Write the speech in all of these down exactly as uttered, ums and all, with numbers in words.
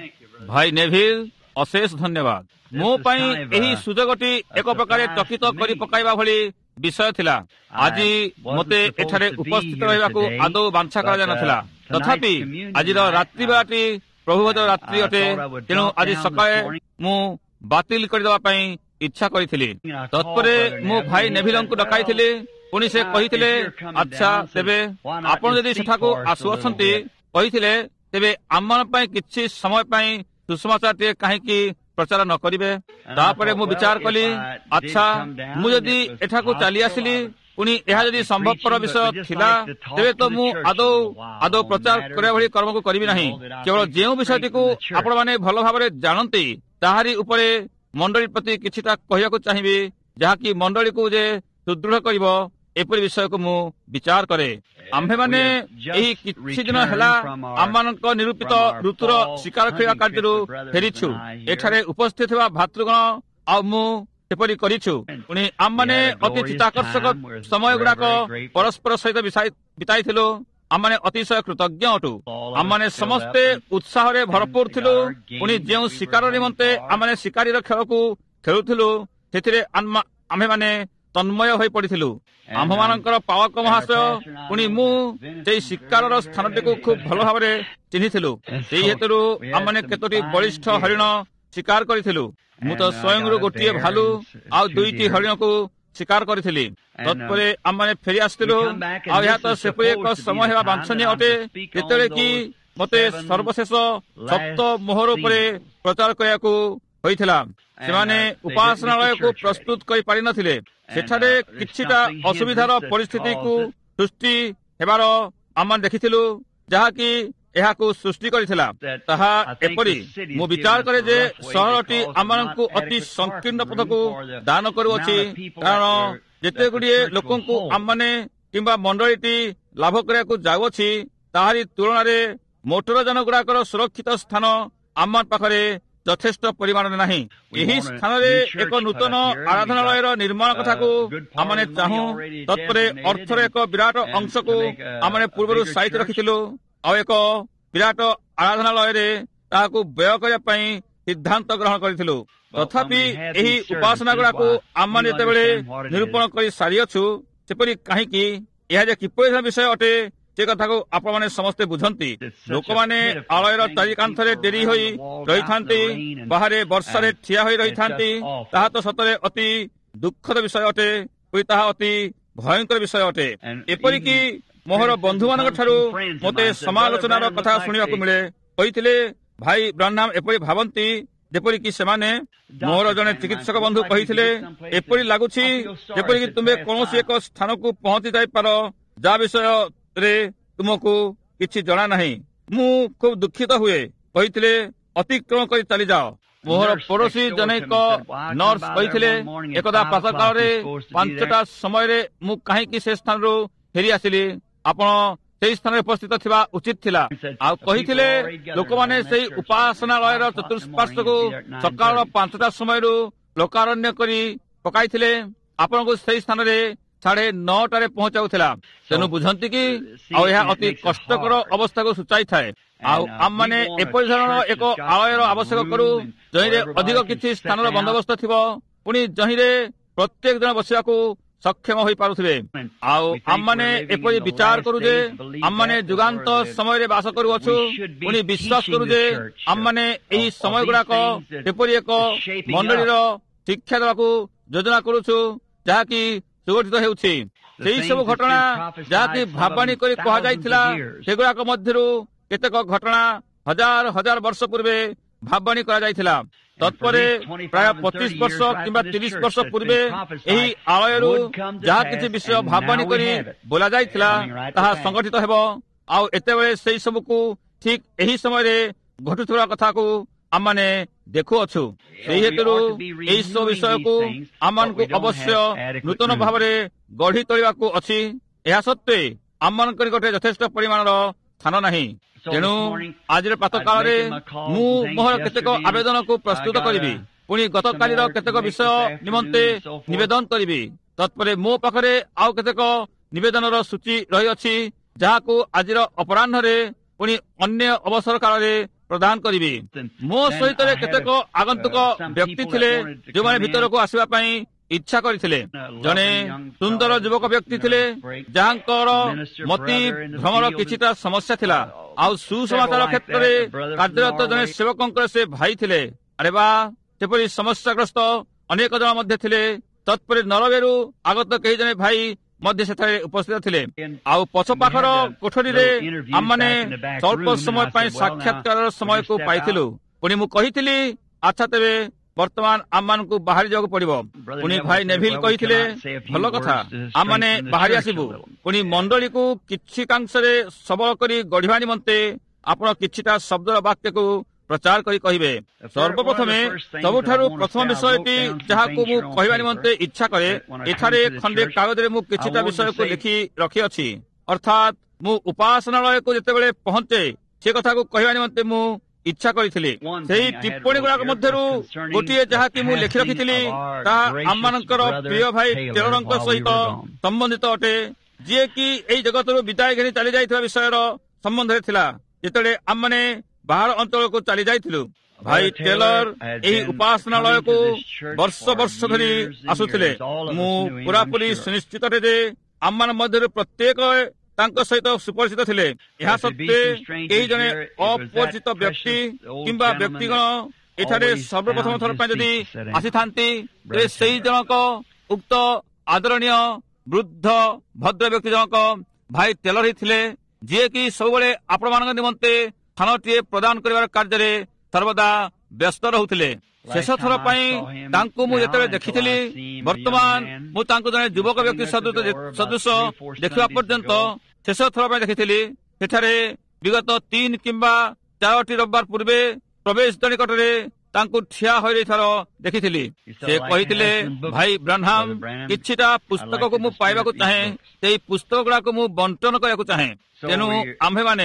ଭାଇ ନେଭିଲ, ଅଶେଷ ଧନ୍ୟବାଦ। ମୋ ପାଇଁ ଏହି ସୁଯୋଗଟି ଏକ ପ୍ରକାର ଚକିତ କରି ପକାଇବା ଭଳି ବିଷୟ ଥିଲା। ଆଜି ମୋତେ ଏଠାରେ ଉପସ୍ଥିତ ରହିବାକୁ ଆଦୌ ବାଞ୍ଛା କରାଯାଇନଥିଲା, ତଥାପି ଆଜିର ରାତ୍ରି ବେଳାଟି ପ୍ରଭୁଭୋଜ ରାତ୍ରି ଅଟେ। ତେଣୁ ଆଜି ସକାଳେ ମୁଁ ବାତିଲ କରିଦେବା ପାଇଁ ଇଚ୍ଛା କରିଥିଲି। ତତ୍ପରେ ମୁଁ ଭାଇ ନେଭିଲଙ୍କୁ ଡକାଇଥିଲି। ପୁଣି ସେ କହିଥିଲେ, ଆଚ୍ଛା, ତେବେ ଆପଣ ଯଦି ସେଠାକୁ ଆସୁଅଛନ୍ତି କହିଥିଲେ, ତେବେ ଆମମାନଙ୍କ ପାଇଁ କିଛି ସମୟ ପାଇଁ ସୁସମାଚାରଟିଏ କାହିଁକି ପ୍ରଚାର ନ କରିବେ? ତାପରେ ମୁଁ ବିଚାର କଲି, ଆଚ୍ଛା, ମୁଁ ଯଦି ଏଠାକୁ ଚାଲି ଆସିଲି, ପୁଣି ଏହା ଯଦି ସମ୍ଭବପର ବିଷୟ ଥିଲା, ତେବେ ତ ମୁଁ ଆଦୌ ଆଦୌ ପ୍ରଚାର କରିବା ଭଳି କର୍ମକୁ କରିବି ନାହିଁ। କେବଳ ଯେଉଁ ବିଷୟଟିକୁ ଆପଣମାନେ ଭଲ ଭାବରେ ଜାଣନ୍ତି ତାହାରି ଉପରେ ମଣ୍ଡଳୀ ପ୍ରତି କିଛିଟା କହିବାକୁ ଚାହିଁବି, ଯାହାକି ମଣ୍ଡଳୀକୁ ଯେ ସୁଦୃଢ଼ କରିବ, ଏପରି ବିଷୟକୁ ମୁଁ ବିଚାର କରେ। ଆମ୍ଭେମାନେ ଏହି କିଛି ଦିନ ହେଲା ଆମମାନଙ୍କ ନିରୂପିତ ଋତୁର ଶିକାର କରିବା କାର୍ଯ୍ୟରୁ ଫେରିଛୁ। ଏଠାରେ ଉପସ୍ଥିତ ଥିବା ଭାତୃଗଣ ଆଉ ମୁଁ ସେପରି କରିଛୁ। ପୁଣି ଆମମାନେ ଅତି ଚିତ୍ତାକର୍ଷକ ସମୟ ଗୁଡାକ ପରସ୍ପର ସହିତ ବିତାଇଥିଲୁ। ଆମମାନେ ଅତିଶୟ କୃତଜ୍ଞ ଅଟୁ। ଆମମାନେ ସମସ୍ତେ ଉତ୍ସାହରେ ଭରପୁର ଥିଲୁ। ପୁଣି ଯେଉଁ ଶିକାର ନିମନ୍ତେ ଆମମାନେ ଶିକାରୀର ଖେଳକୁ ଖେଳୁଥିଲୁ, ସେଥିରେ ଆମ୍ଭେମାନେ ତନ୍ମୟ ହୋଇ ପଡ଼ିଥିଲୁ। ଆମ୍ଭମାନଙ୍କର ପାଳକ ମହାଶୟ ପୁଣି ମୁଁ ସେଇ ଶିକାରର ସ୍ଥାନଟିକୁ ଖୁବ୍ ଭଲ ଭାବରେ ଚିହ୍ନିଥିଲୁ। ସେଇ ହେତୁରୁ ଆମମାନେ କେତୋଟି ବଳିଷ୍ଠ ହରିଣ ଶିକାର କରିଥିଲୁ। ମୁଁ ତ ସ୍ୱୟଂରୁ ଗୋଟିଏ ଭାଲୁ ଆଉ ଦୁଇଟି ହରିଣକୁ ଶିକାର କରିଥିଲି। ତତ୍ପରେ ଆମମାନେ ଫେରି ଆସିଥିଲୁ। ଆଉ ଏହା ତ ସେପରି ଏକ ସମୟ ହେବା ବାଞ୍ଛନୀୟ ଅଟେ ଯେତେବେଳେ କି ମୋତେ ସର୍ବଶେଷ ସପ୍ତ ମୋହର ଉପରେ ପ୍ରଚାର କରିବାକୁ ହୋଇଥିଲା। ସେମାନେ ଉପାସନାଳୟକୁ ପ୍ରସ୍ତୁତ କରିପାରିନଥିଲେ। ସେଠାରେ କିଛିଟା ଅସୁବିଧାର ପରିସ୍ଥିତିକୁ ସୃଷ୍ଟି ହେବାର ଆମେ ଦେଖିଥିଲୁ, ଯାହାକି ଏହାକୁ ସୃଷ୍ଟି କରିଥିଲା। ତାହା ଏପରି, ମୁଁ ବିଚାର କରେ ଯେ ସହରଟି ଆମମାନଙ୍କୁ ଅତି ସଂକୀର୍ଣ୍ଣ ପଥକୁ ଦାନ କରୁଅଛି, କାରଣ ଯେତେ ଗୁଡ଼ିଏ ଲୋକଙ୍କୁ ଆମମାନେ କିମ୍ବା ମଣ୍ଡଳୀଟି ଲାଭ କରିବାକୁ ଯାଉଅଛି, ତାହାରି ତୁଳନାରେ ମୋଟର ଯାନ ଗୁଡାକର ସୁରକ୍ଷିତ ସ୍ଥାନ ଆମ ପାଖରେ ଯଥେଷ୍ଟ ପରିମାଣରେ ନାହିଁ। ଏହି ସ୍ଥାନରେ ଏକ ନୂତନ ଆରାଧନାଳୟର ନିର୍ମାଣ କଥାକୁ ଆମେ ଚାହୁଁ। ତତ୍ପରେ ଅର୍ଥର ଏକ ବିରାଟ ଅଂଶକୁ ଆମେ ପୂର୍ବରୁ ସାଇତି ରଖିଥିଲୁ, ଆଉ ଏକ ବିରାଟ ଆରାଧନାଳୟରେ ତାହାକୁ ବ୍ୟୟ କରିବା ପାଇଁ ସିଦ୍ଧାନ୍ତ ଗ୍ରହଣ କରିଥିଲୁ। ତଥାପି ଏହି ଉପାସନା ଗୁଡାକୁ ଆମେ ଯେତେବେଳେ ନିରୂପଣ କରି ସାରିଅଛୁ, ସେପରି କାହିଁକି ଏହା ଯେ କିପରି ବିଷୟ ଅଟେ ସେ କଥାକୁ ଆପଣମାନେ ସମସ୍ତେ ବୁଝନ୍ତି। ଲୋକମାନେ ଆଳୟର ଚାରିକାନ୍ଥରେ ଡେରି ହୋଇ ରହିଥାନ୍ତି, ବାହାରେ ବର୍ଷାରେ ଠିଆ ହୋଇ ରହିଥାନ୍ତି। ତାହା ତ ସତରେ ଅତି ଦୁଃଖଦ ବିଷୟ ଅଟେ, ତାହା ଅତି ଭୟଙ୍କର ବିଷୟ ଅଟେ। ଏପରିକି ମୋହର ବନ୍ଧୁମାନଙ୍କ ଠାରୁ ମୋତେ ସମାଲୋଚନାର କଥା ଶୁଣିବାକୁ ମିଳେ। କହିଥିଲେ, ଭାଇ ବ୍ରାହ୍ମଣ ଏପରି ଭାବନ୍ତି ଯେପରିକି ସେମାନେ, ମୋର ଜଣେ ଚିକିତ୍ସକ ବନ୍ଧୁ କହିଥିଲେ, ଏପରି ଲାଗୁଛି ଯେପରିକି ତୁମେ କୌଣସି ଏକ ସ୍ଥାନକୁ ପହଞ୍ଚି ଯାଇପାର ଯାହା ବିଷୟରେ ତୁମକୁ କିଛି ଜଣା ନାହିଁ। ମୁଁ ଖୁବ୍ ଦୁଃଖିତ ହୁଏ। କହିଥିଲେ, ଅତିକ୍ରମ କରି ଚାଲିଯାଅ। ମୋହର ପଡୋଶୀ ଜନୈକ ନର୍ସ କହିଥିଲେ, ଏକଦା ପ୍ରାତଃ କାଳରେ ପାଞ୍ଚଟା ସମୟରେ ମୁଁ କାହିଁକି ସେ ସ୍ଥାନରୁ ଫେରି ଆସିଲି? ଆପଣ ସେହି ସ୍ଥାନରେ ଉପସ୍ଥିତ ଥିବା ଉଚିତ ଥିଲା। ଆଉ କହିଥିଲେ, ଲୋକମାନେ ସେହି ଉପାସନାଳୟର ଚତୁଃପାର୍ଶ୍ୱକୁ ସକାଳ ପାଞ୍ଚଟା ସମୟରୁ ଲୋକାରଣ୍ୟ କରି ପକାଇଥିଲେ। ଆପଣଙ୍କୁ ସେହି ସ୍ଥାନରେ ସାଢେ ନଅଟାରେ ପହଞ୍ଚାଉଥିଲା। ତେଣୁ ବୁଝନ୍ତି କି, ଆଉ ଏହା ଅତି କଷ୍ଟକର ଅବସ୍ଥାକୁ ସୂଚାଇଥାଏ। ଆଉ ଆମମାନେ ଏପରି ଧରଣର ଏକ ଆଳୟର ଆବଶ୍ୟକ କରୁ, ଯହିଁରେ ଅଧିକ କିଛି ସ୍ଥାନର ବନ୍ଦୋବସ୍ତ ଥିବ, ପୁଣି ଯହିଁରେ ପ୍ରତ୍ୟେକ ଦିନ ବସିବାକୁ ସକ୍ଷମ ହୋଇପାରୁଥିବେ। ଆଉ ଆମମାନେ ଏପରି ବିଚାର କରୁ ଯେ ଆମମାନେ ଯୁଗାନ୍ତ ସମୟରେ ବାସ କରୁଅଛୁ। ପୁଣି ବିଶ୍ୱାସ କରୁ ଯେ ଆମମାନେ ଏହି ସମୟ ଗୁଡାକ ଏପରି ଏକ ମଣ୍ଡଳୀର ଶିକ୍ଷା ଦେବାକୁ ଯୋଜନା କରୁଛୁ, ଯାହାକି ସୁଗଠିତ ହେଉଛି। ସେହି ସବୁ ଘଟଣା ଯାହାକି ଭାବାଣୀ କରି କୁହାଯାଇଥିଲା, ସେଗୁଡାକ ମଧ୍ୟରୁ କେତେକ ଘଟଣା ହଜାର ହଜାର ବର୍ଷ ପୂର୍ବେ ଭାବାଣୀ କରାଯାଇଥିଲା। ତତ୍ପରେ ପ୍ରାୟ ପଚିଶ ବର୍ଷ କିମ୍ବା ତିରିଶ ବର୍ଷ ପୂର୍ବେ ଏହି ଆଳୟରୁ ଯାହା କିଛି ବିଷୟ ଭାବାଣୀ କରି ବୋଲା ଯାଇଥିଲା, ତାହା ସଂଗଠିତ ହେବ। ଆଉ ଏତେବେଳେ ସେହି ସବୁକୁ ଠିକ ଏହି ସମୟରେ ଘଟୁଥିବା କଥାକୁ ଆମମାନେ ଦେଖୁଅଛୁ। ସେହି ହେତୁରୁ ଏହି ସବୁ ବିଷୟକୁ ଆମମାନଙ୍କୁ ଅବଶ୍ୟ ନୂତନ ଭାବରେ ଗଢି ତୋଳିବାକୁ ଅଛି। ଏହା ସତ୍ତ୍ୱେ ଆମମାନଙ୍କ ନିକଟରେ ଯଥେଷ୍ଟ ପରିମାଣର ସ୍ଥାନ ନାହିଁ। ତେଣୁ ଆଜିର ପ୍ରାତଃ କାଳରେ ମୁଁ ମୋର କେତେକ ଆବେଦନକୁ ପ୍ରସ୍ତୁତ କରିବି। ପୁଣି ଗତକାଲିର କେତେକ ବିଷୟ ନିମନ୍ତେ ନିବେଦନ କରିବି। ତତ୍ପରେ ମୋ ପାଖରେ ଆଉ କେତେକ ନିବେଦନର ସୂଚୀ ରହିଅଛି, ଯାହାକୁ ଆଜିର ଅପରାହ୍ନରେ ପୁଣି ଅନ୍ୟ ଅବସର କାଳରେ ପ୍ରଦାନ କରିବି। ମୋ ସହିତ କେତେକ ଆଗନ୍ତୁକ ବ୍ୟକ୍ତି ଥିଲେ ଯେଉଁମାନେ ଭିତରକୁ ଆସିବା ପାଇଁ ଇଚ୍ଛା କରିଥିଲେ। ଜଣେ ସୁନ୍ଦର ଯୁବକ ବ୍ୟକ୍ତି ଥିଲେ ଯାହାଙ୍କର ମତି ଭ୍ରମର କିଛିଟା ସମସ୍ୟା ଥିଲା, ଆଉ ସୁସମାଚାର କ୍ଷେତ୍ରରେ କାର୍ଯ୍ୟରତ ଜଣେ ସେବକଙ୍କର ସେ ଭାଇ ଥିଲେ। ଆରେ ବା, ସେପରି ସମସ୍ୟାଗ୍ରସ୍ତ ଅନେକ ଜଣ ମଧ୍ୟ ଥିଲେ। ତତ୍ପରେ ନରବେରୁ ଆଗତ କେହି ଜଣେ ଭାଇ ମଧ୍ୟ ସେଠାରେ ଉପସ୍ଥିତ ଥିଲେ। ଆଉ ପଛ ପାଖର କୋଠରୀରେ ଆମମାନେ ସ୍ୱଳ୍ପ ସମୟ ପାଇଁ ସାକ୍ଷାତକାରର ସମୟକୁ ପାଇଥିଲୁ। ପୁଣି ମୁଁ କହିଥିଲି, ଆଚ୍ଛା ତେବେ ବର୍ତ୍ତମାନ ଆମମାନଙ୍କୁ ବାହାରି ଯିବାକୁ ପଡ଼ିବ। ପୁଣି ଭାଇ ନେଭିଲ କହିଥିଲେ, ଭଲ କଥା, ଆମମାନେ ବାହାରି ଆସିବୁ। ପୁଣି ମଣ୍ଡଳୀକୁ କିଛି କାଂଶରେ ସବଳ କରି ଗଢ଼ିବା ନିମନ୍ତେ ଆପଣ କିଛିଟା ଶବ୍ଦର ବାକ୍ୟକୁ ପ୍ରଚାର କରି କହିବେ। ସର୍ବପ୍ରଥମେ ସବୁଠାରୁ ପ୍ରଥମ ବିଷୟଟି ଯାହାକୁ ମୁଁ କହିବା ନିମନ୍ତେ ଇଚ୍ଛା କରେ, ଏଠାରେ ଖଣ୍ଡେ କାଗଜରେ ମୁଁ କିଛିଟା ବିଷୟକୁ ଲେଖି ରଖିଅଛି। ଅର୍ଥାତ୍ ମୁଁ ଉପାସନାଳୟକୁ ଯେତେବେଳେ ପହଞ୍ଚେ ସେ କଥାକୁ କହିବା ନିମନ୍ତେ ମୁଁ ଇଚ୍ଛା କରିଥିଲି। ସେହି ଟିପ୍ପଣୀ ଗୁଡ଼ାକ ମଧ୍ୟରୁ ଗୋଟିଏ ଯାହାକି ମୁଁ ଲେଖି ରଖିଥିଲି ତାହା ଆମମାନଙ୍କର ପ୍ରିୟ ଭାଇ ଟେଲରଙ୍କ ସହିତ ସମ୍ବନ୍ଧିତ ଅଟେ, ଯିଏକି ଏହି ଜଗତରୁ ବିଦାୟ ଘେନି ଚାଲି ଯାଇଥିବା ବିଷୟର ସମ୍ବନ୍ଧରେ ଥିଲା। ଯେତେବେଳେ ଆମମାନେ ବାହାର ଅଞ୍ଚଳକୁ ଚାଲି ଯାଇଥିଲୁ, ଭାଇ ଟେଲର ଏହି ଉପାସନାଳୟକୁ ବର୍ଷ ବର୍ଷ ଧରି ଆସୁଥିଲେ। ମୁଁ ପୁରାପୁରି ସୁନିଶ୍ଚିତ ଯେ ଆମମାନଙ୍କ ମଧ୍ୟରୁ ପ୍ରତ୍ୟେକ ତାଙ୍କ ସହିତ ସୁପରିଚିତ ଥିଲେ। ଏହା ସତ୍ତ୍ୱେ କେହି ଜଣେ ଅପରିଚିତ ବ୍ୟକ୍ତି କିମ୍ବା ବ୍ୟକ୍ତିଗଣ ଏଠାରେ ସର୍ବପ୍ରଥମ ଥର ପାଇଁ ଯଦି ଆସିଥାନ୍ତି, ତେବେ ସେହି ଜଣକ ଉକ୍ତ ଆଦରଣୀୟ ବୃଦ୍ଧ ଭଦ୍ର ବ୍ୟକ୍ତି ଜଣକ ଭାଇ ଟେଲର ହିଁ ଥିଲେ, ଯିଏକି ସବୁବେଳେ ଆପଣମାନଙ୍କ ନିମନ୍ତେ ସ୍ଥାନଟିଏ ପ୍ରଦାନ କରିବାର କାର୍ଯ୍ୟରେ ସର୍ବଦା ବ୍ୟସ୍ତ ରହୁଥିଲେ। ଶେଷ ଥର ପାଇଁ ତାଙ୍କୁ ମୁଁ ଯେତେବେଳେ ଦେଖିଥିଲି, ବର୍ତ୍ତମାନ ମୁଁ ତାଙ୍କୁ ଜଣେ ଯୁବକ ବ୍ୟକ୍ତି ସଦୃଶ ଦେଖିବା ପର୍ଯ୍ୟନ୍ତ ଶେଷ ଥର ପାଇଁ ଦେଖିଥିଲି। ସେଠାରେ ବିଗତ ତିନି କିମ୍ବା ଚାରୋଟି ରବିବାର ପୂର୍ବେ ପ୍ରବେଶ ନିକଟରେ ତାଙ୍କୁ ଠିଆ ହୋଇଥିବାର ଦେଖିଥିଲି। ସେ କହିଥିଲେ, ଭାଇ ବ୍ରାନହାମ, କିଛିଟା ପୁସ୍ତକକୁ ମୁଁ ପାଇବାକୁ ଚାହେଁ, ସେହି ପୁସ୍ତକ ଗୁଡ଼ାକୁ ମୁଁ ବଣ୍ଟନ କରିବାକୁ ଚାହେଁ। ତେଣୁ ଆମ୍ଭେମାନେ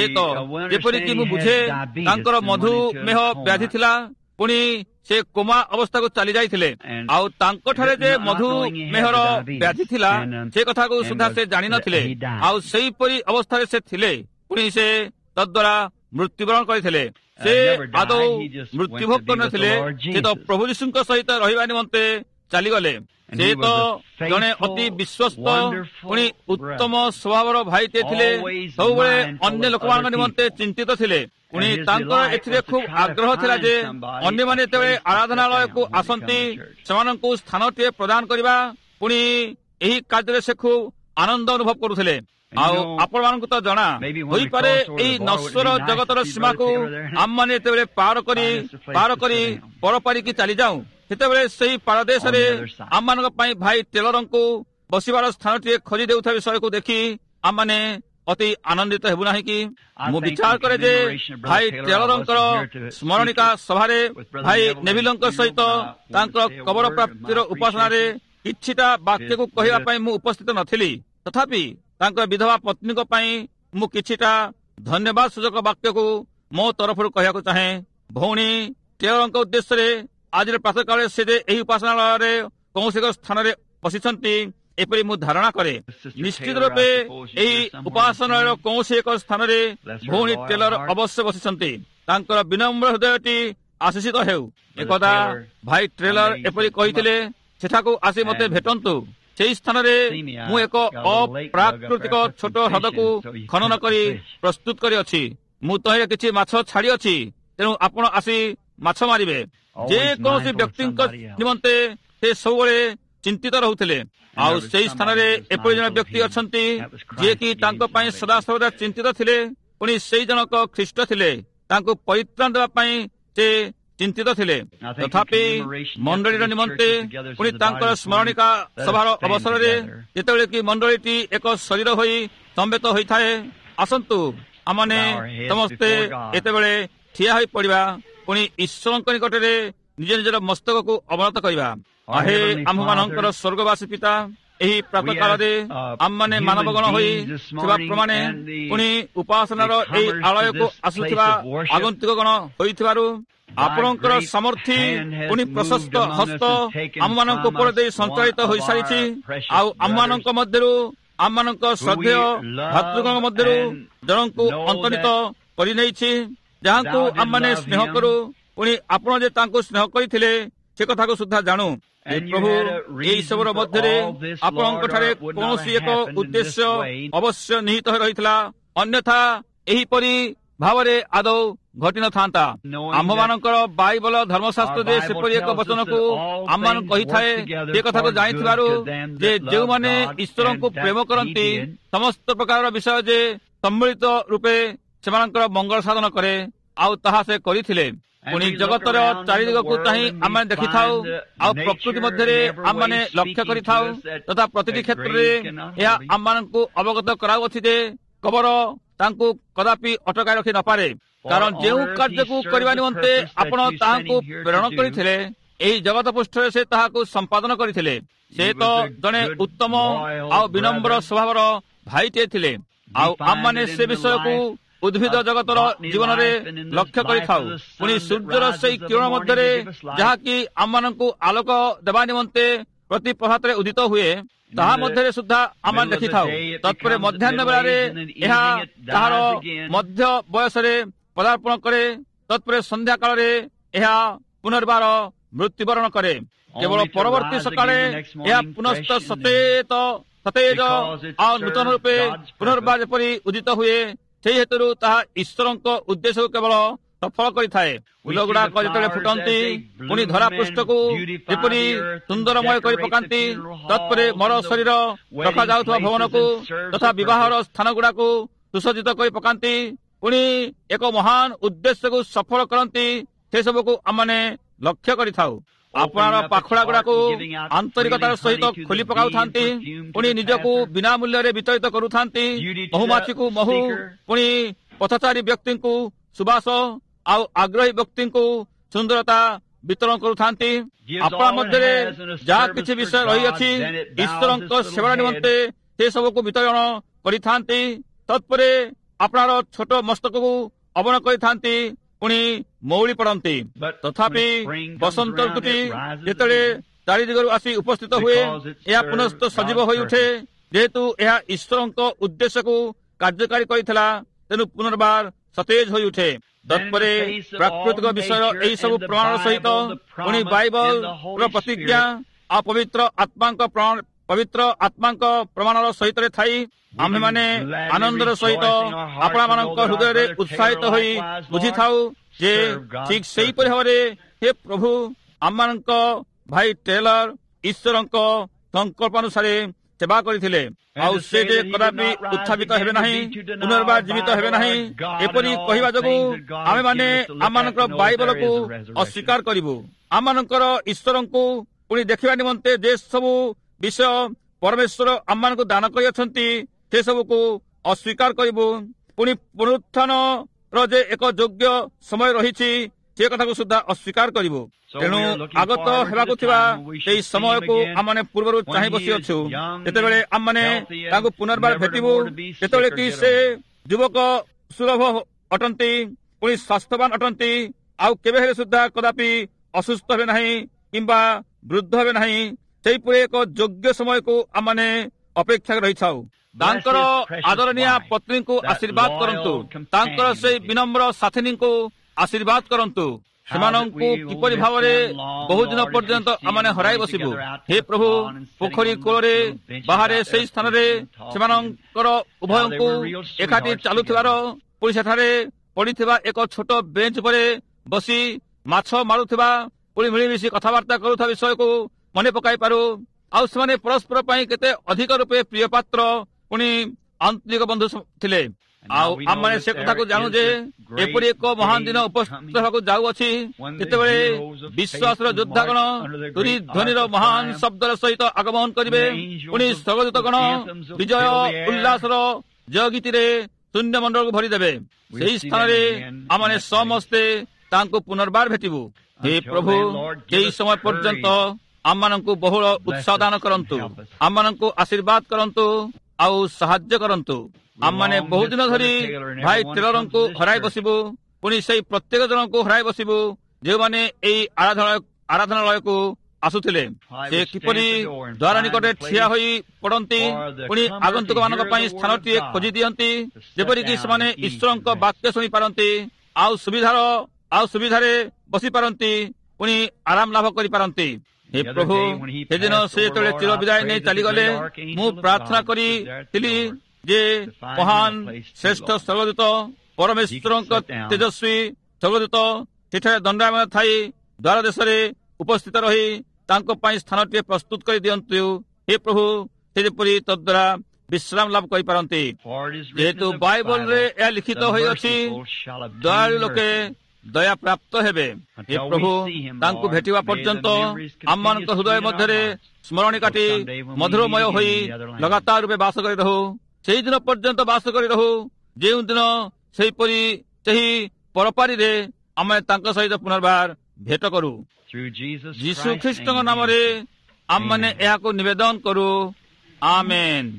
ଯେପରିକି ମୁଁ ବୁଝେ ତାଙ୍କର ମଧୁମେହ ବ୍ୟାଧି ଥିଲା, ପୁଣି ସେ କୋମା ଅବସ୍ଥାକୁ ଚାଲି ଯାଇଥିଲେ। ଆଉ ତାଙ୍କଠାରେ ଯେ ମଧୁମେହର ବ୍ୟାଧି ଥିଲା ସେ କଥାକୁ ସୁଦ୍ଧା ସେ ଜାଣିନଥିଲେ। ଆଉ ସେହିପରି ଅବସ୍ଥାରେ ସେ ଥିଲେ। ପୁଣି ସେ ତଦ୍ୱାରା ମୃତ୍ୟୁବରଣ କରିଥିଲେ। ସେ ଆଦୌ ମୃତ୍ୟୁଭୋଗ କରିନଥିଲେ, ସେ ତ ପ୍ରଭୁ ଯୀଶୁଙ୍କ ସହିତ ରହିବା ନିମନ୍ତେ ଚାଲିଗଲେ। ସେ ତ ଜଣେ ଅତି ବିଶ୍ୱସ୍ତ ପୁଣି ଉତ୍ତମ ସ୍ୱଭାବର ଭାଇଟିଏ ଥିଲେ। ସବୁବେଳେ ଅନ୍ୟ ଲୋକମାନଙ୍କ ନିମନ୍ତେ ଚିନ୍ତିତ ଥିଲେ। ପୁଣି ତାଙ୍କର ଏଥିରେ ଖୁବ୍ ଆଗ୍ରହ ଥିଲା ଯେ ଅନ୍ୟମାନେ ଯେତେବେଳେ ଆରାଧନାଳୟକୁ ଆସନ୍ତି ସେମାନଙ୍କୁ ସ୍ଥାନଟିଏ ପ୍ରଦାନ କରିବା। ପୁଣି ଏହି କାର୍ଯ୍ୟରେ ସେ ଖୁବ୍ ଆନନ୍ଦ ଅନୁଭବ କରୁଥିଲେ। ଆଉ ଆପଣମାନଙ୍କୁ ତ ଜଣା ହୋଇପାରେ, ଏହି ନଶ୍ୱର ଜଗତର ସୀମାକୁ ଆମମାନେ ଯେତେବେଳେ ପାର କରି ପାର କରି ପର ପାରିକି ଚାଲିଯାଉ, ସେତେବେଳେ ସେହି ପାରଦେଶରେ ଆମମାନଙ୍କ ପାଇଁ ଭାଇ ଟେଲରଙ୍କୁ ବସିବାର ସ୍ଥାନଟିଏ ଖୋଜି ଦେଉଥିବା ବିଷୟକୁ ଦେଖି ଆମମାନେ ଅତି ଆନନ୍ଦିତ ହେବୁ ନାହିଁ କି? ମୁଁ ବିଚାର କରେ ଯେ ଭାଇ ଟେଲରଙ୍କର ସ୍ମରଣିକା ସଭାରେ ଭାଇ ନେଭିଲଙ୍କ ସହିତ ତାଙ୍କର କବର ପ୍ରାପ୍ତିର ଉପାସନାରେ କିଛିଟା ବାକ୍ୟକୁ କହିବା ପାଇଁ ମୁଁ ଉପସ୍ଥିତ ନଥିଲି। ତଥାପି ତାଙ୍କ ବିଧବା ପତ୍ନୀଙ୍କ ପାଇଁ ମୁଁ କିଛିଟା ଧନ୍ୟବାଦ ସୂଚକ ବାକ୍ୟକୁ ମୋ ତରଫରୁ କହିବାକୁ ଚାହେଁ। ଭଉଣୀ ଟେଲରଙ୍କ ଉଦ୍ଦେଶ୍ୟରେ ଆଜିର ପ୍ରାତଃକାଳରେ ସେ ଯେ ଏହି ଉପାସନାଳୟରେ କୌଣସି ଏକ ସ୍ଥାନରେ ବସିଛନ୍ତି ଏପରି ମୁଁ ଧାରଣା କରେ। ନିଶ୍ଚିତ ରୂପେ ଏହି ଉପାସନାଳୟର କୌଣସି ଏକ ସ୍ଥାନରେ ଭଉଣୀ ଟେଲର ଅବଶ୍ୟ ବସିଛନ୍ତି। ତାଙ୍କର ବିନମ୍ର ହୃଦୟଟି ଆଶୀଷିତ ହେଉ। ଏକଦା ଭାଇ ଟେଲର ଏପରି କହିଥିଲେ, ସେଠାକୁ ଆସି ମୋତେ ଭେଟନ୍ତୁ। ସେହି ସ୍ଥାନରେ ମୁଁ ଏକ ଅପ୍ରାକୃତିକ ଛୋଟ ହ୍ରଦକୁ ଖନନ କରି ପ୍ରସ୍ତୁତ କରିଅଛି। ମୁଁ ତହିଁରେ କିଛି ମାଛ ଛାଡ଼ିଅଛି, ତେଣୁ ଆପଣ ଆସି ମାଛ ମାରିବେ। ଯେକୌଣସି ବ୍ୟକ୍ତିଙ୍କ ନିମନ୍ତେ ସେ ସବୁବେଳେ ଚିନ୍ତିତ ରହୁଥିଲେ। ଆଉ ସେହି ସ୍ଥାନରେ ଏପରି ଜଣେ ବ୍ୟକ୍ତି ଅଛନ୍ତି ଯିଏକି ତାଙ୍କ ପାଇଁ ସଦାସର୍ବଦା ଚିନ୍ତିତ ଥିଲେ। ପୁଣି ସେହି ଜଣକ ଖ୍ରୀଷ୍ଟ ଥିଲେ। ତାଙ୍କୁ ପରିତ୍ରାଣ ଦେବା ପାଇଁ ସେ ଚିନ୍ତିତ ଥିଲେ। ତଥାପି ମଣ୍ଡଳୀର ନିମନ୍ତେ ପୁଣି ତାଙ୍କର ସ୍ମରଣିକା ସଭାର ଅବସରରେ ଯେତେବେଳେ କି ମଣ୍ଡଳୀଟି ଏକ ଶରୀର ହୋଇ ସମବେତ ହୋଇଥାଏ, ଆସନ୍ତୁ ଆମମାନେ ସମସ୍ତେ ଏତେବେଳେ ଠିଆ ହୋଇ ପଡ଼ିବା। ପୁଣି ଈଶ୍ୱରଙ୍କ ନିକଟରେ ନିଜ ନିଜର ମସ୍ତକକୁ ଅବନତ କରିବା। ଆହେ ଆମ୍ଭମାନଙ୍କର ସ୍ୱର୍ଗବାସୀ ପିତା, ଏହି ପ୍ରାତଃ କାଳରେ ଆମମାନେ ମାନବଗଣ ହୋଇ ଥିବା ପ୍ରମାଣେ ପୁଣି ଉପାସନାର ଏହି ଆଳୟକୁ ଆସୁଥିବା ଆଗନ୍ତୁକ ଗଣ ହୋଇଥିବାରୁ ଆପଣଙ୍କର ସାମର୍ଥ୍ୟ ପୁଣି ପ୍ରଶସ୍ତ ହସ୍ତ ଆମମାନଙ୍କ ଉପରେ ଦେଇ ସଞ୍ଚାଳିତ ହୋଇସାରିଛି। ଆଉ ଆମମାନଙ୍କ ମଧ୍ୟରୁ ଆମମାନଙ୍କ ଶ୍ରଦ୍ଧେୟ ଭାତୃଗଣ ମଧ୍ୟରୁ ଜଣଙ୍କୁ ଅନ୍ତର୍ନିହିତ କରିନେଇଛି। ଯାହାଙ୍କୁ ଆମମାନେ ସ୍ନେହ କରୁ, ପୁଣି ଆପଣ ଯେ ତାଙ୍କୁ ସ୍ନେହ କରିଥିଲେ ସେ କଥାକୁ ସୁଦ୍ଧା ଜାଣୁ। ପ୍ରଭୁ, ଏହି ସବୁର ମଧ୍ୟରେ ଆପଣଙ୍କଠାରେ କୌଣସି ଏକ ଉଦ୍ଦେଶ୍ୟ ଅବଶ୍ୟ ନିହିତ ରହିଥିଲା, ଅନ୍ୟଥା ଏହିପରି ଭାବରେ ଆଦୌ ଘଟିନଥାନ୍ତା। ଆମ୍ଭମାନଙ୍କର ବାଇବଲ ଧର୍ମଶାସ୍ତ୍ରରେ ସେପରି ଏକ ବଚନକୁ ଆମମାନଙ୍କୁ କହିଥାଏ, ସେ କଥାକୁ ଜାଣିଥିବାରୁ ଯେ ଯେଉଁମାନେ ଈଶ୍ୱରଙ୍କୁ ପ୍ରେମ କରନ୍ତି ସମସ୍ତ ପ୍ରକାରର ବିଷୟ ଯେ ସମ୍ମିଳିତ ରୂପେ ସେମାନଙ୍କର ମଙ୍ଗଳ ସାଧନ କରେ, ଆଉ ତାହା ସେ କରିଥିଲେ। ପୁଣି ଜଗତର ଚାରିଦିଗକୁ ତାହିଁ ଆମେ ଦେଖିଥାଉ, ଆଉ ପ୍ରକୃତି ମଧ୍ୟରେ ଆମମାନେ ଲକ୍ଷ୍ୟ କରିଥାଉ, ତଥା ପ୍ରତିଟି କ୍ଷେତ୍ରରେ ଏହା ଆମମାନଙ୍କୁ ଅବଗତ କରାଉଅଛି ଯେ କବର ତାଙ୍କୁ କଦାପି ଅଟକାଇ ରଖି ନପାରେ। କାରଣ ଯେଉଁ କାର୍ଯ୍ୟକୁ କରିବା ନିମନ୍ତେ ଆପଣ ତାହାଙ୍କୁ ପ୍ରେରଣ କରିଥିଲେ, ଏହି ଜଗତ ପୃଷ୍ଠରେ ସେ ତାହାକୁ ସମ୍ପାଦନ କରିଥିଲେ। ସେ ତ ଜଣେ ଉତ୍ତମ ଆଉ ବିନମ୍ର ସ୍ୱଭାବର ଭାଇଟିଏ ଥିଲେ। ଆଉ ଆମମାନେ ସେ ବିଷୟକୁ ଉଦ୍ଭିଦ ଜଗତର ଜୀବନରେ ଲକ୍ଷ୍ୟ କରିଥାଉ। ପୁଣି ସୂର୍ଯ୍ୟର ସେହି କିରଣ ମଧ୍ୟରେ ଯାହାକି ଆମମାନଙ୍କୁ ଆଲୋକ ଦେବା ନିମନ୍ତେ ପ୍ରତି ପ୍ରଭାତରେ ଉଦିତ ହୁଏ, ତାହା ମଧ୍ୟରେ ସୁଦ୍ଧା ଆମେ ଦେଖିଥାଉ। ତତ୍ପରେ ମଧ୍ୟାହ୍ନ ବେଳାରେ ଏହା ତାହାର ମଧ୍ୟ ବୟସରେ ପଦାର୍ପଣ କରେ। ତତ୍ପରେ ସନ୍ଧ୍ୟା କାଳରେ ଏହା ପୁନର୍ବାର ମୃତ୍ୟୁବରଣ କରେ। କେବଳ ପରବର୍ତ୍ତୀ ସକାଳେ ଏହା ପୁନଶ୍ଚ ସଚେତ ସତେଜ ଆଉ ନୂତନ ରୂପେ ପୁନର୍ବାର ଯେପରି ଉଦିତ ହୁଏ, ସେହି ହେତୁରୁ ତାହା ଈଶ୍ୱରଙ୍କ ଉଦ୍ଦେଶ୍ୟକୁ କେବଳ ସଫଳ କରିଥାଏ। ଫୁଲ ଗୁଡାକ ଯେତେବେଳେ ଫୁଟନ୍ତି, ପୁଣି ଧରା ପୃଷ୍ଠକୁ ଯେପରି ସୁନ୍ଦରମୟ କରି ପକାନ୍ତି, ତତ୍ପରେ ମର ଶରୀର ରଖାଯାଉଥିବା ଭବନକୁ ତଥା ବିବାହର ସ୍ଥାନ ଗୁଡାକୁ ସୁସଜ୍ଜିତ କରି ପକାନ୍ତି, ପୁଣି ଏକ ମହାନ ଉଦ୍ଦେଶ୍ୟକୁ ସଫଳ କରନ୍ତି, ସେସବୁକୁ ଆମମାନେ ଲକ୍ଷ୍ୟ କରିଥାଉ। ଆପଣାର ପାଖୁଡା ଗୁଡାକୁ ଆନ୍ତରିକତାର ସହିତ ଖୋଲି ପକାଉଥାନ୍ତି, ପୁଣି ନିଜକୁ ବିନା ମୂଲ୍ୟରେ ବିତରିତ କରୁଥାନ୍ତି। ମହୁମାଛିକୁ ମହୁ, ପୁଣି ପଥଚାରୀ ବ୍ୟକ୍ତିଙ୍କୁ ସୁବାସ, ଆଉ ଆଗ୍ରହୀ ବ୍ୟକ୍ତିଙ୍କୁ ସୁନ୍ଦରତା ବିତରଣ କରୁଥାନ୍ତି। ଆପଣା ମଧ୍ୟରେ ଯାହା କିଛି ବିଷୟ ରହିଅଛି ଈଶ୍ୱରଙ୍କ ସେବା ନିମନ୍ତେ ସେ ସବୁକୁ ବିତରଣ କରିଥାନ୍ତି। ତତ୍ପରେ ଆପଣାର ଛୋଟ ମସ୍ତକକୁ ଅବନ କରିଥାନ୍ତି, ପୁଣି ମଉଳି ପଡନ୍ତି। ତଥାପି ବସନ୍ତ ଋତୁଟି ଯେତେବେଳେ ଚାରିଦିଗରୁ ଆସି ଉପସ୍ଥିତ ହୁଏ, ଏହା ପୁନଶ୍ଚ ସଜୀବ ହୋଇଉଠେ। ଯେହେତୁ ଏହା ଈଶ୍ୱରଙ୍କ ଉଦ୍ଦେଶ୍ୟକୁ କାର୍ଯ୍ୟକାରୀ କରିଥିଲା, ତେଣୁ ପୁନର୍ବାର ସତେଜ ହୋଇଉଠେ। ତତ୍ପରେ ପ୍ରାକୃତିକ ବିଷୟର ଏହି ସବୁ ପ୍ରମାଣ ସହିତ ପୁଣି ବାଇବଲର ପ୍ରତିଜ୍ଞା ଆଉ ପବିତ୍ର ଆତ୍ମାଙ୍କ ପବିତ୍ର ଆତ୍ମାଙ୍କ ପ୍ରମାଣର ସହିତ ଥାଇ ଆମ୍ଭେମାନେ ଆନନ୍ଦର ସହିତ ଆପଣମାନଙ୍କ ହୃଦୟରେ ଉତ୍ସାହିତ ହୋଇ ବୁଝିଥାଉ ଯେ ଠିକ୍ ସେହିପରି ଭାବରେ ହେ ପ୍ରଭୁ, ଆମମାନଙ୍କ ଭାଇ ଟେଲର ଈଶ୍ୱରଙ୍କ ସଂକଳ୍ପ ଅନୁସାରେ ସେବା କରିଥିଲେ, ଆଉ ସେ ଯେ କଦାପି ଉତ୍ଥାପିତ ହେବେ ନାହିଁ, ପୁନର୍ବାର ଜୀବିତ ହେବେ ନାହିଁ, ଏପରି କହିବା ଯୋଗୁଁ ଆମେମାନେ ଆମମାନଙ୍କର ବାଇବଲକୁ ଅସ୍ୱୀକାର କରିବୁ। ଆମମାନଙ୍କର ଈଶ୍ୱରଙ୍କୁ ପୁଣି ଦେଖିବା ନିମନ୍ତେ ଯେ ସବୁ ବିଷୟ ପରମେଶ୍ୱର ଆମମାନଙ୍କୁ ଦାନ କରିଅଛନ୍ତି, ସେ ସବୁକୁ ଅସ୍ୱୀକାର କରିବୁ। ପୁଣି ପୁନରୁତ୍ଥାନର ଯେ ଏକ ଯୋଗ୍ୟ ସମୟ ରହିଛି, ସେ କଥାକୁ ସୁଦ୍ଧା ଅସ୍ୱୀକାର କରିବୁ। ତେଣୁ ଆଗତ ହେବାକୁ ଥିବା ସେହି ସମୟକୁ ଆମମାନେ ପୂର୍ବରୁ ଚାହିଁ ବସିଅଛୁ, ଯେତେବେଳେ ଆମମାନେ ତାଙ୍କୁ ପୁନର୍ବାର ଭେଟିବୁ, ଯେତେବେଳେ କି ସେ ଯୁବକ ସୁଲଭ ଅଟନ୍ତି, ପୁଣି ସ୍ୱାସ୍ଥ୍ୟବାନ ଅଟନ୍ତି, ଆଉ କେବେ ହେଲେ ସୁଦ୍ଧା କଦାପି ଅସୁସ୍ଥ ହେବେ ନାହିଁ କିମ୍ବା ବୃଦ୍ଧ ହେବେ ନାହିଁ। ସେହିପରି ଏକ ଯୋଗ୍ୟ ସମୟକୁ ଆମମାନେ ଅପେକ୍ଷା ରହିଥାଉ। ତାଙ୍କର ଆଦରଣୀୟ ପତ୍ନୀଙ୍କୁ ଆଶୀର୍ବାଦ କରନ୍ତୁ, ତାଙ୍କର ସେହି ବିନମ୍ର ସାଥିନୀଙ୍କୁ ଆଶୀର୍ବାଦ କରନ୍ତୁ। ସେମାନଙ୍କୁ କିପରି ଭାବରେ ବହୁଦିନ ପର୍ଯ୍ୟନ୍ତ ଆମେ ହରାଇ ବସିବୁ। ହେ ପ୍ରଭୁ, ପୋଖରୀ କୂଳରେ ବାହାରେ ସେହି ସ୍ଥାନରେ ସେମାନଙ୍କର ଉଭୟଙ୍କୁ ଏକାଠି ଚାଲୁଥିବାର, ପୁଣି ସେଠାରେ ପଡିଥିବା ଏକ ଛୋଟ ବେଞ୍ଚ ଉପରେ ବସି ମାଛ ମାରୁଥିବା, ପୁଣି ମିଳିମିଶି କଥାବାର୍ତ୍ତା କରୁଥିବା ବିଷୟକୁ ମନେ ପକାଇ ପାରୁ। ଆଉ ସେମାନେ ପରସ୍ପର ପାଇଁ କେତେ ଅଧିକ ରୂପେ ପ୍ରିୟ ପାତ୍ର, ପୁଣି ଆନ୍ତରିକ ବନ୍ଧୁ ଥିଲେ। ଆଉ ଆମମାନେ ସେ କଥାକୁ ଜାଣୁ ଯେ ଏପରି ଏକ ମହାନ ଦିନ ଉପସ୍ଥିତ ହେବାକୁ ଯାଉଅଛି, ଯେତେବେଳେ ବିଶ୍ୱାସର ଯୋଦ୍ଧାଗଣ ତୁରୀ ଧ୍ୱନିର ମହାନ ଶବ୍ଦର ସହିତ ଆଗମନ କରିବେ। ପୁଣି ସ୍ୱର୍ଗଦୂତଗଣ ବିଜୟ ଉଲ୍ଲାସର ଜୟଗୀତିରେ ଶୂନ୍ୟ ମଣ୍ଡଳକୁ ଭରିଦେବେ। ସେହି ସ୍ଥାନରେ ଆମମାନେ ସମସ୍ତେ ତାଙ୍କୁ ପୁନର୍ବାର ଭେଟିବୁ। ହେ ପ୍ରଭୁ, ଏହି ସମୟ ପର୍ଯ୍ୟନ୍ତ ଆମମାନଙ୍କୁ ବହୁଳ ଉତ୍ସାହ ଦାନ କରନ୍ତୁ, ଆମମାନଙ୍କୁ ଆଶୀର୍ବାଦ କରନ୍ତୁ, ଆଉ ସାହାଯ୍ୟ କରନ୍ତୁ। ଆମମାନେ ବହୁଦିନ ଧରି ଭାଇ ଟେଲରଙ୍କୁ ହରାଇ ବସିବୁ, ପୁଣି ସେହି ପ୍ରତ୍ୟେକ ଜଣଙ୍କୁ ହରାଇ ବସିବୁ ଯେଉଁମାନେ ଏହି ଆରାଧନାଳୟକୁ ଆସୁଥିଲେ। ସେ କିପରି ଦ୍ୱାର ନିକଟରେ ଠିଆ ହୋଇ ପଡନ୍ତି, ପୁଣି ଆଗନ୍ତୁକ ମାନଙ୍କ ପାଇଁ ସ୍ଥାନଟିଏ ଖୋଜି ଦିଅନ୍ତି, ଯେପରିକି ସେମାନେ ଈଶ୍ୱରଙ୍କ ବାକ୍ୟ ଶୁଣିପାରନ୍ତି ଆଉ ସୁବିଧାର ଆଉ ସୁବିଧାରେ ବସିପାରନ୍ତି, ପୁଣି ଆରାମ ଲାଭ କରିପାରନ୍ତି। ହେ ପ୍ରଭୁ, ସେଦିନ ସେ ଯେତେବେଳେ ଚିର ବିଦାୟ ନେଇ ଚାଲିଗଲେ, ମୁଁ ପ୍ରାର୍ଥନା କରିଥିଲି ଯେ ମହାନ ଶ୍ରେଷ୍ଠ ସ୍ୱର୍ଗଦୂତ ପରମେଶ୍ୱରଙ୍କ ତେଜସ୍ୱୀ ସ୍ୱର୍ଗଦୂତ ସେଠାରେ ଦଣ୍ଡାୟମାନ ଥାଇ ଦ୍ୱାର ଦେଶରେ ଉପସ୍ଥିତ ରହି ତାଙ୍କ ପାଇଁ ସ୍ଥାନଟିଏ ପ୍ରସ୍ତୁତ କରି ଦିଅନ୍ତୁ। ହେ ପ୍ରଭୁ, ସେ ଯେପରି ତଦ୍ୱାରା ବିଶ୍ରାମ ଲାଭ କରିପାରନ୍ତି। ଯେହେତୁ ବାଇବଲରେ ଏହା ଲିଖିତ ହୋଇଅଛି, ଦୟାଳୁ ଲୋକେ ଦୟା ପ୍ରାପ୍ତ ହେବେ। ହେ ପ୍ରଭୁ, ତାଙ୍କୁ ଭେଟିବା ପର୍ଯ୍ୟନ୍ତ ଆମମାନଙ୍କ ହୃଦୟ ମଧ୍ୟରେ ସ୍ମରଣିକାଟି ମଧୁରମୟ ହୋଇ ଲଗାତାର ରୂପେ ବାସ କରି ରହୁ। ସେହି ଦିନ ପର୍ଯ୍ୟନ୍ତ ବାସ କରି ରହୁ ଯେଉଁଦିନ ସେହିପରି ସେହି ପରପାରିରେ ଆମେ ତାଙ୍କ ସହିତ ପୁନର୍ବାର ଭେଟ କରୁ। ଯୀଶୁ ଖ୍ରୀଷ୍ଟଙ୍କ ନାମରେ ଆମମାନେ ଏହାକୁ ନିବେଦନ କରୁ। ଆମେନ୍।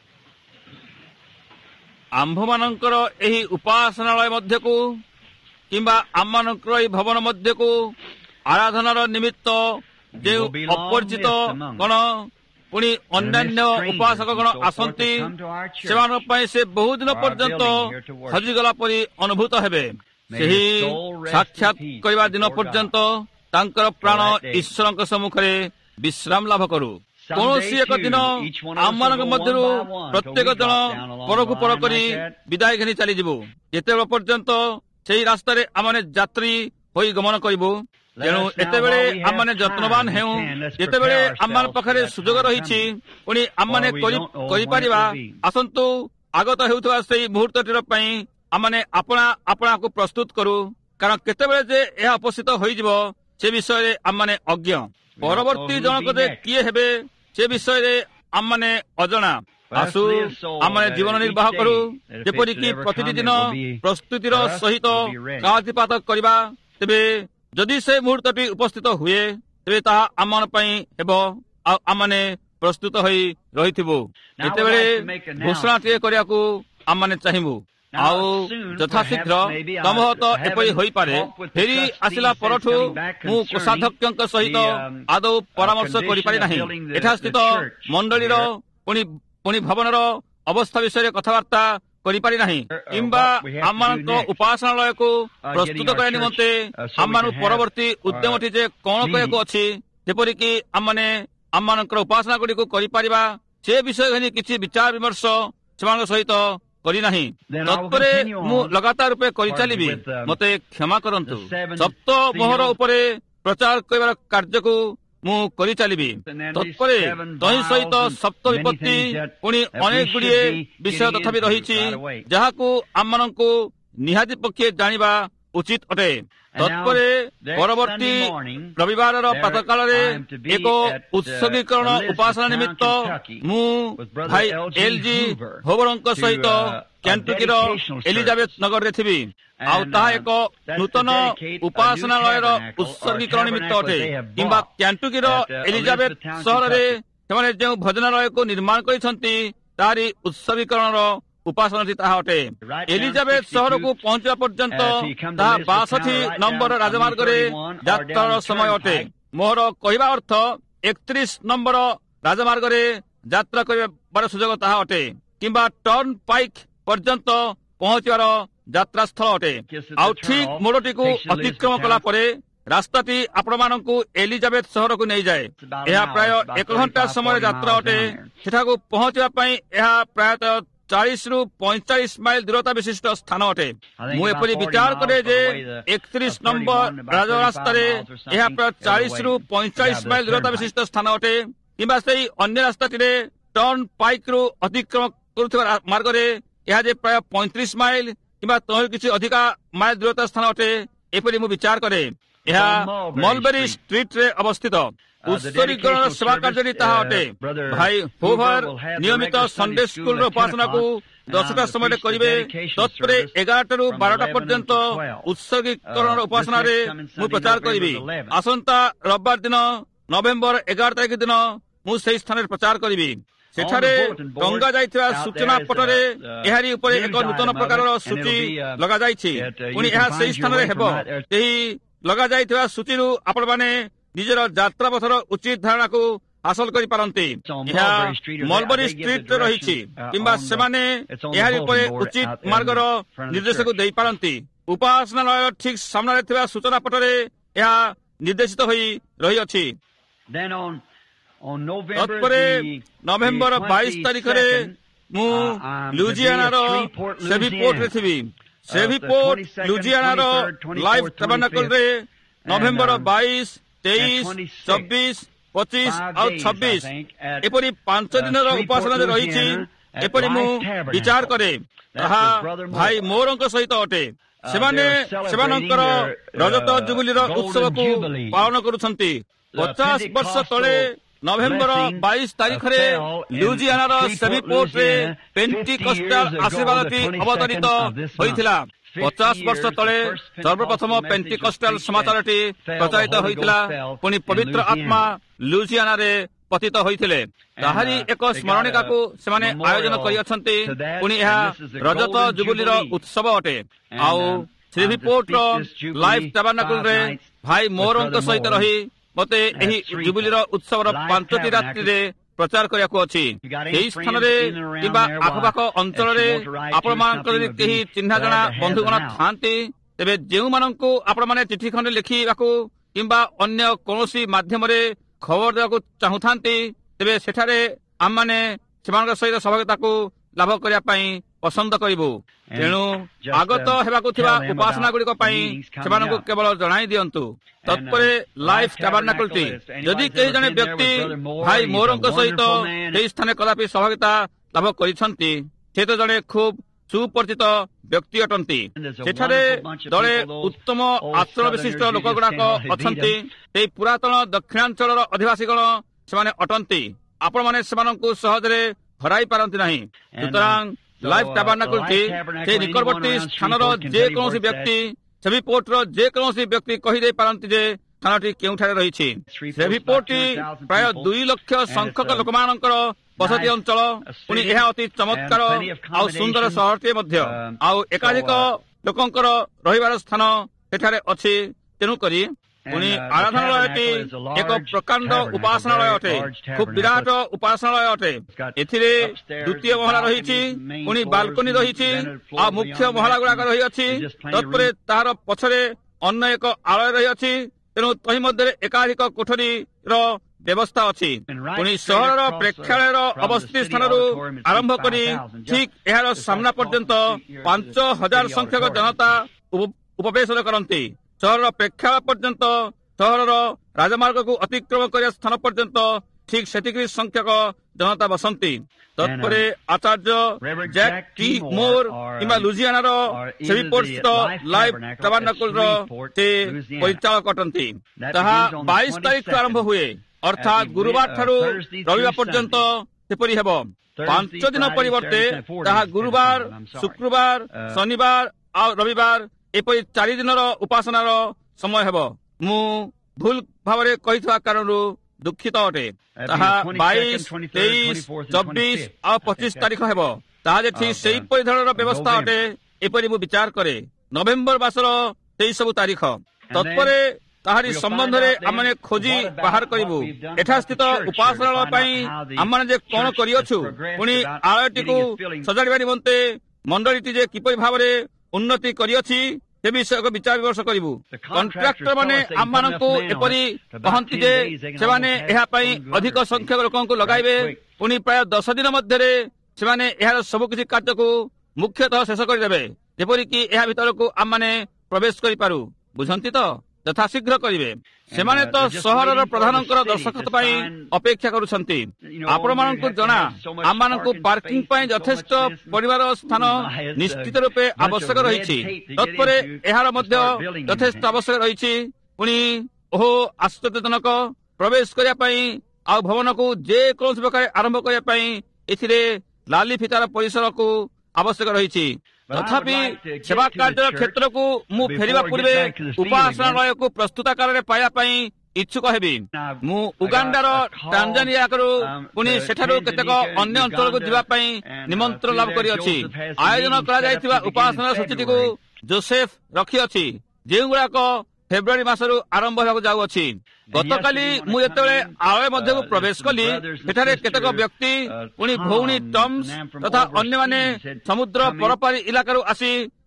ଆମ୍ଭମାନଙ୍କର ଏହି ଉପାସନାଳୟ ମଧ୍ୟକୁ କିମ୍ବା ଆମମାନଙ୍କର ଏହି ଭବନ ମଧ୍ୟକୁ ଆରାଧନାର ନିମିତ୍ତ ଯେଉଁ ଅପରିଚିତ ଗଣ ପୁଣି ଅନ୍ୟାନ୍ୟ ଉପାସକ ଗଣ ଆସନ୍ତି, ସେମାନଙ୍କ ପାଇଁ ସେ ବହୁ ଦିନ ପର୍ଯ୍ୟନ୍ତ ହଜିଗଲା ପରି ଅନୁଭୂତ ହେବେ। ସେହି ସାକ୍ଷାତ କରିବା ଦିନ ପର୍ଯ୍ୟନ୍ତ ତାଙ୍କର ପ୍ରାଣ ଈଶ୍ୱରଙ୍କ ସମ୍ମୁଖରେ ବିଶ୍ରାମ ଲାଭ କରୁ। କୌଣସି ଏକ ଦିନ ଆମମାନଙ୍କ ମଧ୍ୟରୁ ପ୍ରତ୍ୟେକ ଜଣ ପରକୁ ପର କରି ବିଦାୟ ଘେନି ଚାଲିଯିବୁ। ଯେତେବେଳେ ପର୍ଯ୍ୟନ୍ତ ସେହି ରାସ୍ତାରେ ଆମମାନେ ଯାତ୍ରୀ ହୋଇ ଗମନ କରିବୁ। ତେଣୁ ଏତେବେଳେ ଆମମାନେ ଯତ୍ନବାନ ହେଉ। ଯେତେବେଳେ ଆମମାନଙ୍କ ପାଖରେ ସୁଯୋଗ ରହିଛି, ପୁଣି ଆମମାନେ କରିପାରିବା। ଆସନ୍ତୁ, ଆଗତ ହେଉଥିବା ସେହି ମୁହୂର୍ତ୍ତଟିର ପାଇଁ ଆମମାନେ ଆପଣା ଆପଣାକୁ ପ୍ରସ୍ତୁତ କରୁ। କାରଣ କେତେବେଳେ ଯେ ଏହା ଉପସ୍ଥିତ ହୋଇଯିବ ସେ ବିଷୟରେ ଆମମାନେ ଅଜ୍ଞ। ପରବର୍ତ୍ତୀ ଜଣକ ଯେ କିଏ ହେବେ ସେ ବିଷୟରେ ଆମମାନେ ଅଜଣା। ଆସୁ ଆମମାନେ ଜୀବନ ନିର୍ବାହ କରୁ, ଯେପରିକି ପ୍ରତିଟି ଦିନ ପ୍ରସ୍ତୁତିର ସହିତ କାଳାତିପାତ କରିବା। ତେବେ ଯଦି ସେ ମୁହୂର୍ତ୍ତଟି ଉପସ୍ଥିତ ହୁଏ, ତେବେ ତାହା ଆମମାନଙ୍କ ପାଇଁ ହେବ, ଆଉ ଆମମାନେ ପ୍ରସ୍ତୁତ ହୋଇ ରହିଥିବୁ। ଯେତେବେଳେ ଘୋଷଣାଟିଏ କରିବାକୁ ଆମମାନେ ଚାହିଁବୁ, ଆଉ ଯଥାଶୀଘ୍ର ସମ୍ଭବତଃ ଏପରି ହୋଇପାରେ ଫେରି ଆସିଲା ପରଠୁ ମୁଁ କୋଷାଧ୍ୟକ୍ଷଙ୍କ ସହିତ ଆଦୌ ପରାମର୍ଶ କରିପାରି ନାହିଁ। ଏଠାସ୍ଥିତ ମଣ୍ଡଳୀର ପୁଣି ପୁଣି ଭବନର ଅବସ୍ଥା ବିଷୟରେ କଥାବାର୍ତ୍ତା କରିପାରି ନାହିଁ, କିମ୍ବା ଆମମାନଙ୍କ ଉପାସନାଳୟକୁ ପ୍ରସ୍ତୁତ କରିବା ନିମନ୍ତେ ଆମମାନଙ୍କୁ ପରବର୍ତ୍ତୀ ଉଦ୍ୟମଟି ଯେ କଣ କରିବାକୁ ଅଛି, ଯେପରିକି ଆମମାନେ ଆମମାନଙ୍କର ଉପାସନା ଗୁଡ଼ିକୁ କରିପାରିବା, ସେ ବିଷୟ ଘେନି କିଛି ବିଚାର ବିମର୍ଶ ସେମାନଙ୍କ ସହିତ କରିନାହିଁ। ତତ୍ପରେ ମୁଁ ଲଗାତାର ରୂପେ କରିଚାଲିବି। ମୋତେ କ୍ଷମା କରନ୍ତୁ। ସପ୍ତ ମୋହର ଉପରେ ପ୍ରଚାର କରିବାର କାର୍ଯ୍ୟକୁ ମୁଁ କରିଚାଲିବି। ତତ୍ପରେ ତହିଁ ସହିତ ସପ୍ତ ବିପତ୍ତି ପୁଣି ଅନେକ ଗୁଡ଼ିଏ ବିଷୟ ତଥାପି ରହିଛି, ଯାହାକୁ ଆମମାନଙ୍କୁ ନିହାତି ପକ୍ଷେ ଜାଣିବା ଉଚିତ ଅଟେ। ତତ୍ପରେ ପରବର୍ତ୍ତୀ ରବିବାରର ପ୍ରାତଃକାଳରେ ଏକ ଉତ୍ସର୍ଗୀକରଣ ଉପାସନା ନିମିତ୍ତ ମୁଁ ଭାଇ ଏଲ୍ ଜି ହୋବରଙ୍କ ସହିତ କେଣ୍ଟୁକିର ଏଲିଜାବେଥ ନଗରରେ ଥିବି। ଆଉ ତାହା ଏକ ନୂତନ ଉପାସନାଳୟର ଉତ୍ସର୍ଗୀକରଣ ନିମିତ୍ତ ଅଟେ, କିମ୍ବା କେଣ୍ଟୁକିର ଏଲିଜାବେଥ ସହରରେ ସେମାନେ ଯେଉଁ ଭଜନାଳୟକୁ ନିର୍ମାଣ କରିଛନ୍ତି ତାହାରି ଉତ୍ସର୍ଗୀକରଣର ଉପାସନାଟି ତାହା ଅଟେ। ଏଲିଜାବେଥ ସହରକୁ ପହଞ୍ଚିବା ପର୍ଯ୍ୟନ୍ତ ତାହା ବାଷଠି ନମ୍ବର ରାଜମାର୍ଗରେ ଯାତ୍ରାର ସମୟ ଅଟେ। ମୋର କହିବା ଅର୍ଥ ଏକତିରିଶ ନମ୍ବର ରାଜମାର୍ଗରେ ଯାତ୍ରା କରିବାର ସୁଯୋଗ ତାହା ଅଟେ, କିମ୍ବା ଟର୍ନ ପାଇକ୍ ପର୍ଯ୍ୟନ୍ତ ପହଞ୍ଚିବାର ଯାତ୍ରାସ୍ଥଳ ଅଟେ। ଆଉ ଠିକ୍ ମୋଡ଼ଟିକୁ ଅତିକ୍ରମ କଲା ପରେ ରାସ୍ତାଟି ଆପଣମାନଙ୍କୁ ଏଲିଜାବେଥ ସହରକୁ ନେଇଯାଏ। ଏହା ପ୍ରାୟ ଏକ ଘଣ୍ଟା ସମୟ ଯାତ୍ରା ଅଟେ। ସେଠାକୁ ପହଞ୍ଚିବା ପାଇଁ ଏହା ପ୍ରାୟତଃ ଚାଳିଶରୁ ପଇଁଚାଳିଶ ମାଇଲ ଦୂରତା ବିଶିଷ୍ଟ ସ୍ଥାନ ଅଟେ। ମୁଁ ଏପରି ବିଚାର କରେ ଯେ ଏକତିରିଶ ନମ୍ବର ରାଜରାସ୍ତାରେ ଏହା ପ୍ରାୟ ଚାଳିଶରୁ ପଇଁଚାଳିଶ ମାଇଲ ଦୂରତା ବିଶିଷ୍ଟ ସ୍ଥାନ ଅଟେ, କିମ୍ବା ସେହି ଅନ୍ୟ ରାସ୍ତାଟିରେ ଟର୍ନ ପାଇକ୍ରୁ ଅତିକ୍ରମ କରୁଥିବା ମାର୍ଗରେ ଏହା ଯେ ପ୍ରାୟ ପଇଁତିରିଶ ମାଇଲ କିମ୍ବା ତହିଁରୁ କିଛି ଅଧିକା ମାଇଲ ଦୂରତା ସ୍ଥାନ ଅଟେ, ଏପରି ମୁଁ ବିଚାର କରେ। ଏହା ମଲବେରୀ ଷ୍ଟ୍ରିଟ୍ରେ ଅବସ୍ଥିତ। ଉତ୍ସର୍ଗୀକରଣ ସେବା କାର୍ଯ୍ୟଟି ତାହା ଅଟେ। ଭାଇ ହୋଭର ନିୟମିତ ସଣ୍ଡେ ସ୍କୁଲର ଉପାସନାକୁ ଦଶଟା ସମୟରେ କରିବେ। ତତ୍ପରେ ଏଗାରଟାରୁ ବାରଟା ପର୍ଯ୍ୟନ୍ତ ଉତ୍ସର୍ଗୀକରଣର ଉପାସନାରେ ମୁଁ ପ୍ରଚାର କରିବି। ଆସନ୍ତା ରବିବାର ଦିନ ନଭେମ୍ବର ଏଗାର ତାରିଖ ଦିନ ମୁଁ ସେହି ସ୍ଥାନରେ ପ୍ରଚାର କରିବି। ସେଠାରେ ଟଙ୍ଗା ଯାଇଥିବା ସୂଚନା ପଟରେ ଏହାରି ଉପରେ ଏକ ନୂତନ ପ୍ରକାରର ସୂଚୀ ଲଗାଯାଇଛି। ପୁଣି ଏହା ସେହି ସ୍ଥାନରେ ହେବ। ସେହି ଲଗାଯାଇଥିବା ସୂଚୀରୁ ଆପଣମାନେ ନିଜର ଯାତ୍ରା ପଥର ଉଚିତ ଧାରଣାକୁ ହାସଲ କରିପାରନ୍ତି। ଏହା ମଲବରୀ ଷ୍ଟ୍ରିଟ୍ରେ ରହିଛି, କିମ୍ବା ସେମାନେ ଏହାରି ଉପରେ ଉଚିତ ମାର୍ଗର ନିର୍ଦ୍ଦେଶକୁ ଦେଇପାରନ୍ତି। ଉପାସନାଳୟ ଠିକ୍ ସାମ୍ନାରେ ଥିବା ସୂଚନା ପଟରେ ଏହା ନିର୍ଦ୍ଦେଶିତ ହୋଇ ରହିଅଛି। ତତ୍ପରେ ନଭେମ୍ବର ବାଇଶ ତାରିଖରେ ମୁଁ ଲୁଜିଆନାର ସେଭିପୋର୍ଟରେ ଥିବି। ସେଭିପୋର୍ଟ ଲୁଜିଆନାର ଲାଇଫ୍ ଟାବର୍ନାକଲରେ ନଭେମ୍ବର ବାଇଶ, ତେଇଶ, ଚବିଶ, ପଚିଶ ଆଉ ଛବିଶ ଏପରି ପାଞ୍ଚ ଦିନର ଉପାସନାରେ ରହିଛି। ଏପରି ମୁଁ ବିଚାର କରେ। ତାହା ଭାଇ ମୋରଙ୍କ ସହିତ ଅଟେ। ସେମାନେ ସେମାନଙ୍କର ରଜତ ଜୁବୁଲିର ଉତ୍ସବକୁ ପାଳନ କରୁଛନ୍ତି। ପଚାଶ ବର୍ଷ ତଳେ ନଭେମ୍ବର ବାଇଶ ତାରିଖରେ ଲୁଜିଆନାର ସେଭିପୋର୍ଟରେ ପେଣ୍ଟିକଷ୍ଟାଲ ଆଶୀର୍ବାଦଟି ଅବତରିତ ହୋଇଥିଲା। ପଚାଶ ବର୍ଷ ତଳେ ସର୍ବପ୍ରଥମ ପେଣ୍ଟିକଷ୍ଟାଲ ସମାଚାରଟି ପ୍ରଚାରିତ ହୋଇଥିଲା। ପୁଣି ପବିତ୍ର ଆତ୍ମା ଲୁଜିଆନାରେ ପତିତ ହୋଇଥିଲେ। ତାହାରି ଏକ ସ୍ମରଣିକାକୁ ସେମାନେ ଆୟୋଜନ କରିଅଛନ୍ତି। ପୁଣି ଏହା ରଜତ ଜୁବୁଲିର ଉତ୍ସବ ଅଟେ। ଆଉ ସେଭିପୋର୍ଟର ଲାଇଫ୍ ଟାବର୍ନାକଲରେ ଭାଇ ମୋରଙ୍କ ସହିତ ରହି ମୋତେ ଏହି ଜୁବୁଲିର ଉତ୍ସବର ପାଞ୍ଚଟି ରାତ୍ରିରେ ପ୍ରଚାର କରିବାକୁ ଅଛି। ସେହି ସ୍ଥାନରେ କିମ୍ବା ଆଖପାଖ ଅଞ୍ଚଳରେ ଆପଣମାନଙ୍କର ଯଦି କେହି ଚିହ୍ନା ଜଣା ବନ୍ଧୁଗଣ ଥାଆନ୍ତି, ତେବେ ଯେଉଁମାନଙ୍କୁ ଆପଣମାନେ ଚିଠି ଖଣ୍ଡେ ଲେଖିବାକୁ କିମ୍ବା ଅନ୍ୟ କୌଣସି ମାଧ୍ୟମରେ ଖବର ଦେବାକୁ ଚାହୁଁଥାନ୍ତି, ତେବେ ସେଠାରେ ଆମମାନେ ସେମାନଙ୍କ ସହିତ ସହଭାଗିତାକୁ ଲାଭ କରିବା ପାଇଁ ପସନ୍ଦ କରିବୁ। ତେଣୁ ଆଗତ ହେବାକୁ ଥିବା ଉପାସନା ଗୁଡିକ ପାଇଁ ସେମାନଙ୍କୁ କେବଳ ଜଣାଇ ଦିଅନ୍ତୁ। ତତ୍ପରେ ଲାଇଫ୍ ଟାବର୍ନାକଲଟି ଯଦି କେହି ଜଣେ ବ୍ୟକ୍ତି ଭାଇ ମୋରଙ୍କ ସହିତ ସେହି ସ୍ଥାନରେ କଦାପି ସହଭାଗିତା ଲାଭ କରିଛନ୍ତି, ସେ ତ ଜଣେ ଖୁବ୍ ସୁପରିଚିତ ବ୍ୟକ୍ତି ଅଟନ୍ତି। ସେଠାରେ ଦଳେ ଉତ୍ତମ ଆଚରଣ ବିଶିଷ୍ଟ ଲୋକଗୁଡାକ ଅଛନ୍ତି। ସେହି ପୁରାତନ ଦକ୍ଷିଣାଞ୍ଚଳର ଅଧିବାସୀଗଣ ସେମାନେ ଅଟନ୍ତି। ଆପଣମାନେ ସେମାନଙ୍କୁ ସହଜରେ ହରାଇ ପାରନ୍ତି ନାହିଁ। ସୁତରାଂ ଲାଇଫ୍ ଟାବର୍ନାକଲଟି ସେହି ନିକଟବର୍ତ୍ତୀ ସ୍ଥାନର ଯେକୌଣସି ବ୍ୟକ୍ତି, ସେଭିପୋର୍ଟର ଯେକୌଣସି ବ୍ୟକ୍ତି କହିଦେଇ ପାରନ୍ତି ଯେ ସ୍ଥାନଟି କେଉଁଠାରେ ରହିଛି। ସେଭିପୋର୍ଟଟି ପ୍ରାୟ ଦୁଇ ଲକ୍ଷ ସଂଖ୍ୟକ ଲୋକମାନଙ୍କର ବସତି ଅଞ୍ଚଳ। ପୁଣି ଏହା ଅତି ଚମତ୍କାର ଆଉ ସୁନ୍ଦର ସହରଟିଏ ମଧ୍ୟ। ଆଉ ଏକାଧିକ ଲୋକଙ୍କର ରହିବାର ସ୍ଥାନ ସେଠାରେ ଅଛି। ତେଣୁକରି ପୁଣି ଆରାଧନାଳୟଟି ଏକ ପ୍ରକାଣ୍ଡ ଉପାସନାଳୟ ଅଟେ। ଖୁବ୍ ବିରାଟ ଉପାସନାଳୟ ଅଟେ। ଏଥିରେ ଦ୍ୱିତୀୟ ମହଲା ରହିଛି, ପୁଣି ବାଲକୋନି ରହିଛି, ଆଉ ମୁଖ୍ୟ ମହଲା ଗୁଡାକ ରହିଅଛି। ତତ୍ପରେ ତାହାର ପଛରେ ଅନ୍ୟ ଏକ ଆଳୟ ରହିଅଛି। ତେଣୁ ତହିଁ ମଧ୍ୟରେ ଏକାଧିକ କୋଠରୀର ବ୍ୟବସ୍ଥା ଅଛି। ପୁଣି ସହରର ପ୍ରେକ୍ଷାଳୟର ଅବସ୍ଥିତି ସ୍ଥାନରୁ ଆରମ୍ଭ କରି ଠିକ୍ ଏହାର ସାମ୍ନା ପର୍ଯ୍ୟନ୍ତ ପାଞ୍ଚ ହଜାର ସଂଖ୍ୟକ ଜନତା ଉପବେଶନ କରନ୍ତି। ସହରର ପ୍ରେକ୍ଷାଳୟ ପର୍ଯ୍ୟନ୍ତ, ସହରର ରାଜମାର୍ଗକୁ ଅତିକ୍ରମ କରିବା ସ୍ଥାନ ପର୍ଯ୍ୟନ୍ତ ଠିକ୍ ସେତିକି ସଂଖ୍ୟକ ଜନତା ବସନ୍ତି। ତତ୍ପରେ ଆଚାର୍ଯ୍ୟ ଜ୍ୟାକ୍ ଟି ମୋର କିମ୍ବା ଲୁଜିଆନାର ସେଭିପୋର୍ଟସ୍ଥ ଲାଇଫ୍ ଟାବର୍ନାକଲର ସେ ପରିଚାଳକ ଅଟନ୍ତି। ତାହା ବାଇଶ ତାରିଖରୁ ଆରମ୍ଭ ହୁଏ, ଅର୍ଥାତ୍ ଗୁରୁବାର ଠାରୁ ରବିବାର ପର୍ଯ୍ୟନ୍ତ ସେପରି ହେବ। ପାଞ୍ଚ ଦିନ ପରିବର୍ତ୍ତେ ତାହା ଗୁରୁବାର, ଶୁକ୍ରବାର, ଶନିବାର ଆଉ ରବିବାର ଏପରି ଚାରି ଦିନର ଉପାସନାର ସମୟ ହେବ। ମୁଁ ଭୁଲ ଭାବରେ କହିଥିବା କାରଣରୁ ଦୁଃଖିତ ଅଟେ। ତାହା ବାଇଶ, ତେଇଶ, ଚବିଶ ଆଉ ପଚିଶ ତାରିଖ ହେବ। ତାହା ଯେ ଠିକ୍ ସେହିପରି ଧରଣର ବ୍ୟବସ୍ଥା ଅଟେ, ଏପରି ମୁଁ ବିଚାର କରେ। ନଭେମ୍ବର ମାସର ସେଇ ସବୁ ତାରିଖ। ତତ୍ପରେ ତାହାରି ସମ୍ବନ୍ଧରେ ଆମେ ଖୋଜି ବାହାର କରିବୁ। ଏଠା ସ୍ଥିତ ଉପାସନାଳୟ ପାଇଁ ଆମେ ଯେ କଣ କରିଅଛୁ, ପୁଣି ଆଳୟଟିକୁ ସଜାଡ଼ିବା ନିମନ୍ତେ ମଣ୍ଡଳୀଟି ଯେ କିପରି ଭାବରେ ଉନ୍ନତି କରିଅଛି ସେ ବିଷୟକୁ ବିଚାର ବିମର୍ଶ କରିବୁ। କଣ୍ଟ୍ରାକ୍ଟର ମାନେ ଆମମାନଙ୍କୁ ଏପରି କହନ୍ତି ଯେ ସେମାନେ ଏହା ପାଇଁ ଅଧିକ ସଂଖ୍ୟକ ଲୋକଙ୍କୁ ଲଗାଇବେ। ପୁଣି ପ୍ରାୟ ଦଶ ଦିନ ମଧ୍ୟରେ ସେମାନେ ଏହାର ସବୁ କିଛି କାର୍ଯ୍ୟକୁ ମୁଖ୍ୟତଃ ଶେଷ କରିଦେବେ, ଯେପରିକି ଏହା ଭିତରକୁ ଆମମାନେ ପ୍ରବେଶ କରିପାରୁ। ବୁଝନ୍ତି ତ? ଯଥାଶୀଘ୍ର କରିବେ। ସେମାନେ ତ ସହରର ପ୍ରଧାନଙ୍କର ଦସ୍ତଖତ ପାଇଁ ଅପେକ୍ଷା କରୁଛନ୍ତି। ଆପଣମାନଙ୍କୁ ଜଣା, ଆମମାନଙ୍କୁ ପାର୍କିଂ ପାଇଁ ଯଥେଷ୍ଟ ପରିବାର ସ୍ଥାନ ନିଶ୍ଚିତ ରୂପେ ଆବଶ୍ୟକ ରହିଛି। ତତ୍ପରେ ଏହାର ମଧ୍ୟ ଯଥେଷ୍ଟ ଆବଶ୍ୟକ ରହିଛି। ପୁଣି ଓହୋ ଆଶ୍ଚର୍ଯ୍ୟଜନକ, ପ୍ରବେଶ କରିବା ପାଇଁ ଆଉ ଭବନକୁ ଯେକୌଣସି ପ୍ରକାର ଆରମ୍ଭ କରିବା ପାଇଁ ଏଥିରେ ଲାଲି ଫିତାର ପରିସରକୁ ଆବଶ୍ୟକ ରହିଛି। ତଥାପି ସେବା କାର୍ଯ୍ୟର କ୍ଷେତ୍ରକୁ ମୁଁ ଫେରିବା ପୂର୍ବେ ଉପାସନାଳୟକୁ ପ୍ରସ୍ତୁତ ଆକାରରେ ପାଇବା ପାଇଁ ଇଚ୍ଛୁକ ହେବି। ମୁଁ ଉଗାଣ୍ଡାର ଟାଞ୍ଜାନିଆରୁ ପୁଣି ସେଠାରୁ କେତେକ ଅନ୍ୟ ଅଞ୍ଚଳକୁ ଯିବା ପାଇଁ ନିମନ୍ତ୍ରଣ ଲାଭ କରିଅଛି। ଆୟୋଜନ କରାଯାଇଥିବା ଉପାସନାର ସୂଚୀଟିକୁ ଜୋସେଫ ରଖିଅଛି, ଯେଉଁଗୁଡାକ ଫେବୃଆରୀ ମାସରୁ ଆରମ୍ଭ ହେବାକୁ ଯାଉଅଛି। ଗତକାଲି ମୁଁ ଯେତେବେଳେ ଆଳୟ ମଧ୍ୟକୁ ପ୍ରବେଶ କଲି, ସେଠାରେ କେତେକ ବ୍ୟକ୍ତି ପୁଣି ଭଉଣୀ ଟମ୍ସ ତଥା ଅନ୍ୟମାନେ ସମୁଦ୍ର ପରପାରି ଇଲାକାରୁ ଆସି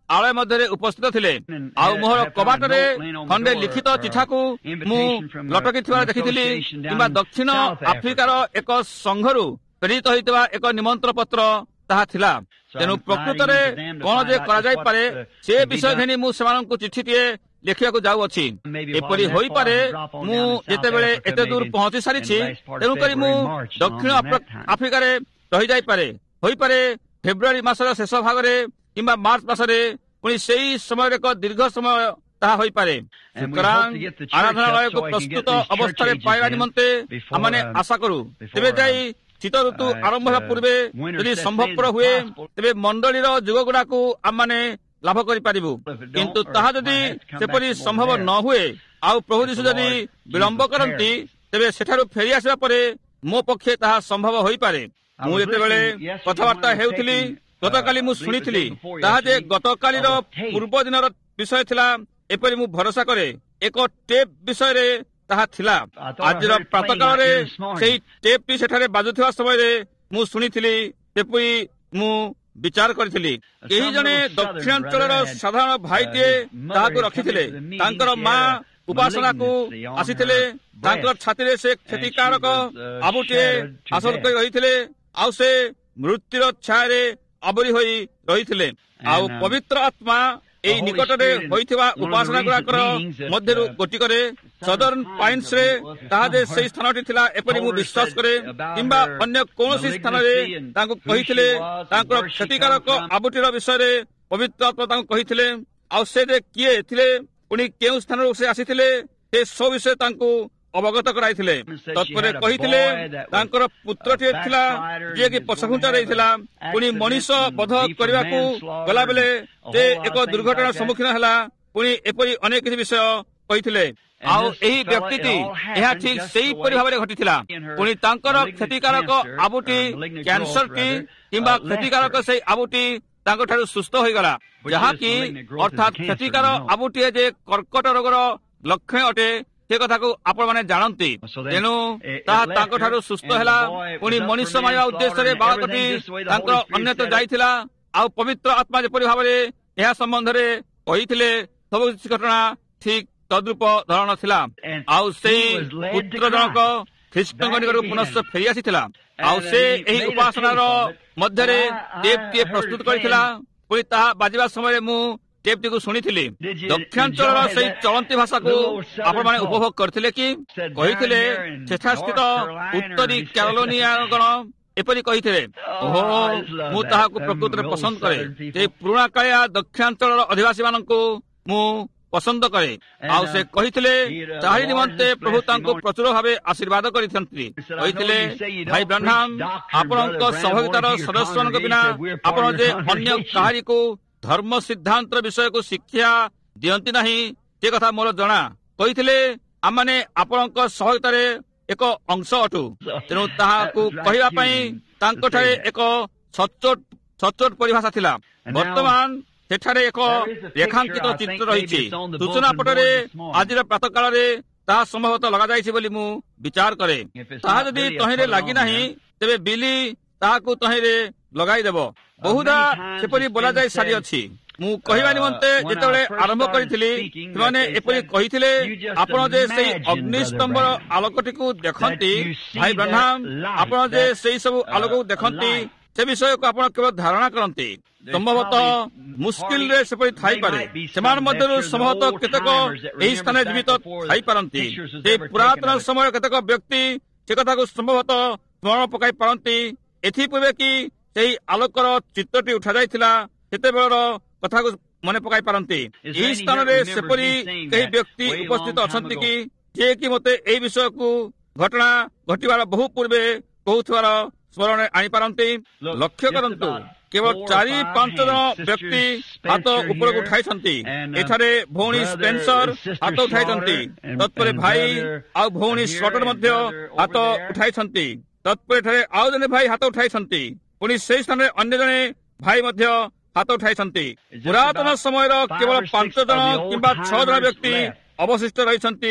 ଆଳୟ ମଧ୍ୟରେ ଉପସ୍ଥିତ ଥିଲେ। ଆଉ ମୋହର କବାଟରେ ଖଣ୍ଡେ ଲିଖିତ ଚିଠାକୁ ମୁଁ ଲଟକିଥିବାର ଦେଖିଥିଲି, କିମ୍ବା ଦକ୍ଷିଣ ଆଫ୍ରିକାର ଏକ ସଂଘରୁ ପ୍ରେରିତ ହୋଇଥିବା ଏକ ନିମନ୍ତ୍ରଣ ପତ୍ର ତାହା ଥିଲା। ତେଣୁ ପ୍ରକୃତରେ କଣ ଯେ କରାଯାଇପାରେ ସେ ବିଷୟ ଘେନି ମୁଁ ସେମାନଙ୍କୁ ଚିଠିଟିଏ ଲେଖିବାକୁ ଯାଉଅଛି। ଏପରି ହୋଇପାରେ ମୁଁ ଯେତେବେଳେ ଏତେ ଦୂର ପହଞ୍ଚି ସାରିଛି, ତେଣୁକରି ମୁଁ ଦକ୍ଷିଣ ଆଫ୍ରିକାରେ ରହିଯାଇପାରେ। ହୋଇପାରେ ଫେବୃଆରୀ ମାସର ଶେଷ ଭାଗରେ କିମ୍ବା ମାର୍ଚ୍ଚ ମାସରେ, ପୁଣି ସେହି ସମୟରେ ଏକ ଦୀର୍ଘ ସମୟ ତାହା ହୋଇପାରେ। ସୁତରାଂ ଆରାଧନାଳୟକୁ ପ୍ରସ୍ତୁତ ଅବସ୍ଥାରେ ପାଇବା ନିମନ୍ତେ ଆମମାନେ ଆଶା କରୁ। ତେବେ ଯାଇ ଶୀତ ଋତୁ ଆରମ୍ଭ ହେବା ପୂର୍ବେ ଯଦି ସମ୍ଭବପର ହୁଏ, ତେବେ ମଣ୍ଡଳୀର ଯୁଗଗୁଡାକୁ ଆମମାନେ ଲାଭ କରିପାରିବୁ। କିନ୍ତୁ ତାହା ଯଦି ସେପରି ସମ୍ଭବ ନ ହୁଏ, ଆଉ ପ୍ରଭୁ ଯୀଶୁ ଯଦି ବିଳମ୍ବ କରନ୍ତି, ତେବେ ସେଠାରୁ ଫେରି ଆସିବା ପରେ ମୋ ପକ୍ଷେ ତାହା ସମ୍ଭବ ହୋଇପାରେ। ମୁଁ ଯେତେବେଳେ କଥାବାର୍ତ୍ତା ହେଉଥିଲି, ଗତକାଲି ମୁଁ ଶୁଣିଥିଲି ତାହା ଯେ ଗତକାଲିର ପୂର୍ବ ଦିନର ବିଷୟ ଥିଲା, ଏପରି ମୁଁ ଭରସା କରେ। ଏକ ଟେପ୍ ବିଷୟରେ ତାହା ଥିଲା। ଆଜିର ପ୍ରାତଃକାଳରେ ସେହି ଟେପ୍ଟି ସେଠାରେ ବାଜୁଥିବା ସମୟରେ ମୁଁ ଶୁଣିଥିଲି, ତେପରି ମୁଁ ବିଚାର କରିଥିଲି। କେହି ଜଣେ ଦକ୍ଷିଣାଞ୍ଚଳର ସାଧାରଣ ଭାଇଟିଏ ତାହାକୁ ରଖିଥିଲେ। ତାଙ୍କର ମା ଉପାସନାକୁ ଆସିଥିଲେ। ତାଙ୍କର ଛାତିରେ ସେ କ୍ଷତିକାରକ ଆବୁଟିଏ ହାସଲ କରି ରହିଥିଲେ, ଆଉ ସେ ମୃତ୍ୟୁର ଛାୟାରେ ଆବରି ହୋଇ ରହିଥିଲେ। ଆଉ ପବିତ୍ର ଆତ୍ମା ଏହି ନିକଟରେ ହୋଇଥିବା ଉପାସନା ଗୁଡାକର ମଧ୍ୟରୁ ଗୋଟିକରେ ସଦର୍ନ ପାଇନ୍ସରେ ତାହା ଯେ ସେହି ସ୍ଥାନଟି ଥିଲା ଏପରି ମୁଁ ବିଶ୍ୱାସ କରେ, କିମ୍ବା ଅନ୍ୟ କୌଣସି ସ୍ଥାନରେ ତାଙ୍କୁ କହିଥିଲେ ତାଙ୍କର କ୍ଷତିକାରକ ଆବୁଟିର ବିଷୟରେ ପବିତ୍ର ଆତ୍ମା ତାଙ୍କୁ କହିଥିଲେ। ଆଉ ସେ ଯେ କିଏ ଥିଲେ, ପୁଣି କେଉଁ ସ୍ଥାନରୁ ସେ ଆସିଥିଲେ, ସେ ସବୁ ବିଷୟ ତାଙ୍କୁ ଅବଗତ କରାଇଥିଲେ। ତତ୍ପରେ କହିଥିଲେ ତାଙ୍କର ପୁତ୍ରଟିଏ ଥିଲା ଯିଏକି ପଛଘୁଞ୍ଚା ଦେଇଥିଲା, ପୁଣି ମଣିଷ ବଧ କରିବାକୁ ଗଲାବେଳେ ସେ ଏକ ଦୁର୍ଘଟଣାର ସମ୍ମୁଖୀନ ହେଲା। ପୁଣି ଏପରି ଅନେକ କିଛି ବିଷୟ କହିଥିଲେ। ଆଉ ଏହି ବ୍ୟକ୍ତିଟି ଏହା ଠିକ୍ ସେହିପରି ଭାବରେ ଘଟିଥିଲା। ପୁଣି ତାଙ୍କର କ୍ଷତିକାରକ ଆବୁଟି କ୍ୟାନ୍ସରଟି କିମ୍ବା କ୍ଷତିକାରକ ସେହି ଆବୁଟି ତାଙ୍କଠାରୁ ସୁସ୍ଥ ହୋଇଗଲା, ଯାହାକି ଅର୍ଥାତ୍ କ୍ଷତିକାର ଆବୁଟିଏ ଯେ କର୍କଟ ରୋଗର ଲକ୍ଷଣ ଅଟେ ସେ କଥାକୁ ଆପଣମାନେ ଜାଣନ୍ତି। ତେଣୁ ତାହା ତାଙ୍କଠାରୁ ସୁସ୍ଥ ହେଲା। ପୁଣି ମଣିଷ ମାରିବା ଉଦ୍ଦେଶ୍ୟରେ ବାଳକଟି ତାଙ୍କର ଅନ୍ୟତ୍ର ଯାଇଥିଲା। ଆଉ ପବିତ୍ର ଆତ୍ମା ଯେପରି ଭାବରେ ଏହା ସମ୍ବନ୍ଧରେ କହିଥିଲେ, ସବୁ କିଛି ଘଟଣା ଠିକ୍ ତଦ୍ରୂପ ଧରଣ ଥିଲା। ଆଉ ସେଇ ପୁତ୍ର ଜଣକ ଖ୍ରୀଷ୍ଟଙ୍କ ନିକଟକୁ ପୁନଃ ଫେରି ଆସିଥିଲା। ଆଉ ସେ ଏହି ଉପାସନାର ମଧ୍ୟରେ ଟେପ୍ଟିଏ ପ୍ରସ୍ତୁତ କରିଥିଲା। ପୁଣି ତାହା ବାଜିବା ସମୟରେ ମୁଁ ଟେପ୍ଟିକୁ ଶୁଣିଥିଲି। ଦକ୍ଷିଣାଞ୍ଚଳର ସେହି ଚଳନ୍ତି ଭାଷାକୁ ଆପଣମାନେ ଉପଭୋଗ କରିଥିଲେ କି? କହିଥିଲେ ସେଠାସ୍ଥିତ ଉତ୍ତରୀ କ୍ୟାରୋଲିନିଆଗଣ ଏପରି କହିଥିଲେ, ଓହୋ ମୁଁ ତାହାକୁ ପ୍ରକୃତରେ ପସନ୍ଦ କରେ। ସେ ପୁରୁଣା କାଳିଆ ଦକ୍ଷିଣାଞ୍ଚଳର ଅଧିବାସୀ ମାନଙ୍କୁ ମୁଁ ପସନ୍ଦ କରେ। ଆଉ ସେ କହିଥିଲେ ତାହାରି ନିମନ୍ତେ ପ୍ରଭୁ ତାଙ୍କୁ ପ୍ରଚୁର ଭାବେ ଆଶୀର୍ବାଦ କରିଛନ୍ତି। କହିଥିଲେ, ଭାଇ ବ୍ରାହ୍ମଣ, ଆପଣଙ୍କ ସହଭାଗିତାର ସଦସ୍ୟମାନଙ୍କ ବିନା ଆପଣ ଯେ ଅନ୍ୟ କାହାରିକୁ ଧର୍ମ ସିଦ୍ଧାନ୍ତର ବିଷୟକୁ ଶିକ୍ଷା ଦିଅନ୍ତି ନାହିଁ, ସେ କଥା ମୋର ଜଣା। କହିଥିଲେ ଆମମାନେ ଆପଣଙ୍କ ସହଭାଗିତାରେ ଏକ ଅଂଶ ଅଟୁ। ତେଣୁ ତାହାକୁ କହିବା ପାଇଁ ତାଙ୍କଠାରେ ଏକ ସଚ୍ଚୋଟ ସଚ୍ଚୋଟ ପରିଭାଷା ଥିଲା। ବର୍ତ୍ତମାନ ସେଠାରେ ଏକ ରେଖାଙ୍କିତ ଚିତ୍ର ରହିଛି। ସୂଚନା ପଟରେ ଆଜିର ପ୍ରାତଃ କାଳରେ ତାହା ସମ୍ଭବତଃ ଲଗାଯାଇଛି ବୋଲି ମୁଁ ବିଚାର କରେ। ତାହା ଯଦି ତହିଁରେ ଲାଗିନାହିଁ, ତେବେ ବିଲି ତାହାକୁ ତହିଁରେ ଲଗାଇଦେବ। ବହୁଧା ସେପରି ବୋଲାଯାଇ ସାରିଅଛି। ମୁଁ କହିବା ନିମନ୍ତେ ଯେତେବେଳେ ଆରମ୍ଭ କରିଥିଲି, ସେମାନେ ଏପରି କହିଥିଲେ, ଆପଣ ଯେ ସେଇ ଅଗ୍ନିସ୍ତମ୍ଭର ଆଲୋକଟିକୁ ଦେଖନ୍ତି, ଭାଇ ବ୍ରାହ୍ମଣ, ଆପଣ ଯେ ସେଇ ସବୁ ଆଲୋକକୁ ଦେଖନ୍ତି, ସେ ବିଷୟକୁ ଆପଣ କେବଳ ଧାରଣା କରନ୍ତି। ସମ୍ଭବତଃ ମୁସ୍କିଲରେ ସେପରି ଥାଇପାରେ। ସେମାନେ ମଧ୍ୟରୁ ସମ୍ଭବତଃ କେତେକ ଏହି ସ୍ଥାନରେ ଜୀବିତ ଥାଇପାରନ୍ତି। ସେ ପୁରାତନ ସମୟର କେତେକ ବ୍ୟକ୍ତି ସେ କଥାକୁ ସମ୍ଭବତଃ ସ୍ମରଣ ପକାଇ ପାରନ୍ତି। ଏଥିପୂର୍ବେ କି ସେହି ଆଲୋକର ଚିତ୍ରଟି ଉଠାଯାଇଥିଲା, ସେତେବେଳର କଥାକୁ ମନେ ପକାଇ ପାରନ୍ତି। ଏହି ସ୍ଥାନରେ ସେପରି କେହି ବ୍ୟକ୍ତି ଉପସ୍ଥିତ ଅଛନ୍ତି କି ଯିଏକି ମୋତେ ଏହି ବିଷୟକୁ ଘଟଣା ଘଟିବାର ବହୁ ପୂର୍ବେ କହୁଥିବାର ସ୍ମରଣ ଆଣିପାରନ୍ତି? ଲକ୍ଷ୍ୟ କରନ୍ତୁ, କେବଳ ଚାରି ପାଞ୍ଚ ଜଣ ବ୍ୟକ୍ତି ହାତ ଉପରକୁ ଉଠାଇଛନ୍ତି। ଏଠାରେ ଭଉଣୀ ସ୍ପେନ୍ସର ହାତ ଉଠାଇଛନ୍ତି। ତତ୍ପରେ ଭାଇ ଆଉ ଭଉଣୀ ସ୍ଲଟର ମଧ୍ୟ ହାତ ଉଠାଇଛନ୍ତି। ତତ୍ପରେ ଏଠାରେ ଆଉ ଜଣେ ଭାଇ ହାତ ଉଠାଇଛନ୍ତି। ପୁଣି ସେହି ସ୍ଥାନରେ ଅନ୍ୟ ଜଣେ ଭାଇ ମଧ୍ୟ ହାତ ଉଠାଇଛନ୍ତି। ପୁରାତନ ସମୟର କେବଳ ପାଞ୍ଚ ଜଣ କିମ୍ବା ଛଅ ଜଣ ବ୍ୟକ୍ତି ଅବଶିଷ୍ଟ ରହିଛନ୍ତି।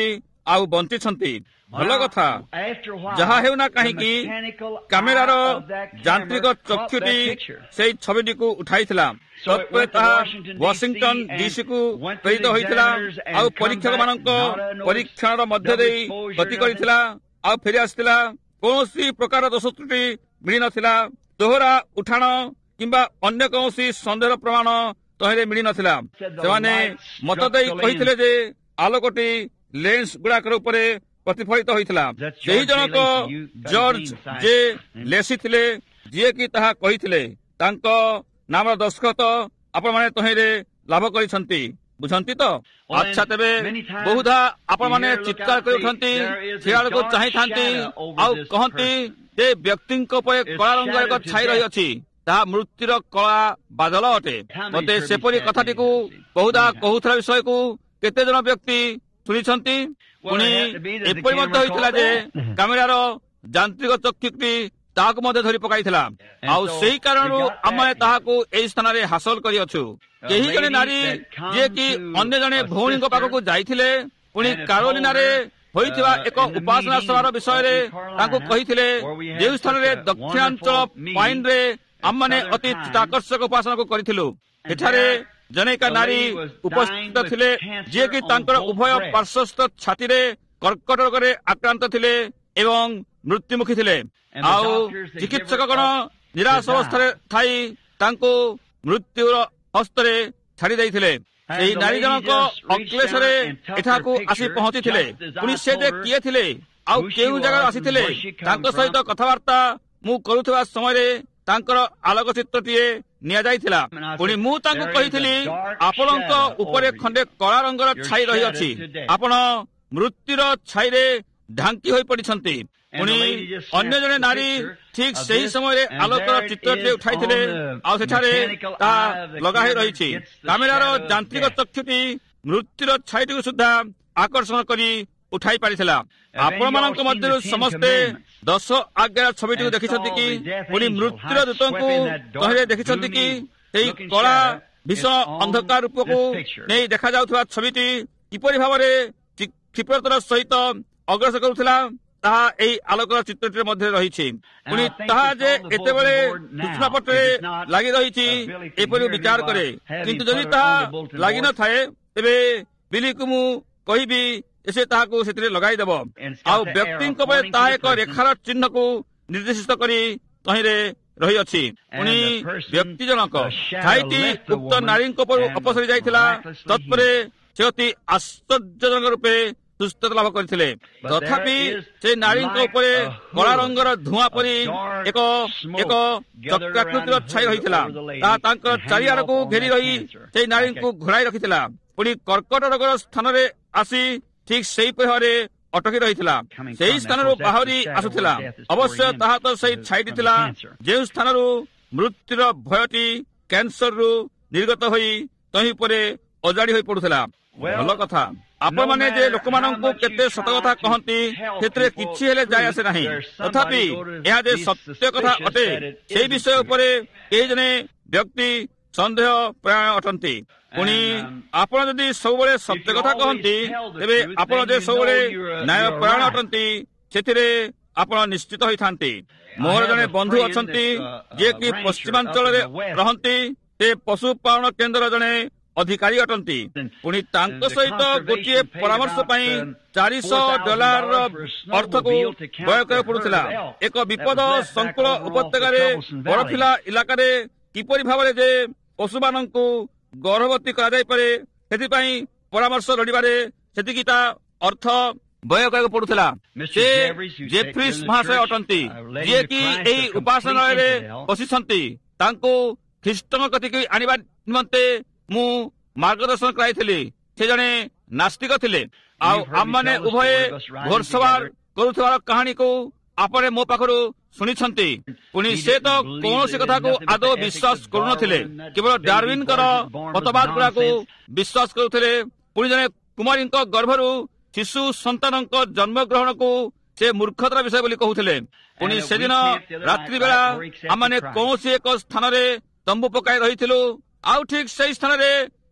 ଆଉ ବଞ୍ଚିଛନ୍ତି। ଭଲ କଥା। ଯାହା ହେଉନା କାହିଁକି କ୍ୟାମେରାର ଯାନ୍ତ୍ରିକ ଚକ୍ଷୁଟି ସେହି ଛବିଟିକୁ ଉଠାଇଥିଲା। ତତ୍ପରେ ତାହା ୱାସିଂଟନ ଡିସିକୁ ପ୍ରେରିତ ହୋଇଥିଲା ଆଉ ପରୀକ୍ଷକମାନଙ୍କ ପରୀକ୍ଷଣର ମଧ୍ୟ ଦେଇ ଗତି କରିଥିଲା ଆଉ ଫେରି ଆସିଥିଲା। କୌଣସି ପ୍ରକାର ଦୋଷ ତ୍ରୁଟି ମିଳିନଥିଲା। ଦୋହରା ଉଠାଣ କିମ୍ବା ଅନ୍ୟ କୌଣସି ସନ୍ଦେହର ପ୍ରମାଣ ତହିଁରେ ମିଳିନଥିଲା। ସେମାନେ ମତ ଦେଇ କହିଥିଲେ ଯେ ଆଲୋକଟି ଲେନ୍ସ ଗୁଡାକର ଉପରେ ପ୍ରତିଫଳିତ ହୋଇଥିଲା। ସେହି ଜଣକ ଜର୍ଜ ଜେ ଲେସି ଥିଲେ, ଯିଏକି ତାହା କହିଥିଲେ। ତାଙ୍କ ନାମର ଦସ୍ତଖତ ଆପଣମାନେ ତହିଁରେ ଲାଭ କରିଛନ୍ତି। ବୁଝନ୍ତି ତ? ଆଚ୍ଛା, ତେବେ ବହୁଧା ଆପଣମାନେ ଚିତ୍କାର କରି ଉଠନ୍ତି, ସେଆଡ଼କୁ ଚାହିଁଥାନ୍ତି ଆଉ କହନ୍ତି ଯେ ବ୍ୟକ୍ତିଙ୍କ ଉପରେ କଳା ରଙ୍ଗର ଏକ ଛାଇ ରହିଅଛି, ତାହା ମୃତ୍ୟୁର କଳା ବାଦଲ ଅଟେ। ମୋତେ ସେପରି କଥାଟିକୁ ବହୁଧା କହୁଥିବା ବିଷୟକୁ କେତେ ଜଣ ବ୍ୟକ୍ତି ଶୁଣିଛନ୍ତି? ପୁଣି ଏପରି ମଧ୍ୟ ହୋଇଥିଲା ଯେ କ୍ୟାମେରାର ଯାନ୍ତ୍ରିକ ଚକ୍ଷୁଟି ତାହାକୁ ମଧ୍ୟ ଧରି ପକାଇଥିଲା। ଆଉ ସେହି କାରଣରୁ ଆମେ ତାହାକୁ ଏହି ସ୍ଥାନରେ ହାସଲ କରିଅଛୁ। କେହି ଜଣେ ନାରୀ ଯିଏକି ଅନ୍ୟ ଜଣେ ଭଉଣୀଙ୍କ ପାଖକୁ ଯାଇଥିଲେ, ପୁଣି କାରୋଲିନାରେ ହୋଇଥିବା ଏକ ଉପାସନା ସଭାର ବିଷୟରେ ତାଙ୍କୁ କହିଥିଲେ, ଯେଉଁ ସ୍ଥାନରେ ଦକ୍ଷିଣାଞ୍ଚଳ ପାଇନରେ ଆମମାନେ ଅତି ଚିତ୍ତାକର୍ଷକ ଉପାସନାକୁ କରିଥିଲୁ। ଏଠାରେ ଜଣୈକା ନାରୀ ଉପସ୍ଥିତ ଥିଲେ, ଯିଏକି ତାଙ୍କର ଉଭୟ ପାର୍ଶ୍ୱସ୍ଥ ଛାତିରେ କର୍କଟ ରୋଗରେ ଆକ୍ରାନ୍ତ ଥିଲେ ଏବଂ ମୃତ୍ୟୁମୁଖୀ ଥିଲେ। ଆଉ ଚିକିତ୍ସକଗଣ ନିରାଶ ଅବସ୍ଥାରେ ଥାଇ ତାଙ୍କୁ ମୃତ୍ୟୁର ହସ୍ତରେ ଛାଡ଼ି ଦେଇଥିଲେ। ସେହି ନାରୀ ଜଣକ ଅକ୍ଲେଶରେ ଏଠାକୁ ଆସି ପହଞ୍ଚିଥିଲେ। ପୁଣି ସେ ଯେ କିଏ ଥିଲେ ଆଉ କେଉଁ ଜାଗାରୁ ଆସିଥିଲେ, ତାଙ୍କ ସହିତ କଥାବାର୍ତ୍ତା ମୁଁ କରୁଥିବା ସମୟରେ ତାଙ୍କର ଆଲୋକଚିତ୍ରଟିଏ ନିଆଯାଇଥିଲା। ପୁଣି ମୁଁ ତାଙ୍କୁ କହିଥିଲି, ଆପଣଙ୍କ ଉପରେ ଖଣ୍ଡେ କଳା ରଙ୍ଗର ଛାଇ ରହିଅଛି, ଆପଣ ମୃତ୍ୟୁର ଛାଇରେ ଢାଙ୍କି ହୋଇ ପଡ଼ିଛନ୍ତି। ପୁଣି ଅନ୍ୟ ଜଣେ ନାରୀ ଠିକ ସେହି ସମୟରେ ଆଲୋକର ଚିତ୍ରଟିଏ ଉଠାଇଥିଲେ ଆଉ ସେଠାରେ ତାହା ଲଗା ହୋଇ ରହିଛି। କ୍ୟାମେରାର ଯାନ୍ତ୍ରିକ ଚକ୍ଷୁଟି ମୃତ୍ୟୁର ଛାଇଟିକୁ ସୁଦ୍ଧା ଆକର୍ଷଣ କରି ଉଠାଇ ପାରିଥିଲା। ଆପଣମାନଙ୍କ ମଧ୍ୟରୁ ସମସ୍ତେ ଦଶ ଆଜ୍ଞାର ଛବିଟିକୁ ଦେଖିଛନ୍ତି କି? ପୁଣି ମୃତ୍ୟୁର ଦୂତଙ୍କୁ ତହିଁରେ ଦେଖିଛନ୍ତି କି? ସେହି କଳା ଭୀଷଣ ଅନ୍ଧକାର ରୂପକୁ ନେଇ ଦେଖାଯାଉଥିବା ଛବିଟି କିପରି ଭାବରେ କ୍ଷିପ୍ରତାର ସହିତ ଅଗ୍ରସର କରୁଥିଲା, ତାହା ଏହି ଆଲୋକର ଚିତ୍ରଟିରେ ମଧ୍ୟ ରହିଛି। ପୁଣି ତାହା ଯେ ଏତେବେଳେ ସୂଚନାପତ୍ରରେ ଲାଗି ରହିଛି ଏପରି ବିଚାର କରେ। କିନ୍ତୁ ଯଦି ତାହା ଲାଗିନଥାଏ, ତେବେ ବିଲିକୁ ମୁଁ କହିବି ସେ ତାହାକୁ ସେଥିରେ ଲଗାଇଦେବ। ଆଉ ବ୍ୟକ୍ତିଙ୍କ ଉପରେ ତାହା ଏକ ରେଖାର ଚିହ୍ନକୁ ନିର୍ଦ୍ଦେଶିତ କରି ତହିଁରେ ରହିଅଛି। ପୁଣି ବ୍ୟକ୍ତି ଜଣକ ଛାଇଟି ଉକ୍ତ ନାରୀଙ୍କ ଉପରୁ ଅପସରି ଯାଇଥିଲା। ତତ୍ପରେ ସେ ଅତି ଆଶ୍ଚର୍ଯ୍ୟଜନକ ରୂପେ ସୁସ୍ଥତା ଲାଭ କରିଥିଲେ। ତଥାପି ସେ ନାରୀଙ୍କ ଉପରେ କଳା ରଙ୍ଗର ଧୂଆଁ ପରି ଏକ ଏକ ଚକ୍ରାକୃତିର ଛାଇ ରହିଥିଲା। ତାହା ତାଙ୍କର ଚାରିଆଡ଼କୁ ଘେରି ରହି ସେହି ନାରୀଙ୍କୁ ଘୋଡ଼ାଇ ରଖିଥିଲା। ପୁଣି କର୍କଟ ରୋଗର ସ୍ଥାନରେ ଆସି ଠିକ ସେହିପରି ଭାବରେ ଅଟକି ରହିଥିଲା। ସେହି ସ୍ଥାନରୁ ବାହାରି ଆସୁଥିଲା। ଅବଶ୍ୟ ତାହା ତ ସେହି ଛାଇଟି ଥିଲା, ଯେଉଁ ସ୍ଥାନରୁ ମୃତ୍ୟୁର ଭୟଟି କ୍ୟାନ୍ସରରୁ ନିର୍ଗତ ହୋଇ ତହିଁ ଉପରେ ଅଜାଡ଼ି ହୋଇ ପଡୁଥିଲା। ଭଲ କଥା। ଆପଣମାନେ ଯେ ଲୋକମାନଙ୍କୁ କେତେ ସତ କଥା କହନ୍ତି, ସେଥିରେ କିଛି ହେଲେ ଯାଇ ଆସେ ନାହିଁ। ତଥାପି ଏହା ଯେ ସତ୍ୟ କଥା ଅଟେ, ସେହି ବିଷୟ ଉପରେ କେହି ଜଣେ ବ୍ୟକ୍ତି ସନ୍ଦେହ ପ୍ରାୟ ଅଟନ୍ତି। ପୁଣି ଆପଣ ଯଦି ସବୁବେଳେ ସତ୍ୟ କଥା କହନ୍ତି, ତେବେ ଆପଣ ଯେ ସବୁବେଳେ ନ୍ୟାୟ ପରାୟଣ ଅଟନ୍ତି, ସେଥିରେ ଆପଣ ନିଶ୍ଚିତ ହୋଇଥାନ୍ତି। ମୋର ଜଣେ ବନ୍ଧୁ ଅଛନ୍ତି, ଯିଏକି ପଶ୍ଚିମାଞ୍ଚଳରେ ରହନ୍ତି। ସେ ପଶୁପାଳନ କେନ୍ଦ୍ରର ଜଣେ ଅଧିକାରୀ ଅଟନ୍ତି। ପୁଣି ତାଙ୍କ ସହିତ ଗୋଟିଏ ପରାମର୍ଶ ପାଇଁ ଚାରିଶହ ଡଲାରର ଅର୍ଥକୁ ବ୍ୟୟ କରିବାକୁ ପଡୁଥିଲା। ଏକ ବିପଦ ସଂକୁଳ ଉପତ୍ୟକାରେ ବରଫିଲା ଇଲାକାରେ କିପରି ଭାବରେ ଯେ ପଶୁମାନଙ୍କୁ ଗର୍ଭବତୀ କରାଯାଇପାରେ, ସେଥିପାଇଁ ପରାମର୍ଶ ଲୋଡ଼ିବାରେ ସେତିକିଟା ଅର୍ଥ ବ୍ୟୟ କରିବାକୁ ପଡୁଥିଲା। ସେ ଜେଫ୍ରିସ୍ ମହାଶୟ ଅଟନ୍ତି, ଯିଏକି ଏହି ଉପାସନାଳୟରେ ବସିଛନ୍ତି। ତାଙ୍କୁ ଖ୍ରୀଷ୍ଟଙ୍କ କତିକି ଆଣିବା ନିମନ୍ତେ ମୁଁ ମାର୍ଗଦର୍ଶନ କରାଇଥିଲି। ସେ ଜଣେ ନାସ୍ତିକ ଥିଲେ। ଆଉ ଆମମାନେ ଉଭୟ ଘୋରସବାର କରୁଥିବାର କାହାଣୀକୁ ଆପଣ ମୋ ପାଖରୁ ଶୁଣିଛନ୍ତି। ପୁଣି ସେ ତ କୌଣସି କଥାକୁ ଆଦୌ ବିଶ୍ୱାସ କରୁନଥିଲେ, କେବଳ ଡାରୱିନଙ୍କର ମତବାଦ ଗୁଡାକୁ ବିଶ୍ୱାସ କରୁଥିଲେ। ପୁଣି ଜଣେ କୁମାରୀଙ୍କ ଗର୍ଭରୁ ଶିଶୁ ସନ୍ତାନଙ୍କ ଜନ୍ମଗ୍ରହଣକୁ ସେ ମୂର୍ଖତାର ବିଷୟ ବୋଲି କହୁଥିଲେ। ପୁଣି ସେଦିନ ରାତ୍ରି ବେଳା ଆମମାନେ କୌଣସି ଏକ ସ୍ଥାନରେ ତମ୍ବୁ ପକାଇ ରହିଥିଲୁ। ଆଉ ଠିକ ସେହି ସ୍ଥାନରେ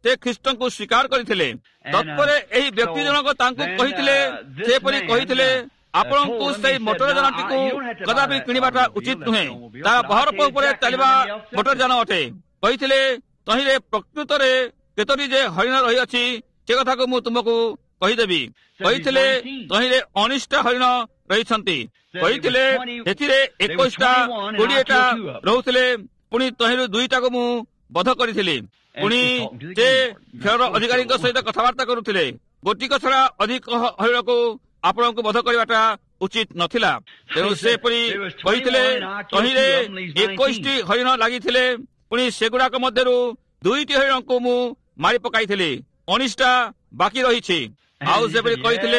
ସେ ଖ୍ରୀଷ୍ଟଙ୍କୁ ସ୍ୱୀକାର କରିଥିଲେ। ତତ୍ପରେ ଏହି ବ୍ୟକ୍ତି ଜଣକ ତାଙ୍କୁ କହିଥିଲେ, ସେପରି କହିଥିଲେ, ଆପଣଙ୍କୁ ସେହି ମୋଟର ଯାନଟିକୁ କଦାପି କିଣିବାଟା ଉଚିତ ନୁହେଁ, ତାହା ବରଫ ଉପରେ ଚାଲିବା ମୋଟର ଯାନ ଅଟେ। କହିଥିଲେ, ତହିଁରେ ପ୍ରକୃତରେ କେତୋଟି ଯେ ହରିଣ ରହିଅଛି ସେ କଥାକୁ ମୁଁ ତୁମକୁ କହିଦେବି। କହିଥିଲେ, ତହିଁରେ ଉଣେଇଶଟା ହରିଣ ରହିଛନ୍ତି। କହିଥିଲେ, ଏଥିରେ ଏକୋଇଶଟା କୋଡ଼ିଏଟା ରହୁଥିଲେ। ପୁଣି ତହିଁରୁ ଦୁଇଟାକୁ ମୁଁ ବଧ କରିଥିଲି। ପୁଣି ସେ ଖେଳର ଅଧିକାରୀଙ୍କ ସହିତ କଥାବାର୍ତ୍ତା କରୁଥିଲେ, ଗୋଟିକ ଛଡା ଅଧିକ ହରିଣକୁ ଆପଣଙ୍କୁ ବଧ କରିବାଟା ଉଚିତ ନଥିଲା। ତେଣୁ ସେପରି କହିଥିଲେ, ତହିଁରେ ଏକୋଇଶଟି ହରିଣ ଲାଗିଥିଲେ। ପୁଣି ସେଗୁଡାକ ମଧ୍ୟରୁ ଦୁଇଟି ହରିଣଙ୍କୁ ମୁଁ ମାରି ପକାଇଥିଲି, ଉଣେଇଶଟା ବାକି ରହିଛି। ଆଉ ସେପରି କହିଥିଲେ,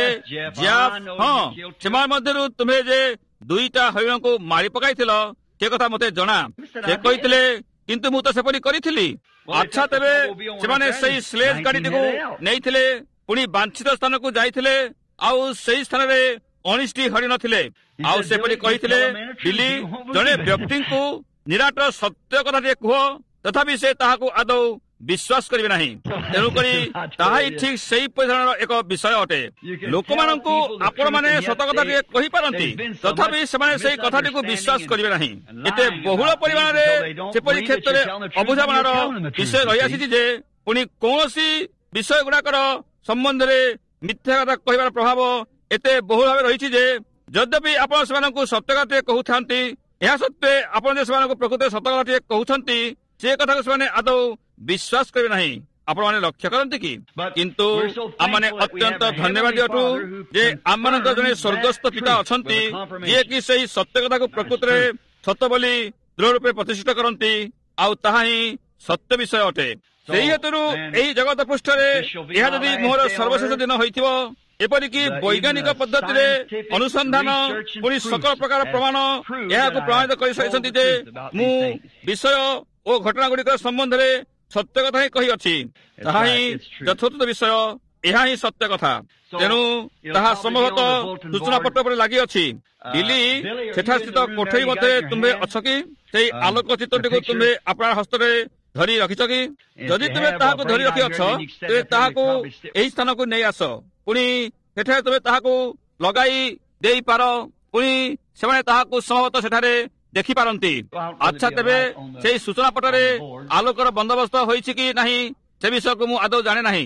ହଁ, ସେମାନେ ମଧ୍ୟରୁ ତୁମେ ଯେ ଦୁଇଟା ହରିଣଙ୍କୁ ମାରି ପକାଇଥିଲ ସେ କଥା ମୋତେ ଜଣା। ସେ କହିଥିଲେ, କିନ୍ତୁ ମୁଁ ତ ସେପରି କରିଥିଲି। ଆଚ୍ଛା, ତେବେ ସେମାନେ ସେଇ ସ୍ଲେଜ୍ ଗାଡିଟିକୁ ନେଇଥିଲେ, ପୁଣି ବାଞ୍ଛିତ ସ୍ଥାନକୁ ଯାଇଥିଲେ, ଆଉ ସେଇ ସ୍ଥାନରେ ଉଣେଇଶଟି ହରିଣ ଥିଲେ। ଆଉ ସେପରି କହିଥିଲେ, ବିଲି, ଜଣେ ବ୍ୟକ୍ତିଙ୍କୁ ନିରାଟ ସତ୍ୟ କଥାଟିଏ କୁହ, ତଥାପି ସେ ତାହାକୁ ଆଦୌ ବିଶ୍ୱାସ କରିବେ ନାହିଁ। ତେଣୁକରି ତାହା ହିଁ ଠିକ୍ ସେହି ଧରଣର ଏକ ବିଷୟ ଅଟେ। ଲୋକମାନଙ୍କୁ ଆପଣମାନେ ସତ କଥାଟିଏ କହିପାରନ୍ତି, ତଥାପି ସେମାନେ ସେହି କଥାଟିକୁ ବିଶ୍ୱାସ କରିବେ ନାହିଁ। ଏତେ ବହୁଳ ପରିମାଣରେ ସେପରି କ୍ଷେତ୍ରରେ ଅବୁଝାମଣାର ବିଷୟ ରହିଆସିଛି ଯେ ପୁଣି କୌଣସି ବିଷୟ ଗୁଡାକର ସମ୍ବନ୍ଧରେ ମିଥ୍ୟା କଥା କହିବାର ପ୍ରଭାବ ଏତେ ବହୁଳ ଭାବେ ରହିଛି ଯେ ଯଦ୍ୟପି ଆପଣ ସେମାନଙ୍କୁ ସତ୍ୟ କଥାଟିଏ କହୁଥାନ୍ତି, ଏହା ସତ୍ତ୍ୱେ ଆପଣ ଯେ ସେମାନଙ୍କୁ ପ୍ରକୃତରେ ସତ କଥାଟିଏ କହୁଛନ୍ତି ସେ କଥାକୁ ସେମାନେ ଆଦୌ ବିଶ୍ୱାସ କରିବେ ନାହିଁ। ଆପଣମାନେ ଲକ୍ଷ୍ୟ କରନ୍ତି କି? କିନ୍ତୁ ଆମମାନେ ଅତ୍ୟନ୍ତ ଧନ୍ୟବାଦୀ ଅଟୁ ଯେ ଆମମାନଙ୍କର ଜଣେ ସ୍ୱର୍ଗସ୍ଥ ପିତା ଅଛନ୍ତି, ଯିଏକି ସେହି ସତ୍ୟ କଥାକୁ ପ୍ରକୃତରେ ସତ ବୋଲି ଦୃଢ଼ ରୂପେ ପ୍ରତିଷ୍ଠିତ କରନ୍ତି, ଆଉ ତାହା ହିଁ ସତ୍ୟ ବିଷୟ ଅଟେ। ସେହି ହେତୁରୁ ଏହି ଜଗତ ପୃଷ୍ଠରେ ଏହା ଯଦି ମୋର ସର୍ବଶେଷ ଦିନ ହୋଇଥିବ, ଏପରିକି ବୈଜ୍ଞାନିକ ପଦ୍ଧତିରେ ଅନୁସନ୍ଧାନ ପୁଣି ସକଳ ପ୍ରକାର ପ୍ରମାଣ ଏହାକୁ ପ୍ରମାଣିତ କରିସାରିଛନ୍ତି ଯେ ମୁଁ ବିଷୟ ଓ ଘଟଣା ଗୁଡ଼ିକ ସମ୍ବନ୍ଧରେ ସତ୍ୟ କଥା ହିଁ କହିଅଛି। ତାହା ହିଁ ଯଥାର୍ଥ ବିଷୟ, ଏହା ହିଁ ସତ୍ୟ କଥା। ତେଣୁ ତାହା ସମ୍ଭବତଃ ସୂଚନା ପତ୍ର ଉପରେ ଲାଗିଅଛି। ବିଲି, ସେଠାରେ ସ୍ଥିତ କୋଠରୀ ମଧ୍ୟରେ ତୁମ୍ଭେ ଅଛ କି? ସେହି ଆଲୋକ ଚିତ୍ରଟିକୁ ତୁମ୍ଭେ ଆପଣଙ୍କ ହସ୍ତରେ ଧରି ରଖିଛ କି? ଯଦି ତୁମେ ତାହାକୁ ଧରି ରଖିଅଛ, ତେବେ ତାହାକୁ ଏହି ସ୍ଥାନକୁ ନେଇ ଆସ। ପୁଣି ସେଠାରେ ତୁମେ ତାହାକୁ ଲଗାଇ ଦେଇପାର। ପୁଣି ସେମାନେ ତାହାକୁ ସମ୍ଭବତଃ ସେଠାରେ ଦେଖିପାରନ୍ତି। ଆଚ୍ଛା, ତେବେ ସେହି ସୂଚନା ପଟରେ ଆଲୋକର ବନ୍ଦୋବସ୍ତ ହୋଇଛି କି ନାହିଁ ସେ ବିଷୟକୁ ମୁଁ ଆଦୌ ଜାଣେ ନାହିଁ।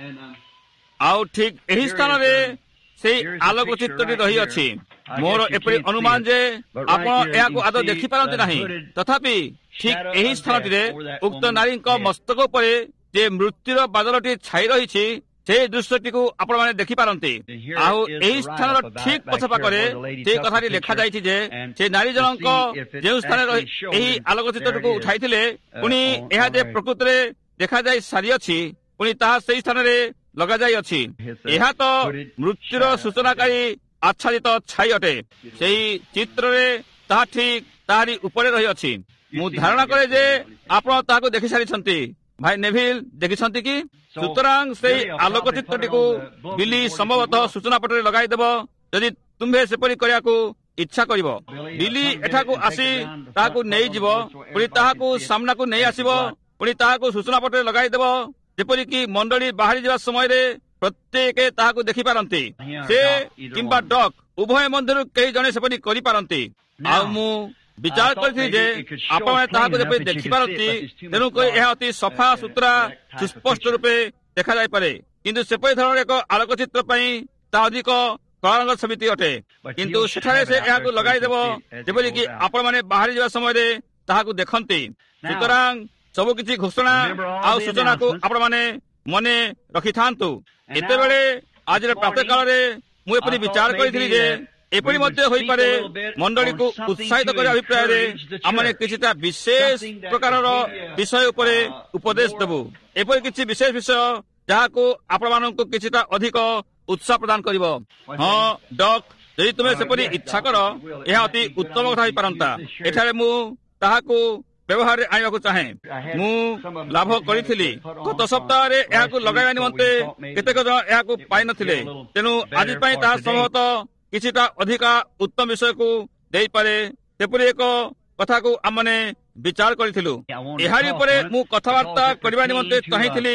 ଆଉ ଠିକ୍ ଏହି ସ୍ଥାନରେ ସେହି ଆଲୋକ ଚିତ୍ରଟି ରହିଅଛି। ମୋର ଏପରି ଅନୁମାନ ଯେ ଆପଣ ଏହାକୁ ଆଦୌ ଦେଖିପାରନ୍ତି ନାହିଁ, ତଥାପି ଠିକ୍ ଏହି ସ୍ଥାନଟିରେ ଉକ୍ତ ନାରୀଙ୍କ ମସ୍ତକ ଉପରେ ଯେ ମୃତ୍ୟୁର ବାଦଲଟି ଛାଇ ରହିଛି ସେହି ଦୃଶ୍ୟଟିକୁ ଆପଣମାନେ ଦେଖିପାରନ୍ତି। ଆଉ ଏହି ସ୍ଥାନର ଠିକ୍ ପଛପାଖରେ ସେହି କଥାଟି ଲେଖାଯାଇଛି ଯେ ସେ ନାରୀ ଜଣଙ୍କ ଯେଉଁ ସ୍ଥାନରେ ଏହି ଆଲୋକ ଚିତ୍ରଟିକୁ ଉଠାଇଥିଲେ, ପୁଣି ଏହା ଯେ ପ୍ରକୃତରେ ଦେଖାଯାଇ ସାରିଅଛି, ପୁଣି ତାହା ସେହି ସ୍ଥାନରେ ଲଗାଯାଇଅଛି। ଏହା ତ ମୃତ୍ୟୁର ସୂଚନାକାରୀ ଆଚ୍ଛାଦିତ ଛାଇ ଅଟେ। ସେହି ଚିତ୍ରରେ ତାହା ଠିକ୍ ତାହାରି ଉପରେ ରହିଅଛି। ମୁଁ ଧାରଣା କରେ ଯେ ଆପଣ ତାହାକୁ ଦେଖି ସାରିଛନ୍ତି। ଭାଇ ନେଭିଲ୍, ଦେଖିଛନ୍ତି କି? ସୁତରାଂ ସେହି ଆଲୋକ ଚିତ୍ରଟିକୁ ବିଲି ସମ୍ଭବତଃ ସୂଚନା ପଟରେ ଲଗାଇଦେବ ଯଦି ତୁମ୍ଭେ ସେପରି କରିବାକୁ ଇଚ୍ଛା କରିବ। ବିଲି ଏଠାକୁ ଆସି ତାହାକୁ ନେଇଯିବ, ପୁଣି ତାହାକୁ ସାମ୍ନାକୁ ନେଇ ଆସିବ, ପୁଣି ତାହାକୁ ସୂଚନା ପଟରେ ଲଗାଇଦେବ, ଯେପରିକି ମଣ୍ଡଳୀ ବାହାରି ଯିବା ସମୟରେ ପ୍ରତ୍ୟେକ ତାହାକୁ ଦେଖିପାରନ୍ତି। ସେ କିମ୍ବା ଡକ୍ ଉଭୟ ମଧ୍ୟରୁ କେହି ଜଣେ ସେପରି କରିପାରନ୍ତି। ଆଉ ମୁଁ ବିଚାର କରିଥିଲି ଯେ ଆପଣମାନେ ତାହାକୁ ଯେପରି ଦେଖିପାରନ୍ତି, ତେଣୁକରି ଏହା ଅତି ସଫା ସୁତରା ସୁସ୍ପଷ୍ଟ ରୂପେ ଦେଖାଯାଇପାରେ। କିନ୍ତୁ ସେପରି ଧରଣର ଏକ ଆଲୋକଚିତ୍ର ପାଇଁ ତାହା ଅଧିକ କଳାରଙ୍ଗ ସେମିତି ଅଟେ। କିନ୍ତୁ ସେଠାରେ ସେ ଏହାକୁ ଲଗାଇଦେବ ଯେପରିକି ଆପଣମାନେ ବାହାରି ଯିବା ସମୟରେ ତାହାକୁ ଦେଖନ୍ତି। ସୁତରାଂ ସବୁ କିଛି ଘୋଷଣା ଆଉ ସୂଚନାକୁ ଆପଣମାନେ ମନେ ରଖିଥାନ୍ତୁ। ଏତେବେଳେ ଆଜିର ପ୍ରାତଃ କାଳରେ ମୁଁ ଏପରି ବିଚାର କରିଥିଲି ଯେ ଏପରି ମଧ୍ୟ ହୋଇପାରେ ମଣ୍ଡଳୀକୁ ଉତ୍ସାହିତ କରିବା ଅଭିପ୍ରାୟରେ ଆମେ କିଛିଟା ବିଶେଷ ପ୍ରକାରର ବିଷୟ ଉପରେ ଉପଦେଶ ଦେବୁ। ଏପରି କିଛି ବିଶେଷ ବିଷୟ ଯାହାକୁ ଆପଣମାନଙ୍କୁ କିଛିଟା ଅଧିକ ଉତ୍ସାହ ପ୍ରଦାନ କରିବ। ହଁ ଡକ୍, ଯଦି ତୁମେ ସେପରି ଇଚ୍ଛା କର ଏହା ଅତି ଉତ୍ତମ କଥା ହୋଇପାରନ୍ତା। ଏଠାରେ ମୁଁ ତାହାକୁ ବ୍ୟବହାରରେ ଆଣିବାକୁ ଚାହେଁ। ମୁଁ ଲାଭ କରିଥିଲି। ଗତ ସପ୍ତାହରେ ଏହାକୁ ଲଗାଇବା ନିମନ୍ତେ କେତେକ ଜଣ ଏହାକୁ ପାଇନଥିଲେ। ତେଣୁ ଆଜି ପାଇଁ ତାହା ସମ୍ଭବତଃ କିଛିଟା ଅଧିକା ଉତ୍ତମ ବିଷୟକୁ ଦେଇପାରେ। ସେପରି ଏକ କଥାକୁ ଆମେ ବିଚାର କରିଥିଲୁ। ଏହାରି ଉପରେ ମୁଁ କଥାବାର୍ତ୍ତା କରିବା ନିମନ୍ତେ ଚାହିଁଥିଲି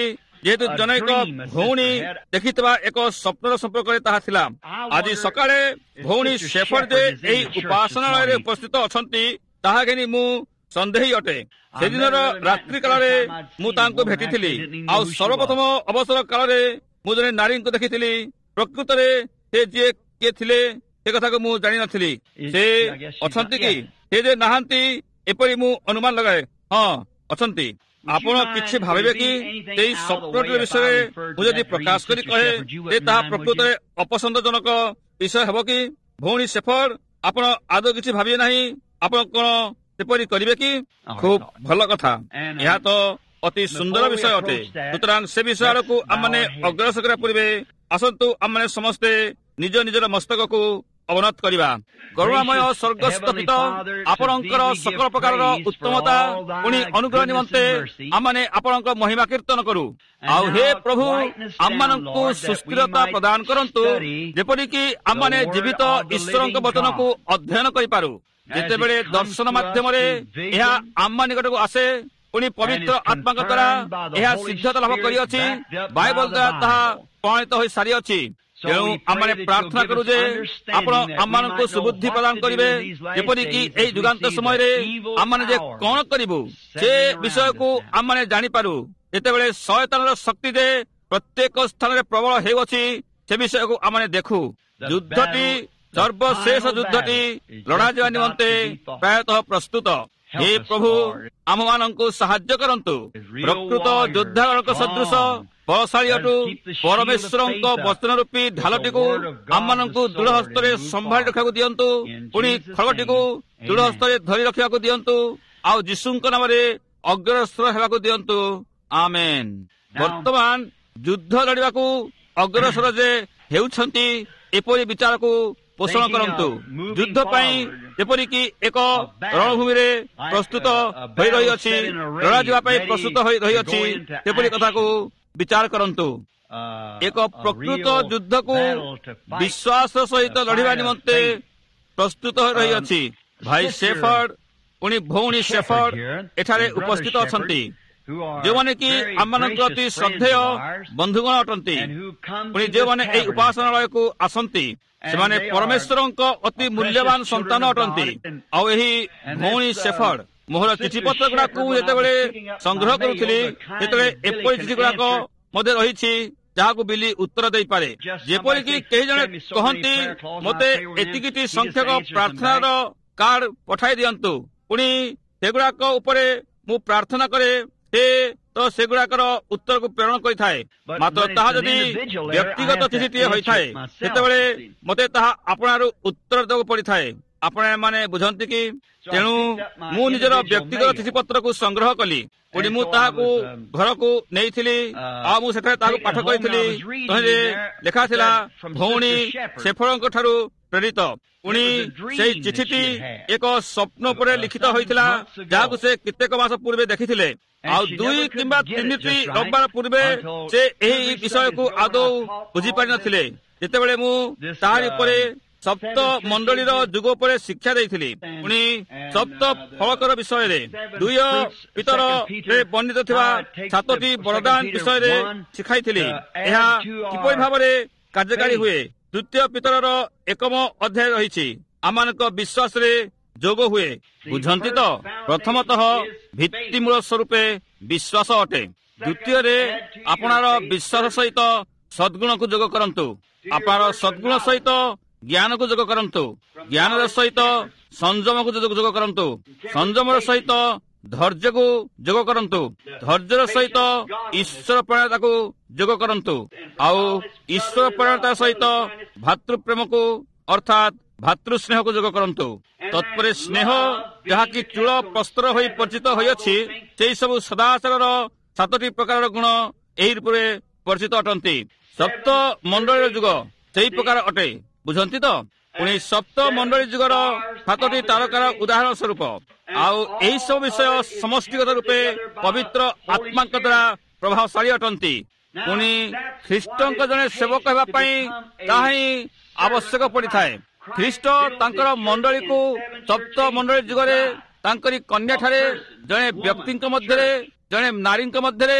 ଯେହେତୁ ଜନୈକ ଭଉଣୀ ଦେଖିଥିବା ଏକ ସ୍ୱପ୍ନର ସମ୍ପର୍କରେ ତାହା ଥିଲା। ଆଜି ସକାଳେ ଭଉଣୀ ଶେଫର୍ଡ ଯେ ଏହି ଉପାସନାଳୟରେ ଉପସ୍ଥିତ ଅଛନ୍ତି ତାହା ଘେନି ମୁଁ ସନ୍ଦେହୀ ଅଟେ। ସେଦିନର ରାତ୍ରି କାଳରେ ମୁଁ ତାଙ୍କୁ ଭେଟିଥିଲି। ଆଉ ସର୍ବପ୍ରଥମ ଅବସର କାଳରେ ମୁଁ ଜଣେ ନାରୀଙ୍କୁ ଦେଖିଥିଲି। ପ୍ରକୃତରେ ସେ ଯିଏ କିଏ ଥିଲେ ସେ କଥାକୁ ମୁଁ ଜାଣିନଥିଲି। ସେ ଅଛନ୍ତି କି ସେ ଯେ ନାହାନ୍ତି ଏପରି ମୁଁ ଅନୁମାନ ଲଗାଏ। ହଁ ଅଛନ୍ତି। ଆପଣ କିଛି ଭାବିବେ କି ସେଇ ସ୍ୱପ୍ନଟି ବିଷୟରେ ମୁଁ ଯଦି ପ୍ରକାଶ କରି କହେ ଯେ ତାହା ପ୍ରକୃତରେ ଅପସନ୍ଦଜନକ ବିଷୟ ହେବ କି? ଭଉଣୀ ଶେଫର୍ଡ, ଆପଣ ଆଦୌ କିଛି ଭାବିବେ ନାହିଁ। ଆପଣ କଣ ସେପରି କରିବେ କି? ଖୁବ ଭଲ କଥା। ଏହା ତ ଅତି ସୁନ୍ଦର ବିଷୟ ଅଟେ। ସୁତରାଂ ସେ ବିଷୟ ଆଡ଼କୁ ଆମମାନେ ଅଗ୍ରସର କରିବା ପୂର୍ବେ ଆସନ୍ତୁ ଆମମାନେ ସମସ୍ତେ ନିଜ ନିଜର ମସ୍ତକକୁ ଅବନତ କରିବା। କରୁଣାମୟ ସ୍ୱର୍ଗସ୍ଥ ପିତା, ଆପଣଙ୍କର ସକଳ ପ୍ରକାରର ଉତ୍ତମତା ପୁଣି ଅନୁଗ୍ରହ ନିମନ୍ତେ ଆମମାନେ ଆପଣଙ୍କ ମହିମା କୀର୍ତ୍ତନ କରୁ। ଆଉ ହେ ପ୍ରଭୁ, ଆମମାନଙ୍କୁ ସୁସ୍ଥିରତା ପ୍ରଦାନ କରନ୍ତୁ ଯେପରିକି ଆମମାନେ ଜୀବିତ ଈଶ୍ୱରଙ୍କ ବଚନକୁ ଅଧ୍ୟୟନ କରିପାରୁ। ଯେତେବେଳେ ଦର୍ଶନ ମାଧ୍ୟମରେ ଏହା ଆମ ନିକଟକୁ ଆସେ, ପୁଣି ପବିତ୍ର ଆତ୍ମାଙ୍କ ଦ୍ୱାରା ଏହା ସିଦ୍ଧତା ଲାଭ କରିଅଛି। ବାଇବଲ ଦ୍ୱାରା ତାହା ପ୍ରମାଣିତ ହୋଇ ସାରିଅଛି। ତେଣୁ ଆମମାନେ ପ୍ରାର୍ଥନା କରୁ ଯେ ଆପଣ ଆମମାନଙ୍କୁ ସୁବୁଦ୍ଧି ପ୍ରଦାନ କରିବେ, ଯେପରିକି ଏହି ଯୁଗାନ୍ତ ସମୟରେ ଆମମାନେ ଯେ କଣ କରିବୁ ସେ ବିଷୟକୁ ଆମମାନେ ଜାଣିପାରୁ। ଯେତେବେଳେ ଶୟତାନର ଶକ୍ତି ଯେ ପ୍ରତ୍ୟେକ ସ୍ଥାନରେ ପ୍ରବଳ ହେଉଅଛି ସେ ବିଷୟକୁ ଆମମାନେ ଦେଖୁ। ଯୁଦ୍ଧଟି ସର୍ବଶେଷ ଯୁଦ୍ଧଟି ଲଢ଼ାଯିବା ନିମନ୍ତେ ପ୍ରାୟତଃ ପ୍ରସ୍ତୁତ। ହେ ପ୍ରଭୁ, ଆମମାନଙ୍କୁ ସାହାଯ୍ୟ କରନ୍ତୁ। ପ୍ରକୃତ ଯୋଦ୍ଧାଙ୍କ ସଦୃଶ ବଳଶାଳୀ ଅଟୁ ପରମେଶ୍ୱରଙ୍କ ବଚନ ରୂପୀ ଢାଲଟିକୁ ଆମମାନଙ୍କୁ ଦୃଢ଼ ହସ୍ତରେ ସମ୍ଭାଳି ରଖିବାକୁ ଦିଅନ୍ତୁ। ପୁଣି ଖଳଟିକୁ ଦୃଢ଼ ହସ୍ତରେ ଧରି ରଖିବାକୁ ଦିଅନ୍ତୁ। ଆଉ ଯୀଶୁଙ୍କ ନାମରେ ଅଗ୍ରସର ହେବାକୁ ଦିଅନ୍ତୁ। ଆମେନ୍। ବର୍ତ୍ତମାନ ଯୁଦ୍ଧ ଲଢ଼ିବାକୁ ଅଗ୍ରସର ଯେ ହେଉଛନ୍ତି ଏପରି ବିଚାରକୁ ପୋଷଣ କରନ୍ତୁ। ଯୁଦ୍ଧ ପାଇଁ ଯେପରିକି ଏକ ରଣଭୂମିରେ ପ୍ରସ୍ତୁତ ହୋଇ ରହିଅଛି, ଲଢ଼ାଯିବା ପାଇଁ ପ୍ରସ୍ତୁତ ହୋଇ ରହିଅଛି, ସେପରି କଥାକୁ ବିଚାର କରନ୍ତୁ। ଏକ ପ୍ରକୃତ ଯୁଦ୍ଧକୁ ବିଶ୍ୱାସ ସହିତ ଲଢ଼ିବା ନିମନ୍ତେ ପ୍ରସ୍ତୁତ ହୋଇ ରହିଅଛି। ଭାଇ ଶେଫର୍ଡ ପୁଣି ଭଉଣୀ ଶେଫର୍ଡ ଏଠାରେ ଉପସ୍ଥିତ ଅଛନ୍ତି, ଯେଉଁମାନେ କି ଆମମାନଙ୍କ ଅତି ଶ୍ରଦ୍ଧେୟ ବନ୍ଧୁଗଣ ଅଟନ୍ତି। ପୁଣି ଯେଉଁମାନେ ଏହି ଉପାସନାଳୟକୁ ଆସନ୍ତି ସେମାନେ ପରମେଶ୍ୱରଙ୍କ ଅତି ମୂଲ୍ୟବାନ ସନ୍ତାନ ଅଟନ୍ତି। ଆଉ ଏହି ଭଉଣୀ ଶେଫର୍ଡ ମୋହର ଚିଠି ପତ୍ର ଗୁଡାକୁ ଯେତେବେଳେ ସଂଗ୍ରହ କରୁଥିଲି ସେତେବେଳେ ଏପରି ଚିଠି ଗୁଡାକ ମଧ୍ୟ ରହିଛି ଯାହାକୁ ବିଲି ଉତ୍ତର ଦେଇପାରେ। ଯେପରିକି କେହି ଜଣେ କହନ୍ତି ମୋତେ ଏତିକିଟି ସଂଖ୍ୟକ ପ୍ରାର୍ଥନାର କାର୍ଡ ପଠାଇ ଦିଅନ୍ତୁ, ପୁଣି ସେଗୁଡାକ ଉପରେ ମୁଁ ପ୍ରାର୍ଥନା କରେ, ସେ ତ ସେଗୁଡାକର ଉତ୍ତରକୁ ପ୍ରେରଣ କରିଥାଏ। ମାତ୍ର ତାହା ଯଦି ବ୍ୟକ୍ତିଗତ ଚିଠିଟିଏ ହୋଇଥାଏ ସେତେବେଳେ ମୋତେ ତାହା ଆପଣାରୁ ଉତ୍ତର ଦେବାକୁ ପଡିଥାଏ। ଆପଣ ଏମାନେ ବୁଝନ୍ତି କି? ତେଣୁ ମୁଁ ନିଜର ବ୍ୟକ୍ତିଗତ ଚିଠିପତ୍ରକୁ ସଂଗ୍ରହ କଲି, ପୁଣି ମୁଁ ତାହାକୁ ଘରକୁ ନେଇଥିଲି। ଆଉ ମୁଁ ସେଠାରେ ତାହାକୁ ପାଠ କରିଥିଲି। ତହିଁରେ ଲେଖା ଥିଲା ଭଉଣୀ ଶେଫର୍ଡଙ୍କ ଠାରୁ ପ୍ରେରିତ। ପୁଣି ସେହି ଚିଠିଟି ଏକ ସ୍ୱପ୍ନ ଉପରେ ଲିଖିତ ହୋଇଥିଲା ଯାହାକୁ ସେ କେତେକ ମାସ ପୂର୍ବେ ଦେଖିଥିଲେ। ଆଉ ଦୁଇ କିମ୍ବା ତିନିଟି ରବିବାର ପୂର୍ବେ ସେ ଏହି ବିଷୟକୁ ଆଦୌ ବୁଝିପାରିନଥିଲେ। ଯେତେବେଳେ ମୁଁ ତାହାରି ଉପରେ ସପ୍ତ ମଣ୍ଡଳୀର ଯୁଗ ଉପରେ ଶିକ୍ଷା ଦେଇଥିଲି, ପୁଣି ସପ୍ତ ଫଳକର ବିଷୟରେ ଦୁଇ ପିତରରେ ବର୍ଣ୍ଣିତ ଥିବା ସାତଟି ବରଦାନ ବିଷୟରେ ଶିଖାଇଥିଲି। ଏହା କିପରି ଭାବରେ କାର୍ଯ୍ୟକାରୀ ହୁଏ। ତୃତୀୟ ପିତରର ଏକମ ଅଧ୍ୟାୟ ରହିଛି। ଆମମାନଙ୍କ ବିଶ୍ୱାସରେ ଯୋଗ ହୁଏ। ବୁଝନ୍ତି ତ? ପ୍ରଥମତଃ ଭିତ୍ତିମୂଳ ସ୍ୱରୂପେ ବିଶ୍ୱାସ ଅଟେ। ଦ୍ୱିତୀୟରେ ଆପଣର ବିଶ୍ୱାସ ସହିତ ସଦ୍ଗୁଣକୁ ଯୋଗ କରନ୍ତୁ। ଆପଣର ସଦ୍ଗୁଣ ସହିତ ଜ୍ଞାନକୁ ଯୋଗ କରନ୍ତୁ। ଜ୍ଞାନର ସହିତ ସଂଯମକୁ ଯୋଗ କରନ୍ତୁ। ସଂଯମର ସହିତ ଧୈର୍ଯ୍ୟକୁ ଯୋଗ କରନ୍ତୁ। ଧୈର୍ଯ୍ୟର ସହିତ ଈଶ୍ୱର ପ୍ରେରଣାକୁ ଯୋଗ କରନ୍ତୁ। ଆଉ ଈଶ୍ୱର ପ୍ରେରଣା ସହିତ ଭାତୃପ୍ରେମକୁ ଅର୍ଥାତ୍ ଭାତୃ ସ୍ନେହକୁ ଯୋଗ କରନ୍ତୁ। ତତ୍ପରେ ସ୍ନେହ ଯାହାକି ଚୂଳ ପ୍ରସ୍ତର ହୋଇ ପରିଚିତ ହୋଇଅଛି, ସେହି ସବୁ ସଦାଚାରର ସାତଟି ପ୍ରକାରର ଗୁଣ ଏହି ରୂପରେ ପରିଚିତ ଅଟନ୍ତି। ସପ୍ତ ମଣ୍ଡଳୀର ଯୁଗ ସେହି ପ୍ରକାର ଅଟେ। ବୁଝନ୍ତି ତ? ପୁଣି ସପ୍ତ ମଣ୍ଡଳୀ ଯୁଗର ସାତଟି ତାରକାର ଉଦାହରଣ ସ୍ୱରୂପ। ଆଉ ଏହି ସବୁ ବିଷୟ ସମଷ୍ଟିଗତ ରୂପେ ପବିତ୍ର ଆତ୍ମାଙ୍କ ଦ୍ୱାରା ପ୍ରଭାବଶାଳୀ ଅଟନ୍ତି। ପୁଣି ଖ୍ରୀଷ୍ଟଙ୍କ ଜଣେ ସେବକ ହେବା ପାଇଁ ତାହା ହିଁ ଆବଶ୍ୟକ ପଡ଼ିଥାଏ। ଖ୍ରୀଷ୍ଟ ତାଙ୍କର ମଣ୍ଡଳୀକୁ ସପ୍ତ ମଣ୍ଡଳୀ ଯୁଗରେ ତାଙ୍କରି କନ୍ୟାଠାରେ ଜଣେ ବ୍ୟକ୍ତିଙ୍କ ମଧ୍ୟରେ, ଜଣେ ନାରୀଙ୍କ ମଧ୍ୟରେ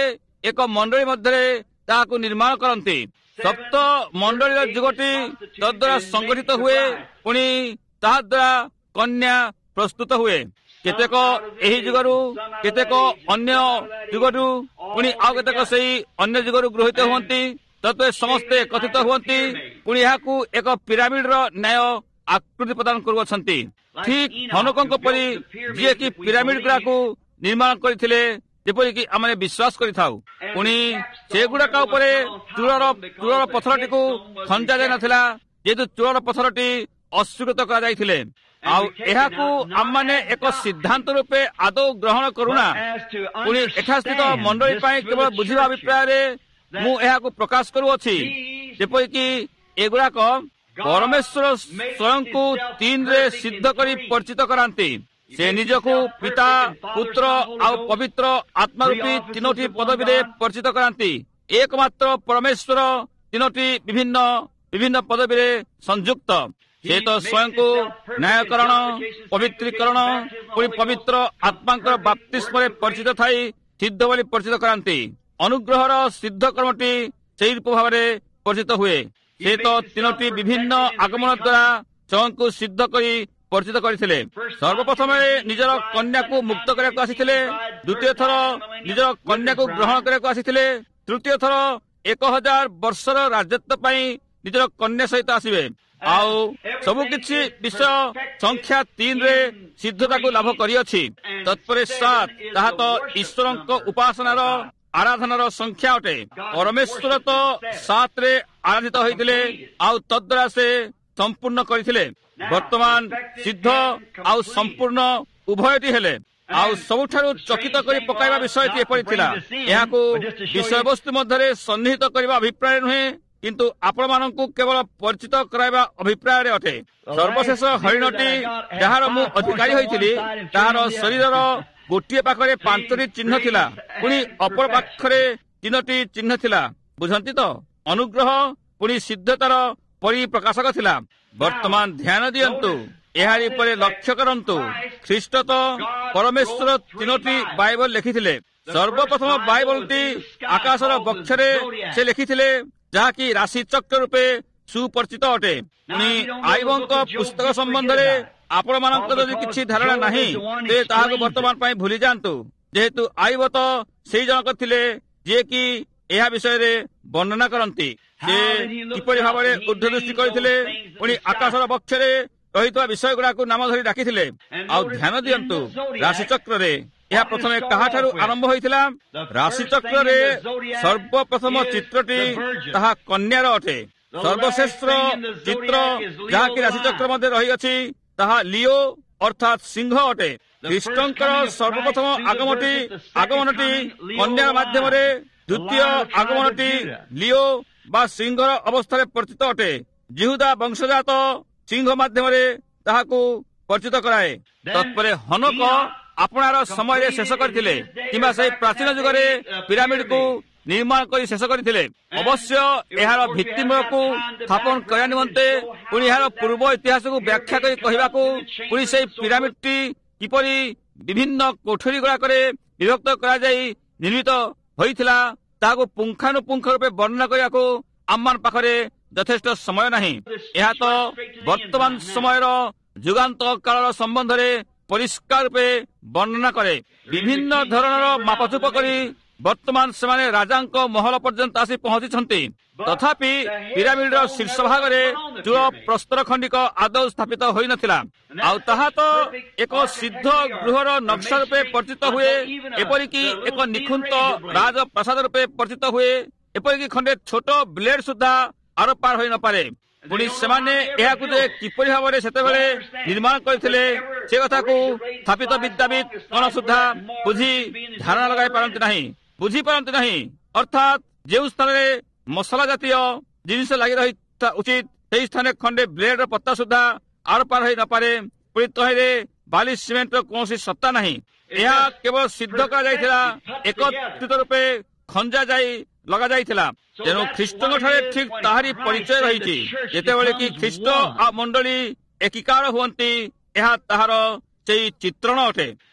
ଏକ ମଣ୍ଡଳୀ ମଧ୍ୟରେ ତାହାକୁ ନିର୍ମାଣ କରନ୍ତି। ସପ୍ତ ମଣ୍ଡଳୀର ଯୁଗଟି ତଦ୍ୱାରା ସଂଗଠିତ ହୁଏ, ପୁଣି ତାହା ଦ୍ୱାରା କନ୍ୟା ପ୍ରସ୍ତୁତ ହୁଏ। କେତେକ ଏହି ଯୁଗରୁ, କେତେକ ଅନ୍ୟ ଯୁଗରୁ, ପୁଣି ଆଉ କେତେକ ସେହି ଅନ୍ୟ ଯୁଗରୁ ଗୃହୀତ ହୁଅନ୍ତି। ତତ୍ତ୍ୱେ ସମସ୍ତେ ଏକତ୍ରିତ ହୁଅନ୍ତି, ପୁଣି ଏହାକୁ ଏକ ପିରାମିଡର ନ୍ୟାୟ ଆକୃତି ପ୍ରଦାନ କରୁଅଛନ୍ତି। ଠିକ୍ ହନୋକଙ୍କ ପରି ଯିଏକି ପିରାମିଡ ଗୁଡାକୁ ନିର୍ମାଣ କରିଥିଲେ, ଯେପରିକି ଆମେ ବିଶ୍ୱାସ କରିଥାଉ। ପୁଣି ସେଗୁଡାକ ଉପରେ ଚୂଳର ଚୂଳର ପଥରଟିକୁ ଖଞ୍ଜା ଯାଇ ନଥିଲା, ଯେହେତୁ ଚୂଳର ପଥରଟି ଅସ୍ୱୀକୃତ କରାଯାଇଥିଲେ। ଆଉ ଏହାକୁ ଆମମାନେ ଏକ ସିଦ୍ଧାନ୍ତ ରୂପେ ଆଦୌ ଗ୍ରହଣ କରୁନା। ପୁଣି ଏଠାସ୍ଥିତ ମଣ୍ଡଳୀ ପାଇଁ କେବଳ ବୁଝିବା ଅଭିପ୍ରାୟରେ ମୁଁ ଏହାକୁ ପ୍ରକାଶ କରୁଅଛି, ଯେପରିକି ଏଗୁଡାକ ପରମେଶ୍ୱର ସ୍ୱୟଂକୁ ତିନିରେ ସିଦ୍ଧ କରି ପରିଚିତ କରାନ୍ତି। ସେ ନିଜକୁ ପିତା, ପୁତ୍ର ଆଉ ପବିତ୍ର ଆତ୍ମା ରୂପୀ ତିନୋଟି ପଦବୀରେ ପରିଚିତ କରାନ୍ତି। ଏକମାତ୍ର ପରମେଶ୍ୱର ତିନୋଟି ବିଭିନ୍ନ ବିଭିନ୍ନ ପଦବୀରେ ସଂଯୁକ୍ତ। ସେ ତ ସ୍ୱୟଂକୁ ନ୍ୟାୟକରଣ, ପବିତ୍ରୀକରଣ, ପୁଣି ପବିତ୍ର ଆତ୍ମାଙ୍କର ବାପ୍ତିସ୍ମରେ ପରିଚିତ ଥାଇ ସିଦ୍ଧ ବୋଲି ପରିଚିତ କରାନ୍ତି। ଅନୁଗ୍ରହର ସିଦ୍ଧ କର୍ମଟି ସେହି ରୂପ ଭାବରେ ପରିଚିତ ହୁଏ। ସେ ତ ତିନୋଟି ବିଭିନ୍ନ ଆଗମନ ଦ୍ୱାରା ସ୍ୱୟଂକୁ ସିଦ୍ଧ କରି ପରିଚିତ କରିଥିଲେ। ସର୍ବପ୍ରଥମେ ନିଜର କନ୍ୟାକୁ ମୁକ୍ତ କରିବାକୁ ଆସିଥିଲେ, ଦ୍ୱିତୀୟ ଥର ନିଜର କନ୍ୟାକୁ ଗ୍ରହଣ କରିବାକୁ ଆସିଥିଲେ, ତୃତୀୟ ଥର ଏକ ହଜାର ବର୍ଷର ରାଜତ୍ୱ ପାଇଁ ନିଜର କନ୍ୟା ସହିତ ଆସିବେ। ଆଉ ସବୁ କିଛି ବିଷୟ ସଂଖ୍ୟା ତିନିରେ ସିଦ୍ଧତାକୁ ଲାଭ କରିଅଛି। ତତ୍ପରେ ସାତ, ତାହା ତ ଈଶ୍ୱରଙ୍କ ଉପାସନାର ଆରାଧନାର ସଂଖ୍ୟା ଅଟେ। ପରମେଶ୍ୱର ତ ସାତରେ ଆରାଧିତ ହୋଇଥିଲେ, ଆଉ ତଦ୍ୱାରା ସେ ସମ୍ପୂର୍ଣ୍ଣ କରିଥିଲେ। ବର୍ତ୍ତମାନ ସିଦ୍ଧ ଆଉ ସମ୍ପୂର୍ଣ୍ଣ ଉଭୟଟି ହେଲେ। ଆଉ ସବୁଠାରୁ ଚକିତ କରି ପକାଇବା ବିଷୟଟି ଏପରି ଥିଲା, ଏହାକୁ ବିଷୟବସ୍ତୁ ମଧ୍ୟରେ ସନ୍ନିହିତ କରିବା ଅଭିପ୍ରାୟ ନୁହେଁ, କିନ୍ତୁ ଆପଣମାନଙ୍କୁ କେବଳ ପରିଚିତ କରାଇବା ଅଭିପ୍ରାୟରେ ଅଟେ। ସର୍ବଶେଷ ହରିଣଟି ଯାହାର ମୁଁ ଅଧିକାରୀ ହୋଇଥିଲି, ତାହାର ଶରୀରର ଗୋଟିଏ ପାଖରେ ପାଞ୍ଚଟି ଚିହ୍ନ ଥିଲା, ପୁଣି ଅପର ପାଖରେ ତିନୋଟି ଚିହ୍ନ ଥିଲା। ବୁଝନ୍ତି ତ? ଅନୁଗ୍ରହ ପୁଣି ସିଦ୍ଧତାର ପରିପ୍ରକାଶକ ଥିଲା। ବର୍ତ୍ତମାନ ଧ୍ୟାନ ଦିଅନ୍ତୁ, ଏହାରି ଉପରେ ଲକ୍ଷ୍ୟ କରନ୍ତୁ। ଖ୍ରୀଷ୍ଟ ତ ପରମେଶ୍ୱର ତିନୋଟି ବାଇବଲ ଲେଖିଥିଲେ। ସର୍ବପ୍ରଥମ ବାଇବଲଟି ଆକାଶର ବକ୍ଷରେ ସେ ଲେଖିଥିଲେ, ଯାହାକି ରାଶିଚକ୍ର ରୂପେ ସୁପରିଚିତ ଅଟେ। ପୁଣି ଆଇବଙ୍କ ପୁସ୍ତକ ସମ୍ବନ୍ଧରେ ଆପଣମାନଙ୍କର ଯଦି କିଛି ଧାରଣା ନାହିଁ, ସେ ତାହାକୁ ବର୍ତ୍ତମାନ ପାଇଁ ଭୁଲି ଯାଆନ୍ତୁ, ଯେହେତୁ ଆଇବ ତ ସେଇ ଜଣକ ଥିଲେ ଯିଏକି ଏହା ବିଷୟରେ ବର୍ଣ୍ଣନା କରନ୍ତି। ସେ କିପରି ଭାବରେ ଉର୍ଦ୍ଧ୍ୱ ଦୃଷ୍ଟି କରିଥିଲେ, ପୁଣି ଆକାଶର ବକ୍ଷରେ ରହିଥିବା ବିଷୟ ଗୁଡାକୁ ନାମ ଧରି ଡାକିଥିଲେ। ଆଉ ଧ୍ୟାନ ଦିଅନ୍ତୁ, ରାଶିଚକ୍ରରେ ଏହା ପ୍ରଥମେ କାହାଠାରୁ ଆରମ୍ଭ ହୋଇଥିଲା? ରାଶିଚକ୍ରରେ ସର୍ବପ୍ରଥମ ଚିତ୍ରଟି ତାହା କନ୍ୟାର ଅଟେ। ସର୍ବଶ୍ରେଷ୍ଠ ଚିତ୍ର ଯାହାକି ରାଶିଚକ୍ର ମଧ୍ୟରେ ରହିଅଛି, ତାହା ଲିଓ ଅର୍ଥାତ୍ ସିଂହ ଅଟେ। ଖ୍ରୀଷ୍ଟଙ୍କର ସର୍ବପ୍ରଥମ ଆଗମନଟି ଆଗମନଟି କନ୍ୟାର ମାଧ୍ୟମରେ, ଦ୍ୱିତୀୟ ଆଗମନଟି ଲିଓ ବା ସିଂହର ଅବସ୍ଥାରେ ପରିଚିତ ଅଟେ। ଜିହୁଦା ବଂଶଜାତ ସିଂହ ମାଧ୍ୟମରେ ତାହାକୁ ପରିଚିତ କରାଏ। ତତ୍ପରେ ହନୋକ ଆପଣାର ସମୟରେ ଶେଷ କରିଥିଲେ, କିମ୍ବା ସେହି ପ୍ରାଚୀନ ଯୁଗରେ ପିରାମିଡକୁ ନିର୍ମାଣ କରି ଶେଷ କରିଥିଲେ। ଅବଶ୍ୟ ଏହାର ଭିତ୍ତିମୂଳକୁ ସ୍ଥାପନ କରିବା ନିମନ୍ତେ, ପୁଣି ଏହାର ପୂର୍ବ ଇତିହାସକୁ ବ୍ୟାଖ୍ୟା କରି କହିବାକୁ, ପୁଣି ସେହି ପିରାମିଡଟି କିପରି ବିଭିନ୍ନ କୋଠରୀ ଗୁଡାକରେ ବିଭକ୍ତ କରାଯାଇ ନିର୍ମିତ ହୋଇଥିଲା, ତାହାକୁ ପୁଙ୍ଖାନୁପୁଙ୍ଖ ରୂପେ ବର୍ଣ୍ଣନା କରିବାକୁ ଆମମାନ ପାଖରେ ଯଥେଷ୍ଟ ସମୟ ନାହିଁ। ଏହା ତ ବର୍ତ୍ତମାନ ସମୟର ଯୁଗାନ୍ତ କାଳର ସମ୍ବନ୍ଧରେ ପରିଷ୍କାର ରୂପେ ବର୍ଣ୍ଣନା କରେ। ବିଭିନ୍ନ ଧରଣର ମାପଚୁପ କରି ବର୍ତ୍ତମାନ ସେମାନେ ରାଜାଙ୍କ ମହଲ ପର୍ଯ୍ୟନ୍ତ ଆସି ପହଞ୍ଚିଛନ୍ତି। ତଥାପି ପିରାମିଡର ଶୀର୍ଷ ଭାଗରେ ଚୂଳ ପ୍ରସ୍ତର ଖଣ୍ଡିକ ଆଦୌ ସ୍ଥାପିତ ହୋଇନଥିଲା। ଆଉ ତାହା ତ ଏକ ସିଦ୍ଧ ଗୃହର ନକ୍ସା ରୂପେ ପରିଚିତ ହୁଏ, ଏପରିକି ଏକ ନିଖୁନ୍ତ ରାଜପ୍ରାସାଦ ରୂପେ ପରିଚିତ ହୁଏ, ଏପରିକି ଖଣ୍ଡେ ଛୋଟ ବ୍ଲେଡ ସୁଦ୍ଧା ଆରପାର ହୋଇ ନପାରେ। ପୁଣି ସେମାନେ ଏହାକୁ ଯେ କିପରି ଭାବରେ ସେତେବେଳେ ନିର୍ମାଣ କରିଥିଲେ, ସେ କଥାକୁ ସ୍ଥାପିତ ବିଦ୍ୟାବିତ୍ କଣ ସୁଦ୍ଧା ବୁଝି ଧାରଣା ଲଗାଇ ପାରନ୍ତି ନାହିଁ ବୁଝିପାରନ୍ତି ନାହିଁ। ଅର୍ଥାତ୍ ଯେଉଁ ସ୍ଥାନରେ ମସଲା ଜାତୀୟ ଜିନିଷ ଲାଗି ରହିବା ଉଚିତ, ସେହି ସ୍ଥାନରେ ଖଣ୍ଡେ ବ୍ଲେଡର ପତା ସୁଦ୍ଧା ଆରପାର ହୋଇ ନପାରେ। ପୁଣି ତହିଁରେ ବାଲି ସିମେଣ୍ଟର କୌଣସି ସତ୍ତା ନାହିଁ। ଏହା କେବଳ ସିଦ୍ଧ କରାଯାଇଥିଲା, ଏକତ୍ରିତ ରୂପେ ଖଞ୍ଜା ଯାଇ ଲଗାଯାଇଥିଲା। ତେଣୁ ଖ୍ରୀଷ୍ଟଙ୍କ ଠାରେ ଠିକ୍ ତାହାରି ପରିଚୟ ରହିଛି। ଯେତେବେଳେ କି ଖ୍ରୀଷ୍ଟ ଆଉ ମଣ୍ଡଳୀ ଏକୀକାର ହୁଅନ୍ତି, ଏହା ତାହାର ସେହି ଚିତ୍ରଣ ଅଟେ।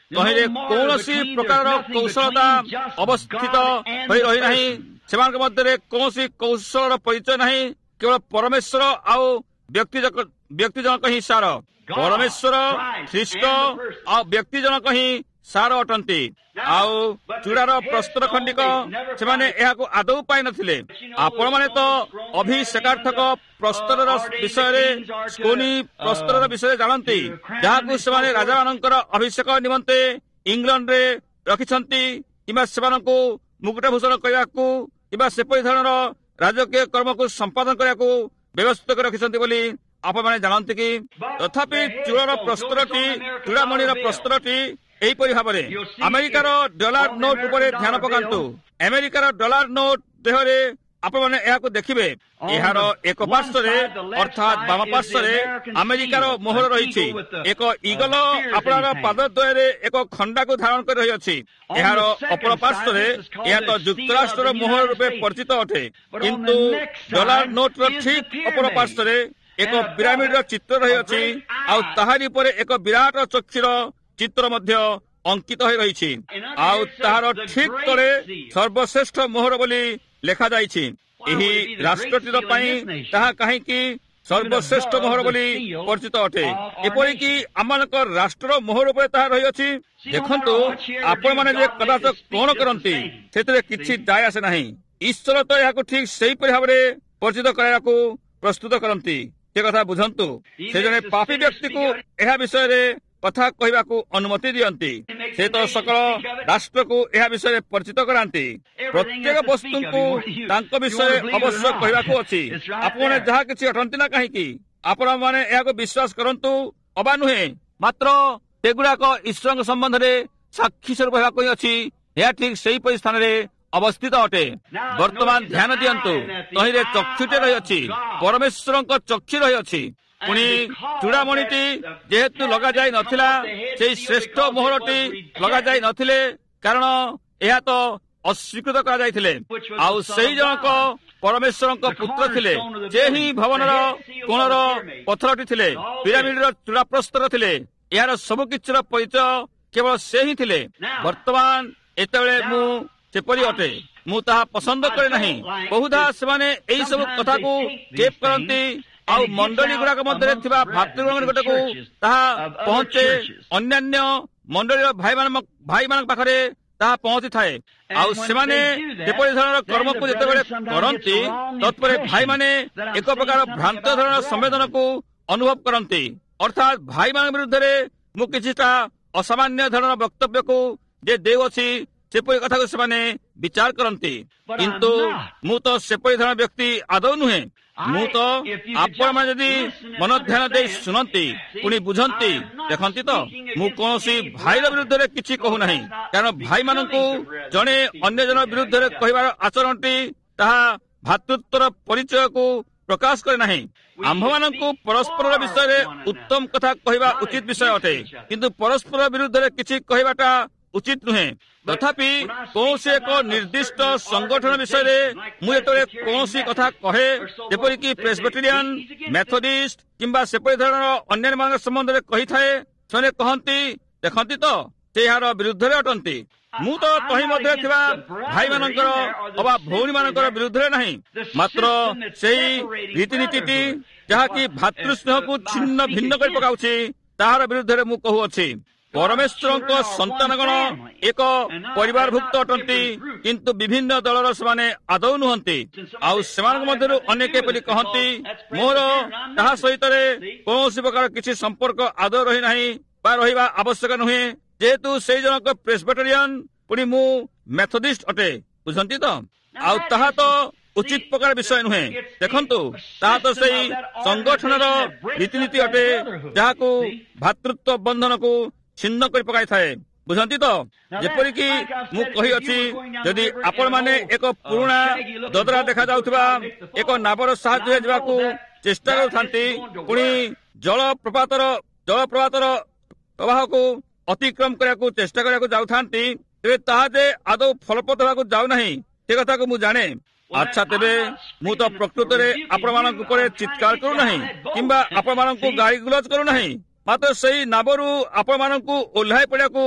ତହିଁରେ କୌଣସି ପ୍ରକାରର କୌଶଳତା ଅବସ୍ଥିତ ହୋଇ ରହିନାହିଁ। ସେମାନଙ୍କ ମଧ୍ୟରେ କୌଣସି କୌଶଳର ପରିଚୟ ନାହିଁ। କେବଳ ପରମେଶ୍ୱର ଆଉ ବ୍ୟକ୍ତି ବ୍ୟକ୍ତି ଜଣକ ହିଁ ସାର। ପରମେଶ୍ୱର, ଖ୍ରୀଷ୍ଟ ଆଉ ବ୍ୟକ୍ତି ଜଣକ ହିଁ ସାର ଅଟନ୍ତି। ଆଉ ଚୂଡ଼ାର ପ୍ରସ୍ତର ଖଣ୍ଡିକ ସେମାନେ ଏହାକୁ ଆଦୌ ପାଇନଥିଲେ। ଆପଣମାନେ ତ ଅଭିଷେକାର୍ଥକ ପ୍ରସ୍ତରର ବିଷୟରେ ସ୍କୋନି ପ୍ରସ୍ତରର ବିଷୟରେ ଜାଣନ୍ତି, ଯାହାକୁ ସେମାନେ ରାଜାମାନଙ୍କର ଅଭିଷେକ ନିମନ୍ତେ ଇଂଲଣ୍ଡରେ ରଖିଛନ୍ତି, କିମ୍ବା ସେମାନଙ୍କୁ ମୁକୁଟଭୂଷଣ କରିବାକୁ କିମ୍ବା ସେପରି ଧରଣର ରାଜକୀୟ କର୍ମକୁ ସମ୍ପାଦନ କରିବାକୁ ବ୍ୟବସ୍ଥିତ କରି ରଖିଛନ୍ତି ବୋଲି ଆପଣମାନେ ଜାଣନ୍ତି କି? ତଥାପି ଚୂଡ଼ାର ପ୍ରସ୍ତରଟି, ଚୂଡ଼ାମଣିର ପ୍ରସ୍ତରଟି ଏହିପରି ଭାବରେ ଆମେରିକାର ଡଲାର ନୋଟ୍ ଉପରେ ଧ୍ୟାନ ପକାନ୍ତୁ। ଆମେରିକାର ଡଲାର ନୋଟ୍ ଦେହରେ ଆପଣମାନେ ଏହାକୁ ଦେଖିବେ। ଏହାର ଏକ ପାର୍ଶ୍ୱରେ ଅର୍ଥାତ୍ ବାମ ପାର୍ଶ୍ୱରେ ଆମେରିକାର ମୋହର ରହିଛି। ଏକ ଇଗଲ ଆପଣଙ୍କ ପାଦଦ୍ୱୟରେ ଏକ ଖଣ୍ଡାକୁ ଧାରଣ କରି ରହିଅଛି। ଏହାର ଅପର ପାର୍ଶ୍ୱରେ ଏହା ତ ଯୁକ୍ତରାଷ୍ଟ୍ରର ମୋହର ରୂପେ ପରିଚିତ ଅଟେ, କିନ୍ତୁ ଡଲାର ନୋଟ୍ର ଠିକ୍ ଅପର ପାର୍ଶ୍ୱରେ ଏକ ପିରାମିଡର ଚିତ୍ର ରହିଅଛି, ଆଉ ତାହାରି ଉପରେ ଏକ ବିରାଟ ଚକ୍ଷୁର ଚିତ୍ର ମଧ୍ୟ ଅଙ୍କିତ ହୋଇ ରହିଛି। ଆଉ ତାହାର ଠିକ୍ ତଳେ ସର୍ବଶ୍ରେଷ୍ଠ ମୋହର ବୋଲି ଲେଖାଯାଇଛି। ଏହି ରାଷ୍ଟ୍ରଟିର ପାଇଁ ତାହା କାହିଁକି ସର୍ବଶ୍ରେଷ୍ଠ ମୋହର ବୋଲି ପରିଚିତ ଅଟେ? ଏପରିକି ଆମମାନଙ୍କ ରାଷ୍ଟ୍ରର ମୋହର ଉପରେ ତାହା ରହିଅଛି। ଦେଖନ୍ତୁ, ଆପଣମାନେ ଯେ କଦାଚ କଣ କରନ୍ତି ସେଥିରେ କିଛି ଦାୟ ଆସେ ନାହିଁ। ଈଶ୍ୱର ତ ଏହାକୁ ଠିକ୍ ସେହିପରି ଭାବରେ ପରିଚିତ କରାଇବାକୁ ପ୍ରସ୍ତୁତ କରନ୍ତି। ସେ କଥା ବୁଝନ୍ତୁ। ସେ ଜଣେ ପାପୀ ବ୍ୟକ୍ତିକୁ ଏହା ବିଷୟରେ କଥା କହିବାକୁ ଅନୁମତି ଦିଅନ୍ତି। ସେ ତ ସକଳ ରାଷ୍ଟ୍ରକୁ ଏହା ବିଷୟରେ ପରିଚିତ କରାନ୍ତି। ପ୍ରତ୍ୟେକ ବସ୍ତୁଙ୍କୁ ତାଙ୍କ ବିଷୟରେ ଅବଶ୍ୟ କହିବାକୁ ଅଛି। ଆପଣମାନେ ଯାହା କିଛି ଅଟନ୍ତି ନା କାହିଁକି, ଆପଣମାନେ ଏହାକୁ ବିଶ୍ୱାସ କରନ୍ତୁ ଅବା ନୁହେଁ, ମାତ୍ର ସେଗୁଡାକ ଈଶ୍ୱରଙ୍କ ସମ୍ବନ୍ଧରେ ସାକ୍ଷୀ ସ୍ୱରୂପ ହେବାକୁ ହିଁ ଅଛି। ଏହା ଠିକ୍ ସେହିପରି ସ୍ଥାନରେ ଅବସ୍ଥିତ ଅଟେ। ବର୍ତ୍ତମାନ ଧ୍ୟାନ ଦିଅନ୍ତୁ, ତହିଁରେ ଚକ୍ଷୁଟେ ରହିଅଛି, ପରମେଶ୍ୱରଙ୍କ ଚକ୍ଷୁ ରହିଅଛି। ପୁଣି ଚୂଡ଼ାମଣିଟି ଯେହେତୁ ଲଗାଯାଇ ନଥିଲା, ସେଇ ଶ୍ରେଷ୍ଠ ମୋହରଟି ଲଗାଯାଇ ନଥିଲେ, କାରଣ ଏହା ତ ଅସ୍ୱୀକୃତ କରାଯାଇଥିଲେ। ଆଉ ସେହି ଜଣକ ପରମେଶ୍ୱରଙ୍କ ପୁତ୍ର ଥିଲେ। ସେ ହିଁ ଭବନର କୋଣର ପଥରଟି ଥିଲେ, ପିରାମିଡର ଚୂଡ଼ାପ୍ରସ୍ତର ଥିଲେ। ଏହାର ସବୁ କିଛିର ପରିଚୟ କେବଳ ସେ ହିଁ ଥିଲେ। ବର୍ତ୍ତମାନ ଏତେବେଳେ ମୁଁ ସେପରି ଅଟେ, ମୁଁ ତାହା ପସନ୍ଦ କରେ ନାହିଁ। ବହୁଧା ସେମାନେ ଏହି ସବୁ କଥାକୁ ଟେପ୍ କରନ୍ତି, ଆଉ ମଣ୍ଡଳୀ ଗୁଡାକ ମଧ୍ୟରେ ଥିବା ଭାତୃଗଣ ନିକଟକୁ ତାହା ପହଞ୍ଚେ। ଅନ୍ୟାନ୍ୟ ମଣ୍ଡଳୀର ଭାଇମାନ ଭାଇମାନଙ୍କ ପାଖରେ ତାହା ପହଞ୍ଚିଥାଏ। ଆଉ ସେମାନେ ଯେପରି ଧରଣର କର୍ମକୁ ଯେତେବେଳେ କରନ୍ତି, ତତ୍ପରେ ଭାଇମାନେ ଏକ ପ୍ରକାର ଭ୍ରାନ୍ତ ଧରଣର ସମ୍ବେଦନକୁ ଅନୁଭବ କରନ୍ତି। ଅର୍ଥାତ୍ ଭାଇମାନଙ୍କ ବିରୁଦ୍ଧରେ ମୁଁ କିଛିଟା ଅସାମାନ୍ୟ ଧରଣର ବକ୍ତବ୍ୟକୁ ଯେ ଦେଉଅଛି, ସେପରି କଥାକୁ ସେମାନେ ବିଚାର କରନ୍ତି। କିନ୍ତୁ ମୁଁ ତ ସେପରି ଧରଣ ବ୍ୟକ୍ତି ଆଦୌ ନୁହେଁ। ମୁଁ ତ ଆପଣମାନେ ଯଦି ମନ ଧ୍ୟାନ ଦେଇ ଶୁଣନ୍ତି, ପୁଣି ବୁଝନ୍ତି, ଦେଖନ୍ତି ତ ମୁଁ କୌଣସି ଭାଇର ବିରୁଦ୍ଧରେ କିଛି କହୁନାହିଁ। କାରଣ ଭାଇମାନଙ୍କୁ ଜଣେ ଅନ୍ୟ ଜଣ ବିରୁଦ୍ଧରେ କହିବାର ଆଚରଣଟି ତାହା ଭାତୃତ୍ୱର ପରିଚୟକୁ ପ୍ରକାଶ କରେ ନାହିଁ। ଆମ୍ଭମାନଙ୍କୁ ପରସ୍ପର ବିଷୟରେ ଉତ୍ତମ କଥା କହିବା ଉଚିତ ବିଷୟ ଅଟେ, କିନ୍ତୁ ପରସ୍ପର ବିରୁଦ୍ଧରେ କିଛି କହିବାଟା ଉଚିତ ନୁହେଁ। ତଥାପି କୌଣସି ଏକ ନିର୍ଦ୍ଦିଷ୍ଟ ସଂଗଠନ ବିଷୟରେ ମୁଁ ଯେତେବେଳେ କୌଣସି କଥା କହେ, ଯେପରିକି ପ୍ରେସବିଟେରିଆନ, ମେଥୋଡିଷ୍ଟ କିମ୍ବା ସେପରି ଧରଣର ଅନ୍ୟାନ୍ୟମାନଙ୍କ ସମ୍ବନ୍ଧରେ କହିଥାଏ, ସେମାନେ କହନ୍ତି, ଦେଖନ୍ତି ତ ସେ ଏହାର ବିରୁଦ୍ଧରେ ଅଟନ୍ତି। ମୁଁ ତ ତହିଁ ମଧ୍ୟରେ ଥିବା ଭାଇମାନଙ୍କର ଅବା ଭଉଣୀମାନଙ୍କର ବିରୁଦ୍ଧରେ ନାହିଁ, ମାତ୍ର ସେଇ ରୀତିନୀତିଟି ଯାହାକି ଭାତୃସ୍ନେହକୁ ଛିନ୍ନ ଭିନ୍ନ କରି ପକାଉଛି, ତାହାର ବିରୁଦ୍ଧରେ ମୁଁ କହୁଅଛି। ପରମେଶ୍ୱରଙ୍କ ସନ୍ତାନଗଣ ଏକ ପରିବାରଭୁକ୍ତ ଅଟନ୍ତି, କିନ୍ତୁ ବିଭିନ୍ନ ଦଳର ସେମାନେ ଆଦୌ ନୁହନ୍ତି। ଆଉ ସେମାନଙ୍କ ମଧ୍ୟରୁ ଅନେକ ଏପରି କହନ୍ତି, ମୋର ତାହା ସହିତ କୌଣସି ପ୍ରକାର କିଛି ସମ୍ପର୍କ ଆଦୌ ରହିନାହିଁ ବା ରହିବା ଆବଶ୍ୟକ ନୁହେଁ, ଯେହେତୁ ସେଇ ଜଣକ ପ୍ରେସବିଟେରିଆନ, ପୁଣି ମୁଁ ମେଥୋଡିଷ୍ଟ ଅଟେ। ବୁଝନ୍ତି ତ? ଆଉ ତାହା ତ ଉଚିତ ପ୍ରକାର ବିଷୟ ନୁହେଁ। ଦେଖନ୍ତୁ, ତାହା ତ ସେଇ ସଂଗଠନର ରୀତିନୀତି ଅଟେ, ଯାହାକୁ ଭାତୃତ୍ୱ ବନ୍ଧନକୁ ଛିନ୍ନ କରି ପକାଇଥାଏ। ବୁଝନ୍ତି ତ? ଯେପରିକି ମୁଁ କହିଅଛି, ଯଦି ଆପଣମାନେ ଏକ ପୁରୁଣା ଦଦରା ଦେଖାଯାଉଥିବା ଏକ ନାବର ସାହାଯ୍ୟରେ ଯିବାକୁ ଚେଷ୍ଟା କରୁଥାନ୍ତି, ପୁଣି ଜଳପ୍ରପାତର ଜଳପ୍ରପାତର ପ୍ରବାହକୁ ଅତିକ୍ରମ କରିବାକୁ ଚେଷ୍ଟା କରିବାକୁ ଯାଉଥାନ୍ତି, ତେବେ ତାହା ଯେ ଆଦୌ ଫଳପ୍ରଦ ହେବାକୁ ଯାଉନାହିଁ, ସେ କଥାକୁ ମୁଁ ଜାଣେ। ଆଚ୍ଛା, ତେବେ ମୁଁ ତ ପ୍ରକୃତରେ ଆପଣମାନଙ୍କ ଉପରେ ଚିତ୍କାର କରୁନାହିଁ କିମ୍ବା ଆପଣମାନଙ୍କୁ ଗାଳି ଗୁଲଜ କରୁନାହିଁ, ମାତ୍ର ସେଇ ନାବରୁ ଆପଣମାନଙ୍କୁ ଓହ୍ଲାଇ ପଡ଼ିବାକୁ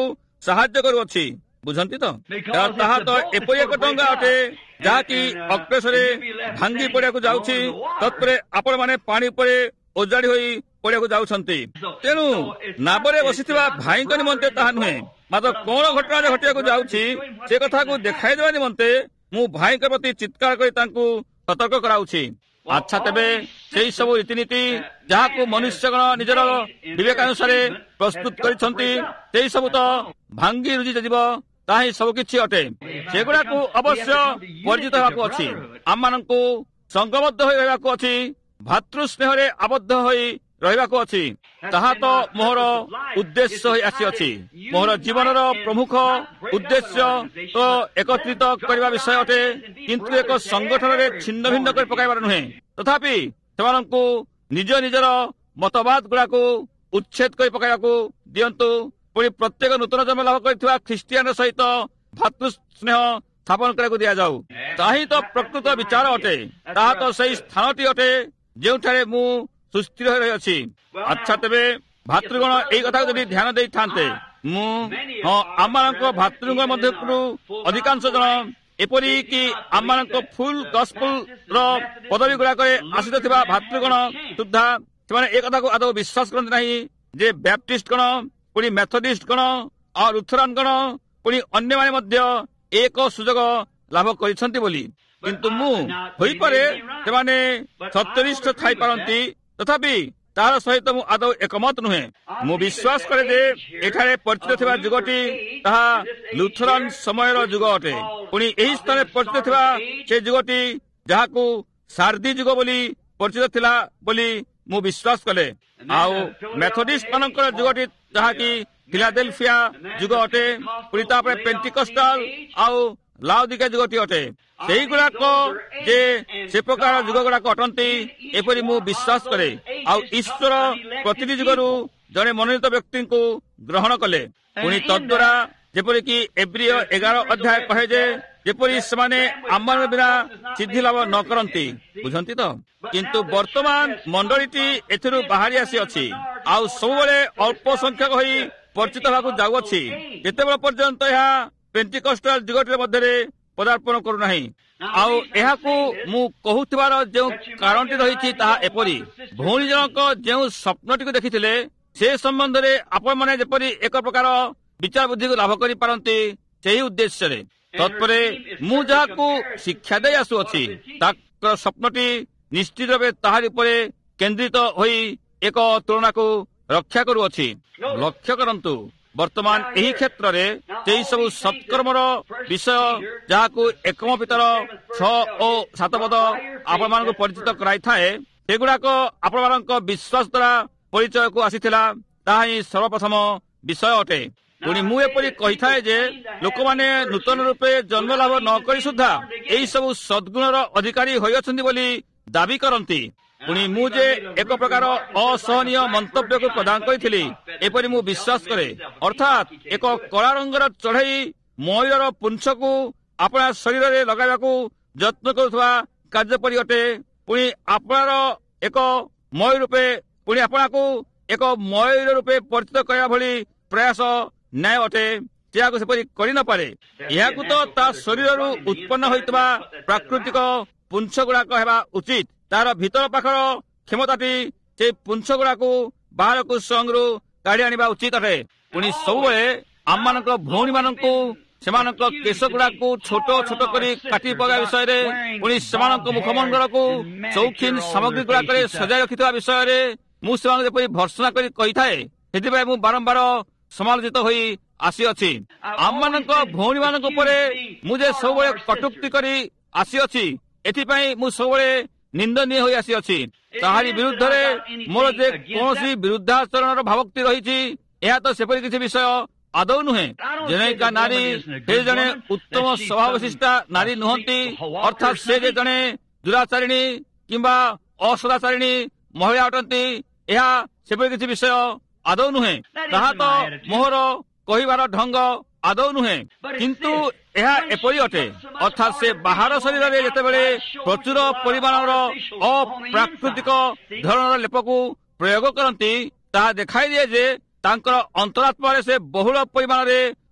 ସାହାଯ୍ୟ କରୁଅଛି। ବୁଝନ୍ତି ତ? ତାହା ତ ଏପରି ଏକ ଡଙ୍ଗା ଅଟେ ଯାହାକି ଅକ୍ଲେଶରେ ଭାଙ୍ଗି ପଡ଼ିବାକୁ ଯାଉଛି। ତତ୍ପରେ ଆପଣମାନେ ପାଣି ଉପରେ ଓଜାଡ଼ି ହୋଇ ପଡ଼ିବାକୁ ଯାଉଛନ୍ତି। ତେଣୁ ନାବରେ ବସିଥିବା ଭାଇଙ୍କ ନିମନ୍ତେ ତାହା ନୁହେଁ, ମାତ୍ର କଣ ଘଟଣାରେ ଘଟିବାକୁ ଯାଉଛି ସେ କଥାକୁ ଦେଖାଇଦେବା ନିମନ୍ତେ ମୁଁ ଭାଇଙ୍କ ପ୍ରତି ଚିତ୍କାର କରି ତାଙ୍କୁ ସତର୍କ କରାଉଛି। ଆଚ୍ଛା, ତେବେ ସେଇ ସବୁ ରୀତିନୀତି ଯାହାକୁ ମନୁଷ୍ୟଗଣ ନିଜର ବିବେକାନୁସାରେ ପ୍ରସ୍ତୁତ କରିଛନ୍ତି ସେଇ ସବୁ ତ ଭାଙ୍ଗି ରୁଜି ଯିବ। ତାହା ହିଁ ସବୁ କିଛି ଅଟେ। ସେଗୁଡ଼ାକୁ ଅବଶ୍ୟ ପରିଚିତ ହେବାକୁ ଅଛି। ଆମମାନଙ୍କୁ ସଂଘବଦ୍ଧ ହୋଇ ରହିବାକୁ ଅଛି, ଭାତୃ ସ୍ନେହରେ ଆବଦ୍ଧ ହୋଇ ରହିବାକୁ ଅଛି। ତାହା ତ ମୋର ଉଦ୍ଦେଶ୍ୟ ହୋଇ ଆସିଅଛି। ମୋର ଜୀବନର ପ୍ରମୁଖ ଉଦ୍ଦେଶ୍ୟ ତ ଏକତ୍ରିତ କରିବା ବିଷୟ ଅଟେ, କିନ୍ତୁ ଏକ ସଂଗଠନରେ ଛିନ୍ନ ଭିନ୍ନ କରି ପକାଇବାର ନୁହେଁ। ତଥାପି ସେମାନଙ୍କୁ ନିଜ ନିଜର ମତବାଦ ଗୁଡ଼ାକୁ ଉଚ୍ଛେଦ କରି ପକାଇବାକୁ ଦିଅନ୍ତୁ। ପୁଣି ପ୍ରତ୍ୟେକ ନୂତନ ଜନ୍ମ ଲାଭ କରିଥିବା ଖ୍ରୀଷ୍ଟିଆନ ସହିତ ଭାତୃ ସ୍ନେହ ସ୍ଥାପନ କରିବାକୁ ଦିଆଯାଉ। ତାହା ହିଁ ତ ପ୍ରକୃତ ବିଚାର ଅଟେ। ତାହା ତ ସେଇ ସ୍ଥାନଟି ଅଟେ ଯେଉଁଠାରେ ମୁଁ ସୁସ୍ଥିର ହୋଇ ରହିଅଛି। ଆଚ୍ଛା, ତେବେ ଭାତୃଗଣ ଏଇ କଥାକୁ ଯଦି ଧ୍ୟାନ ଦେଇଥାନ୍ତେ, ମୁଁ ହଁ ଆମମାନଙ୍କ ଭାତୃଙ୍କ ମଧ୍ୟରୁ ଅଧିକାଂଶ ଜଣ ଏପରିକି ଆମମାନଙ୍କ ଫୁଲ ଗସ୍ପଲ ର ପଦବୀ ଗୁଡ଼ାକରେ ଆସିଥିବା ଭାତୃଗଣ ସୁଦ୍ଧା ସେମାନେ ଏ କଥାକୁ ଆଦୌ ବିଶ୍ୱାସ କରନ୍ତି ନାହିଁ ଯେ ବ୍ୟାପ୍ଟିଷ୍ଟ ଗଣ, ପୁଣି ମେଥୋଡିଷ୍ଟ ଗଣ ଆଉ ଲୁଥରାନ ଗଣ, ପୁଣି ଅନ୍ୟମାନେ ମଧ୍ୟ ଏକ ସୁଯୋଗ ଲାଭ କରିଛନ୍ତି ବୋଲି। କିନ୍ତୁ ମୁଁ ହୋଇପାରେ ସେମାନେ ସତ୍ୟନିଷ୍ଠ ଥାଇପାରନ୍ତି, ତଥାପି ତାହାର ସହିତ ମୁଁ ଆଦୌ ଏକମତ ନୁହେଁ। ମୁଁ ବିଶ୍ୱାସ କରେ ଯେ ଏଠାରେ ପରିଚିତ ଥିବା ଯୁଗଟି ତାହା ଲୁଥରାନ ସମୟର ଯୁଗ ଅଟେ। ପୁଣି ଏହି ସ୍ଥାନରେ ପରିଚିତ ଥିବା ସେ ଯୁଗଟି ଯାହାକୁ ସାର୍ଦି ଯୁଗ ବୋଲି ପରିଚିତ ଥିଲା ବୋଲି ମୁଁ ବିଶ୍ୱାସ କରେ। ଆଉ ମେଥୋଡିଷ୍ଟ ମାନଙ୍କର ଯୁଗଟି ଯାହାକି ଫିଲାଡେଲଫିଆ ଯୁଗ ଅଟେ। ପୁଣି ତାପରେ ପେଣ୍ଟିକଷ୍ଟାଲ ଆଉ ଲାଉଦିକା ଯୁଗଟି ଅଟେ। ସେଇଗୁଡାକ ଯେ ସେ ପ୍ରକାର ଯୁଗ ଗୁଡାକ ଅଟନ୍ତି ଏପରି ମୁଁ ବିଶ୍ୱାସ କରେ। ଆଉ ଈଶ୍ୱର ପ୍ରତିଟି ଯୁଗରୁ ଜଣେ ମନୋନୀତ ବ୍ୟକ୍ତିଙ୍କୁ ଗ୍ରହଣ କଲେ। ପୁଣି ତଦ୍ୱାରା ଯେପରିକି ଏବ୍ରିୟ ଏଗାର ଅଧ୍ୟାୟ କହେ ଯେ ଯେପରି ସେମାନେ ଆମମାନଙ୍କ ବିନା ସିଦ୍ଧି ଲାଭ ନ କରନ୍ତି। ବୁଝନ୍ତି ତ? କିନ୍ତୁ ବର୍ତ୍ତମାନ ମଣ୍ଡଳୀଟି ଏଥିରୁ ବାହାରି ଆସିଅଛି ଆଉ ସବୁବେଳେ ଅଳ୍ପ ସଂଖ୍ୟକ ହୋଇ ପରିଚିତ ହେବାକୁ ଯାଉଅଛି, ଯେତେବେଳେ ପର୍ଯ୍ୟନ୍ତ ଏହା ପେଣ୍ଟିକଷ୍ଟାଲ ଯୁଗଟିର ମଧ୍ୟରେ ପଦାର୍ପଣ କରୁନାହିଁ। ଆଉ ଏହାକୁ ମୁଁ କହୁଥିବାର ଯେଉଁ କାରଣଟି ରହିଛି ତାହା ଏପରି, ଭଉଣୀ ଜଣକ ଯେଉଁ ସ୍ୱପ୍ନଟିକୁ ଦେଖିଥିଲେ ସେ ସମ୍ବନ୍ଧରେ ଆପଣମାନେ ଯେପରି ଏକ ପ୍ରକାର ବିଚାର ବୁଦ୍ଧିକୁ ଲାଭ କରିପାରନ୍ତି ସେହି ଉଦ୍ଦେଶ୍ୟରେ। ତତ୍ପରେ ମୁଁ ଯାହାକୁ ଶିକ୍ଷା ଦେଇ ଆସୁଅଛି ତାଙ୍କର ସ୍ୱପ୍ନଟି ନିଶ୍ଚିତ ଭାବେ ତାହାରି ଉପରେ କେନ୍ଦ୍ରିତ ହୋଇ ଏକ ତୁଳନାକୁ ରକ୍ଷା କରୁଅଛି। ଲକ୍ଷ୍ୟ କରନ୍ତୁ, ବର୍ତ୍ତମାନ ଏହି କ୍ଷେତ୍ରରେ ସେହି ସବୁ ସତ୍କର୍ମର ବିଷୟ ଯାହାକୁ ଏକମ ପିତର ଛଅ ଓ ସାତ ପଦ ଆପଣମାନଙ୍କୁ ପରିଚିତ କରାଇଥାଏ, ସେଗୁଡାକ ଆପଣମାନଙ୍କ ବିଶ୍ୱାସ ଦ୍ୱାରା ପରିଚୟକୁ ଆସିଥିଲା। ତାହା ହିଁ ସର୍ବପ୍ରଥମ ବିଷୟ ଅଟେ। ପୁଣି ମୁଁ ଏପରି କହିଥାଏ ଯେ ଲୋକମାନେ ନୂତନ ରୂପେ ଜନ୍ମ ଲାଭ ନ କରି ସୁଦ୍ଧା ଏହି ସବୁ ସଦ୍ଗୁଣର ଅଧିକାରୀ ହୋଇଅଛନ୍ତି ବୋଲି ଦାବି କରନ୍ତି। ପୁଣି ମୁଁ ଯେ ଏକ ପ୍ରକାର ଅସହନୀୟ ମନ୍ତବ୍ୟକୁ ପ୍ରଦାନ କରିଥିଲି ଏପରି ମୁଁ ବିଶ୍ୱାସ କରେ। ଅର୍ଥାତ୍ ଏକ କଳା ରଙ୍ଗର ଚଢ଼େଇ ମୟୂରର ପୁଞ୍ଛକୁ ଆପଣା ଶରୀରରେ ଲଗାଇବାକୁ ଯତ୍ନ କରୁଥିବା କାର୍ଯ୍ୟ ପରି ଅଟେ। ପୁଣି ଆପଣାର ଏକ ମୟୂର ରୂପେ ପୁଣି ଆପଣାକୁ ଏକ ମୟୂର ରୂପେ ପରିଚିତ କରିବା ଭଳି ପ୍ରୟାସ ନ୍ୟାୟ ଅଟେ। ଯାହାକୁ ସେପରି କରିନପାରେ। ଏହାକୁ ତ ତା ଶରୀରରୁ ଉତ୍ପନ୍ନ ହୋଇଥିବା ପ୍ରାକୃତିକ ପୁଞ୍ଛ ଗୁଡାକ ହେବା ଉଚିତ। ତାର ଭିତର ପାଖର କ୍ଷମତାଟି ସେ ପୁଞ୍ଛ ଗୁଡାକୁ ବାହାରକୁ ସଙ୍ଗରୁ କାଢି ଆଣିବା ଉଚିତ ଅଟେ। ପୁଣି ସବୁବେଳେ ଆମମାନଙ୍କ ଭଉଣୀ ମାନଙ୍କୁ ସେମାନଙ୍କ କେଶ ଗୁଡାକୁ ଛୋଟ ଛୋଟ କରି କାଟି ପକାଇବା ବିଷୟରେ, ପୁଣି ସେମାନଙ୍କ ମୁଖମଣ୍ଡଳକୁ ସୌଖିନ ସାମଗ୍ରୀ ଗୁଡାକରେ ସଜାଇ ରଖିଥିବା ବିଷୟରେ ମୁଁ ସେମାନଙ୍କୁ ଯେପରି ଭର୍ସନା କରି କହିଥାଏ, ସେଥିପାଇଁ ମୁଁ ବାରମ୍ବାର ସମାଲୋଚିତ ହୋଇ ଆସିଅଛି। ଆମମାନଙ୍କ ଭଉଣୀମାନଙ୍କ ଉପରେ ମୁଁ ଯେ ସବୁବେଳେ କଟୁକ୍ତି କରି ଆସିଅଛି, ଏଥିପାଇଁ ମୁଁ ସବୁବେଳେ ନିନ୍ଦନୀୟ ହୋଇ ଆସିଅଛି। ତାହାରି ବିରୁଦ୍ଧରେ ମୋର ଯେ କୌଣସି ବିରୁଦ୍ଧାଚରଣର ଭାବୋକ୍ତି ରହିଛି, ଏହା ତ ସେପରି କିଛି ବିଷୟ ଆଦୌ ନୁହେଁ। ଜନୈକା ନାରୀ ସେ ଜଣେ ଉତ୍ତମ ସ୍ୱଭାବ ବିଶିଷ୍ଟା ନାରୀ ନୁହନ୍ତି, ଅର୍ଥାତ୍ ସେ ଯେ ଜଣେ ଦୁରାଚାରିଣୀ କିମ୍ବା ଅସଦାଚାରିଣୀ ମହିଳା ଅଟନ୍ତି, ଏହା ସେପରି କିଛି ବିଷୟ ଆଦୌ ନୁହେଁ। ତାହା ତ ମୋହର କହିବାର ଢଙ୍ଗ ଆଦୌ ନୁହେଁ। କିନ୍ତୁ ଏହା ଏପରି ଅଟେ, ଅର୍ଥାତ୍ ସେ ବାହାର ଶରୀରରେ ଯେତେବେଳେ ପ୍ରଚୁର ପରିମାଣର ଅପ୍ରାକୃତିକ ଧରଣର ଲେପକୁ ପ୍ରୟୋଗ କରନ୍ତି, ତାହା ଦେଖାଇ ଦିଏ ଯେ ତାଙ୍କର ଅନ୍ତରାତ୍ମାରେ ସେ ବହୁଳ ପରିମାଣରେ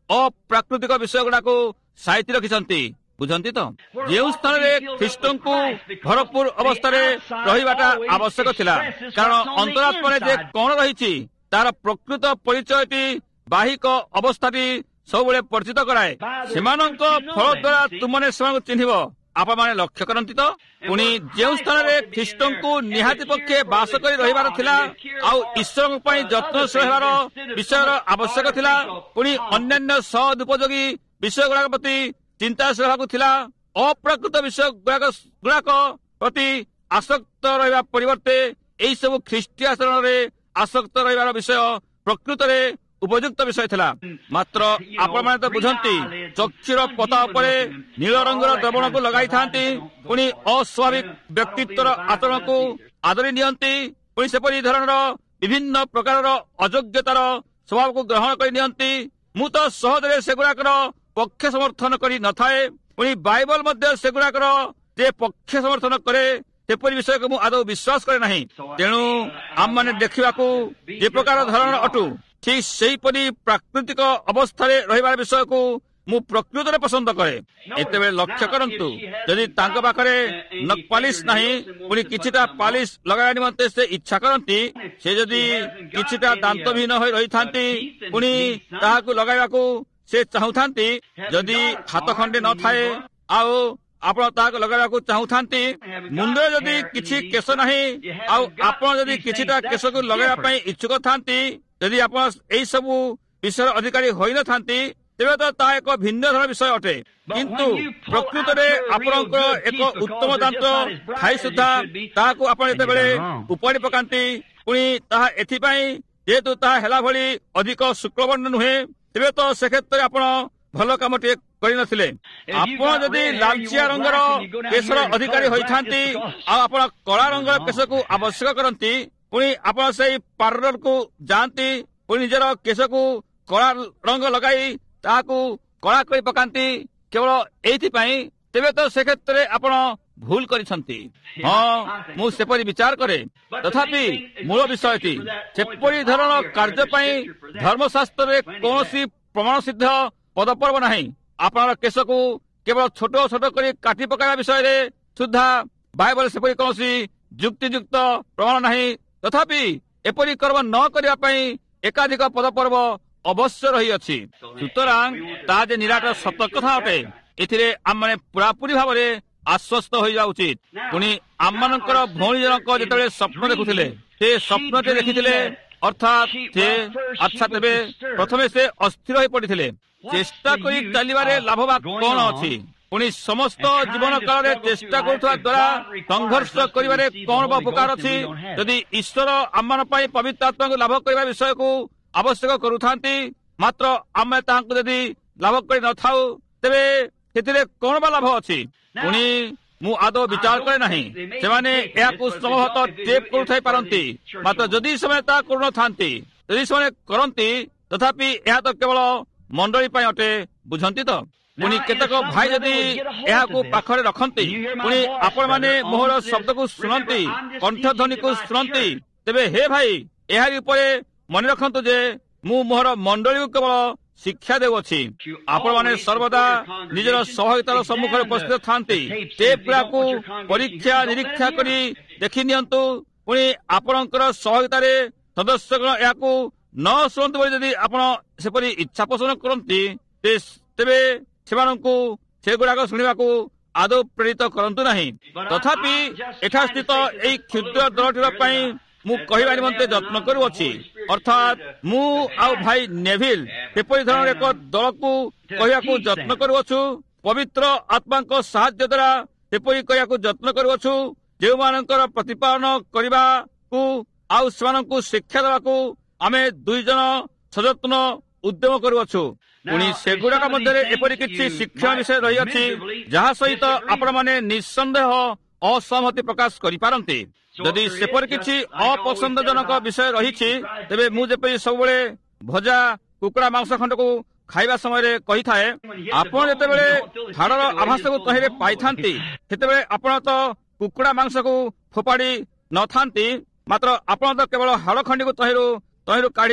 ଅପ୍ରାକୃତିକ ବିଷୟ ଗୁଡାକୁ ସାଇତି ରଖିଛନ୍ତି। ବୁଝନ୍ତି ତ, ଯେଉଁ ସ୍ଥାନରେ ଖ୍ରୀଷ୍ଟଙ୍କୁ ଭରପୁର ଅବସ୍ଥାରେ ରହିବାଟା ଆବଶ୍ୟକ ଥିଲା, କାରଣ ଅନ୍ତରାତ୍ମାରେ ଯେ କଣ ରହିଛି ତାର ପ୍ରକୃତ ପରିଚୟଟି ବାହିକ ଅବସ୍ଥାଟି ସବୁବେଳେ ପରିଚିତ କରାଏ। ସେମାନଙ୍କ ଫଳ ଦ୍ୱାରା ତୁମମାନେ ସେମାନଙ୍କୁ ଚିହ୍ନିବ। ଆପଣମାନେ ଲକ୍ଷ୍ୟ କରନ୍ତି ତ, ପୁଣି ଯେଉଁ ସ୍ଥାନରେ ଖ୍ରୀଷ୍ଟଙ୍କୁ ନିହାତି ପକ୍ଷେ ବାସ କରି ରହିବାର ଥିଲା ଆଉ ଈଶ୍ୱରଙ୍କ ପାଇଁ ଯତ୍ନଶୀଳ ହେବାର ବିଷୟର ଆବଶ୍ୟକ ଥିଲା, ପୁଣି ଅନ୍ୟାନ୍ୟ ସଦୁପଯୋଗୀ ବିଷୟ ଗୁଡାକ ପ୍ରତି ଚିନ୍ତାଶୀଳ ହେବାକୁ ଥିଲା, ଅପ୍ରାକୃତ ବିଷୟ ଗୁଡାକ ଗୁଡାକ ପ୍ରତି ଆସକ୍ତ ରହିବା ପରିବର୍ତ୍ତେ ଏହି ସବୁ ଖ୍ରୀଷ୍ଟୀୟ ଆଚରଣରେ ଆସକ୍ତ ରହିବାର ବିଷୟ ପ୍ରକୃତରେ ଉପଯୁକ୍ତ ବିଷୟ ଥିଲା। ମାତ୍ର ଆପଣମାନେ ତ ବୁଝନ୍ତି, ଚକ୍ଷୁର ପତା ଉପରେ ନୀଳ ରଙ୍ଗର ଦ୍ରବଣକୁ ଲଗାଇଥାନ୍ତି, ପୁଣି ଅସ୍ୱାଭାବିକ ବ୍ୟକ୍ତିତ୍ୱର ଆଚରଣକୁ ଆଦରି ନିଅନ୍ତି, ପୁଣି ସେପରି ଧରଣର ବିଭିନ୍ନ ପ୍ରକାରର ଅଯୋଗ୍ୟତାର ସ୍ୱଭାବକୁ ଗ୍ରହଣ କରି ନିଅନ୍ତି। ମୁଁ ତ ସହଜରେ ସେଗୁଡାକର ପକ୍ଷ ସମର୍ଥନ କରି ନଥାଏ, ପୁଣି ବାଇବଲ ମଧ୍ୟ ସେଗୁଡାକର ଯେ ପକ୍ଷ ସମର୍ଥନ କରେ ସେପରି ବିଷୟକୁ ମୁଁ ଆଦୌ ବିଶ୍ୱାସ କରେ ନାହିଁ। ତେଣୁ ଆମମାନେ ଦେଖିବାକୁ ଯେ ପ୍ରକାର ଧରଣର ଅଟୁ, ଠିକ୍ ସେହିପରି ପ୍ରାକୃତିକ ଅବସ୍ଥାରେ ରହିବାର ବିଷୟକୁ ମୁଁ ପ୍ରକୃତରେ ପସନ୍ଦ କରେ। ଏତେବେଳେ ଲକ୍ଷ୍ୟ କରନ୍ତୁ, ଯଦି ତାଙ୍କ ପାଖରେ ନଖପାଲିସ ନାହିଁ, ପୁଣି କିଛିଟା ପାଲିସ ଲଗାଇବା ନିମନ୍ତେ ସେ ଇଚ୍ଛା କରନ୍ତି, ସେ ଯଦି କିଛିଟା ଦାନ୍ତବିହୀନ ହୋଇ ରହିଥାନ୍ତି, ପୁଣି ତାହାକୁ ଲଗାଇବାକୁ ସେ ଚାହୁଁଥାନ୍ତି, ଯଦି ହାତ ଖଣ୍ଡେ ନଥାଏ ଆଉ ଆପଣ ତାହାକୁ ଲଗାଇବାକୁ ଚାହୁଁଥାନ୍ତି, ମୁଣ୍ଡରେ ଯଦି କିଛି କେଶ ନାହିଁ ଆଉ ଆପଣ ଯଦି କିଛିଟା କେଶକୁ ଲଗାଇବା ପାଇଁ ଇଚ୍ଛୁକ ଥାନ୍ତି, ଯଦି ଆପଣ ଏଇ ସବୁ ବିଷୟର ଅଧିକାରୀ ହୋଇନଥାନ୍ତି, ତେବେ ତ ତାହା ଏକ ଭିନ୍ନ ଧରଣ ବିଷୟ ଅଟେ। କିନ୍ତୁ ପ୍ରକୃତରେ ଆପଣଙ୍କର ଏକ ଉତ୍ତମ ଦାନ୍ତ ଥାଇ ସୁଦ୍ଧା ତାହାକୁ ଆପଣ ଯେତେବେଳେ ଉପାଡ଼ି ପକାନ୍ତି, ପୁଣି ତାହା ଏଥିପାଇଁ ଯେହେତୁ ତାହା ହେଲା ଭଳି ଅଧିକ ଶୁକ୍ଳବର୍ଣ୍ଣ ନୁହେଁ, ତେବେ ତ ସେ କ୍ଷେତ୍ରରେ ଆପଣ ଭଲ କାମଟିଏ କରିନଥିଲେ। ଆପଣ ଯଦି ଲାଲଚିଆ ରଙ୍ଗର କେଶର ଅଧିକାରୀ ହୋଇଥାନ୍ତି ଆଉ ଆପଣ କଳା ରଙ୍ଗର କେଶକୁ ଆବଶ୍ୟକ କରନ୍ତି, ପୁଣି ଆପଣ ସେଇ ପାର୍ଲରକୁ ଯାଆନ୍ତି, ପୁଣି ନିଜର କେଶକୁ କଳା ରଙ୍ଗ ଲଗାଇ ତାହାକୁ କଳା କରି ପକାନ୍ତି କେବଳ ଏଇଥିପାଇଁ, ତେବେ ତ ସେ କ୍ଷେତ୍ରରେ ଆପଣ ଭୁଲ କରିଛନ୍ତି। ହଁ, ମୁଁ ସେପରି ବିଚାର କରେ, ତଥାପି ମୂଳ ବିଷୟଟି ସେପରି ଧରଣ କାର୍ଯ୍ୟ ପାଇଁ ଧର୍ମଶାସ୍ତ୍ରରେ କୌଣସି ପ୍ରମାଣ ସିଦ୍ଧ ପଦପର୍ବ ନାହିଁ। ଆପଣଙ୍କର କେଶକୁ କେବଳ ଛୋଟ ଛୋଟ କରି କାଟି ପକାଇବା ବିଷୟରେ ସୁଦ୍ଧା ବାଇବଲ ସେପରି କୌଣସି ଯୁକ୍ତିଯୁକ୍ତ ପ୍ରମାଣ ନାହିଁ। ତଥାପି ଏପରି କର୍ମ ନ କରିବା ପାଇଁ ଏକାଧିକ ପଦପର୍ବ ଅବଶ୍ୟ ରହିଅଛି। ସୁତରାଂ ତାହା ଯେ ନିରାଟ ସତ କଥା ଅଟେ, ଏଥିରେ ଆମମାନେ ପୁରାପୁରି ଭାବରେ ଆଶ୍ୱସ୍ତ ହୋଇଯିବା ଉଚିତ। ପୁଣି ଆମମାନଙ୍କର ଭଉଣୀ ଜଣକ ଯେତେବେଳେ ସ୍ୱପ୍ନ ଦେଖୁଥିଲେ, ସେ ସ୍ୱପ୍ନଟି ଦେଖିଥିଲେ, ଅର୍ଥାତ୍ ସେ ଆଚ୍ଛା ତେବେ ପ୍ରଥମେ ସେ ଅସ୍ଥିର ହୋଇ ପଡ଼ିଥିଲେ। ଚେଷ୍ଟା କରି ଚାଲିବାରେ ଲାଭ ବା କଣ ଅଛି? ପୁଣି ସମସ୍ତ ଜୀବନ କାଳରେ ଚେଷ୍ଟା କରୁଥିବା ଦ୍ୱାରା ସଂଘର୍ଷ କରିବାରେ କଣ ବା ଉପକାର ଅଛି? ଯଦି ଈଶ୍ୱର ଆମମାନଙ୍କ ପାଇଁ ପବିତ୍ର ଆତ୍ମାକୁ ଲାଭ କରିବା ବିଷୟକୁ ଆବଶ୍ୟକ କରୁଥାନ୍ତି, ମାତ୍ର ଆମେ ତାହାଙ୍କୁ ଯଦି ଲାଭ କରିନଥାଉ, ତେବେ ସେଥିରେ କଣ ବା ଲାଭ ଅଛି? ପୁଣି ମୁଁ ଆଦୌ ବିଚାର କରେ ନାହିଁ, ସେମାନେ ଏହାକୁ ସମ୍ଭବତଃ ଟେପ୍ କରୁଥାଇ ପାରନ୍ତି, ମାତ୍ର ଯଦି ସେମାନେ ତାହା କରୁନଥାନ୍ତି, ଯଦି ସେମାନେ କରନ୍ତି, ତଥାପି ଏହା ତ କେବଳ ମଣ୍ଡଳୀ ପାଇଁ ଅଟେ। ବୁଝନ୍ତି ତ? ପୁଣି କେତେକ ଭାଇ ଯଦି ଏହାକୁ ପାଖରେ ରଖନ୍ତି, ପୁଣି ଆପଣମାନେ ମୋହର ଶବ୍ଦକୁ ଶୁଣନ୍ତି, କଣ୍ଠଧ୍ୱନିକୁ ଶୁଣନ୍ତି, ତେବେ ହେ ଭାଇ, ଏହାରି ଉପରେ ମନେ ରଖନ୍ତୁ ଯେ ମୁଁ ମୋହର ମଣ୍ଡଳୀକୁ କେବଳ ଶିକ୍ଷା ଦେଉଅଛି। ଆପଣମାନେ ସର୍ବଦା ନିଜର ସହଭାଗିତାର ସମ୍ମୁଖରେ ଉପସ୍ଥିତ ଥାନ୍ତି। ଟେପ୍ ଗୁଡ଼ାକୁ ପରୀକ୍ଷା ନିରୀକ୍ଷା କରି ଦେଖି ନିଅନ୍ତୁ। ପୁଣି ଆପଣଙ୍କର ସହଭାଗିତାରେ ସଦସ୍ୟଗଣ ଏହାକୁ ନ ଶୁଣନ୍ତୁ ବୋଲି ଯଦି ଆପଣ ସେପରି ଇଚ୍ଛା ପୋଷଣ କରନ୍ତି, ତେବେ ସେମାନଙ୍କୁ ସେଗୁଡ଼ାକ ଶୁଣିବାକୁ ଆଦୌ ପ୍ରେରିତ କରନ୍ତୁ ନାହିଁ। ତଥାପି ଏଠା ସ୍ଥିତ ଏହି କ୍ଷୁଦ୍ର ଦଳଟିର ପାଇଁ ମୁଁ କହିବା ନିମନ୍ତେ ଯତ୍ନ କରୁଅଛି, ଅର୍ଥାତ୍ ମୁଁ ଆଉ ଭାଇ ନେଭିଲ ସେପରି ଧରଣର ଏକ ଦଳକୁ କହିବାକୁ ଯତ୍ନ କରୁଅଛୁ। ପବିତ୍ର ଆତ୍ମାଙ୍କ ସାହାଯ୍ୟ ଦ୍ୱାରା ସେପରି କହିବାକୁ ଯତ୍ନ କରୁଅଛୁ, ଯେଉଁମାନଙ୍କର ପ୍ରତିପାଳନ କରିବାକୁ ଆଉ ସେମାନଙ୍କୁ ଶିକ୍ଷା ଦେବାକୁ ଆମେ ଦୁଇ ଜଣ ସଯତ୍ନ ଉଦ୍ୟମ କରୁଅଛୁ। ପୁଣି ସେଗୁଡାକ ମଧ୍ୟରେ ଏପରି କିଛି ଶିକ୍ଷା ବିଷୟ ରହିଅଛି ଯାହା ସହିତ ଆପଣମାନେ ନିଃସନ୍ଦେହ ଅସହମତି ପ୍ରକାଶ କରିପାରନ୍ତି। ଯଦି ସେପରି କିଛି ଅପସନ୍ଦଜନକ ବିଷୟ ରହିଛି, ତେବେ ମୁଁ ଯେପରି ସବୁବେଳେ ଭଜା କୁକୁଡ଼ା ମାଂସ ଖଣ୍ଡକୁ ଖାଇବା ସମୟରେ କହିଥାଏ, ଆପଣ ଯେତେବେଳେ ହାଡ଼ର ଆଭାସକୁ ତହିଁରେ ପାଇଥାନ୍ତି, ସେତେବେଳେ ଆପଣ ତ କୁକୁଡ଼ା ମାଂସକୁ ଫୋପାଡ଼ି ନଥାନ୍ତି, ମାତ୍ର ଆପଣ ତ କେବଳ ହାଡ଼ ଖଣ୍ଡିକୁ ତହିଁରୁ ତହିଁରୁ କାଢ଼ି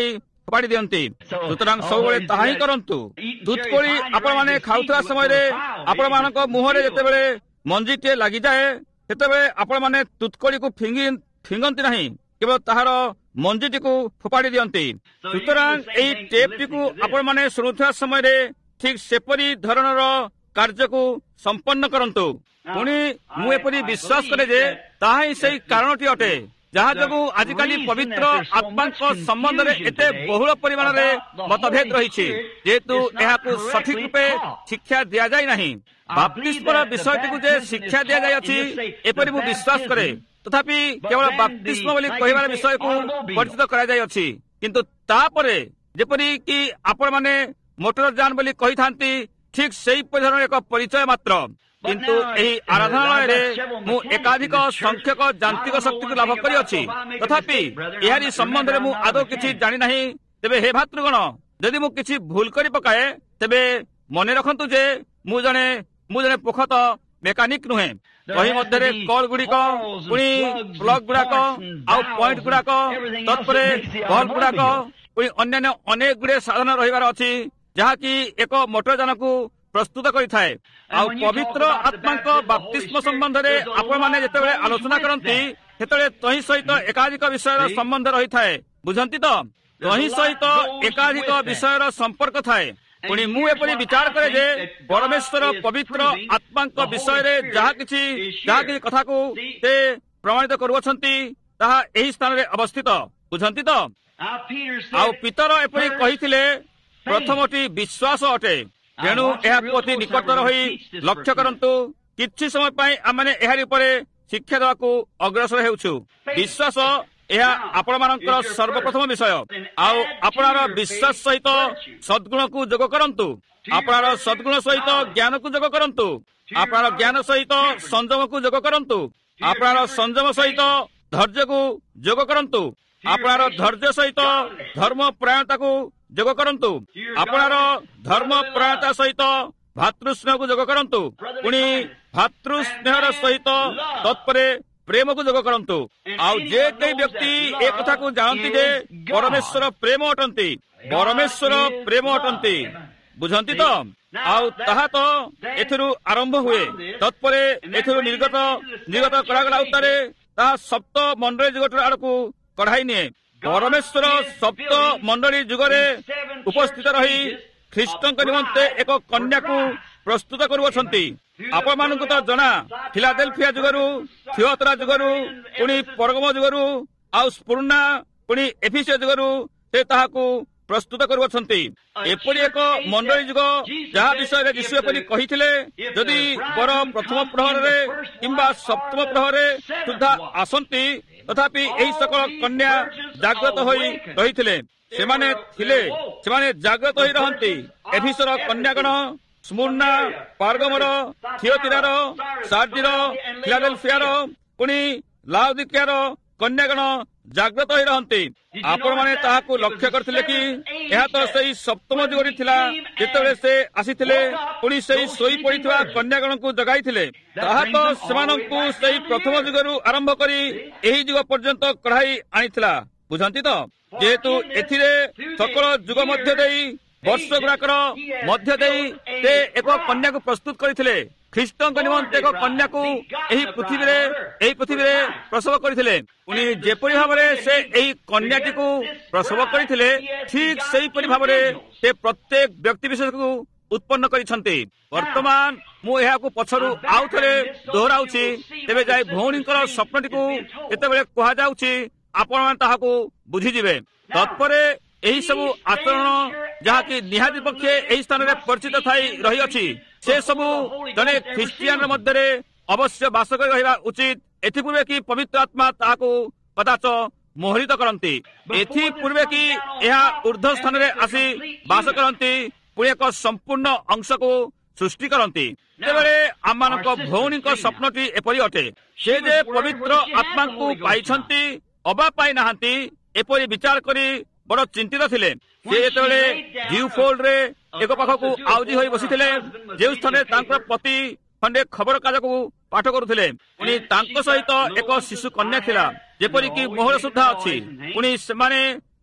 ଫୋପାଡ଼ି ଦିଅନ୍ତି। ସୁତରାଂ ସବୁବେଳେ ତାହା ହିଁ କରନ୍ତୁ। ତୁତ୍କୋଳି ଆପଣମାନେ ଖାଉଥିବା ସମୟରେ ଆପଣମାନଙ୍କ ମୁହଁରେ ଯେତେବେଳେ ମଞ୍ଜିଟିଏ ଲାଗିଯାଏ ସେତେବେଳେ ଆପଣମାନେ ତୁତ୍କୋଳିକୁ ଫିଙ୍ଗି ଫିଙ୍ଗନ୍ତି ନାହିଁ, କେବଳ ତାହାର ମଞ୍ଜିଟିକୁ ଫୋପାଡ଼ି ଦିଅନ୍ତି। ସୁତରାଂ ଏହି ଟେପ୍ଟିକୁ ଆପଣମାନେ ଶୁଣୁଥିବା ସମୟରେ ଠିକ୍ ସେପରି ଧରଣର କାର୍ଯ୍ୟକୁ ସମ୍ପନ୍ନ କରନ୍ତୁ। ପୁଣି ମୁଁ ଏପରି ବିଶ୍ୱାସ କରେ ଯେ ତାହା ହିଁ ସେହି କାରଣଟି ଅଟେ ଯାହା ଯୋଗୁଁ ଆଜିକାଲି ପବିତ୍ର ଆତ୍ମାଙ୍କ ସମ୍ବନ୍ଧରେ ଏତେ ବହୁଳ ପରିମାଣରେ ମତଭେଦ ରହିଛି, ଯେହେତୁ ଏହାକୁ ସଠିକ ରୂପେ ଶିକ୍ଷା ଦିଆଯାଇ ନାହିଁ। ବାପ୍ତିସ୍ମର ବିଷୟଟିକୁ ଯେ ଶିକ୍ଷା ଦିଆଯାଇଅଛି ଏପରି ମୁଁ ବିଶ୍ୱାସ କରେ, ତଥାପି କେବଳ ବାପ୍ତିସ୍ମ ବୋଲି କହିବାର ବିଷୟକୁ ପରିଚିତ କରାଯାଇଅଛି। କିନ୍ତୁ ତାପରେ ଯେପରିକି ଆପଣମାନେ ମୋଟର ଯାନ ବୋଲି କହିଥାନ୍ତି, ଠିକ୍ ସେହିପରି ଧରଣର ଏକ ପରିଚୟ ମାତ୍ର। କିନ୍ତୁ ଏହି ଆରାଧନାଳୟରେ ମୁଁ ଏକାଧିକ ସଂଖ୍ୟକ ଯାନ୍ତ୍ରିକ ଶକ୍ତିକୁ ଲାଭ କରିଅଛି, ତଥାପି ଏହାରି ସମ୍ବନ୍ଧରେ ମୁଁ ଆଦୌ କିଛି ଜାଣିନାହିଁ। ତେବେ ହେ ଭାତୃଗଣ, ଯଦି ମୁଁ କିଛି ଭୁଲ କରି ପକାଏ ତେବେ ମନେ ରଖନ୍ତୁ ଯେ ମୁଁ ଜଣେ ମୁଁ ଜଣେ ପୋଖତ ମେକାନିକ ନୁହେଁ। ବହି ମଧ୍ୟରେ କଳ ଗୁଡିକ, ପୁଣି ପ୍ଲଗ ଗୁଡାକ, ଆଉ ପଏଣ୍ଟ ଗୁଡାକ, ତତ୍ପରେ ବଲ୍ବ ଗୁଡାକ, ପୁଣି ଅନ୍ୟାନ୍ୟ ଅନେକ ଗୁଡ଼ିଏ ସାଧନ ରହିବାର ଅଛି ଯାହାକି ଏକ ମୋଟର ଯାନକୁ ପ୍ରସ୍ତୁତ କରିଥାଏ। ଆଉ ପବିତ୍ର ଆତ୍ମାଙ୍କ ବାପ୍ତିସ୍ମ ସମ୍ବନ୍ଧରେ ଆପଣମାନେ ଯେତେବେଳେ ଆଲୋଚନା କରନ୍ତି ସେତେବେଳେ ତହିଁ ସହିତ ଏକାଧିକ ବିଷୟର ସମ୍ବନ୍ଧ ରହିଥାଏ। ବୁଝନ୍ତି ତ? ତହିଁ ସହିତ ଏକାଧିକ ବିଷୟର ସମ୍ପର୍କ ଥାଏ। ପୁଣି ମୁଁ ଏପରି ବିଚାର କରେ ଯେ ପରମେଶ୍ୱର ପବିତ୍ର ଆତ୍ମାଙ୍କ ବିଷୟରେ ଯାହା କିଛି ଯାହା କିଛି କଥାକୁ ସେ ପ୍ରମାଣିତ କରୁଅଛନ୍ତି ତାହା ଏହି ସ୍ଥାନରେ ଅବସ୍ଥିତ। ବୁଝନ୍ତି ତ? ଆଉ ପିତର ଏପରି କହିଥିଲେ, ପ୍ରଥମଟି ବିଶ୍ୱାସ ଅଟେ। ତେଣୁ ଏହାକୁ ଅତି ନିକଟତର ହୋଇ ଲକ୍ଷ୍ୟ କରନ୍ତୁ। କିଛି ସମୟ ପାଇଁ ଆମେ ଏହାରି ଉପରେ ଶିକ୍ଷା ଦେବାକୁ ଅଗ୍ରସର ହେଉଛୁ। ବିଶ୍ୱାସ ଏହା ଆପଣମାନଙ୍କର ସର୍ବପ୍ରଥମ ବିଷୟ। ଆଉ ଆପଣର ବିଶ୍ୱାସ ସହିତ ସଦ୍ଗୁଣକୁ ଯୋଗ କରନ୍ତୁ, ଆପଣର ସଦ୍ଗୁଣ ସହିତ ଜ୍ଞାନକୁ ଯୋଗ କରନ୍ତୁ, ଆପଣର ଜ୍ଞାନ ସହିତ ସଂଯମକୁ ଯୋଗ କରନ୍ତୁ, ଆପଣର ସଂଯମ ସହିତ ଧୈର୍ଯ୍ୟକୁ ଯୋଗ କରନ୍ତୁ, ଆପଣର ଧୈର୍ଯ୍ୟ ସହିତ ଧର୍ମ ପରାୟଣତାକୁ ଯୋଗ କରନ୍ତୁ, ଆପଣର ଧର୍ମ ପରାୟଣତା ସହିତ ଭାତୃସ୍ନେହକୁ ଯୋଗ କରନ୍ତୁ, ପୁଣି ଭାତୃସ୍ନେହର ସହିତ ତତ୍ପରେ ପ୍ରେମକୁ ଯୋଗ କରନ୍ତୁ। ଆଉ ଯେ କେହି ବ୍ୟକ୍ତି ଏ କଥାକୁ ଜାଣନ୍ତି ଯେ ପରମେଶ୍ୱର ପ୍ରେମ ଅଟନ୍ତି, ପରମେଶ୍ୱର ପ୍ରେମ ଅଟନ୍ତି। ବୁଝନ୍ତି ତ? ଆଉ ତାହା ତ ଏଥିରୁ ଆରମ୍ଭ ହୁଏ, ତତ୍ପରେ ଏଥିରୁ ନିର୍ଗତ ନିର୍ଗତ କରାଗଲା ଉତ୍ତାରେ ତାହା ସପ୍ତ ମଣ୍ଡଳୀ ଯୁଗଟିର ଆଡ଼କୁ କଢାଇ ନିଏ। ପରମେଶ୍ୱର ସପ୍ତ ମଣ୍ଡଳୀ ଯୁଗରେ ଉପସ୍ଥିତ ରହି ଖ୍ରୀଷ୍ଟଙ୍କ ନିମନ୍ତେ ଏକ କନ୍ୟାକୁ ପ୍ରସ୍ତୁତ କରୁଅଛନ୍ତି। ଆପଣମାନଙ୍କୁ ତ ଜଣା, ଫିଲାଦେଲଫିଆ ଯୁଗରୁ, ଥିଓତରା ଯୁଗରୁ, ପୁଣି ପରଗମ ଯୁଗରୁ, ଆଉ ସ୍ପୁର୍ଣ୍ଣା, ପୁଣି ଏଫିସିୟ ଯୁଗରୁ ସେ ତାହାକୁ ପ୍ରସ୍ତୁତ କରୁଅଛନ୍ତି। ଏପରି ଏକ ମଣ୍ଡଳୀ ଯୁଗ ଯାହା ବିଷୟରେ ଯୀଶୁ ଏପରି କହିଥିଲେ, ଯଦି ବର ପ୍ରଥମ ପ୍ରହରରେ କିମ୍ବା ସପ୍ତମ ପ୍ରହରରେ ସୁଦ୍ଧା ଆସନ୍ତି, ତଥାପି ଏହି ସକଳ କନ୍ୟା ଜାଗ୍ରତ ହୋଇ ରହିଥିଲେ। ସେମାନେ ଥିଲେ ସେମାନେ ଜାଗ୍ରତ ହୋଇ ରହନ୍ତି। ଏଫିସର କନ୍ୟାଗଣ, ସ୍ମୁର୍ଣ୍ଣା, ପାରଗମର, ଥିଓତିରାର, ସାର୍ଦିର, ଫିଲାଦେଲଫିଆର, ପୁଣି ଲାଉଦିକିଆର କନ୍ୟାଗଣ ଜାଗ୍ରତ ହୋଇ ରହନ୍ତି। ଆପଣମାନେ ତାହାକୁ ଲକ୍ଷ୍ୟ କରିଥିଲେ କି ଏହା ତ ସେହି ସପ୍ତମ ଯୁଗଟି ଥିଲା ଯେତେବେଳେ ସେ ଆସିଥିଲେ, ପୁଣି ସେହି ଶୋଇ ପଡ଼ିଥିବା କନ୍ୟାଗଣଙ୍କୁ ଜଗାଇଥିଲେ। ତାହା ତ ସେମାନଙ୍କୁ ସେହି ପ୍ରଥମ ଯୁଗରୁ ଆରମ୍ଭ କରି ଏହି ଯୁଗ ପର୍ଯ୍ୟନ୍ତ କଢାଇ ଆଣିଥିଲା। ବୁଝନ୍ତି ତ? ଯେହେତୁ ଏଥିରେ ସକଳ ଯୁଗ ମଧ୍ୟ ଦେଇ, ବର୍ଷ ଗୁଡାକର ମଧ୍ୟ ଦେଇ ସେ ଏକ କନ୍ୟାକୁ ପ୍ରସ୍ତୁତ କରିଥିଲେ। ଖ୍ରୀଷ୍ଟଙ୍କ ନିମନ୍ତେ ଏକ କନ୍ୟାକୁ ଏହି ପୃଥିବୀରେ ଏହି ପୃଥିବୀରେ ପ୍ରସବ କରିଥିଲେ। ପୁଣି ଯେପରି ଭାବରେ ସେ ଏହି କନ୍ୟାଟିକୁ ପ୍ରସବ କରିଥିଲେ, ଠିକ୍ ସେହିପରି ଭାବରେ ସେ ପ୍ରତ୍ୟେକ ବ୍ୟକ୍ତି ବିଶେଷକୁ ଉତ୍ପନ୍ନ କରିଛନ୍ତି। ବର୍ତ୍ତମାନ ମୁଁ ଏହାକୁ ପଛରୁ ଆଉ ଥରେ ଦୋହରାଉଛି। ତେବେ ଯାଇ ଭଉଣୀଙ୍କର ସ୍ୱପ୍ନଟିକୁ ଯେତେବେଳେ କୁହାଯାଉଛି ଆପଣମାନେ ତାହାକୁ ବୁଝିଯିବେ। ତତ୍ପରେ ଏହି ସବୁ ଆଚରଣ ଯାହାକି ନିହାତି ପକ୍ଷେ ଏହି ସ୍ଥାନରେ ପରିଚିତ ଥାଇ ରହିଅଛି, ସେ ସବୁ ଜଣେ ଖ୍ରୀଷ୍ଟିଆନ ମଧ୍ୟରେ ଅବଶ୍ୟ ବାସ କରି ରହିବା ଉଚିତ। ଏଥିପୂର୍ବେ କି ପବିତ୍ର ଆତ୍ମା ତାହାକୁ କଦାଚ ମୋହରିତ କରନ୍ତି, ଏଥିପୂର୍ବେ କି ଏହା ଉର୍ଦ୍ଧ୍ୱ ସ୍ଥାନରେ ଆସି ବାସ କରନ୍ତି, ପୁଣି ଏକ ସମ୍ପୂର୍ଣ୍ଣ ଅଂଶକୁ ସୃଷ୍ଟି କରନ୍ତି। ସେତେବେଳେ ଆମମାନଙ୍କ ଭଉଣୀଙ୍କ ସ୍ୱପ୍ନଟି ଏପରି ଅଟେ, ସେ ଯେ ପବିତ୍ର ଆତ୍ମାଙ୍କୁ ପାଇଛନ୍ତି ଅବା ପାଇନାହାନ୍ତି ଏପରି ବିଚାର କରି ବଡ଼ ଚିନ୍ତିତ ଥିଲେ। ସେ ଯେତେବେଳେ ଜିଉଫୋଲ୍ଡରେ ଏକ ପାଖକୁ ଆଉଜି ହୋଇ ବସିଥିଲେ, ଯେଉଁ ସ୍ଥାନରେ ତାଙ୍କର ପତି ଖଣ୍ଡେ ଖବର କାଗଜକୁ ପାଠ କରୁଥିଲେ, ପୁଣି ତାଙ୍କ ସହିତ ଏକ ଶିଶୁ କନ୍ୟା ଥିଲା, ଯେପରିକି ମୋହର ସୁଦ୍ଧା ଅଛି। ପୁଣି ସେମାନେ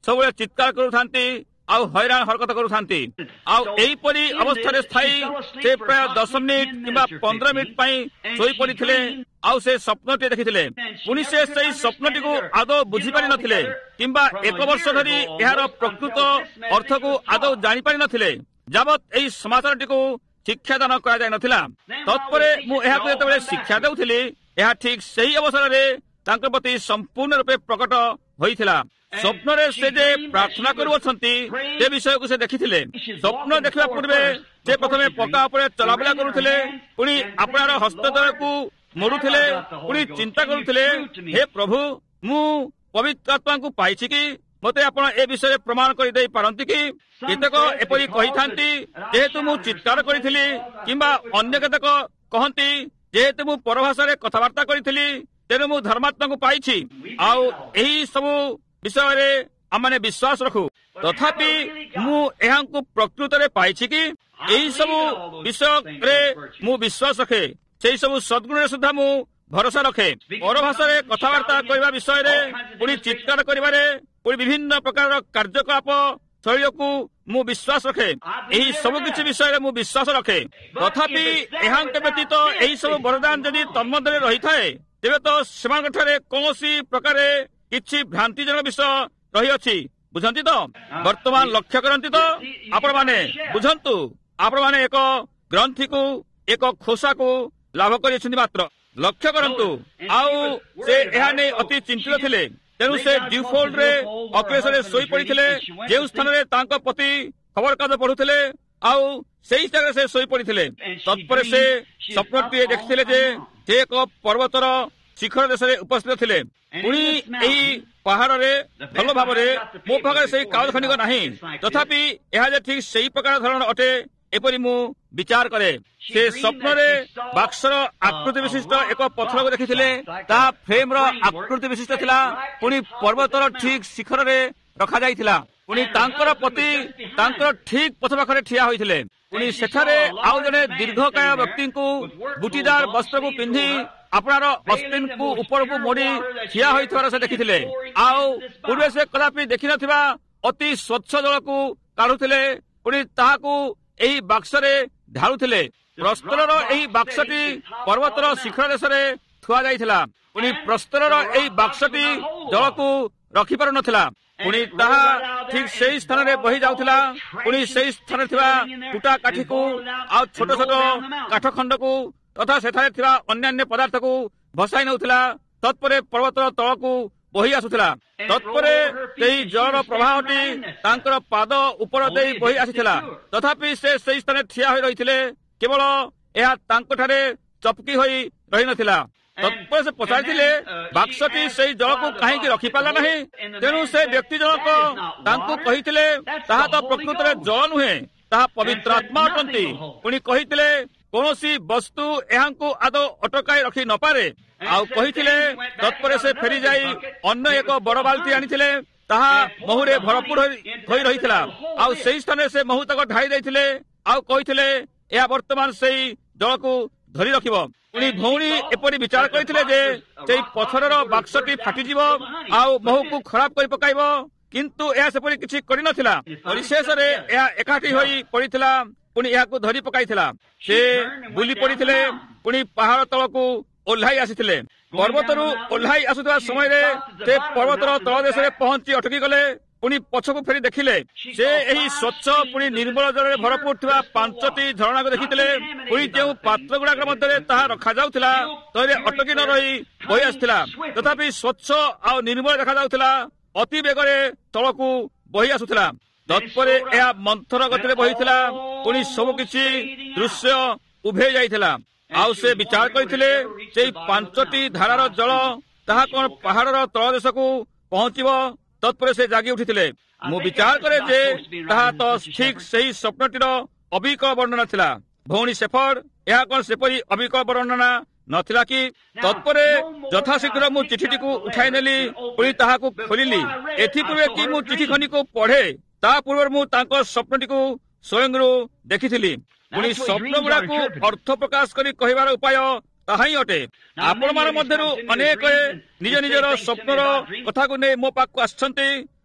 ସବୁବେଳେ ଚିତ୍କାର କରୁଥାନ୍ତି ଆଉ ହଇରାଣ ହରକତ କରୁଥାନ୍ତି। ଆଉ ଏହିପରି ଅବସ୍ଥାରେ ସ୍ଥାୟୀ ସେ ପ୍ରାୟ ଦଶ ମିନିଟ୍ କିମ୍ବା ପନ୍ଦର ମିନିଟ୍ ପାଇଁ ଶୋଇପଡ଼ିଥିଲେ ଆଉ ସେ ସ୍ୱପ୍ନଟି ଦେଖିଥିଲେ। ପୁଣି ସେ ସେହି ସ୍ୱପ୍ନଟିକୁ ଆଦୌ ବୁଝିପାରି ନଥିଲେ କିମ୍ବା ଏକ ବର୍ଷ ଧରି ଏହାର ପ୍ରକୃତ ଅର୍ଥକୁ ଆଦୌ ଜାଣିପାରି ନଥିଲେ ଯାବତ୍ ଏହି ସମାଚାରଟିକୁ ଶିକ୍ଷାଦାନ କରାଯାଇ ନଥିଲା। ତତ୍ପରେ ମୁଁ ଏହାକୁ ଯେତେବେଳେ ଶିକ୍ଷା ଦେଉଥିଲି ଏହା ଠିକ୍ ସେହି ଅବସରରେ ତାଙ୍କ ପ୍ରତି ସମ୍ପୂର୍ଣ୍ଣ ରୂପେ ପ୍ରକଟ ହୋଇଥିଲା। ସ୍ୱପ୍ନରେ ସେ ଯେ ପ୍ରାର୍ଥନା କରୁଅଛନ୍ତି ସେ ବିଷୟକୁ ସେ ଦେଖିଥିଲେ। ସ୍ୱପ୍ନ ଦେଖିବା ପୂର୍ବେ ସେ ପ୍ରଥମେ ପକ୍କା ଉପରେ ଚଲାବୁଲା କରୁଥିଲେ, ପୁଣି ଆପଣାର ହସ୍ତଦ୍ୱୟକୁ ମୋଡୁଥିଲେ, ପୁଣି ଚିନ୍ତା କରୁଥିଲେ, ହେ ପ୍ରଭୁ, ମୁଁ ପବିତ୍ର ଆତ୍ମାଙ୍କୁ ପାଇଛି କି? ମୋତେ ଆପଣ ଏ ବିଷୟରେ ପ୍ରମାଣ କରିଦେଇ ପାରନ୍ତି କି? କେତେକ ଏପରି କହିଥାନ୍ତି ଯେହେତୁ ମୁଁ ଚିତ୍କାର କରିଥିଲି, କିମ୍ବା ଅନ୍ୟ କେତେକ କହନ୍ତି ଯେହେତୁ ମୁଁ ପରଭାଷାରେ କଥାବାର୍ତ୍ତା କରିଥିଲି ତେଣୁ ମୁଁ ଧର୍ମାତ୍ମାକୁ ପାଇଛି। ଆଉ ଏହି ସବୁ ବିଷୟରେ ଆମମାନେ ବିଶ୍ୱାସ ରଖୁ। ତଥାପି ମୁଁ ଏହାଙ୍କୁ ପ୍ରକୃତରେ ପାଇଛି କି? ଏହି ସବୁ ବିଷୟରେ ମୁଁ ବିଶ୍ୱାସ ରଖେ। ସେହି ସବୁ ସଦ୍ଗୁଣରେ ସୁଦ୍ଧା ମୁଁ ଭରସା ରଖେ। ପରଭାଷାରେ କଥାବାର୍ତ୍ତା କରିବା ବିଷୟରେ, ପୁଣି ଚିତ୍କାର କରିବାରେ, ପୁଣି ବିଭିନ୍ନ ପ୍ରକାରର କାର୍ଯ୍ୟକଳାପ ଶୈଳୀକୁ ମୁଁ ବିଶ୍ୱାସ ରଖେ। ଏହି ସବୁ କିଛି ବିଷୟରେ ମୁଁ ବିଶ୍ୱାସ ରଖେ। ତଥାପି ଏହାଙ୍କ ବ୍ୟତୀତ ଏହି ସବୁ ବରଦାନ ଯଦି ତନ୍ମଧ୍ୟରେ ରହିଥାଏ ତେବେ ତ ସେମାନଙ୍କଠାରେ କୌଣସି ପ୍ରକାରେ କିଛି ଭ୍ରାନ୍ତିଜନକ ବିଷୟ ରହିଅଛି। ବୁଝନ୍ତି ତ? ବର୍ତ୍ତମାନ ଲକ୍ଷ୍ୟ କରନ୍ତି ତ? ଆପଣମାନେ ବୁଝନ୍ତୁ, ଆପଣମାନେ ଏକ ଗ୍ରନ୍ଥିକୁ, ଏକ ଖୋସାକୁ ଲାଭ କରିଅଛନ୍ତି ମାତ୍ର। ଲକ୍ଷ୍ୟ କରନ୍ତୁ। ଆଉ ସେ ଏହା ନେଇ ଅତି ଚିନ୍ତିତ ଥିଲେ। ତେଣୁ ସେ ଡ୍ୟୁଫୋଲ୍ଡରେ ଅକ୍ଲେଶରେ ଶୋଇପଡ଼ିଥିଲେ, ଯେଉଁ ସ୍ଥାନରେ ତାଙ୍କ ପତି ଖବରକାଗଜ ପଢୁଥିଲେ, ଆଉ ସେହି ଜାଗାରେ ସେ ଶୋଇପଡ଼ିଥିଲେ। ତତ୍ପରେ ସେ ସ୍ୱପ୍ନଟିଏ ଦେଖିଥିଲେ ଯେ ସେ ଏକ ପର୍ବତର ଶିଖର ଦେଶରେ ଉପସ୍ଥିତ ଥିଲେ। ପୁଣି ଏହି ପାହାଡ଼ରେ ଭଲ ଭାବରେ ମୋ ପାଖରେ ସେହି କାଗଜ ଖଣ୍ଡିକ ନାହିଁ, ତଥାପି ଏହା ଯେ ଠିକ୍ ସେହି ପ୍ରକାର ଧରଣର ଅଟେ ଏପରି ମୁଁ ବିଚାର କରେ। ସେ ସ୍ୱପ୍ନରେ ବାକ୍ସର ଆକୃତି ବିଶିଷ୍ଟ ଏକ ପଥରକୁ ଦେଖିଥିଲେ। ତାହା ଫ୍ରେମ୍ର ଆକୃତି ବିଶିଷ୍ଟ ଥିଲା, ପୁଣି ପର୍ବତର ଠିକ୍ ଶିଖରରେ ରଖାଯାଇଥିଲା। ପୁଣି ତାଙ୍କର ପତି ତାଙ୍କର ଠିକ୍ ପଥ ପାଖରେ ଠିଆ ହୋଇଥିଲେ। ପୁଣି ସେଠାରେ ଆଉ ଜଣେ ଦୀର୍ଘକାୟ ବ୍ୟକ୍ତିଙ୍କୁ ବୁଟିଦାର ବସ୍ତ୍ରକୁ ପିନ୍ଧି ଆପଣାର ଅସ୍ତିନକୁ ଉପରକୁ ମୋଡି ଠିଆ ହୋଇଥିବାର ସେ ଦେଖିଥିଲେ। ଆଉ ପୂର୍ବେ ସେ କଦାପି ଦେଖିନଥିବା ଅତି ସ୍ୱଚ୍ଛ ଜଳକୁ କାଢୁଥିଲେ, ପୁଣି ତାହାକୁ ଏହି ବାକ୍ସରେ ଢାଳୁଥିଲେ। ପ୍ରସ୍ତରର ଏହି ବାକ୍ସଟି ପର୍ବତର ଶିଖର ଦେଶରେ ଥୁଆଯାଇଥିଲା। ପୁଣି ପ୍ରସ୍ତରର ଏହି ବାକ୍ସଟି ଜଳକୁ ରଖିପାରୁନଥିଲା। ପୁଣି ତାହା ଠିକ୍ ସେହି ସ୍ଥାନରେ ବହି ଯାଉଥିଲା। ପୁଣି ସେହି ସ୍ଥାନରେ ଥିବା କୁଟା କାଠିକୁ ଆଉ ଛୋଟ ଛୋଟ କାଠ ଖଣ୍ଡକୁ ତଥା ସେଠାରେ ଥିବା ଅନ୍ୟାନ୍ୟ ପଦାର୍ଥକୁ ଭସାଇ ନେଉଥିଲା। ତତ୍ପରେ ପର୍ବତର ତଳକୁ ବହି ଆସୁଥିଲା। ତତ୍ପରେ ସେହି ଜଳର ପ୍ରବାହଟି ତାଙ୍କର ପାଦ ଉପର ଦେଇ ବହି ଆସିଥିଲା। ତଥାପି ସେ ସେହି ସ୍ଥାନରେ ଠିଆ ହୋଇ ରହିଥିଲେ। କେବଳ ଏହା ତାଙ୍କଠାରେ ଚପକି ହୋଇ ରହିନଥିଲା। ତତ୍ପରେ ସେ ପଚାରିଥିଲେ, ବାକ୍ସଟି ସେହି ଜଳକୁ କାହିଁକି ରଖିପାରିଲା ନାହିଁ? ତେଣୁ ସେ ବ୍ୟକ୍ତି ଜଣକ ତାଙ୍କୁ କହିଥିଲେ, ତାହା ତ ପ୍ରକୃତରେ ଜଳ ନୁହେଁ, ତାହା ପବିତ୍ର ଆତ୍ମା ଅଟନ୍ତି। ପୁଣି କହିଥିଲେ, କୌଣସି ବସ୍ତୁ ଏହାଙ୍କୁ ଆଦୌ ଅଟକାଇ ରଖି ନପାରେ। ଆଉ କହିଥିଲେ, ତତ୍ପରେ ସେ ଫେରିଯାଇ ଅନ୍ୟ ଏକ ବଡ ବାଲ୍ଟି ଆଣିଥିଲେ। ତାହା ମହୁରେ ଭରପୁର ହୋଇ ରହିଥିଲା। ଆଉ ସେହି ସ୍ଥାନରେ ସେ ମହୁ ତାକୁ ଢାଳି ଦେଇଥିଲେ। ଆଉ କହିଥିଲେ, ଏହା ବର୍ତ୍ତମାନ ସେହି ଜଳକୁ ଧରି ରଖିବ। ପୁଣି ଭଉଣୀ ଏପରି ବିଚାର କରିଥିଲେ ଯେ ସେହି ପଥରର ବାକ୍ସଟି ଫାଟିଯିବ ଆଉ ମହୁକୁ ଖରାପ କରି ପକାଇବ, କିନ୍ତୁ ଏହା ସେପରି କିଛି କରିନଥିଲା। ପରିଶେଷରେ ଏହା ଏକାଠି ହୋଇ ପଡିଥିଲା। ପୁଣି ଏହାକୁ ଧରି ପକାଇଥିଲା। ସେ ବୁଲି ପଡିଥିଲେ। ପୁଣି ପାହାଡ଼ ତଳକୁ ଓହ୍ଲାଇ ଆସିଥିଲେ। ପର୍ବତରୁ ଓହ୍ଲାଇ ଆସୁଥିବା ସମୟରେ ସେ ପର୍ବତର ତଳ ଦେଶରେ ପହଞ୍ଚି ଅଟକି ଗଲେ। ପୁଣି ପଛକୁ ଫେରି ଦେଖିଲେ, ସେ ଏହି ସ୍ୱଚ୍ଛ ପୁଣି ନିର୍ମଳ ଜଳରେ ଭରପୁର ଥିବା ପାଞ୍ଚଟି ଝରଣାକୁ ଦେଖିଥିଲେ। ପୁଣି ଯେଉଁ ପାତ୍ର ଗୁଡାକ ମଧ୍ୟରେ ତାହା ରଖାଯାଉଥିଲା ତହିଁରେ ଅଟକି ନ ରହି ବହି ଆସିଥିଲା। ତଥାପି ସ୍ୱଚ୍ଛ ଆଉ ନିର୍ମଳ ଦେଖାଯାଉଥିଲା। ଅତି ବେଗରେ ତଳକୁ ବହି ଆସୁଥିଲା। ତତ୍ପରେ ଏହା ମନ୍ଥର ଗତିରେ ବହିଥିଲା। ପୁଣି ସବୁ କିଛି ଦୃଶ୍ୟ ଉଭେଇ ଯାଇଥିଲା। ଆଉ ସେ ବିଚାର କରିଥିଲେ, ସେଇ ପାଞ୍ଚଟି ଧାରାର ଜଳ ତାହା କଣ ପାହାଡର ତଳ ଦେଶକୁ ପହଞ୍ଚିବ? ତତ୍ପରେ ସେ ଜାଗି ଉଠିଥିଲେ। ମୁଁ ବିଚାର କରେ ଯେ ତାହା ତ ଠିକ୍ ସେହି ସ୍ୱପ୍ନଟିର ଅବିକଳ ବର୍ଣ୍ଣନା ଥିଲା। ଭଉଣୀ ସେଫର୍ଡ, ଏହା କଣ ସେପରି ଅବିକଳ ବର୍ଣ୍ଣନା ନଥିଲା କି? ତତ୍ପରେ ଯଥାଶୀଘ୍ର ମୁଁ ଚିଠିଟିକୁ ଉଠାଇ ନେଲି। ପୁଣି ତାହାକୁ ଖୋଲିଲି। ଏଥିପୂର୍ବେ କି ମୁଁ ଚିଠି ଖଣ୍ଡିକୁ ପଢେ ତା ପୂର୍ବରୁ ମୁଁ ତାଙ୍କ ସ୍ୱପ୍ନଟିକୁ ସ୍ୱୟଂରୁ ଦେଖିଥିଲି। ପୁଣି ସ୍ୱପ୍ନ ଗୁଡାକୁ ଅର୍ଥ ପ୍ରକାଶ କରି କହିବାର ଉପାୟ ତାହା ହିଁ ଅଟେ। ଆପଣମାନଙ୍କ ମଧ୍ୟରୁ ଅନେକ ନିଜ ନିଜର ସ୍ୱପ୍ନର କଥାକୁ ନେଇ ମୋ ପାଖକୁ ଆସିଛନ୍ତି।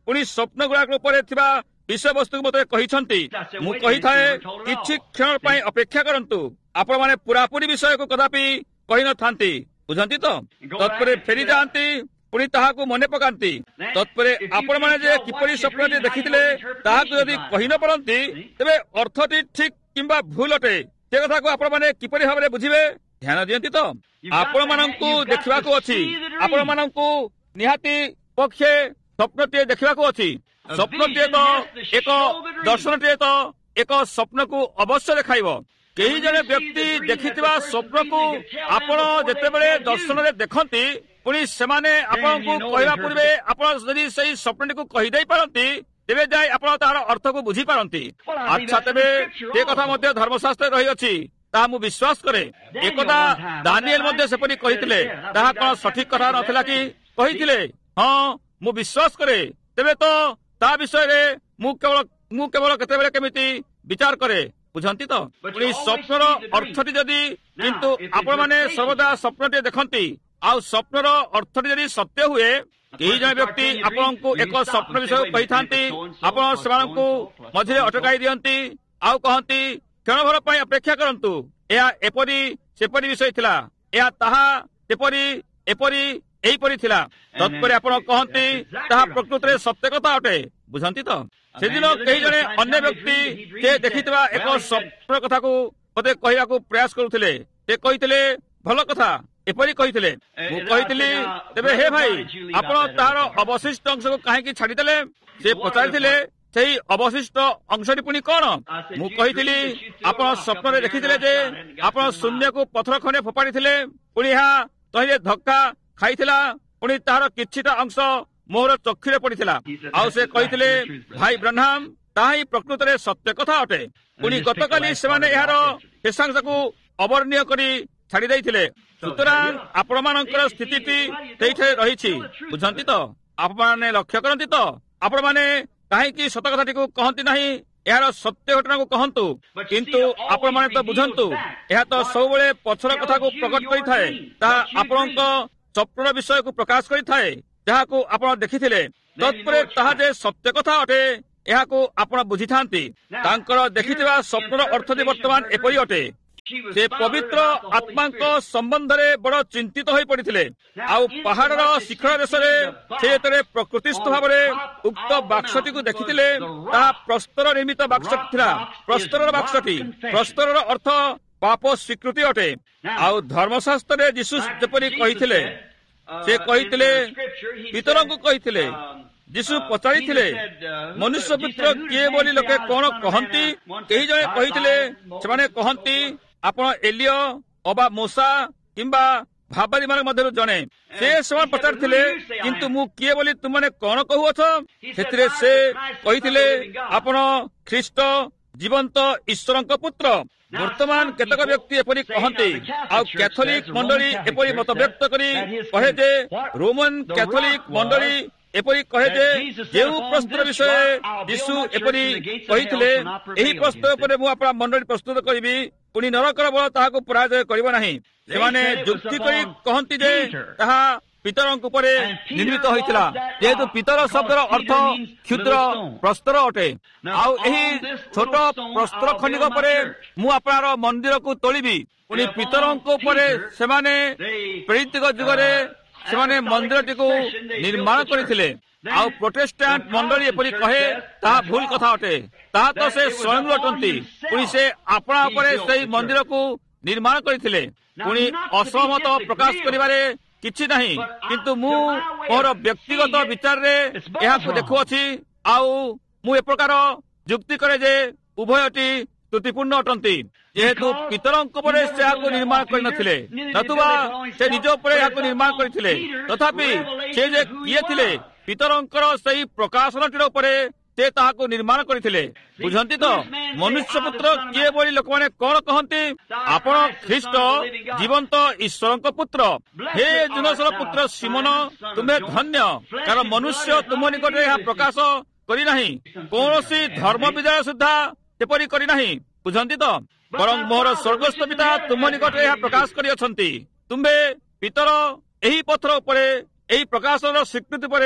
ପୁଣି ସ୍ୱପ୍ନ ଗୁଡାକ ଉପରେ ଥିବା ବିଷୟବସ୍ତୁକୁ ମୋତେ କହିଛନ୍ତି। ମୁଁ କହିଥାଏ କିଛି କ୍ଷଣ ପାଇଁ ଅପେକ୍ଷା କରନ୍ତୁ, ଆପଣମାନେ ପୁରାପୁରି ବିଷୟକୁ କଦାପି କହିନଥାନ୍ତି, ବୁଝନ୍ତି ତ? ତତ୍ପରେ ଫେରି ଯାଆନ୍ତି, ପୁଣି ତାହାକୁ ମନେ ପକାନ୍ତି। ତତ୍ପରେ ଆପଣମାନେ ଯେ କିପରି ସ୍ୱପ୍ନଟି ଦେଖିଥିଲେ ତାହାକୁ ଯଦି କହି ନ ପାରନ୍ତି, ତେବେ ଅର୍ଥଟି ଠିକ କିମ୍ବା ଭୁଲ ଅଟେ ସେ କଥାକୁ ଆପଣମାନେ କିପରି ଭାବରେ ବୁଝିବେ? ଧ୍ୟାନ ଦିଅନ୍ତି ତ? ଆପଣମାନଙ୍କୁ ଦେଖିବାକୁ ଅଛି, ଆପଣମାନଙ୍କୁ ନିହାତି ପକ୍ଷେ ସ୍ୱପ୍ନଟିଏ ଦେଖିବାକୁ ଅଛି। ସ୍ୱପ୍ନଟିଏ ତ ଏକ ଦର୍ଶନଟିଏ ତ ଏକ ସ୍ୱପ୍ନକୁ ଅବଶ୍ୟ ଦେଖାଇବ। କେହି ଜଣେ ବ୍ୟକ୍ତି ଦେଖିଥିବା ସ୍ୱପ୍ନକୁ ଆପଣ ଯେତେବେଳେ ଦର୍ଶନରେ ଦେଖନ୍ତି, ପୁଣି ସେମାନେ ଆପଣଙ୍କୁ କହିବା ପୂର୍ବେ ଆପଣ ଯଦି ସେହି ସ୍ୱପ୍ନଟିକୁ କହିଦେଇ ପାରନ୍ତି, ତେବେ ଯାଇ ଆପଣ ତାହାର ଅର୍ଥକୁ ବୁଝିପାରନ୍ତି। ଆଚ୍ଛା, ତେବେ ସେ କଥା ମଧ୍ୟ ଧର୍ମଶାସ୍ତ୍ରରେ ରହିଅଛି, ତାହା ମୁଁ ବିଶ୍ୱାସ କରେ। ଏକଦା ଦାନିଏଲ ମଧ୍ୟ ସେପରି କହିଥିଲେ। ତାହା କଣ ସଠିକ କଥା ନଥିଲା କି? କହିଥିଲେ, ହଁ ମୁଁ ବିଶ୍ୱାସ କରେ। ତେବେ ତ ତା ବିଷୟରେ ମୁଁ କେବଳ ମୁଁ କେବଳ କେତେବେଳେ କେମିତି ବିଚାର କରେ, ବୁଝନ୍ତି ତ? ପୁଣି ସ୍ୱପ୍ନର ଅର୍ଥଟି ଯଦି, କିନ୍ତୁ ଆପଣମାନେ ସର୍ବଦା ସ୍ୱପ୍ନଟିଏ ଦେଖନ୍ତି, ଆଉ ସ୍ୱପ୍ନର ଅର୍ଥଟି ଯଦି ସତ୍ୟ ହୁଏ, କେହି ଜଣେ ବ୍ୟକ୍ତି ଆପଣଙ୍କୁ ଏକ ସ୍ୱପ୍ନ ବିଷୟ କହିଥାନ୍ତି, ଆପଣ ସେମାନଙ୍କୁ ମଝିରେ ଅଟକାଇ ଦିଅନ୍ତି, ଆଉ କହନ୍ତି କ୍ଷଣଭର ପାଇଁ ଅପେକ୍ଷା କରନ୍ତୁ, ଏହା ଏପରି ସେପରି ବିଷୟ ଥିଲା, ଏହା ତାହା ସେପରି ଏପରି ଏହିପରି ଥିଲା। ତତ୍ପରେ ଆପଣ କହନ୍ତି ତାହା ପ୍ରକୃତରେ ସତ୍ୟ କଥା ଅଟେ, ବୁଝନ୍ତି ତ? ସେଦିନ କେହି ଜଣେ ଅନ୍ୟ ବ୍ୟକ୍ତି ସେ ଦେଖିଥିବା ଏକ ସ୍ୱପ୍ନ କଥାକୁ ମୋତେ କହିବାକୁ ପ୍ରୟାସ କରୁଥିଲେ। ସେ କହିଥିଲେ ଭଲ କଥା, ଏପରି କହିଥିଲେ। ମୁଁ କହିଥିଲି, ତେବେ ହେ ଭାଇ, ଆପଣ ତାହାର ଅବଶିଷ୍ଟ ଅଂଶକୁ କାହିଁକି ଛାଡ଼ିଦେଲେ? ସେ ପଚାରିଥିଲେ, ସେହି ଅବଶିଷ୍ଟ ଅଂଶଟି ପୁଣି କଣ? ମୁଁ କହିଥିଲି, ଆପଣ ସ୍ୱପ୍ନରେ ଦେଖିଥିଲେ ଯେ ଆପଣ ଶୂନ୍ୟକୁ ପଥର ଖଣ୍ଡେ ଫୋପାଡ଼ିଥିଲେ, ପୁଣି ଏହା ତହିଁରେ ଧକ୍କା ଖାଇଥିଲା, ପୁଣି ତାହାର କିଛିଟା ଅଂଶ ମୋର ଚକ୍ଷୁରେ ପଡିଥିଲା। ଆଉ ସେ କହିଥିଲେ, ଭାଇ ବ୍ରହ୍ନାମ, ତାହା ହିଁ ପ୍ରକୃତରେ ସତ୍ୟ କଥା ଅଟେ। ପୁଣି ଗତକାଲି ସେମାନେ ଏହାର ଶେଷାଂଶକୁ ଅବର୍ଣ୍ଣୀୟ କରି ଛାଡି ଦେଇଥିଲେ। ସୁତରାଂ ଆପଣମାନଙ୍କର ସ୍ଥିତିଟି ସେଇଠାରେ ରହିଛି, ବୁଝନ୍ତି ତ? ଆପଣମାନେ ଲକ୍ଷ୍ୟ କରନ୍ତି ତ? ଆପଣମାନେ କାହିଁକି ସତ କଥାଟିକୁ କହନ୍ତି ନାହିଁ? ଏହାର ସତ୍ୟ ଘଟଣାକୁ କହନ୍ତୁ। କିନ୍ତୁ ଆପଣମାନେ ତ ବୁଝନ୍ତୁ, ଏହା ତ ସବୁବେଳେ ପଛର କଥାକୁ ପ୍ରକଟ କରିଥାଏ। ତାହା ଆପଣଙ୍କ ସ୍ୱପ୍ନର ବିଷୟକୁ ପ୍ରକାଶ କରିଥାଏ, ଯାହାକୁ ଆପଣ ଦେଖିଥିଲେ। ତତ୍ପରେ ତାହା ଯେ ସତ୍ୟ କଥା ଅଟେ, ଏହାକୁ ଆପଣ ବୁଝିଥାନ୍ତି। ତାଙ୍କର ଦେଖିଥିବା ସ୍ୱପ୍ନର ଅର୍ଥଟି ବର୍ତ୍ତମାନ ଏପରି ଅଟେ। ସେ ପବିତ୍ର ଆତ୍ମାଙ୍କ ସମ୍ବନ୍ଧରେ ବଡ଼ ଚିନ୍ତିତ ହୋଇ ପଡିଥିଲେ। ଆଉ ପାହାଡର ଶିଖର ଦେଶରେ ସେ ଯେତେବେଳେ ପ୍ରକୃତିସ୍ଥ ଭାବରେ ଉକ୍ତ ବାକ୍ସଟିକୁ ଦେଖିଥିଲେ, ତାହା ପ୍ରସ୍ତର ନିର୍ମିତ ବାକ୍ସ ଥିଲା। ପ୍ରସ୍ତରର ବାକ୍ସଟି, ପ୍ରସ୍ତରର ଅର୍ଥ ପାପ ସ୍ୱୀକୃତି ଅଟେ। ଆଉ ଧର୍ମଶାସ୍ତ୍ରରେ ଯୀଶୁ ଯେପରି କହିଥିଲେ, ସେ କହିଥିଲେ, ପିତରଙ୍କୁ କହିଥିଲେ, ଯୀଶୁ ପଚାରିଥିଲେ, ମନୁଷ୍ୟ ପୁତ୍ର କିଏ ବୋଲି ଲୋକେ କଣ କହନ୍ତି? କେହି ଜଣେ କହିଥିଲେ, ସେମାନେ କହନ୍ତି ଆପଣ ଏଲିୟ ଅବା ମୋଶା କିମ୍ବା ଭାବାରୀମାନଙ୍କ ମଧ୍ୟରୁ ଜଣେ। ସେ ସେମାନେ ପଚାରିଥିଲେ, କିନ୍ତୁ ମୁଁ କିଏ ବୋଲି ତୁମମାନେ କଣ କହୁଅଛ? ସେଥିରେ ସେ କହିଥିଲେ, ଆପଣ ଖ୍ରୀଷ୍ଟ ଜୀବନ୍ତ ଈଶ୍ୱରଙ୍କ ପୁତ୍ର। ବର୍ତ୍ତମାନ କେତେକ ବ୍ୟକ୍ତି ଏପରି କହନ୍ତି, ଆଉ କ୍ୟାଥୋଲିକ ମଣ୍ଡଳୀ ଏପରି ମତବ୍ୟକ୍ତ କରି କହେ ଯେ, ରୋମାନ କ୍ୟାଥୋଲିକ ମଣ୍ଡଳୀ ଏପରି କହେ ଯେ, ଯେଉଁ ପ୍ରସ୍ତୁତ ବିଷୟରେ ଯୀଶୁ ଏପରି କହିଥିଲେ, ଏହି ପ୍ରସ୍ତୁତ ଉପରେ ମୁଁ ଆପଣ ମଣ୍ଡଳୀ ପ୍ରସ୍ତୁତ କରିବି, ପୁଣି ନରକର ବଳ ତାହାକୁ ପରାଜୟ କରିବ ନାହିଁ। ସେମାନେ ଯୁକ୍ତି କରି କହନ୍ତି ଯେ ତାହା ପିତରଙ୍କ ଉପରେ ନିର୍ମିତ ହୋଇଥିଲା, ଯେହେତୁ ପିତର ଶବ୍ଦର ଅର୍ଥ କ୍ଷୁଦ୍ର ପ୍ରସ୍ତର ଅଟେ। ଆଉ ଏହି ଛୋଟ ପ୍ରସ୍ତର ଖଣ୍ଡିକ ପରେ ମୁଁ ଆପଣର ମନ୍ଦିରକୁ ତୋଳିବି। ପୁଣି ପିତରଙ୍କ ଉପରେ ସେମାନେ ପ୍ରେରିତ ଯୁଗରେ ସେମାନେ ମନ୍ଦିରଟିକୁ ନିର୍ମାଣ କରିଥିଲେ। ଆଉ ପ୍ରୋଟେଷ୍ଟାଣ୍ଟ ମଣ୍ଡଳୀ ଏପରି କହେ, ତାହା ଭୁଲ କଥା ଅଟେ। ତାହା ତ ସେ ସ୍ୱୟଂ ଅଟନ୍ତି। ପୁଣି ସେ ଆପଣା ଉପରେ ସେହି ମନ୍ଦିରକୁ ନିର୍ମାଣ କରିଥିଲେ। ପୁଣି ଅସହମତ ପ୍ରକାଶ କରିବାରେ କିଛି ନାହିଁ, କିନ୍ତୁ ମୁଁ ମୋର ବ୍ୟକ୍ତିଗତ ବିଚାରରେ ଏହାକୁ ଦେଖୁଅଛି। ଆଉ ମୁଁ ଏ ପ୍ରକାର ଯୁକ୍ତି କରେ ଯେ ଉଭୟଟି ତ୍ରୁଟିପୂର୍ଣ୍ଣ ଅଟନ୍ତି, ଯେହେତୁ ପିତରଙ୍କ ଉପରେ ସେ ଏହାକୁ ନିର୍ମାଣ କରିନଥିଲେ, ନତୁବା ସେ ନିଜ ଉପରେ ଏହାକୁ ନିର୍ମାଣ କରିଥିଲେ। ତଥାପି ସେ ଯେ କିଏ ଥିଲେ, ପିତରଙ୍କର ସେହି ପ୍ରକାଶନଟିର ଉପରେ ସେ ତାହାକୁ ନିର୍ମାଣ କରିଥିଲେ। ବୁଝନ୍ତି ତ? ମନୁଷ୍ୟ ପୁତ୍ର କିଏ ବୋଲି ଲୋକମାନେ କଣ କହନ୍ତି? ଆପଣ ଖ୍ରୀଷ୍ଟ ଜୀବନ୍ତ ଈଶ୍ୱରଙ୍କ ପୁତ୍ର। ହେ ଜୁନସର ପୁତ୍ର ସିମୋନ, ତୁମେ ଧନ୍ୟ, କାରଣ ମନୁଷ୍ୟ ତୁମ ନିକଟରେ ଏହା ପ୍ରକାଶ କରିନାହିଁ, କୌଣସି ଧର୍ମ ବିଦ୍ୟାଳୟ ସୁଦ୍ଧା ସେପରି କରିନାହିଁ। ବୁଝନ୍ତି ତ? ବରଂ ମୋର ସ୍ୱର୍ଗସ୍ଥ ପିତା ତୁମ ନିକଟରେ ଏହା ପ୍ରକାଶ କରିଅଛନ୍ତି। ତୁମ୍ଭେ ପିତର ଏହି ପଥର ଉପରେ, ଏହି ପ୍ରକାଶନର ସ୍ୱୀକୃତି ପରେ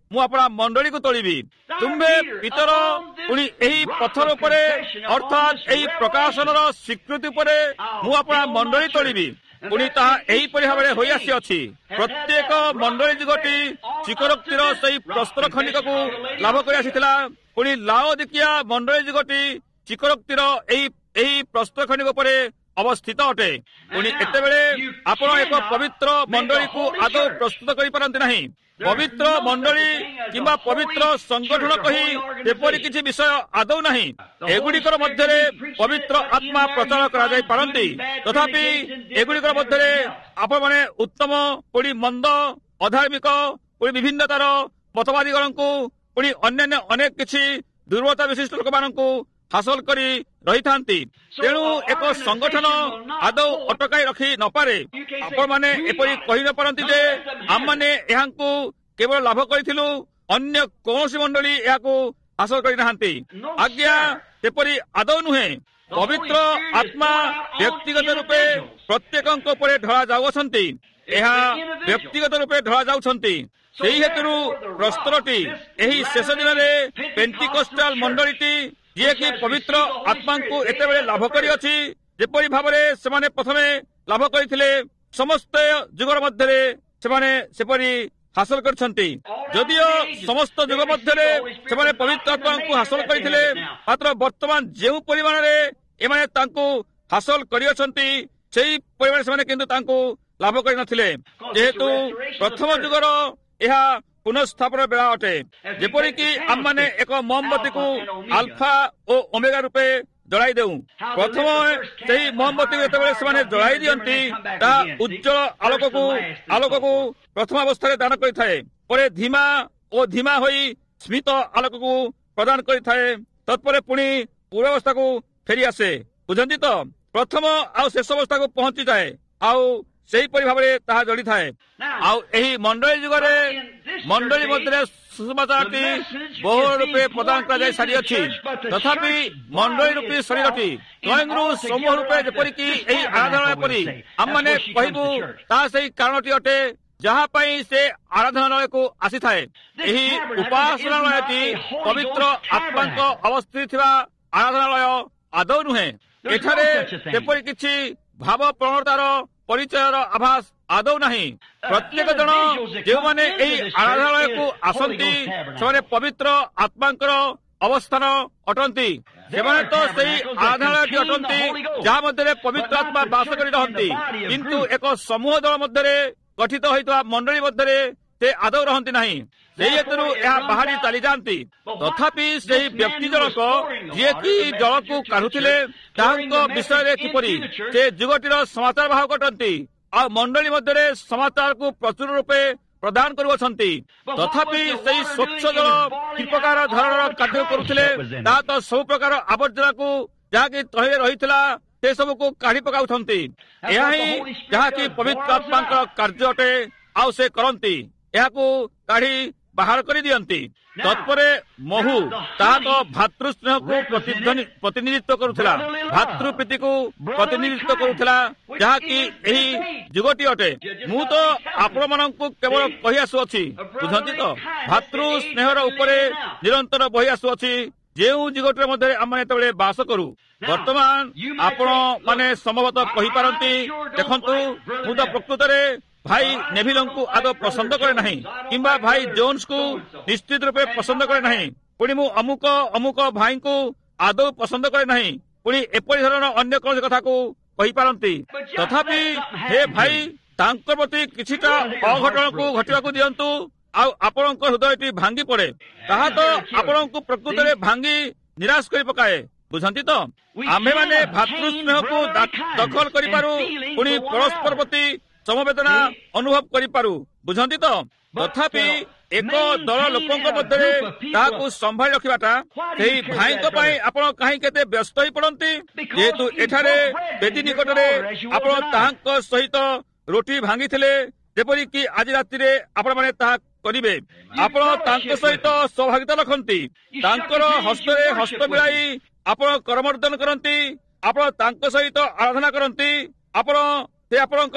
ମୁଁ ଆପଣା ମଣ୍ଡଳୀକୁ ତୋଳିବି। ତୁମ୍ଭେ ପିତର ପୁଣି ଏହି ପଥର ଉପରେ ଅର୍ଥାତ୍ ଏହି ପ୍ରକାଶନର ସ୍ୱୀକୃତି ଉପରେ ମୁଁ ଆପଣା ମଣ୍ଡଳୀ ତୋଳିବି। ପୁଣି ତାହା ଏହିପରି ଭାବରେ ହୋଇ ଆସିଅଛି। ପ୍ରତ୍ୟେକ ମଣ୍ଡଳୀ ଯୁଗଟି ଚିକରୋକ୍ତିର ସେହି ପ୍ରସ୍ତର ଖଣ୍ଡିକକୁ ଲାଭ କରି ଆସିଥିଲା। ପୁଣି ଲାଓଦିକିଆ ମଣ୍ଡଳୀ ଯୁଗଟି ଚିକରୋକ୍ତିର ଏହି ଏହି ପ୍ରସ୍ତର ଖଣ୍ଡିକ ଉପରେ ଅବସ୍ଥିତ ଅଟେ। ପୁଣି ଏତେବେଳେ ଆପଣ ଏକ ପବିତ୍ର ମଣ୍ଡଳୀକୁ ଆଦୌ ପ୍ରସ୍ତୁତ କରିପାରନ୍ତି ନାହିଁ। ପବିତ୍ର ମଣ୍ଡଳୀ କିମ୍ବା ପବିତ୍ର ସଂଗଠନ କହି ଏପରି କିଛି ବିଷୟ ଆଦୌ ନାହିଁ। ଏଗୁଡ଼ିକର ମଧ୍ୟରେ ପବିତ୍ର ଆତ୍ମା ପ୍ରଚାର କରାଯାଇ ପାରନ୍ତି, ତଥାପି ଏଗୁଡ଼ିକର ମଧ୍ୟରେ ଆପଣମାନେ ଉତ୍ତମ ପୁଣି ମନ୍ଦ, ଅଧାର୍ମିକ ପୁଣି ବିଭିନ୍ନତାର ମତବାଦୀଗଣଙ୍କୁ ପୁଣି ଅନ୍ୟାନ୍ୟ ଅନେକ କିଛି ଦୁର୍ବଳତା ବିଶିଷ୍ଟ ଲୋକମାନଙ୍କୁ ହାସଲ କରି ରହିଥାନ୍ତି। ତେଣୁ ଏକ ସଂଗଠନ ଆଦୌ ଅଟକାଇ ରଖି ନପାରେ। ଆପଣମାନେ ଏପରି କହି ନପାରନ୍ତି ଯେ ଆମମାନେ ଏହାକୁ କେବଳ ଲାଭ କରିଥିଲୁ, ଅନ୍ୟ କୌଣସି ମଣ୍ଡଳୀ ଏହାକୁ ହାସଲ କରିନାହାନ୍ତି। ଆଜ୍ଞା, ସେପରି ଆଦୌ ନୁହେଁ। ପବିତ୍ର ଆତ୍ମା ବ୍ୟକ୍ତିଗତ ରୂପେ ପ୍ରତ୍ୟେକଙ୍କ ଉପରେ ଢଳା ଯାଉଅଛନ୍ତି। ଏହା ବ୍ୟକ୍ତିଗତ ରୂପେ ଢଳା ଯାଉଛନ୍ତି। ସେହି ହେତୁରୁ ପ୍ରସ୍ତରଟି ଏହି ଶେଷ ଦିନରେ ପେଣ୍ଟିକୋଷ୍ଟାଲ ମଣ୍ଡଳୀଟି ଯିଏକି ପବିତ୍ର ଆତ୍ମାଙ୍କୁ ଏତେବେଳେ ଲାଭ କରିଅଛି, ଯେପରି ଭାବରେ ସେମାନେ ପ୍ରଥମେ ଲାଭ କରିଥିଲେ, ସମସ୍ତ ଯୁଗର ମଧ୍ୟରେ ସେମାନେ ସେପରି ହାସଲ କରିଛନ୍ତି। ଯଦିଓ ସମସ୍ତ ଯୁଗ ମଧ୍ୟରେ ସେମାନେ ପବିତ୍ର ଆତ୍ମାଙ୍କୁ ହାସଲ କରିଥିଲେ, ମାତ୍ର ବର୍ତ୍ତମାନ ଯେଉଁ ପରିମାଣରେ ଏମାନେ ତାଙ୍କୁ ହାସଲ କରିଅଛନ୍ତି, ସେହି ପରିମାଣରେ ସେମାନେ କିନ୍ତୁ ତାଙ୍କୁ ଲାଭ କରିନଥିଲେ। ଯେହେତୁ ପ୍ରଥମ ଯୁଗର ଏହା ପୁନଃସ୍ଥାପନ ବେଳା ଅଟେ। ଯେପରିକି ଆମମାନେ ଏକ ମହମବତୀକୁ ଆଲଫା ଓ ଓମେଗା ରୂପେ ଜଳାଇ ଦେଉ। ପ୍ରଥମ ସେହି ମହମବତୀକୁ ଯେତେବେଳେ ସେମାନେ ଜଳାଇ ଦିଅନ୍ତି, ତାହା ଉଜ୍ଜଳ ଆଲୋକକୁ ଆଲୋକକୁ ପ୍ରଥମ ଅବସ୍ଥାରେ ଦାନ କରିଥାଏ। ପରେ ଧୀମା ଓ ଧୀମା ହୋଇ ସ୍ମିତ ଆଲୋକକୁ ପ୍ରଦାନ କରିଥାଏ। ତତ୍ପରେ ପୁଣି ପୂର୍ବାବସ୍ଥାକୁ ଫେରି ଆସେ। ବୁଝନ୍ତି ତ? ପ୍ରଥମ ଆଉ ଶେଷ ଅବସ୍ଥାକୁ ପହଞ୍ଚିଯାଏ, ଆଉ ସେହିପରି ଭାବରେ ତାହା ଜଳିଥାଏ। ଆଉ ଏହି ମଣ୍ଡଳୀ ଯୁଗରେ ମଣ୍ଡଳୀ ମଧ୍ୟରେ ସୁସମାଚାରଟି ବହୁଳ ରୂପେ ପ୍ରଦାନ କରାଯାଇ ସାରିଅଛି। ତଥାପି ମଣ୍ଡଳୀ ରୂପୀ ଶରୀରଟି ସ୍ୱୟଂରୁ ସମୂହ ରୂପେ ଯେପରିକି ଏହି ଆରାଧନାଳୟ ପରି ଆମମାନେ କହିବୁ, ତାହା ସେହି କାରଣଟି ଅଟେ ଯାହା ପାଇଁ ସେ ଆରାଧନାଳୟକୁ ଆସିଥାଏ। ଏହି ଉପାସନାଳୟଟି ପବିତ୍ର ଆତ୍ମାଙ୍କ ଅବସ୍ଥିତ ଥିବା ଆରାଧନାଳୟ ଆଦୌ ନୁହେଁ। ଏଠାରେ ଯେପରି କିଛି ଭାବ ପ୍ରବଣତାର ପରିଚୟର ଆଭାସ ଆଦୌ ନାହିଁ। ପ୍ରତ୍ୟେକ ଜଣ ଯେଉଁମାନେ ଏହି ଆରାଧନାଳୟକୁ ଆସନ୍ତି, ସେମାନେ ପବିତ୍ର ଆତ୍ମାଙ୍କର ଅବସ୍ଥାନ ଅଟନ୍ତି। ସେମାନେ ତ ସେହି ଆରାଧନାଳୟଟି ଅଟନ୍ତି ଯାହା ମଧ୍ୟରେ ପବିତ୍ର ଆତ୍ମା ବାସ କରି ରହନ୍ତି। କିନ୍ତୁ ଏକ ସମୂହ ଦଳ ମଧ୍ୟରେ ଗଠିତ ହୋଇଥିବା ମଣ୍ଡଳୀ ମଧ୍ୟରେ ସେ ଆଦୌ ରହନ୍ତି ନାହିଁ। ସେହି ହେତୁରୁ ଏହା ବାହାରି ଚାଲିଯାଆନ୍ତି। ତଥାପି ସେହି ବ୍ୟକ୍ତି ଜଣକ ଯିଏକି ଜଳକୁ କାଢୁଥିଲେ, ତାହାଙ୍କ ବିଷୟରେ କିପରି ସେ ଯୁଗଟିର ସମାଚାର ବାହକ ଅଟନ୍ତି, ଆଉ ମଣ୍ଡଳୀ ମଧ୍ୟରେ ସମାଚାରକୁ ପ୍ରଚୁର ରୂପେ ପ୍ରଦାନ କରୁଅଛନ୍ତି। ତଥାପି ସେହି ସ୍ୱଚ୍ଛ ଜଳ କି ପ୍ରକାର ଧରଣର କାର୍ଯ୍ୟ କରୁଥିଲେ, ତାହା ତ ସବୁ ପ୍ରକାର ଆବର୍ଜନାକୁ ଯାହାକି ତହିଁରେ ରହିଥିଲା ସେ ସବୁକୁ କାଢି ପକାଉଛନ୍ତି। ଏହା ହିଁ ଯାହାକି ପବିତ୍ର ଆତ୍ମାଙ୍କର କାର୍ଯ୍ୟ ଅଟେ, ଆଉ ସେ କରନ୍ତି, ଏହାକୁ କାଢି ବାହାର କରିଦିଅନ୍ତି। ତତ୍ପରେ ମହୁ ତାହା ତ ଭାତୃ ସ୍ନେହକୁ ପ୍ରତିନିଧିତ୍ୱ କରୁଥିଲା, ଭାତୃପ୍ରୀତିକୁ ପ୍ରତିନିଧିତ୍ୱ କରୁଥିଲା, ଯାହାକି ଏହି ଯୁଗଟି ଅଟେ। ମୁଁ ତ ଆପଣମାନଙ୍କୁ କେବଳ କହି ଆସୁଅଛି, ବୁଝନ୍ତି ତ? ଭାତୃ ସ୍ନେହର ଉପରେ ନିରନ୍ତର ବହି ଆସୁଅଛି ଯେଉଁ ଯୁଗଟିର ମଧ୍ୟରେ ଆମେ ଯେତେବେଳେ ବାସ କରୁ। ବର୍ତ୍ତମାନ ଆପଣ ମାନେ ସମ୍ଭବତଃ କହିପାରନ୍ତି, ଦେଖନ୍ତୁ, ମୁଁ ତ ପ୍ରକୃତରେ ଭାଇ ନେଭିଲଙ୍କୁ ଆଦୌ ପସନ୍ଦ କରେ ନାହିଁ, କିମ୍ବା ଭାଇ ଜୋନ୍ସକୁ ନିଶ୍ଚିତ ରୂପେ ପସନ୍ଦ କରେ ନାହିଁ, ପୁଣି ମୁଁ ଅମୁକ ଅମୁକ ଭାଇଙ୍କୁ ଆଦୌ ପସନ୍ଦ କରେ ନାହିଁ, ପୁଣି ଏପରି ଧରଣର ଅନ୍ୟ କୌଣସି କଥାକୁ କହିପାରନ୍ତି। ତଥାପି ହେ ଭାଇ, ତାଙ୍କ ପ୍ରତି କିଛିଟା ଅଘଟଣକୁ ଘଟିବାକୁ ଦିଅନ୍ତୁ, ଆଉ ଆପଣଙ୍କ ହୃଦୟଟି ଭାଙ୍ଗି ପଡେ। ତାହା ତ ଆପଣଙ୍କୁ ପ୍ରକୃତରେ ଭାଙ୍ଗି ନିରାଶ କରି ପକାଏ। ବୁଝନ୍ତି ତ? ଆମ୍ଭେମାନେ ଭାତୃ ସ୍ନେହକୁ ଦଖଲ କରିପାରୁ, ପୁଣି ପରସ୍ପର ପ୍ରତି ସମବେଦନା ଅନୁଭବ କରିପାରୁ। ବୁଝନ୍ତି ତ? ତଥାପି ଏକ ଦଳ ଲୋକଙ୍କ ମଧ୍ୟରେ ତାହାକୁ ସମ୍ଭାଳି ରଖିବାଟା, ସେହି ଭାଇଙ୍କ ପାଇଁ ଆପଣ କାହିଁକି ଏତେ ବ୍ୟସ୍ତ ହୋଇ ପଡନ୍ତି? ଯେହେତୁ ଏଠାରେ ବେଦୀ ନିକଟରେ ଆପଣ ତାହାଙ୍କ ସହିତ ରୋଟି ଭାଙ୍ଗିଥିଲେ, ଯେପରିକି ଆଜି ରାତିରେ ଆପଣମାନେ ତାହା କରିବେ। ଆପଣ ତାଙ୍କ ସହିତ ସୌଭାଗ୍ୟତା ରଖନ୍ତି, ତାଙ୍କର ହସ୍ତରେ ହସ୍ତ ମିଳାଇ ଆପଣ କରମର୍ଦ୍ଦନ କରନ୍ତି, ଆପଣ ତାଙ୍କ ସହିତ ଆରାଧନା କରନ୍ତି, ଆପଣ ସେ ଆପଣଙ୍କର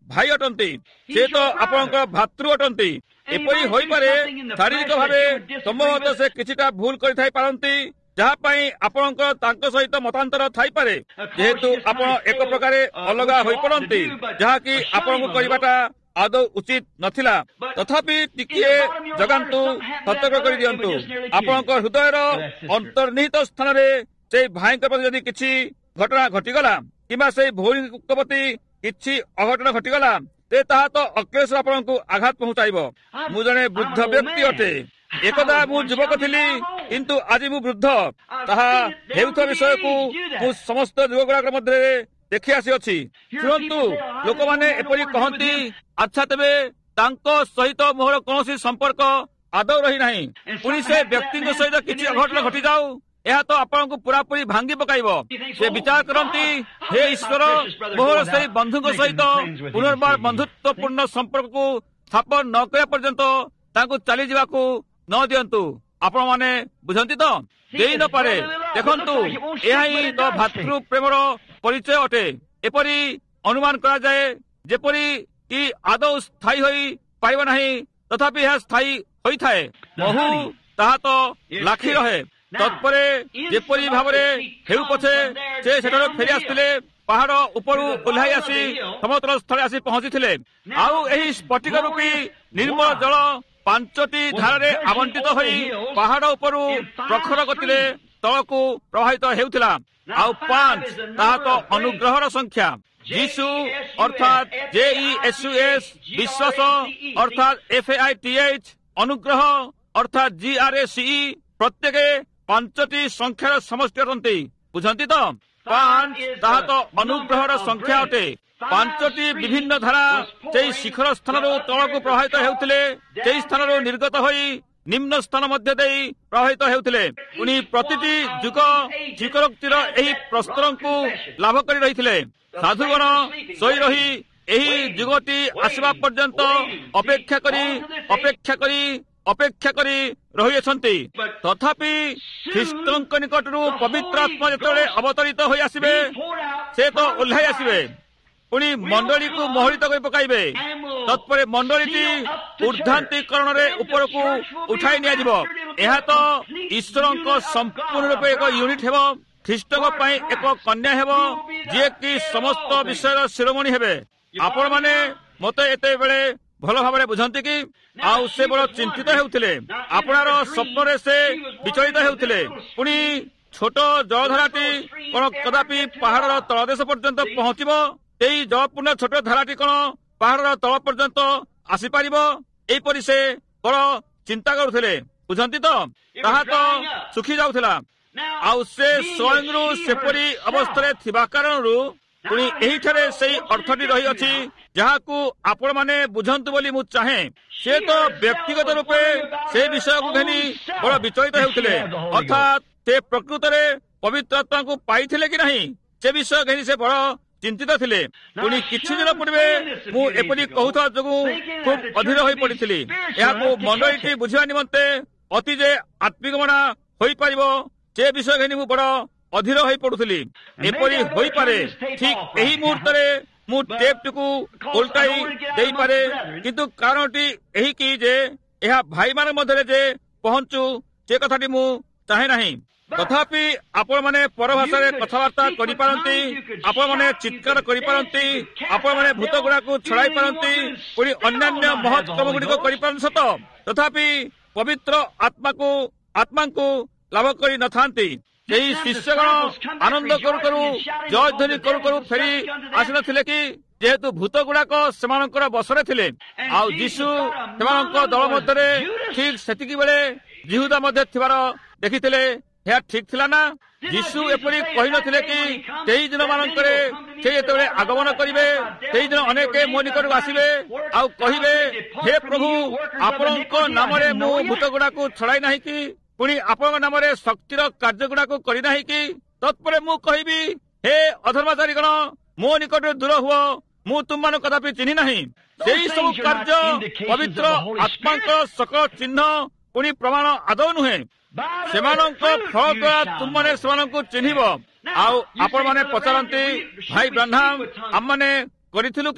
ଭାଇ ଅଟନ୍ତି, ସେ ତ ଆପଣଙ୍କ ଭାତୃ ଅଟନ୍ତି। ଏପରି ହୋଇପାରେ ଶାରୀରିକ ଭାବେ ସମ୍ଭବତଃ ସେ କିଛିଟା ଭୁଲ କରିଥାଇ ପାରନ୍ତି, ଯାହା ପାଇଁ ଆପଣଙ୍କ ତାଙ୍କ ସହିତ ମତାନ୍ତର ଥାଇପାରେ। ଯେହେତୁ ଆପଣ ଏକ ପ୍ରକାରେ ଅଲଗା ହୋଇପଡ଼ନ୍ତି, ଯାହାକି ଆପଣଙ୍କୁ କରିବାଟା ଆଦୌ ଉଚିତ ନଥିଲା, ତଥାପି ଟିକିଏ ଜଗାନ୍ତୁ, ସତର୍କ କରିଦିଅନ୍ତୁ। ଆପଣଙ୍କ ହୃଦୟର ଅନ୍ତର୍ନିହିତ ସ୍ଥାନରେ ସେଇ ଭାଇଙ୍କ ପ୍ରତି ଯଦି କିଛି ଘଟଣା ଘଟିଗଲା କିମ୍ବା ସେଇ ଭଉଣୀଙ୍କ ପ୍ରତି କିଛି ଅଘଟଣ ଘଟିଗଲା, ସେ ତାହା ତ ଅକ୍ଲେଶ ଆପଣଙ୍କୁ ଆଘାତ ପହଞ୍ଚାଇବ। ମୁଁ ଜଣେ ବୃଦ୍ଧ ବ୍ୟକ୍ତି ଅଟେ। ଏକଦା ମୁଁ ଯୁବକ ଥିଲି, କିନ୍ତୁ ଆଜି ମୁଁ ବୃଦ୍ଧ। ତାହା ହେଉଥିବା ବିଷୟକୁ ମୁଁ ସମସ୍ତ ଯୁବକଗୁଡ଼ାକ ମଧ୍ୟରେ ଦେଖି ଆସିଅଛି। ଶୁଣନ୍ତୁ, ଲୋକମାନେ ଏପରି କହନ୍ତି, ଆଚ୍ଛା ତେବେ ତାଙ୍କ ସହିତ ମୋର କୌଣସି ସମ୍ପର୍କ ଆଦୌ ରହିନାହିଁ, ପୁଣି ସେ ବ୍ୟକ୍ତିଙ୍କ ସହିତ କିଛି ଅଘଟଣ ଘଟିଯାଉ, ଏହା ତ ଆପଣଙ୍କୁ ପୁରାପୁରି ଭାଙ୍ଗି ପକାଇବ। ସେ ବିଚାର କରନ୍ତି, ହେ ଈଶ୍ୱର, ମୋର ସେହି ବନ୍ଧୁଙ୍କ ସହିତ ପୁନର୍ବାର ବନ୍ଧୁତ୍ୱପୂର୍ଣ୍ଣ ସମ୍ପର୍କକୁ ସ୍ଥାପନ ନ କରିବା ପର୍ଯ୍ୟନ୍ତ ତାଙ୍କୁ ଚାଲିଯିବାକୁ ନ ଦିଅନ୍ତୁ। ଆପଣମାନେ ବୁଝନ୍ତି ତ? ଦେଇ ନପାରେ। ଦେଖନ୍ତୁ, ଏହା ହିଁ ତ ଭାତୃ ପ୍ରେମର ପରିଚୟ ଅଟେ। ଏପରି ଅନୁମାନ କରାଯାଏ ଯେପରି କି ଆଦୌ ସ୍ଥାୟୀ ହୋଇ ପାରିବ ନାହିଁ, ତଥାପି ଏହା ସ୍ଥାୟୀ ହୋଇଥାଏ। ମହୁ ତାହା ତ ଲାଖି ରହେ। ତତ୍ପରେ ଯେପରି ଭାବରେ ହେଉ ପଛେ ସେ ସେଠାରୁ ଫେରି ଆସିଥିଲେ, ପାହାଡ ଉପରୁ ଓହ୍ଲାଇ ଆସି ସମତଳ ସ୍ଥଳେ ଆସି ପହଞ୍ଚିଥିଲେ। ଆଉ ଏହି ସ୍ଫଟିକ ରୂପୀ ନିର୍ମଳ ଜଳ ପାଞ୍ଚଟି ଧାରାରେ ଆବଣ୍ଟିତ ହୋଇ ପାହାଡ ଉପରୁ ପ୍ରଖର ଗତିରେ ତଳକୁ ପ୍ରବାହିତ ହେଉଥିଲା। ଆଉ ପାଞ୍ଚ ତାହା ତ ଅନୁଗ୍ରହର ସଂଖ୍ୟା। ଯୀଶୁ ଅର୍ଥାତ୍ J E S U S, ବିଶ୍ୱାସ ଅର୍ଥାତ୍ F A I T H, ଅନୁଗ୍ରହ ଅର୍ଥାତ୍ G R A C E, ପ୍ରତ୍ୟେକ ପାଞ୍ଚଟି ସଂଖ୍ୟାର ସମଷ୍ଟି ଅଟନ୍ତି। ବୁଝନ୍ତି ତ? ପାଞ୍ଚ ତାହା ତ ଅନୁଗ୍ରହର ସଂଖ୍ୟା ଅଟେ। ପାଞ୍ଚଟି ବିଭିନ୍ନ ଧାରା ସେହି ଶିଖର ସ୍ଥାନରୁ ତଳକୁ ପ୍ରବାହିତ ହେଉଥିଲେ, ସେହି ସ୍ଥାନରୁ ନିର୍ଗତ ହୋଇ ନିମ୍ନ ସ୍ଥାନ ମଧ୍ୟ ଦେଇ ପ୍ରବାହିତ ହେଉଥିଲେ। ପୁଣି ପ୍ରତିଟି ଯୁଗ ସ୍ୱୀକରୋକ୍ତିର ଏହି ପ୍ରସ୍ତରଙ୍କୁ ଲାଭ କରି ରହିଥିଲେ। ସାଧୁଗଣ ଶୋଇ ରହି ଏହି ଯୁଗଟି ଆସିବା ପର୍ଯ୍ୟନ୍ତ ଅପେକ୍ଷା କରି ଅପେକ୍ଷା କରି ଅପେକ୍ଷା କରି ରହିଅଛନ୍ତି। ତଥାପି ଖ୍ରୀଷ୍ଟଙ୍କ ନିକଟରୁ ପବିତ୍ର ଆତ୍ମା ଯେତେବେଳେ ଅବତରିତ ହୋଇ ଆସିବେ, ସେ ତ ଓହ୍ଲାଇ ଆସିବେ, ପୁଣି ମଣ୍ଡଳୀକୁ ମୋହରିତ କରି ପକାଇବେ। ତତ୍ପରେ ମଣ୍ଡଳୀଟି ଉର୍ଦ୍ଧାନ୍ତୀକରଣରେ ଉପରକୁ ଉଠାଇ ନିଆଯିବ। ଏହା ତ ଈଶ୍ୱରଙ୍କ ସମ୍ପୂର୍ଣ୍ଣ ରୂପେ ଏକ ୟୁନିଟ୍ ହେବ। ଖ୍ରୀଷ୍ଟଙ୍କ ପାଇଁ ଏକ କନ୍ୟା ହେବ, ଯିଏକି ସମସ୍ତ ବିଷୟର ଶିରୋମଣି ହେବେ। ଆପଣମାନେ ମୋତେ ଏତେବେଳେ ଭଲ ଭାବରେ ବୁଝନ୍ତି କି? ଆଉ ସେ ବଡ଼ ଚିନ୍ତିତ ହେଉଥିଲେ। ଆପଣର ସ୍ୱପ୍ନରେ ସେ ବିଚଳିତ ହେଉଥିଲେ। ପୁଣି ଛୋଟ ଜଳଧାରାଟି କଣ କଦାପି ପାହାଡର ତଳଦେଶ ପର୍ଯ୍ୟନ୍ତ ପହଞ୍ଚିବ? ଏହି ଜଳପୂର୍ଣ୍ଣ ଛୋଟ ଧାରାଟି କଣ ପାହାଡର ତଳ ପର୍ଯ୍ୟନ୍ତ ଆସିପାରିବ? ଏହିପରି ସେ ବଡ଼ ଚିନ୍ତା କରୁଥିଲେ। ବୁଝନ୍ତି ତ? ତାହା ତ ଶୁଖି ଯାଉଥିଲା। ଆଉ ସେ ସ୍ୱୟଂରୁ ସେପରି ଅବସ୍ଥାରେ ଥିବା କାରଣରୁ ପୁଣି ଏହିଠାରେ ସେହି ଅର୍ଥଟି ରହିଅଛି, ଯାହାକୁ ଆପଣମାନେ ବୁଝନ୍ତୁ ବୋଲି ମୁଁ ଚାହେଁ। ସେ ତ ବ୍ୟକ୍ତିଗତ ରୂପେ ସେ ବିଷୟକୁ ଘେନି ବଡ଼ ବିଚଳିତ ହେଉଥିଲେ। ଅର୍ଥାତ୍ ସେ ପ୍ରକୃତରେ ପବିତ୍ର ଆତ୍ମାକୁ ପାଇଥିଲେ କି ନାହିଁ, ସେ ବିଷୟ ଘେନି ସେ ବଡ଼ ଚିନ୍ତିତ ଥିଲେ। ପୁଣି କିଛି ଦିନ ପୂର୍ବେ ମୁଁ ଏପରି କହୁଥିବା ଯୋଗୁଁ ଖୁବ୍ ଅଧୀର ହୋଇ ପଡ଼ିଥିଲି। ଏହାକୁ ମଣ୍ଡଳୀଟି ବୁଝିବା ନିମନ୍ତେ ଅତି ଯେ ଆତ୍ମିକ ମନା ହୋଇପାରିବ, ସେ ବିଷୟ ଘେନି ମୁଁ ବଡ଼ ଅଧୀର ହୋଇ ପଡୁଥିଲି। ଏପରି ହୋଇପାରେ ଠିକ୍ ଏହି ମୁହୂର୍ତ୍ତରେ ମୁଁ ଟେପ୍ଟିକୁ ଓଲଟାଇ ଦେଇପାରେ, କିନ୍ତୁ କାରଣଟି ଏହିକି ଯେ ଏହା ଭାଇମାନଙ୍କ ମଧ୍ୟରେ ଯେ ପହଞ୍ଚୁ, ସେ କଥାଟି ମୁଁ ଚାହେଁ ନାହିଁ। ତଥାପି ଆପଣମାନେ ପରଭାଷାରେ କଥାବାର୍ତ୍ତା କରିପାରନ୍ତି, ଆପଣମାନେ ଚିତ୍କାର କରିପାରନ୍ତି, ଆପଣମାନେ ଭୂତ ଗୁଡ଼ାକୁ ଛଡ଼ାଇ ପାରନ୍ତି, ପୁଣି ଅନ୍ୟାନ୍ୟ ମହତ୍ କାମ ଗୁଡ଼ିକ କରିପାରନ୍ତି ସତ, ତଥାପି ପବିତ୍ର ଆତ୍ମାକୁ ଆତ୍ମାଙ୍କୁ ଲାଭ କରି ନଥାନ୍ତି। ସେହି ଶିଷ୍ୟଗଣ ଆନନ୍ଦ କରୁ କରୁ ଜୟଧ୍ୱନି କରୁ କରୁ ଫେରି ଆସିନଥିଲେ କି? ଯେହେତୁ ଭୂତ ଗୁଡାକ ସେମାନଙ୍କର ବଶରେ ଥିଲେ। ଆଉ ଯୀଶୁ ସେମାନଙ୍କ ଦଳ ମଧ୍ୟରେ ଠିକ୍ ସେତିକି ବେଳେ ଜିହୁଦା ମଧ୍ୟ ଥିବାର ଦେଖିଥିଲେ। ଏହା ଠିକ୍ ଥିଲା ନା? ଯୀଶୁ ଏପରି କହିନଥିଲେ କି ସେହି ଦିନ ମାନଙ୍କରେ ସେ ଯେତେବେଳେ ଆଗମନ କରିବେ, ସେହି ଦିନ ଅନେକ ମୋ ନିକଟକୁ ଆସିବେ ଆଉ କହିବେ, ହେ ପ୍ରଭୁ, ଆପଣଙ୍କ ନାମରେ ମୁଁ ଭୂତ ଗୁଡାକୁ ଛଡ଼ାଇ ନାହିଁ କି? ପୁଣି ଆପଣଙ୍କ ନାମରେ ଶକ୍ତିର କାର୍ଯ୍ୟ ଗୁଡାକୁ କରିନାହିଁ କି? ତତ୍ପରେ ମୁଁ କହିବି, ହେ ଅଧର୍ମଚାରୀଗଣ, ମୋ ନିକଟରୁ ଦୂର ହୁଅ, ମୁଁ ତୁମମାନଙ୍କୁ କଦାପି ଚିହ୍ନି ନାହିଁ। ସେହି ସବୁ କାର୍ଯ୍ୟ ପବିତ୍ର ଆତ୍ମାଙ୍କ ସକଳ ଚିହ୍ନ ପୁଣି ପ୍ରମାଣ ଆଦୌ ନୁହେଁ। ସେମାନଙ୍କ ଫଳ ଦ୍ୱାରା ତୁମମାନେ ସେମାନଙ୍କୁ ଚିହ୍ନିବ। ଆଉ ଆପଣମାନେ ପଚାରନ୍ତି, ଭାଇ ବ୍ରାହ୍ମଣ, ଆମମାନେ କରିଥିଲୁ କି?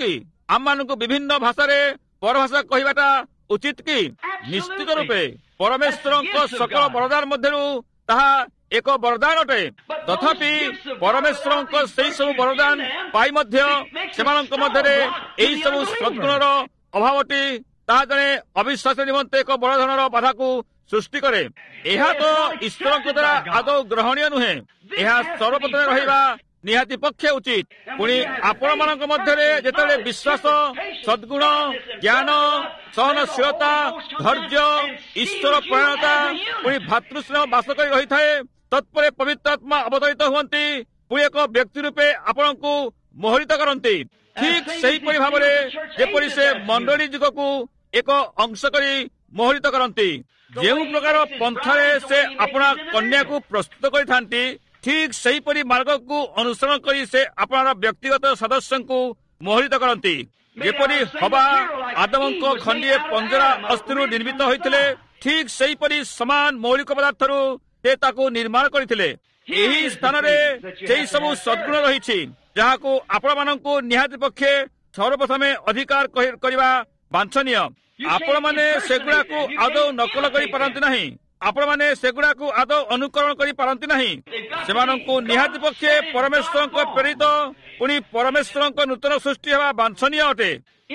ଆମମାନଙ୍କୁ ବିଭିନ୍ନ ଭାଷାରେ ପରଭାଷା କହିବାଟା ଉଚିତ କି? ନିଶ୍ଚିତ ରୂପେ ପରମେଶ୍ୱରଙ୍କ ସକଳ ବରଦାନ ମଧ୍ୟରୁ ତାହା ଏକ ବରଦାନ ଅଟେ। ତଥାପି ପରମେଶ୍ୱରଙ୍କ ସେହି ସବୁ ବରଦାନ ପାଇ ମଧ୍ୟ ସେମାନଙ୍କ ମଧ୍ୟରେ ଏହି ସବୁ ସଦ୍ଗୁଣର ଅଭାବଟି ତାହା ଜଣେ ଅବିଶ୍ୱାସ ନିମନ୍ତେ ଏକ ବଡ଼ ଧରଣର ବାଧାକୁ ସୃଷ୍ଟି କରେ। ଏହା ତ ଈଶ୍ୱରଙ୍କ ଦ୍ୱାରା ଆଦୌ ଗ୍ରହଣୀୟ ନୁହେଁ। ଏହା ସର୍ବପ୍ରଥମେ ରହିବା ନିହାତି ପକ୍ଷେ ଉଚିତ। ପୁଣି ଆପଣମାନଙ୍କ ମଧ୍ୟରେ ଯେତେବେଳେ ବିଶ୍ୱାସ, ସଦ୍ଗୁଣ, ଜ୍ଞାନ, ସହନଶୀଳତା, ଧୈର୍ଯ୍ୟ, ଈଶ୍ୱର ପରାୟଣତା, ପୁଣି ଭାତୃସ୍ନେହ ବାସ କରି ରହିଥାଏ, ତତ୍ପରେ ପବିତ୍ର ଆତ୍ମା ଅବତରିତ ହୁଅନ୍ତି, ପୁଣି ଏକ ବ୍ୟକ୍ତି ରୂପେ ଆପଣଙ୍କୁ ମୋହରିତ କରନ୍ତି। ଠିକ୍ ସେହିପରି ଭାବରେ ଯେପରି ସେ ମଣ୍ଡଳୀ ଯୁଗକୁ ଏକ ଅଂଶ କରି ମୋହରିତ କରନ୍ତି। ଯେଉଁ ପ୍ରକାର ପନ୍ଥାରେ ସେ ଆପଣା କନ୍ୟାକୁ ପ୍ରସ୍ତୁତ କରିଥାନ୍ତି, ଠିକ୍ ସେହିପରି ମାର୍ଗକୁ ଅନୁସରଣ କରି ସେ ଆପଣର ବ୍ୟକ୍ତିଗତ ସଦସ୍ୟଙ୍କୁ ମୋହରିତ କରନ୍ତି। ଯେପରି ହବା ଆଦମଙ୍କ ଖଣ୍ଡିଏ ପଞ୍ଜରା ଅସ୍ଥିରୁ ନିର୍ମିତ ହୋଇଥିଲେ, ଠିକ୍ ସେହିପରି ସମାନ ମୌଳିକ ପଦାର୍ଥରୁ ସେ ତାକୁ ନିର୍ମାଣ କରିଥିଲେ। ଏହି ସ୍ଥାନରେ ସେହି ସବୁ ସଦ୍ଗୁଣ ରହିଛି ଯାହାକୁ ଆପଣମାନଙ୍କୁ ନିହାତି ପକ୍ଷେ ସର୍ବପ୍ରଥମେ ଅଧିକାର କରିବା ବାଞ୍ଛନୀୟ। ଆପଣମାନେ ସେଗୁଡ଼ାକୁ ଆଦୌ ନକଲ କରିପାରନ୍ତି ନାହିଁ। ଆପଣମାନେ ସେଗୁଡ଼ାକୁ ଆଦୌ ଅନୁକରଣ କରିପାରନ୍ତି ନାହିଁ। ସେମାନଙ୍କୁ ନିହାତି ପକ୍ଷେ ପରମେଶ୍ୱରଙ୍କ ପ୍ରେରିତ ପୁଣି ପରମେଶ୍ୱରଙ୍କ ନୂତନ ସୃଷ୍ଟି ହେବା ବାଞ୍ଛନୀୟ ଅଟେ।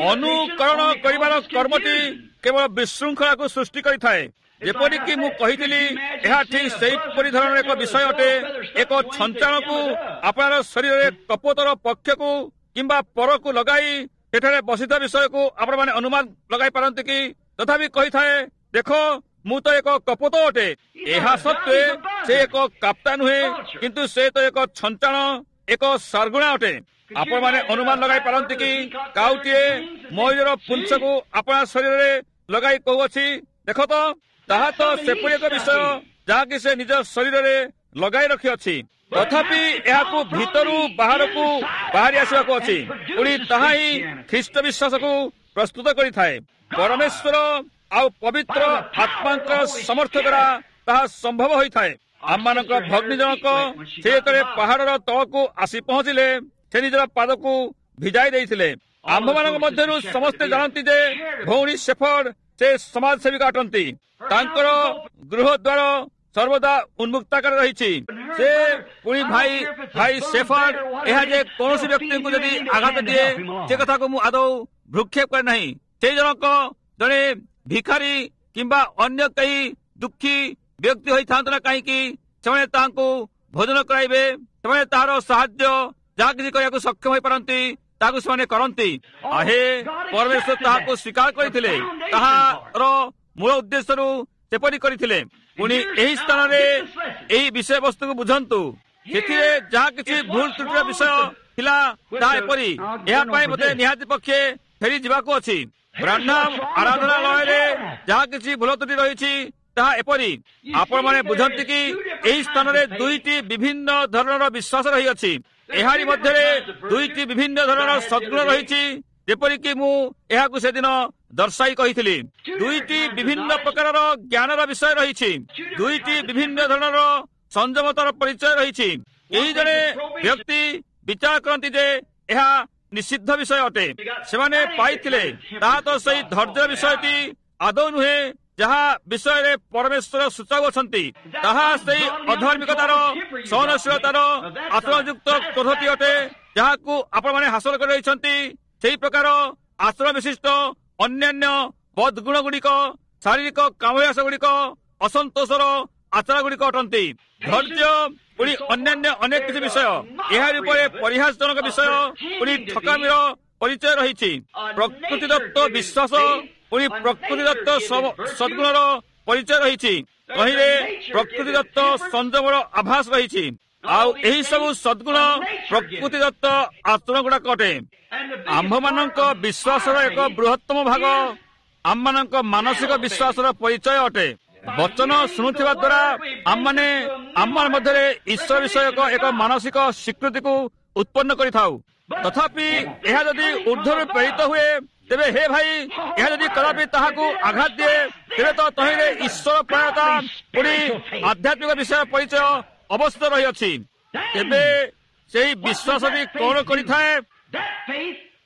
ଅନୁକରଣ କରିବାର କର୍ମଟି କେବଳ ବିଶୃଙ୍ଖଳାକୁ ସୃଷ୍ଟି କରିଥାଏ। ଯେପରିକି ମୁଁ କହିଥିଲି, ଏହା ଠିକ୍ ସେହିପରି ଧରଣର ଏକ ବିଷୟ ଅଟେ। ଏକ ଛଞ୍ଚାଣକୁ ଆପଣର ଶରୀରରେ କପୋତର ପକ୍ଷକୁ କିମ୍ବା ପରକୁ ଲଗାଇ ସେଠାରେ ବସିଥିବା ବିଷୟକୁ ଆପଣମାନେ ଅନୁମାନ ଲଗାଇ ପାରନ୍ତି କି? ତଥାପି କହିଥାଏ, ଦେଖ ମୁଁ ତ ଏକ କପୋତ ଅଟେ। ଏହା ସତ୍ତ୍ୱେ ସେ ଏକ କାପ୍ତା ନୁହେଁ, କିନ୍ତୁ ସେ ତ ଏକ ଛଞ୍ଚାଣ, ଏକ ସାର୍ଗୁଣା ଅଟେ। ଆପଣମାନେ ଅନୁମାନ ଲଗାଇ ପାରନ୍ତି କି କାଉଟିଏ ମୟୂରର ପୁଞ୍ଛକୁ ଆପଣା ଶରୀରରେ ଲଗାଇ କହୁଅଛି, ଦେଖ ତ, ତାହା ତ ସେପରି ଏକ ବିଷୟ ଯାହାକି ସେ ନିଜ ଶରୀରରେ ଲଗାଇ ରଖିଅଛି। ତଥାପି ଏହାକୁ ଭିତରୁ ବାହାରକୁ ବାହାରି ଆସିବାକୁ ଅଛି। ପୁଣି ତାହା ହିଁ ଖ୍ରୀଷ୍ଟ ବିଶ୍ୱାସକୁ ପ୍ରସ୍ତୁତ କରିଥାଏ। ପରମେଶ୍ୱର ଆଉ ପବିତ୍ର ଆତ୍ମାଙ୍କ ସମର୍ଥ ଦ୍ୱାରା ତାହା ସମ୍ଭବ ହୋଇଥାଏ। ଆମମାନଙ୍କ ଭଗ୍ନୀ ଜଣକ ସେ ଯେତେବେଳେ ପାହାଡ଼ର ତଳକୁ ଆସି ପହଞ୍ଚିଲେ, ସେ ନିଜର ପାଦକୁ ଭିଜାଇ ଦେଇଥିଲେ। ଆମ୍ଭମାନଙ୍କ ମଧ୍ୟରୁ ସମସ୍ତେ ଜାଣନ୍ତି ଯେ ଭଉଣୀ ସେଫର୍ଡ ସେ ସମାଜ ସେବିକା ଅଟନ୍ତି। ତାଙ୍କର ଗୃହ ଦ୍ୱାର ସର୍ବଦା ଉନ୍ମୁକ୍ତାକାର ରହିଛି। ସେ ପୁଣି ଭାଇ ଭାଇ ସେଫର୍ଡ ଏହା ଯେ କୌଣସି ବ୍ୟକ୍ତିଙ୍କୁ ଯଦି ଆଘାତ ଦିଏ, ସେ କଥାକୁ ମୁଁ ଆଦୌ ଭ୍ରୁକ୍ଷେପ କରେ ନାହିଁ। ସେ ଜଣକ ଜଣେ ଭିକାରୀ କିମ୍ବା ଅନ୍ୟ କେହି ଦୁଃଖୀ ବ୍ୟକ୍ତି ହୋଇଥାନ୍ତୁ ନା କାହିଁକି, ସେମାନେ ତାହାଙ୍କୁ ଭୋଜନ କରାଇବେ। ସେମାନେ ତାହାର ସାହାଯ୍ୟ ଯାହା କିଛି କରିବାକୁ ସକ୍ଷମ ହୋଇପାରନ୍ତି ତାହାକୁ ସେମାନେ କରନ୍ତି। ଆହେ ପରମେଶ୍ୱର ତାହାକୁ ସ୍ୱୀକାର କରିଥିଲେ, ତାହାର ମୂଳ ଉଦ୍ଦେଶ୍ୟରୁ ସେପରି କରିଥିଲେ। ପୁଣି ଏହି ସ୍ଥାନରେ ଏହି ବିଷୟବସ୍ତୁକୁ ବୁଝନ୍ତୁ। ସେଥିରେ ଯାହା କିଛି ଭୁଲ ତ୍ରୁଟିର ବିଷୟ ଥିଲା ତାହା ଏପରି। ଏହା ପାଇଁ ମୋତେ ନିହାତି ପକ୍ଷେ ଫେରି ଯିବାକୁ ଅଛି। ବ୍ରାହ୍ମଣ ଆରାଧନାଳୟରେ ଯାହା କିଛି ଭୁଲ ତ୍ରୁଟି ରହିଛି ତାହା ଏପରି। ଆପଣମାନେ ବୁଝନ୍ତି କି ଏହି ସ୍ଥାନରେ ଦୁଇଟି ବିଭିନ୍ନ ଧରଣର ବିଶ୍ୱାସ ରହିଅଛି। ଏହାରି ମଧ୍ୟରେ ଦୁଇଟି ବିଭିନ୍ନ ଧରଣର ସଦ୍ଗୁଣ ରହିଛି, ଯେପରିକି ମୁଁ ଏହାକୁ ସେଦିନ ଦର୍ଶାଇ କହିଥିଲି। ଦୁଇଟି ବିଭିନ୍ନ ପ୍ରକାରର ଜ୍ଞାନର ବିଷୟ ରହିଛି। ଦୁଇଟି ବିଭିନ୍ନ ଧରଣର ସଂଯମତାର ପରିଚୟ ରହିଛି। ଏହି ଜଣେ ବ୍ୟକ୍ତି ବିଚାର କରନ୍ତି ଯେ ଏହା ନିଷିଦ୍ଧ ବିଷୟ ଅଟେ। ସେମାନେ ପାଇଥିଲେ, ତାହା ତ ସେହି ଧୈର୍ଯ୍ୟ ବିଷୟଟି ଆଦୌ ନୁହେଁ ଯାହା ବିଷୟରେ ପରମେଶ୍ୱର ସୂଚାଉଅଛନ୍ତି। ତାହା ସେହି ଅଧାର୍ମିକତାର, ସହନଶୀଳତାର ଆଚରଣଯୁକ୍ତ କ୍ରୋଧଟି ଅଟେ ଯାହାକୁ ଆପଣମାନେ ହାସଲ କରି ରହିଛନ୍ତି। ସେହି ପ୍ରକାର ଆଚରଣ ବିଶିଷ୍ଟ ଅନ୍ୟାନ୍ୟ ବଦଗୁଣ ଗୁଡ଼ିକ, ଶାରୀରିକ କାମୟାସ ଗୁଡ଼ିକ ଅସନ୍ତୋଷର ଆଚାର ଗୁଡ଼ିକ ଅଟନ୍ତି। ଧୈର୍ଯ୍ୟ ପୁଣି ଅନ୍ୟାନ୍ୟ ଅନେକ କିଛି ବିଷୟ, ଏହାରି ଉପରେ ପରିହାସଜନକ ବିଷୟ ପୁଣି ଠକାମିର ପରିଚୟ ରହିଛି। ପ୍ରକୃତିଦତ୍ତ ବିଶ୍ୱାସ ପୁଣି ପ୍ରକୃତିଦତ୍ତ ସଦ୍ଗୁଣର ପରିଚୟ ରହିଛି। କହିଲେ ପ୍ରକୃତିଦତ୍ତ ସଂଯମର ଆଭାସ ରହିଛି। ଆଉ ଏହି ସବୁ ସଦ୍ଗୁଣ ପ୍ରକୃତିଦତ୍ତ ଆଚରଣ ଗୁଡାକ ଅଟେ। ଆମ୍ଭମାନଙ୍କ ବିଶ୍ୱାସର ଏକ ବୃହତ୍ତମ ଭାଗ ଆମମାନଙ୍କ ମାନସିକ ବିଶ୍ୱାସର ପରିଚୟ ଅଟେ। ବଚନ ଶୁଣୁଥିବା ଦ୍ୱାରା ଆମମାନେ ଆମ ମଧ୍ୟରେ ଈଶ୍ୱର ବିଷୟକ ଏକ ମାନସିକ ସ୍ୱୀକୃତିକୁ ଉତ୍ପନ୍ନ କରିଥାଉ। ତଥାପି ଏହା ଯଦି ଉର୍ଦ୍ଧ୍ୱରୁ ପ୍ରେରିତ ହୁଏ, ତେବେ ହେ ଭାଇ, ଏହା ଯଦି କଦାପି ତାହାକୁ ଆଘାତ ଦିଏ, ତେବେ ତ ତହିଁରେ ଈଶ୍ୱର ପ୍ରାୟତା ପୁଣି ଆଧ୍ୟାତ୍ମିକ ବିଷୟ ପରିଚୟ ଅବସ୍ଥିତ ରହିଅଛି। ତେବେ ସେହି ବିଶ୍ୱାସଟି କଣ କରିଥାଏ?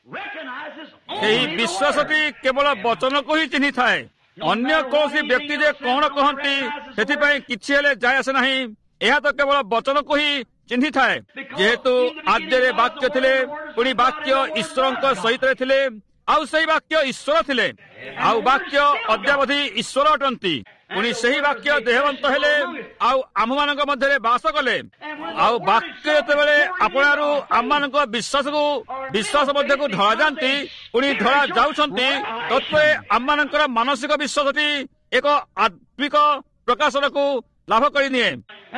ଏହି ବିଶ୍ୱାସଟି କେବଳ ବଚନକୁ ହିଁ ଚିହ୍ନିଥାଏ। ଅନ୍ୟ କୌଣସି ବ୍ୟକ୍ତି ଯେ କଣ କହନ୍ତି ସେଥିପାଇଁ କିଛି ହେଲେ ଯାଏ ଆସେ ନାହିଁ। ଏହା ତ କେବଳ ବଚନକୁ ହିଁ ଚିହ୍ନିଥାଏ। ଯେହେତୁ ଆଦ୍ୟରେ ବାକ୍ୟ ଥିଲେ, ପୁଣି ବାକ୍ୟ ଈଶ୍ୱରଙ୍କ ସହିତ ଥିଲେ, ଆଉ ସେହି ବାକ୍ୟ ଈଶ୍ୱର ଥିଲେ, ଆଉ ବାକ୍ୟ ଅଦ୍ୟାବଧି ଈଶ୍ୱର ଅଟନ୍ତି। ପୁଣି ସେହି ବାକ୍ୟ ଦେହବନ୍ତ ହେଲେ ଆଉ ଆମମାନଙ୍କ ମଧ୍ୟରେ ବାସ କଲେ। ଆଉ ବାକ୍ୟ ଯେତେବେଳେ ଆପଣାରୁ ଆମମାନଙ୍କ ବିଶ୍ୱାସକୁ ବିଶ୍ୱାସ ମଧ୍ୟକୁ ଧଳାଯାଆନ୍ତି, ପୁଣି ଧଳା ଯାଉଛନ୍ତି, ତତ୍ପରେ ଆମମାନଙ୍କର ମାନସିକ ବିଶ୍ୱାସଟି ଏକ ଆତ୍ମିକ ପ୍ରକାଶନକୁ ଲାଭ କରିନିଏ।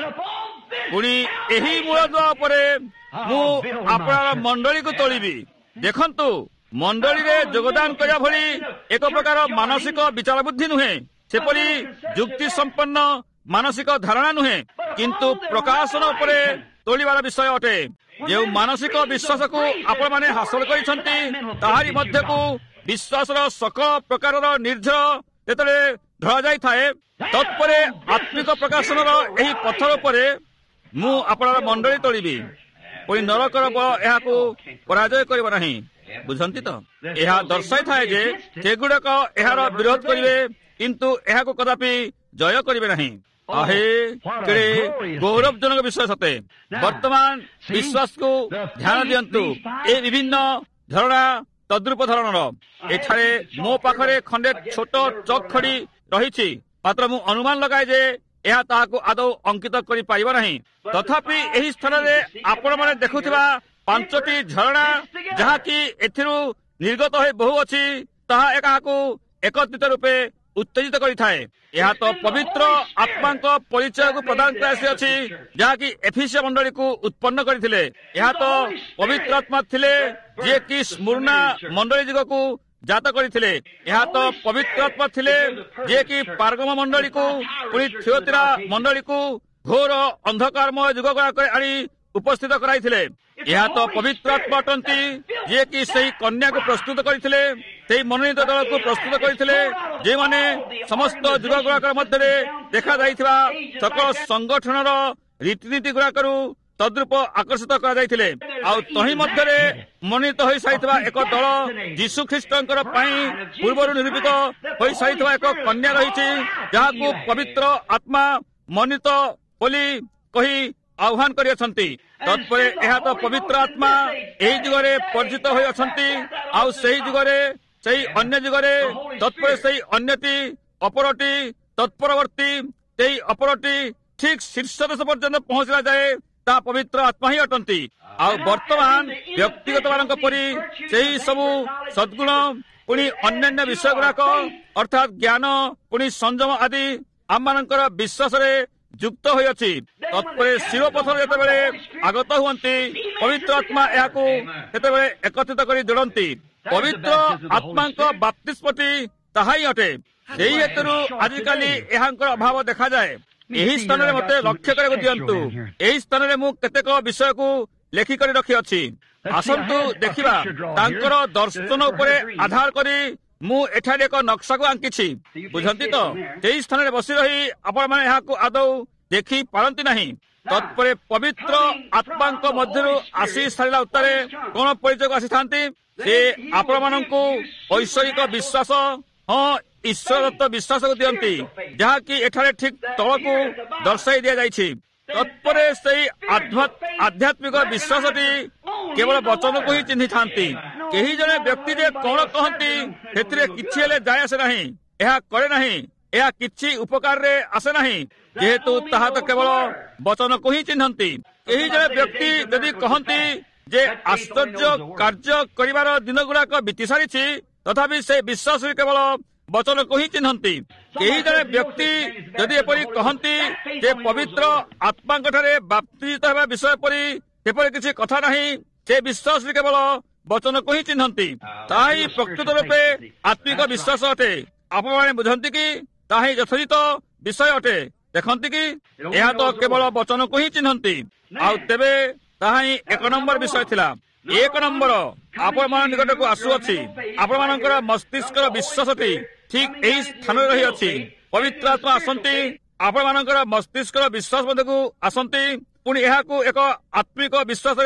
ପୁଣି ଏହି ମୂଳଦୁଆ ଉପରେ ମୁଁ ଆପଣଙ୍କ ମଣ୍ଡଳୀକୁ ତୋଳିବି। ଦେଖନ୍ତୁ, ମଣ୍ଡଳୀରେ ଯୋଗଦାନ କରିବା ଭଳି ଏକ ପ୍ରକାର ମାନସିକ ବିଚାର ବୁଦ୍ଧି ନୁହେଁ, ସେପରି ଯୁକ୍ତି ସମ୍ପନ୍ନ ମାନସିକ ଧାରଣା ନୁହେଁ, କିନ୍ତୁ ପ୍ରକାଶନ ଉପରେ ତୋଳିବାର ବିଷୟ ଅଟେ। ଯେଉଁ ମାନସିକ ବିଶ୍ୱାସକୁ ଆପଣମାନେ ହାସଲ କରିଛନ୍ତି, ତାହାରି ମଧ୍ୟକୁ ବିଶ୍ୱାସର ସକଳ ପ୍ରକାରର ନିର୍ଝର ଯେତେବେଳେ ଧରାଯାଇଥାଏ, ତତ୍ପରେ ଆତ୍ମିକ ପ୍ରକାଶନର ଏହି ପଥର ଉପରେ ମୁଁ ଆପଣଙ୍କ ମଣ୍ଡଳୀ ତୋଳିବି। ପୁଣି ନରକର ବଳ ଏହାକୁ ପରାଜୟ କରିବ ନାହିଁ। ବୁଝନ୍ତି ତ? ଏହା ଦର୍ଶାଇଥାଏ ଯେ ସେଗୁଡାକ ଏହାର ବିରୋଧ କରିବେ, କିନ୍ତୁ ଏହାକୁ କଦାପି ଜୟ କରିବେ ନାହିଁ। ଆହେ କେଡ଼େ ଗୌରବଜନକ ବିଷୟ ସତେ। ବର୍ତ୍ତମାନ ବିଶ୍ୱାସକୁ ଧ୍ୟାନ ଦିଅନ୍ତୁ। ଏ ବିଭିନ୍ନ ଧରଣା ତଦ୍ରୂପ ଧରଣର। ଏଠାରେ ମୋ ପାଖରେ ଖଣ୍ଡେ ଛୋଟ ଚକ୍ ଖଡି ରହିଛି, ମାତ୍ର ମୁଁ ଅନୁମାନ ଲଗାଏ ଯେ ଏହା ତାହାକୁ ଆଦୌ ଅଙ୍କିତ କରିପାରିବ ନାହିଁ। ତଥାପି ଏହି ସ୍ଥାନରେ ଆପଣମାନେ ଦେଖୁଥିବା ପାଞ୍ଚଟି ଝରଣା ଯାହାକି ଏଥିରୁ ନିର୍ଗତ ହୋଇ ବହୁଅଛି, ତାହା ଏକାକୁ ଏକତ୍ରିତ ରୂପେ ଉତ୍ତେଜିତ କରିଥାଏ। ଏହା ତ ପବିତ୍ର ଆତ୍ମାଙ୍କ ପରିଚୟକୁ ପ୍ରଦାନ କରାଯାଇଅଛି, ଯାହାକି ଏଫିସିଆ ମଣ୍ଡଳୀକୁ ଉତ୍ପନ୍ନ କରିଥିଲେ। ଏହା ତ ପବିତ୍ର ଆତ୍ମା ଥିଲେ ଯିଏକି ସ୍ମୁର୍ଣ୍ଣା ମଣ୍ଡଳୀ ଯୁଗକୁ ଜାତ କରିଥିଲେ। ଏହା ତ ପବିତ୍ର ଆତ୍ମା ଥିଲେ ଯିଏକି ପାରଗମ ମଣ୍ଡଳୀକୁ, ପୁଣି ଥିଓତିରା ମଣ୍ଡଳୀକୁ ଘୋର ଅନ୍ଧକାରମୟ ଯୁଗ ଗୁଡ଼ାକରେ ଆଣି ଉପସ୍ଥିତ କରାଇଥିଲେ। ଏହା ତ ପବିତ୍ର ଆତ୍ମା ଅଟନ୍ତି ଯିଏକି ସେହି କନ୍ୟାକୁ ପ୍ରସ୍ତୁତ କରିଥିଲେ, ସେହି ମନୋନୀତ ଦଳକୁ ପ୍ରସ୍ତୁତ କରିଥିଲେ, ଯେଉଁମାନେ ସମସ୍ତ ଯୁଗ ଗୁଡ଼ାକ ମଧ୍ୟରେ ଦେଖାଯାଇଥିବା ସକଳ ସଂଗଠନର ରୀତିନୀତି ଗୁଡ଼ାକରୁ ତଦ୍ରୂପ ଆକର୍ଷିତ କରାଯାଇଥିଲେ। ଆଉ ତହିଁ ମଧ୍ୟରେ ମନୋନୀତ ହୋଇସାରିଥିବା ଏକ ଦଳ ଯୀଶୁ ଖ୍ରୀଷ୍ଟଙ୍କର ପାଇଁ ପୂର୍ବରୁ ନିରୂପିତ ହୋଇସାରିଥିବା ଏକ କନ୍ୟା ରହିଛି, ଯାହାକୁ ପବିତ୍ର ଆତ୍ମା ମନୋନୀତ ବୋଲି କହି ଆହ୍ୱାନ କରିଅଛନ୍ତି। ତତ୍ପରେ ଏହା ତ ପବିତ୍ର ଆତ୍ମା ଏହି ଯୁଗରେ ପରିଚିତ ହୋଇଅଛନ୍ତି, ଆଉ ସେହି ଯୁଗରେ, ସେହି ଅନ୍ୟ ଯୁଗରେ, ତତ୍ପରେ ସେହି ଅନ୍ୟଟି ଅପରଟି ତତ୍ପରବର୍ତ୍ତୀ, ସେହି ଅପରଟି ଠିକ୍ ଶୀର୍ଷ ଦେଶ ପର୍ଯ୍ୟନ୍ତ ପହଞ୍ଚିଲା ଯାଏ ତାହା ପବିତ୍ର ଆତ୍ମା ହିଁ ଅଟନ୍ତି। ଆଉ ବର୍ତ୍ତମାନ ବ୍ୟକ୍ତିଗତ ମାନଙ୍କ ପରି ସେହି ସବୁ ସଦ୍ଗୁଣ, ପୁଣି ଅନ୍ୟାନ୍ୟ ବିଷୟ ଗୁଡାକ ଅର୍ଥାତ୍ ଜ୍ଞାନ, ପୁଣି ସଂଯମ ଆଦି ଆମମାନଙ୍କର ବିଶ୍ୱାସରେ ଯୁକ୍ତ ହୋଇଅଛି। ତତ୍ପରେ ଶିରୋପଥର ଯେତେବେଳେ ଆଗତ ହୁଅନ୍ତି, ପବିତ୍ର ଆତ୍ମା ଏହାକୁ ସେତେବେଳେ ଏକତ୍ରିତ କରି ଯୋଡ଼ନ୍ତି। ପବିତ୍ର ଆତ୍ମାଙ୍କ ବାପ୍ତିସ୍ମଟି ତାହା ହିଁ ଅଟେ। ସେହି ହେତୁରୁ ଆଜିକାଲି ଏହାଙ୍କର ଅଭାବ ଦେଖାଯାଏ। ଏହି ସ୍ଥାନରେ ମୋତେ ଲକ୍ଷ୍ୟ କରିବାକୁ ଦିଅନ୍ତୁ। ଏହି ସ୍ଥାନରେ ମୁଁ କେତେକ ବିଷୟକୁ ଲେଖିକରି ରଖିଅଛି। ଆସନ୍ତୁ ଦେଖିବା। ତାଙ୍କର ଦର୍ଶନ ଉପରେ ଆଧାର କରି ମୁଁ ଏଠାରେ ଏକ ନକ୍ସାକୁ ଆଙ୍କିଛି। ବୁଝନ୍ତି ତ? ସେହି ସ୍ଥାନରେ ବସି ରହି ଆପଣମାନେ ଏହାକୁ ଆଦୌ ଦେଖି ପାରନ୍ତି ନାହିଁ। ତତ୍ପରେ ପବିତ୍ର ଆତ୍ମାଙ୍କ ମଧ୍ୟରୁ ଆସି ସାରିଲା ଉତ୍ତାରେ କଣ ପରିଚୟକୁ ଆସିଥାନ୍ତି? ସେ ଆପଣମାନଙ୍କୁ ଐଶ୍ୱରିକ ବିଶ୍ୱାସ, ହଁ ଈଶ୍ୱର ଦତ୍ତ ବିଶ୍ୱାସକୁ ଦିଅନ୍ତି, ଯାହାକି ଏଠାରେ ଠିକ୍ ତଳକୁ ଦର୍ଶାଇ ଦିଆଯାଇଛି। ତତ୍ପରେ ସେହି ଆଧ୍ୟାତ୍ମିକ ବିଶ୍ୱାସଟି କେବଳ ବଚନକୁ ହିଁ ଚିହ୍ନିଥାନ୍ତି। କେହି ଜଣେ ବ୍ୟକ୍ତି ଯେ କଣ କହନ୍ତି ସେଥିରେ କିଛି ହେଲେ ଯାଏ ଆସେ ନାହିଁ। ଏହା କରେ ନାହିଁ, ଏହା କିଛି ଉପକାରରେ ଆସେ ନାହିଁ, ଯେହେତୁ ତାହା ତ କେବଳ ବଚନକୁ ହିଁ ଚିହ୍ନନ୍ତି। ଏହି ଜଣେ ବ୍ୟକ୍ତି ଯଦି କହନ୍ତି ଯେ ଆଶ୍ଚର୍ଯ୍ୟ କାର୍ଯ୍ୟ କରିବାର ଦିନ ଗୁଡାକ ବିତି ସାରିଛି, ତଥାପି ସେ ବିଶ୍ୱାସରେ କେବଳ ବଚନକୁ ହିଁ ଚିହ୍ନନ୍ତି। କେହି ଜଣେ ବ୍ୟକ୍ତି ଯଦି ଏପରି କହନ୍ତି ଯେ ପବିତ୍ର ଆତ୍ମାଙ୍କଠାରେ ବାପ୍ତିତ ହେବା ବିଷୟ ପରି ସେପରି କିଛି କଥା ନାହିଁ, ସେ ବିଶ୍ୱାସରେ କେବଳ ବଚନକୁ ହିଁ ଚିହ୍ନନ୍ତି। ତାହା ହିଁ ପ୍ରକୃତ ରୂପେ ଆତ୍ମିକ ବିଶ୍ୱାସ ଅଟେ। ଆପଣମାନେ ବୁଝନ୍ତି କି? ତାହା ହିଁ ଯଥୋଚିତ ବିଷୟ ଅଟେ। ଦେଖନ୍ତି କି? ଏହା ତ କେବଳ ବଚନକୁ ହିଁ ଚିହ୍ନନ୍ତି। ଆଉ ତେବେ ତାହା ହିଁ ଏକ ନମ୍ବର ବିଷୟ ଥିଲା। ଏକ ନମ୍ବର ଆପଣମାନଙ୍କ ନିକଟକୁ ଆସୁଅଛି। ଆପଣମାନଙ୍କର ମସ୍ତିଷ୍କର ବିଶ୍ୱାସଟି ଠିକ୍ ଏହି ସ୍ଥାନରେ ରହିଅଛି। ପବିତ୍ର ଆତ୍ମା ଆସନ୍ତି, ଆପଣମାନଙ୍କର ମସ୍ତିଷ୍କର ବିଶ୍ୱାସ ମଧ୍ୟକୁ ଆସନ୍ତି, ପୁଣି ଏହାକୁ ଏକ ଆତ୍ମିକ ବିଶ୍ୱାସରେ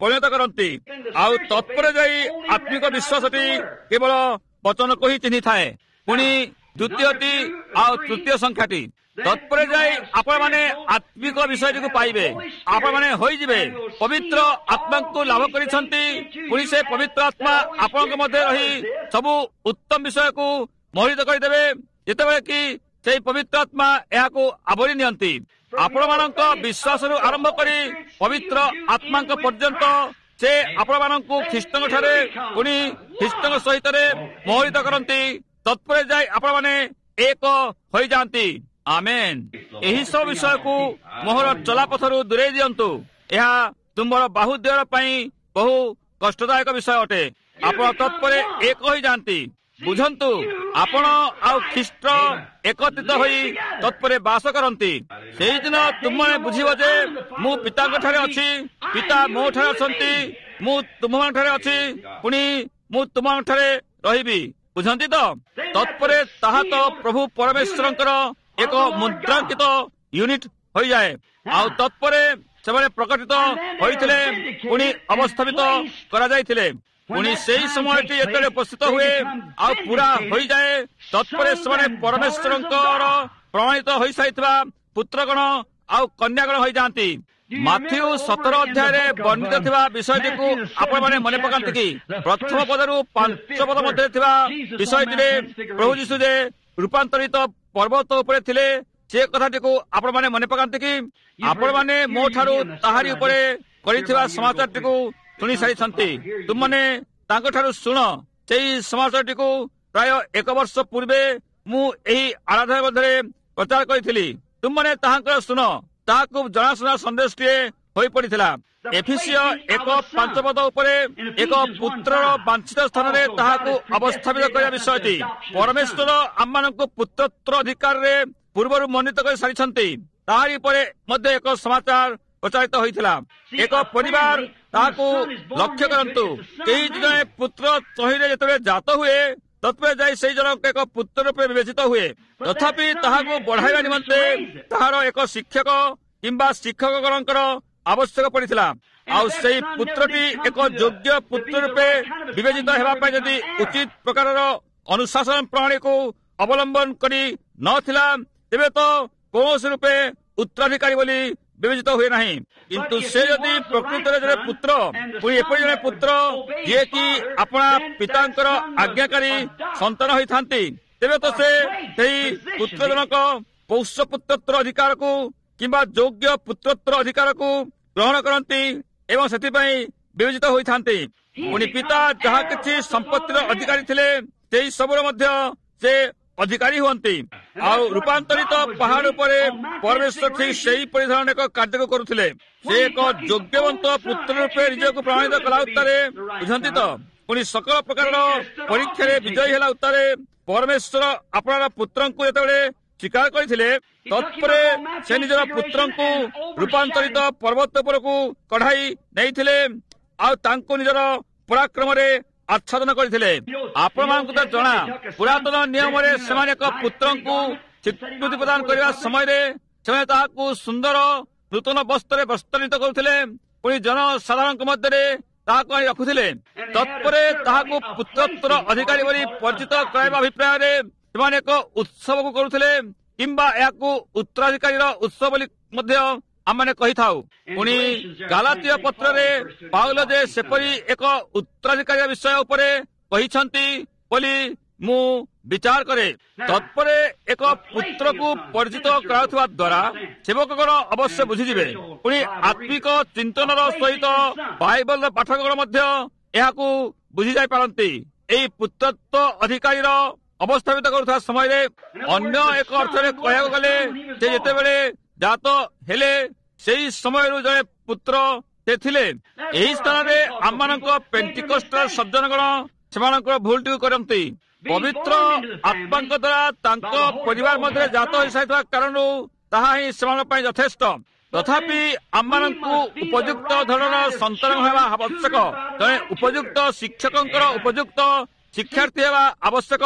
ପରିଣତ କରନ୍ତି। ଆଉ ତତ୍ପରେ ଯାଇ ଆତ୍ମିକ ବିଶ୍ୱାସଟି କେବଳ ବଚନକୁ ହିଁ ଚିହ୍ନିଥାଏ। ପୁଣି ଦ୍ୱିତୀୟଟି ଆଉ ତୃତୀୟ ସଂଖ୍ୟାଟି ତତ୍ପରେ ଯାଇ ଆପଣମାନେ ଆତ୍ମିକ ବିଷୟଟିକୁ ପାଇବେ। ଆପଣମାନେ ହୋଇଯିବେ ପବିତ୍ର ଆତ୍ମାଙ୍କୁ ଲାଭ କରିଛନ୍ତି। ପୁଣି ସେ ପବିତ୍ର ଆତ୍ମା ଆପଣଙ୍କ ମଧ୍ୟରେ ରହି ସବୁ ଉତ୍ତମ ବିଷୟକୁ ମୋହିତ କରିଦେବେ। ଯେତେବେଳେ କି ସେହି ପବିତ୍ର ଆତ୍ମା ଏହାକୁ ଆବୋରି ନିଅନ୍ତି। ଆପଣମାନଙ୍କ ବିଶ୍ୱାସରୁ ଆରମ୍ଭ କରି ପବିତ୍ର ଆତ୍ମାଙ୍କ ପର୍ଯ୍ୟନ୍ତ ସେ ଆପଣମାନଙ୍କୁ ଖ୍ରୀଷ୍ଟଙ୍କ ଠାରେ ପୁଣି ଖ୍ରୀଷ୍ଟଙ୍କ ସହିତରେ ମୋହିତ କରନ୍ତି। ତତ୍ପରେ ଯାଇ ଆପଣମାନେ ଏକ ହୋଇଯାଆନ୍ତି। ଆମେନ୍। ଏହି ସବୁ ବିଷୟକୁ ମୋହର ଚଲାପଥରୁ ଦୂରେଇ ଦିଅନ୍ତୁ। ଏହା ତୁମର ବାହୁଦ୍ୟର ପାଇଁ ବହୁ କଷ୍ଟଦାୟକ ବିଷୟ ଅଟେ। ଆପଣ ତତ୍ପରେ ଏକ ହୋଇଯାଆନ୍ତି। ବୁଝନ୍ତୁ, ଆପଣ ଆଉ ଖ୍ରୀଷ୍ଟ ଏକତ୍ରିତ ହୋଇ ତତ୍ପରେ ବାସ କରନ୍ତି। ସେହିଦିନ ତୁମେ ବୁଝିବ ଯେ ମୁଁ ପିତାଙ୍କ ଠାରେ ଅଛି, ପିତା ମୋ ଠାରେ ଅଛନ୍ତି, ମୁଁ ତୁମମାନଙ୍କ ଠାରେ ଅଛି, ପୁଣି ମୁଁ ତୁମମାନଙ୍କ ଠାରେ ରହିବି। ବୁଝନ୍ତି ତ? ତତ୍ପରେ ତାହା ତ ପ୍ରଭୁ ପରମେଶ୍ୱରଙ୍କର ଏକ ମୁଦ୍ରାଙ୍କିତ ୟୁନିଟ୍ ହୋଇଯାଏ। ଆଉ ତତ୍ପରେ ସେମାନେ ପ୍ରକଟିତ ହୋଇଥିଲେ, ପୁଣି ଅବସ୍ଥାପିତ କରାଯାଇଥିଲେ। ପୁଣି ସେହି ସମୟଟି ଯେତେବେଳେ ଉପସ୍ଥିତ ହୁଏ ଆଉ ପୁରା ହୋଇଯାଏ, ତତ୍ପରେ ସେମାନେ ପରମେଶ୍ୱରଙ୍କର ପ୍ରମାଣିତ ହୋଇସାରିଥିବା ପୁତ୍ରଗଣ ଆଉ କନ୍ୟାଗଣ ହୋଇଯାଆନ୍ତି। ମାଥ୍ୟୁ ସତର ଅଧ୍ୟାୟରେ ବର୍ଣ୍ଣିତ ଥିବା ବିଷୟଟିକୁ ଆପଣମାନେ ମନେ ପକାନ୍ତି କି? ପ୍ରଥମ ପଦରୁ ପାଞ୍ଚ ପଦ ମଧ୍ୟରେ ଥିବା ବିଷୟଟିରେ ପ୍ରଭୁ ଯୀଶୁ ଯେ ରୂପାନ୍ତରିତ ପର୍ବତ ଉପରେ ଥିଲେ, ସେ କଥାଟିକୁ ଆପଣମାନେ ମନେ ପକାନ୍ତି କି? ଆପଣମାନେ ମୋ ଠାରୁ ତାହାରି ଉପରେ କରିଥିବା ସମାଚାରଟିକୁ ଶୁଣି ସାରିଛନ୍ତି। ତୁମମାନେ ତାଙ୍କଠାରୁ ଶୁଣ। ସେହି ସମାଚାରଟିକୁ ପ୍ରାୟ ଏକ ବର୍ଷ ପୂର୍ବେ ମୁଁ ଏହି ଆରାଧନା ମଧ୍ୟରେ ପ୍ରଚାର କରିଥିଲି। ତୁମମାନେ ତାହାଙ୍କର ଶୁଣ। ତାହାକୁ ଜଣାଶୁଣା ସନ୍ଦେଶଟିଏ ହୋଇପଡ଼ିଥିଲା। ଏଫିସିୟ ଏକ ପାଞ୍ଚ ପଦ ଉପରେ ଏକ ପୁତ୍ରର ବାଞ୍ଛିତ ସ୍ଥାନରେ ତାହାକୁ ଅବସ୍ଥାପିତ କରିବା ବିଷୟଟି। ପରମେଶ୍ୱର ଆମମାନଙ୍କୁ ପୁତ୍ରତ୍ୱ ଅଧିକାରରେ ପୂର୍ବରୁ ମନୋନୀତ କରି ସାରିଛନ୍ତି। ତାହାରି ଉପରେ ମଧ୍ୟ ଏକ ସମାଚାର ପ୍ରଚାରିତ ହୋଇଥିଲା। ଏକ ପରିବାର ତାହାକୁ ଲକ୍ଷ୍ୟ କରନ୍ତୁ। କେହି ଜଣେ ପୁତ୍ର ତହିଁରେ ଯେତେବେଳେ ଜାତ ହୁଏ, ତତ୍ପରେ ଯାଇ ସେହି ଜଣକ ଏକ ପୁତ୍ର ରୂପେ ବିବେଚିତ ହୁଏ। ତଥାପି ତାହାକୁ ବଢାଇବା ନିମନ୍ତେ ତାହାର ଏକ ଶିକ୍ଷକ କିମ୍ବା ଶିକ୍ଷକଗଣଙ୍କର ଆବଶ୍ୟକ ପଡ଼ିଥିଲା। ଆଉ ସେହି ପୁତ୍ରଟି ଏକ ଯୋଗ୍ୟ ପୁତ୍ର ରୂପେ ବିବେଚିତ ହେବା ପାଇଁ ଯଦି ଉଚିତ ପ୍ରକାରର ଅନୁଶାସନ ପ୍ରଣାଳୀକୁ ଅବଲମ୍ବନ କରି ନଥିଲା, ତେବେ ତ କୌଣସି ରୂପେ ଉତ୍ତରାଧିକାରୀ ବୋଲି ବିବେଚିତ ହୁଏ ନାହିଁ। କିନ୍ତୁ ସେ ଯଦି ପ୍ରକୃତରେ ଜଣେ ପୁତ୍ର, ପୁଣି ଏପରି ଜଣେ ପୁତ୍ର ଯିଏକି ଆପଣା ପିତାଙ୍କର ଆଜ୍ଞାକାରୀ ସନ୍ତାନ ହୋଇଥାନ୍ତି, ତେବେ ତ ସେ ସେହି ପୁତ୍ର ଜଣକ ପୌଷ ପୁତ୍ରତ୍ୱ ଅଧିକାରକୁ କିମ୍ବା ଯୋଗ୍ୟ ପୁତ୍ରତ୍ୱ ଅଧିକାରକୁ ଗ୍ରହଣ କରନ୍ତି ଏବଂ ସେଥିପାଇଁ ବିବେଚିତ ହୋଇଥାନ୍ତି। ପୁଣି ପିତା ଯାହା କିଛି ସମ୍ପତ୍ତିର ଅଧିକାରୀ ଥିଲେ, ସେହି ସବୁର ମଧ୍ୟ ସେ ଅଧିକାରୀ ହୁଅନ୍ତି। ଆଉ ରୂପାନ୍ତରିତ ପାହାଡ଼ ଉପରେ ପରମେଶ୍ୱର ଠିକ୍ ସେହିପରି ଧରଣ ଏକ କାର୍ଯ୍ୟକୁ କରୁଥିଲେ। ସେ ଏକ ଯୋଗ୍ୟବନ୍ତ ପୁତ୍ର ରୂପେ ନିଜକୁ ପ୍ରମାଣିତ କଲା ଉତ୍ତାରେ, ବୁଝନ୍ତି ତ? ପୁଣି ସକଳ ପ୍ରକାରର ପରୀକ୍ଷାରେ ବିଜୟୀ ହେଲା ଉତ୍ତାରେ ପରମେଶ୍ୱର ଆପଣଙ୍କ ପୁତ୍ରଙ୍କୁ ଯେତେବେଳେ ସ୍ୱୀକାର କରିଥିଲେ, ତତ୍ପରେ ସେ ନିଜର ପୁତ୍ରଙ୍କୁ ରୂପାନ୍ତରିତ ପର୍ବତ ଉପରକୁ କଢାଇ ନେଇଥିଲେ ଆଉ ତାଙ୍କୁ ନିଜର ପରାକ୍ରମରେ ଆଚ୍ଛାଦନ କରିଥିଲେ। ଆପଣମାନଙ୍କୁ ତ ଜଣା, ପୁରାତନ ନିୟମରେ ସେମାନେ ଏକ ପୁତ୍ରଙ୍କୁ ସ୍ୱୀକୃତି ପ୍ରଦାନ କରିବା ସମୟରେ ସେମାନେ ତାହାକୁ ସୁନ୍ଦର ନୂତନ ବସ୍ତ୍ରରେ ବସ୍ତ୍ରାନ୍ୱିତ କରୁଥିଲେ। ପୁଣି ଜନସାଧାରଣଙ୍କ ମଧ୍ୟରେ ତାହାକୁ ଆଣି ରଖୁଥିଲେ। ତତ୍ପରେ ତାହାକୁ ପୁତ୍ରତ୍ୱର ଅଧିକାରୀ ବୋଲି ପରିଚିତ କରାଇବା ଅଭିପ୍ରାୟରେ ସେମାନେ ଏକ ଉତ୍ସବକୁ କରୁଥିଲେ, କିମ୍ବା ଏହାକୁ ଉତ୍ତରାଧିକାରୀର ଉତ୍ସବ ବୋଲି ମଧ୍ୟ ଆମମାନେ କହିଥାଉ। ପୁଣି ଗାଲାତୀୟ ପତ୍ରରେ ପାଉଲ ଯେ ସେପରି ଏକ ଉତ୍ତରାଧିକାରୀ ବିଷୟ ଉପରେ କହିଛନ୍ତି ବୋଲି ମୁଁ ବିଚାର କରେ। ତତ୍ପରେ ଏକ ପୁତ୍ରକୁ ପରିଚିତ କରାଉଥିବା ଦ୍ୱାରା ସେବକଗଣ ଅବଶ୍ୟ ବୁଝିଯିବେ। ପୁଣି ଆତ୍ମିକ ଚିନ୍ତନର ସହିତ ବାଇବଲର ପାଠକଗଣ ମଧ୍ୟ ଏହାକୁ ବୁଝି ଯାଇପାରନ୍ତି। ଏହି ପୁତ୍ରତ୍ୱ ଅଧିକାରୀର ଅବସ୍ଥାପିତ କରୁଥିବା ସମୟରେ ଅନ୍ୟ ଏକ ଅର୍ଥରେ କହିବାକୁ ଗଲେ ସେ ଯେତେବେଳେ ଜାତ ହେଲେ, ସେହି ସମୟରୁ ଜଣେ ପୁତ୍ର ସେ ଥିଲେ। ଏହି ସ୍ଥାନରେ ଆମମାନଙ୍କ ପେଣ୍ଟିକୋଷ୍ଟାଲ ସଜ୍ଜନଗଣ ସେମାନଙ୍କର ଭୁଲଟିକୁ କରନ୍ତି। ପବିତ୍ର ଆତ୍ମାଙ୍କ ଦ୍ୱାରା ତାଙ୍କ ପରିବାର ମଧ୍ୟରେ ଜାତ ହୋଇସାରିଥିବା କାରଣରୁ ତାହା ହିଁ ସେମାନଙ୍କ ପାଇଁ ଯଥେଷ୍ଟ। ତଥାପି ଆମମାନଙ୍କୁ ଉପଯୁକ୍ତ ଧରଣର ସନ୍ତାନ ହେବା ଆବଶ୍ୟକ। ଜଣେ ଉପଯୁକ୍ତ ଶିକ୍ଷକଙ୍କର ଉପଯୁକ୍ତ ଶିକ୍ଷାର୍ଥୀ ହେବା ଆବଶ୍ୟକ।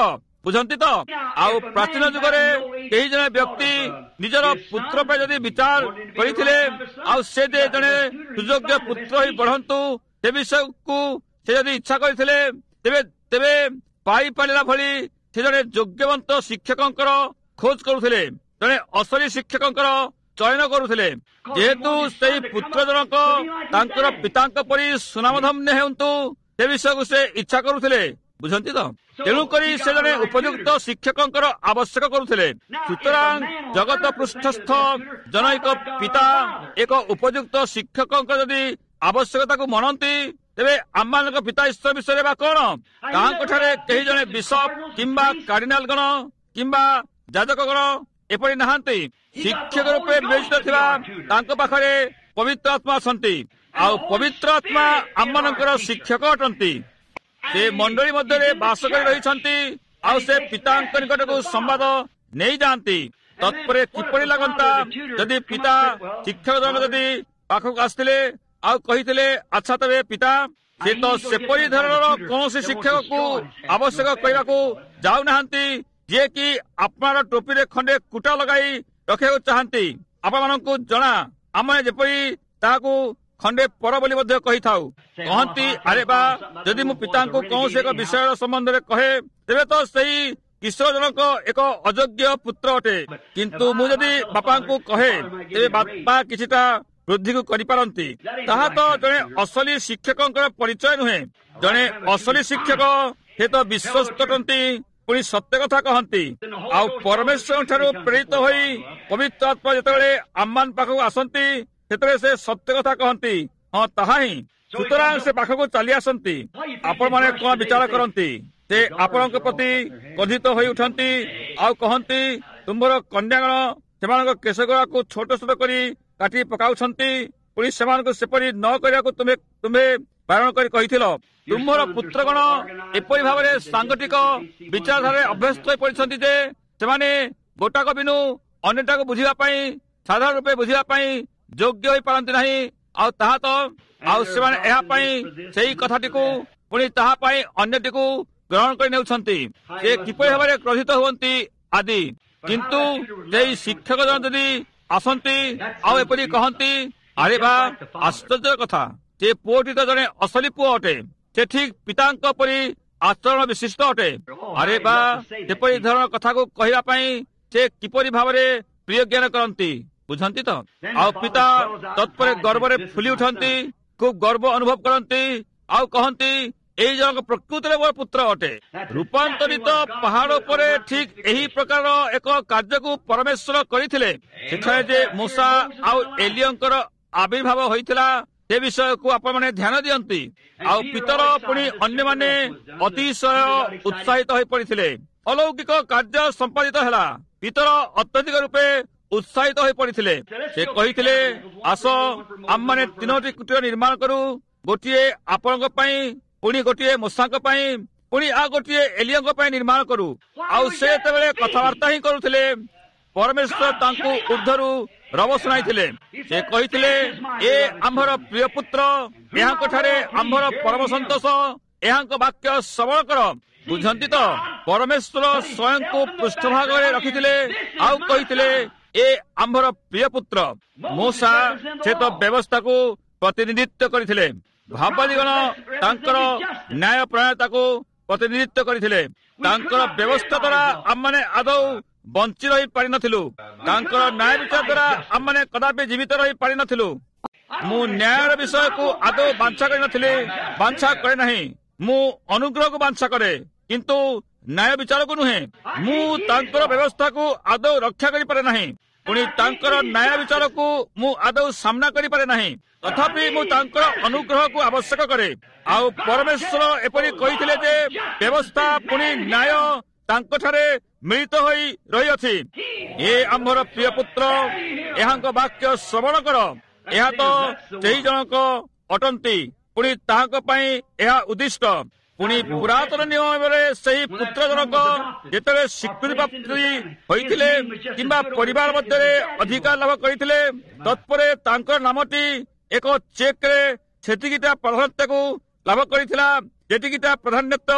ବୁଝନ୍ତି ତ? ଆଉ ପ୍ରାଚୀନ ଯୁଗରେ କେହି ଜଣେ ବ୍ୟକ୍ତି ନିଜର ପୁତ୍ର ପାଇଁ ଯଦି ବିଚାର କରିଥିଲେ ଆଉ ସେ ଯେ ଜଣେ ସୁଯୋଗ୍ୟ ପୁତ୍ର ହୋଇ ବଢନ୍ତୁ ସେ ବିଷୟକୁ ସେ ଯଦି ଇଚ୍ଛା କରିଥିଲେ ତେବେ ତେବେ ପାଇପାରିଲା ଭଳି ସେ ଜଣେ ଯୋଗ୍ୟବନ୍ତ ଶିକ୍ଷକଙ୍କର ଖୋଜ କରୁଥିଲେ, ଜଣେ ଅସଲି ଶିକ୍ଷକଙ୍କର ଚୟନ କରୁଥିଲେ। ଯେହେତୁ ସେହି ପୁତ୍ର ଜଣକ ତାଙ୍କର ପିତାଙ୍କ ପରି ସୁନାମଧନ୍ୟ ହେଉନ୍ତୁ ସେ ବିଷୟକୁ ସେ ଇଚ୍ଛା କରୁଥିଲେ, ବୁଝନ୍ତି ତ? ତେଣୁକରି ସେ ଜଣେ ଉପଯୁକ୍ତ ଶିକ୍ଷକଙ୍କର ଆବଶ୍ୟକ କରୁଥିଲେ। ସୁତରାଂ ଜଗତ ପୃଷ୍ଠସ୍ଥ ଜନୈକ ପିତା ଏକ ଉପଯୁକ୍ତ ଶିକ୍ଷକଙ୍କ ଯଦି ଆବଶ୍ୟକତାକୁ ମଣନ୍ତି ତେବେ ଆମମାନଙ୍କ ପିତା ଈଶ୍ୱର ବିଷୟରେ ବା କଣ? ତାହାଙ୍କଠାରେ କେହି ଜଣେ ବିଶପ କିମ୍ବା କାର୍ଡିନାଲ ଗଣ କିମ୍ବା ଯାଜକ ଗଣ ଏପରି ନାହାନ୍ତି। ଶିକ୍ଷକ ରୂପେ ନିୟୋଜିତ ଥିବା ତାଙ୍କ ପାଖରେ ପବିତ୍ର ଆତ୍ମା ଅଛନ୍ତି, ଆଉ ପବିତ୍ର ଆତ୍ମା ଆମମାନଙ୍କର ଶିକ୍ଷକ ଅଟନ୍ତି। ସେ ମଣ୍ଡଳୀ ମଧ୍ୟରେ ବାସ କରି ରହିଛନ୍ତି ଆଉ ସେ ପିତାଙ୍କ ନିକଟକୁ ସମ୍ବାଦ ନେଇଯାଆନ୍ତି। ତତ୍ପରେ କିପରି ଲାଗନ୍ତା ଯଦି ପିତା ଶିକ୍ଷକ ଜଣକ ଯଦି ପାଖକୁ ଆସିଥିଲେ ଆଉ କହିଥିଲେ, ଆଚ୍ଛା ତେବେ ପିତା ସେ ତ ସେପରି ଧରଣର କୌଣସି ଶିକ୍ଷକକୁ ଆବଶ୍ୟକ କରିବାକୁ ଯାଉନାହାନ୍ତି ଯିଏକି ଆପଣର ଟୋପିରେ ଖଣ୍ଡେ କୁଟା ଲଗାଇ ରଖିବାକୁ ଚାହାନ୍ତି। ଆପଣମାନଙ୍କୁ ଜଣା ଆମେ ଯେପରି ତାହାକୁ ଖଣ୍ଡେ ପର ବୋଲି ମଧ୍ୟ କହିଥାଉ। କହନ୍ତି, ଆରେ ବା ଯଦି ମୁଁ ପିତାଙ୍କୁ କୌଣସି ଏକ ବିଷୟ ସମ୍ବନ୍ଧରେ କହେ ତେବେ ତ ସେହି କିଶୋର ଜଣକ ଏକ ଅଯୋଗ୍ୟ ପୁତ୍ର ଅଟେ, କିନ୍ତୁ ମୁଁ ଯଦି ବାପାଙ୍କୁ କହେ ତେବେ ବାପା କିଛିଟା ବୃଦ୍ଧିକୁ କରିପାରନ୍ତି। ତାହା ତ ଜଣେ ଅସଲି ଶିକ୍ଷକଙ୍କର ପରିଚୟ ନୁହେଁ। ଜଣେ ଅସଲି ଶିକ୍ଷକ ସେ ତ ବିଶ୍ୱସ୍ତ ଅଟନ୍ତି, ପୁଣି ସତ୍ୟ କଥା କହନ୍ତି। ଆଉ ପରମେଶ୍ୱରଙ୍କ ଠାରୁ ପ୍ରେରିତ ହୋଇ ପବିତ୍ର ଆତ୍ମା ଯେତେବେଳେ ଆମମାନ ପାଖକୁ ଆସନ୍ତି ସେତେବେଳେ ସେ ସତ୍ୟ କଥା କହନ୍ତି। ହଁ ତାହା ହିଁ। ସୁତରାଂ ସେ ପାଖକୁ ଚାଲି ଆସନ୍ତି। ଆପଣମାନେ କଣ ବିଚାର କରନ୍ତି? ସେ ଆପଣଙ୍କ ପ୍ରତି କ୍ରୋଧିତ ହୋଇ ଉଠନ୍ତି ଆଉ କହନ୍ତି, ତୁମର କନ୍ୟାଗଣ ସେମାନଙ୍କ କେଶଗୁଡ଼ାକୁ ଛୋଟ ଛୋଟ କରି କାଟି ପକାଉଛନ୍ତି, ପୁଣି ସେମାନଙ୍କୁ ସେପରି ନ କରିବାକୁ ତୁମେ ତୁମେ ବାରଣ କରି କହିଥିଲ। ତୁମର ପୁତ୍ରଗଣ ଏପରି ଭାବରେ ସାଙ୍ଗଠିକ ବିଚାରଧାରାରେ ଅଭ୍ୟସ୍ତ ହୋଇ ପଡ଼ିଛନ୍ତି ଯେ ସେମାନେ ଗୋଟାକ ବିନୁ ଅନ୍ୟଟାକୁ ବୁଝିବା ପାଇଁ ସାଧାରଣ ରୂପେ ବୁଝିବା ପାଇଁ ଯୋଗ୍ୟ ହୋଇପାରନ୍ତି ନାହିଁ। ଆଉ ତାହା ତ ଆଉ ସେମାନେ ଏହା ପାଇଁ ସେହି କଥାଟିକୁ ପୁଣି ତାହା ପାଇଁ ଅନ୍ୟଟିକୁ ଗ୍ରହଣ କରି ନେଉଛନ୍ତି। ସେ କିପରି ଭାବରେ କ୍ରୋଧିତ ହୁଅନ୍ତି ଆଦି। କିନ୍ତୁ ସେହି ଶିକ୍ଷକ ଜଣ ଯଦି ଆସନ୍ତି ଆଉ ଏପରି କହନ୍ତି, ଆରେ ବା ଆଶ୍ଚର୍ଯ୍ୟ କଥା, ସେ ପୁଅଟି ତ ଜଣେ ଅସଲି ପୁଅ ଅଟେ, ସେ ଠିକ ପିତାଙ୍କ ପରି ଆଚରଣ ବିଶିଷ୍ଟ ଅଟେ। ଆରେ ବା ସେପରି ଧରଣ କଥାକୁ କହିବା ପାଇଁ ସେ କିପରି ଭାବରେ ପ୍ରିୟ ଜ୍ଞାନ କରନ୍ତି, ବୁଝନ୍ତି ତ? ଆଉ ପିତା ତତ୍ପରେ ଗର୍ବରେ ଫୁଲି ଉଠନ୍ତି, ଖୁବ ଗର୍ବ ଅନୁଭବ କରନ୍ତି ଆଉ କହନ୍ତି, ଏଇ ଜଣକ ପ୍ରକୃତିରେ ମୋର ପୁତ୍ର ଅଟେ। ରୂପାନ୍ତରିତ ପାହାଡ଼ ଉପରେ ଠିକ ଏହି ପ୍ରକାର ଏକ କାର୍ଯ୍ୟକୁ ପରମେଶ୍ୱର କରିଥିଲେ। ସେଠାରେ ଯେ ମୂଷା ଆଉ ଏଲିୟଙ୍କର ଆବିର୍ଭାବ ହୋଇଥିଲା ସେ ବିଷୟକୁ ଆପଣମାନେ ଧ୍ୟାନ ଦିଅନ୍ତି। ଆଉ ପିତର ପୁଣି ଅନ୍ୟମାନେ ଅତିଶୟ ଉତ୍ସାହିତ ହୋଇ ପଡ଼ିଥିଲେ। ଅଲୌକିକ କାର୍ଯ୍ୟ ସମ୍ପାଦିତ ହେଲା। ପିତର ଅତ୍ୟଧିକ ରୂପେ ଉତ୍ସାହିତ ହୋଇ ପଡ଼ିଥିଲେ। ସେ କହିଥିଲେ, ଆସ ଆମମାନେ ତିନୋଟି କୁଟୀର ନିର୍ମାଣ କରୁ, ଗୋଟିଏ ଆପଣଙ୍କ ପାଇଁ, ପୁଣି ଗୋଟିଏ ମୂଷାଙ୍କ ପାଇଁ, ପୁଣି ଆଉ ଗୋଟିଏ ଏଲିୟଙ୍କ ପାଇଁ ନିର୍ମାଣ କରୁ। ଆଉ ସେ ଯେତେବେଳେ କଥାବାର୍ତ୍ତା ହିଁ କରୁଥିଲେ ପରମେଶ୍ୱର ତାଙ୍କୁ ଉର୍ଦ୍ଧ୍ୱରୁ ରବ ଶୁଣାଇଥିଲେ। ସେ କହିଥିଲେ, ଏ ଆମ୍ଭର ପ୍ରିୟ ପୁତ୍ର, ଏହାଙ୍କ ଠାରେ ଆମ୍ଭର ପରମ ସନ୍ତୋଷ, ଏହାଙ୍କ ବାକ୍ୟ ଶ୍ରବଣ କର। ବୁଝନ୍ତି ତ? ପରମେଶ୍ୱର ସ୍ୱୟଂକୁ ପୃଷ୍ଠଭାଗରେ ରଖିଥିଲେ ଆଉ କହିଥିଲେ, ଏ ଆମ୍ଭର ପ୍ରିୟ ପୁତ୍ର। ମୂଷା ସେ ତ ବ୍ୟବସ୍ଥାକୁ ପ୍ରତିନିଧିତ୍ୱ କରିଥିଲେ। ଭାବାଦିଗଣ ତାଙ୍କର ନ୍ୟାୟ ପ୍ରଣୟତାକୁ ପ୍ରତିନିଧିତ୍ୱ କରିଥିଲେ। ତାଙ୍କର ବ୍ୟବସ୍ଥା ଦ୍ୱାରା ଆମମାନେ ଆଦୌ ବଞ୍ଚି ରହି ପାରିନଥିଲୁ। ତାଙ୍କର ନ୍ୟାୟ ବିଚାର ଦ୍ୱାରା ଆମମାନେ କଦାପି ଜୀବିତ ରହି ପାରିନଥିଲୁ। ମୁଁ ନ୍ୟାୟର ବିଷୟକୁ ଆଦୌ ବାଞ୍ଛା କରିନଥିଲି, ବାଞ୍ଛା କରେ ନାହିଁ। ମୁଁ ଅନୁଗ୍ରହକୁ ବାଞ୍ଛା କରେ, କିନ୍ତୁ ନ୍ୟାୟ ବିଚାରକୁ ନୁହେଁ। ମୁଁ ତାଙ୍କର ବ୍ୟବସ୍ଥାକୁ ଆଦୌ ରକ୍ଷା କରିପାରେ ନାହିଁ, ପୁଣି ତାଙ୍କର ନ୍ୟାୟ ବିଚାରକୁ ମୁଁ ଆଦୌ ସାମ୍ନା କରିପାରେ ନାହିଁ। ତଥାପି ମୁଁ ତାଙ୍କର ଅନୁଗ୍ରହକୁ ଆବଶ୍ୟକ କରେ। ଆଉ ପରମେଶ୍ୱର ଏପରି କହିଥିଲେ ଯେ ବ୍ୟବସ୍ଥା ପୁଣି ନ୍ୟାୟ ତାଙ୍କଠାରେ ମିଳିତ ହୋଇ ରହିଅଛି। ଏ ଆମ୍ଭର ପ୍ରିୟ ପୁତ୍ର, ଏହାଙ୍କ ବାକ୍ୟ ଶ୍ରବଣ କର। ଏହା ତ ସେହି ଜଣକ ଅଟନ୍ତି, ପୁଣି ତାହାଙ୍କ ପାଇଁ ଏହା ଉଦ୍ଦିଷ୍ଟ। ପୁଣି ପୁରାତନ ନିୟମରେ ସେହି ପୁତ୍ର ଜଣକ ଯେତେବେଳେ ସ୍ୱୀକୃତି ପ୍ରାପ୍ତି ହୋଇଥିଲେ କିମ୍ବା ପରିବାର ମଧ୍ୟରେ ଅଧିକାର ଲାଭ କରିଥିଲେ, ତତ୍ପରେ ତାଙ୍କର ନାମଟି ଏକ ଚେକ୍ରେ ସେତିକିଟା ପ୍ରାଧାନ୍ୟତାକୁ ଲାଭ କରିଥିଲା ଯେତିକିଟା ପ୍ରାଧାନ୍ୟତା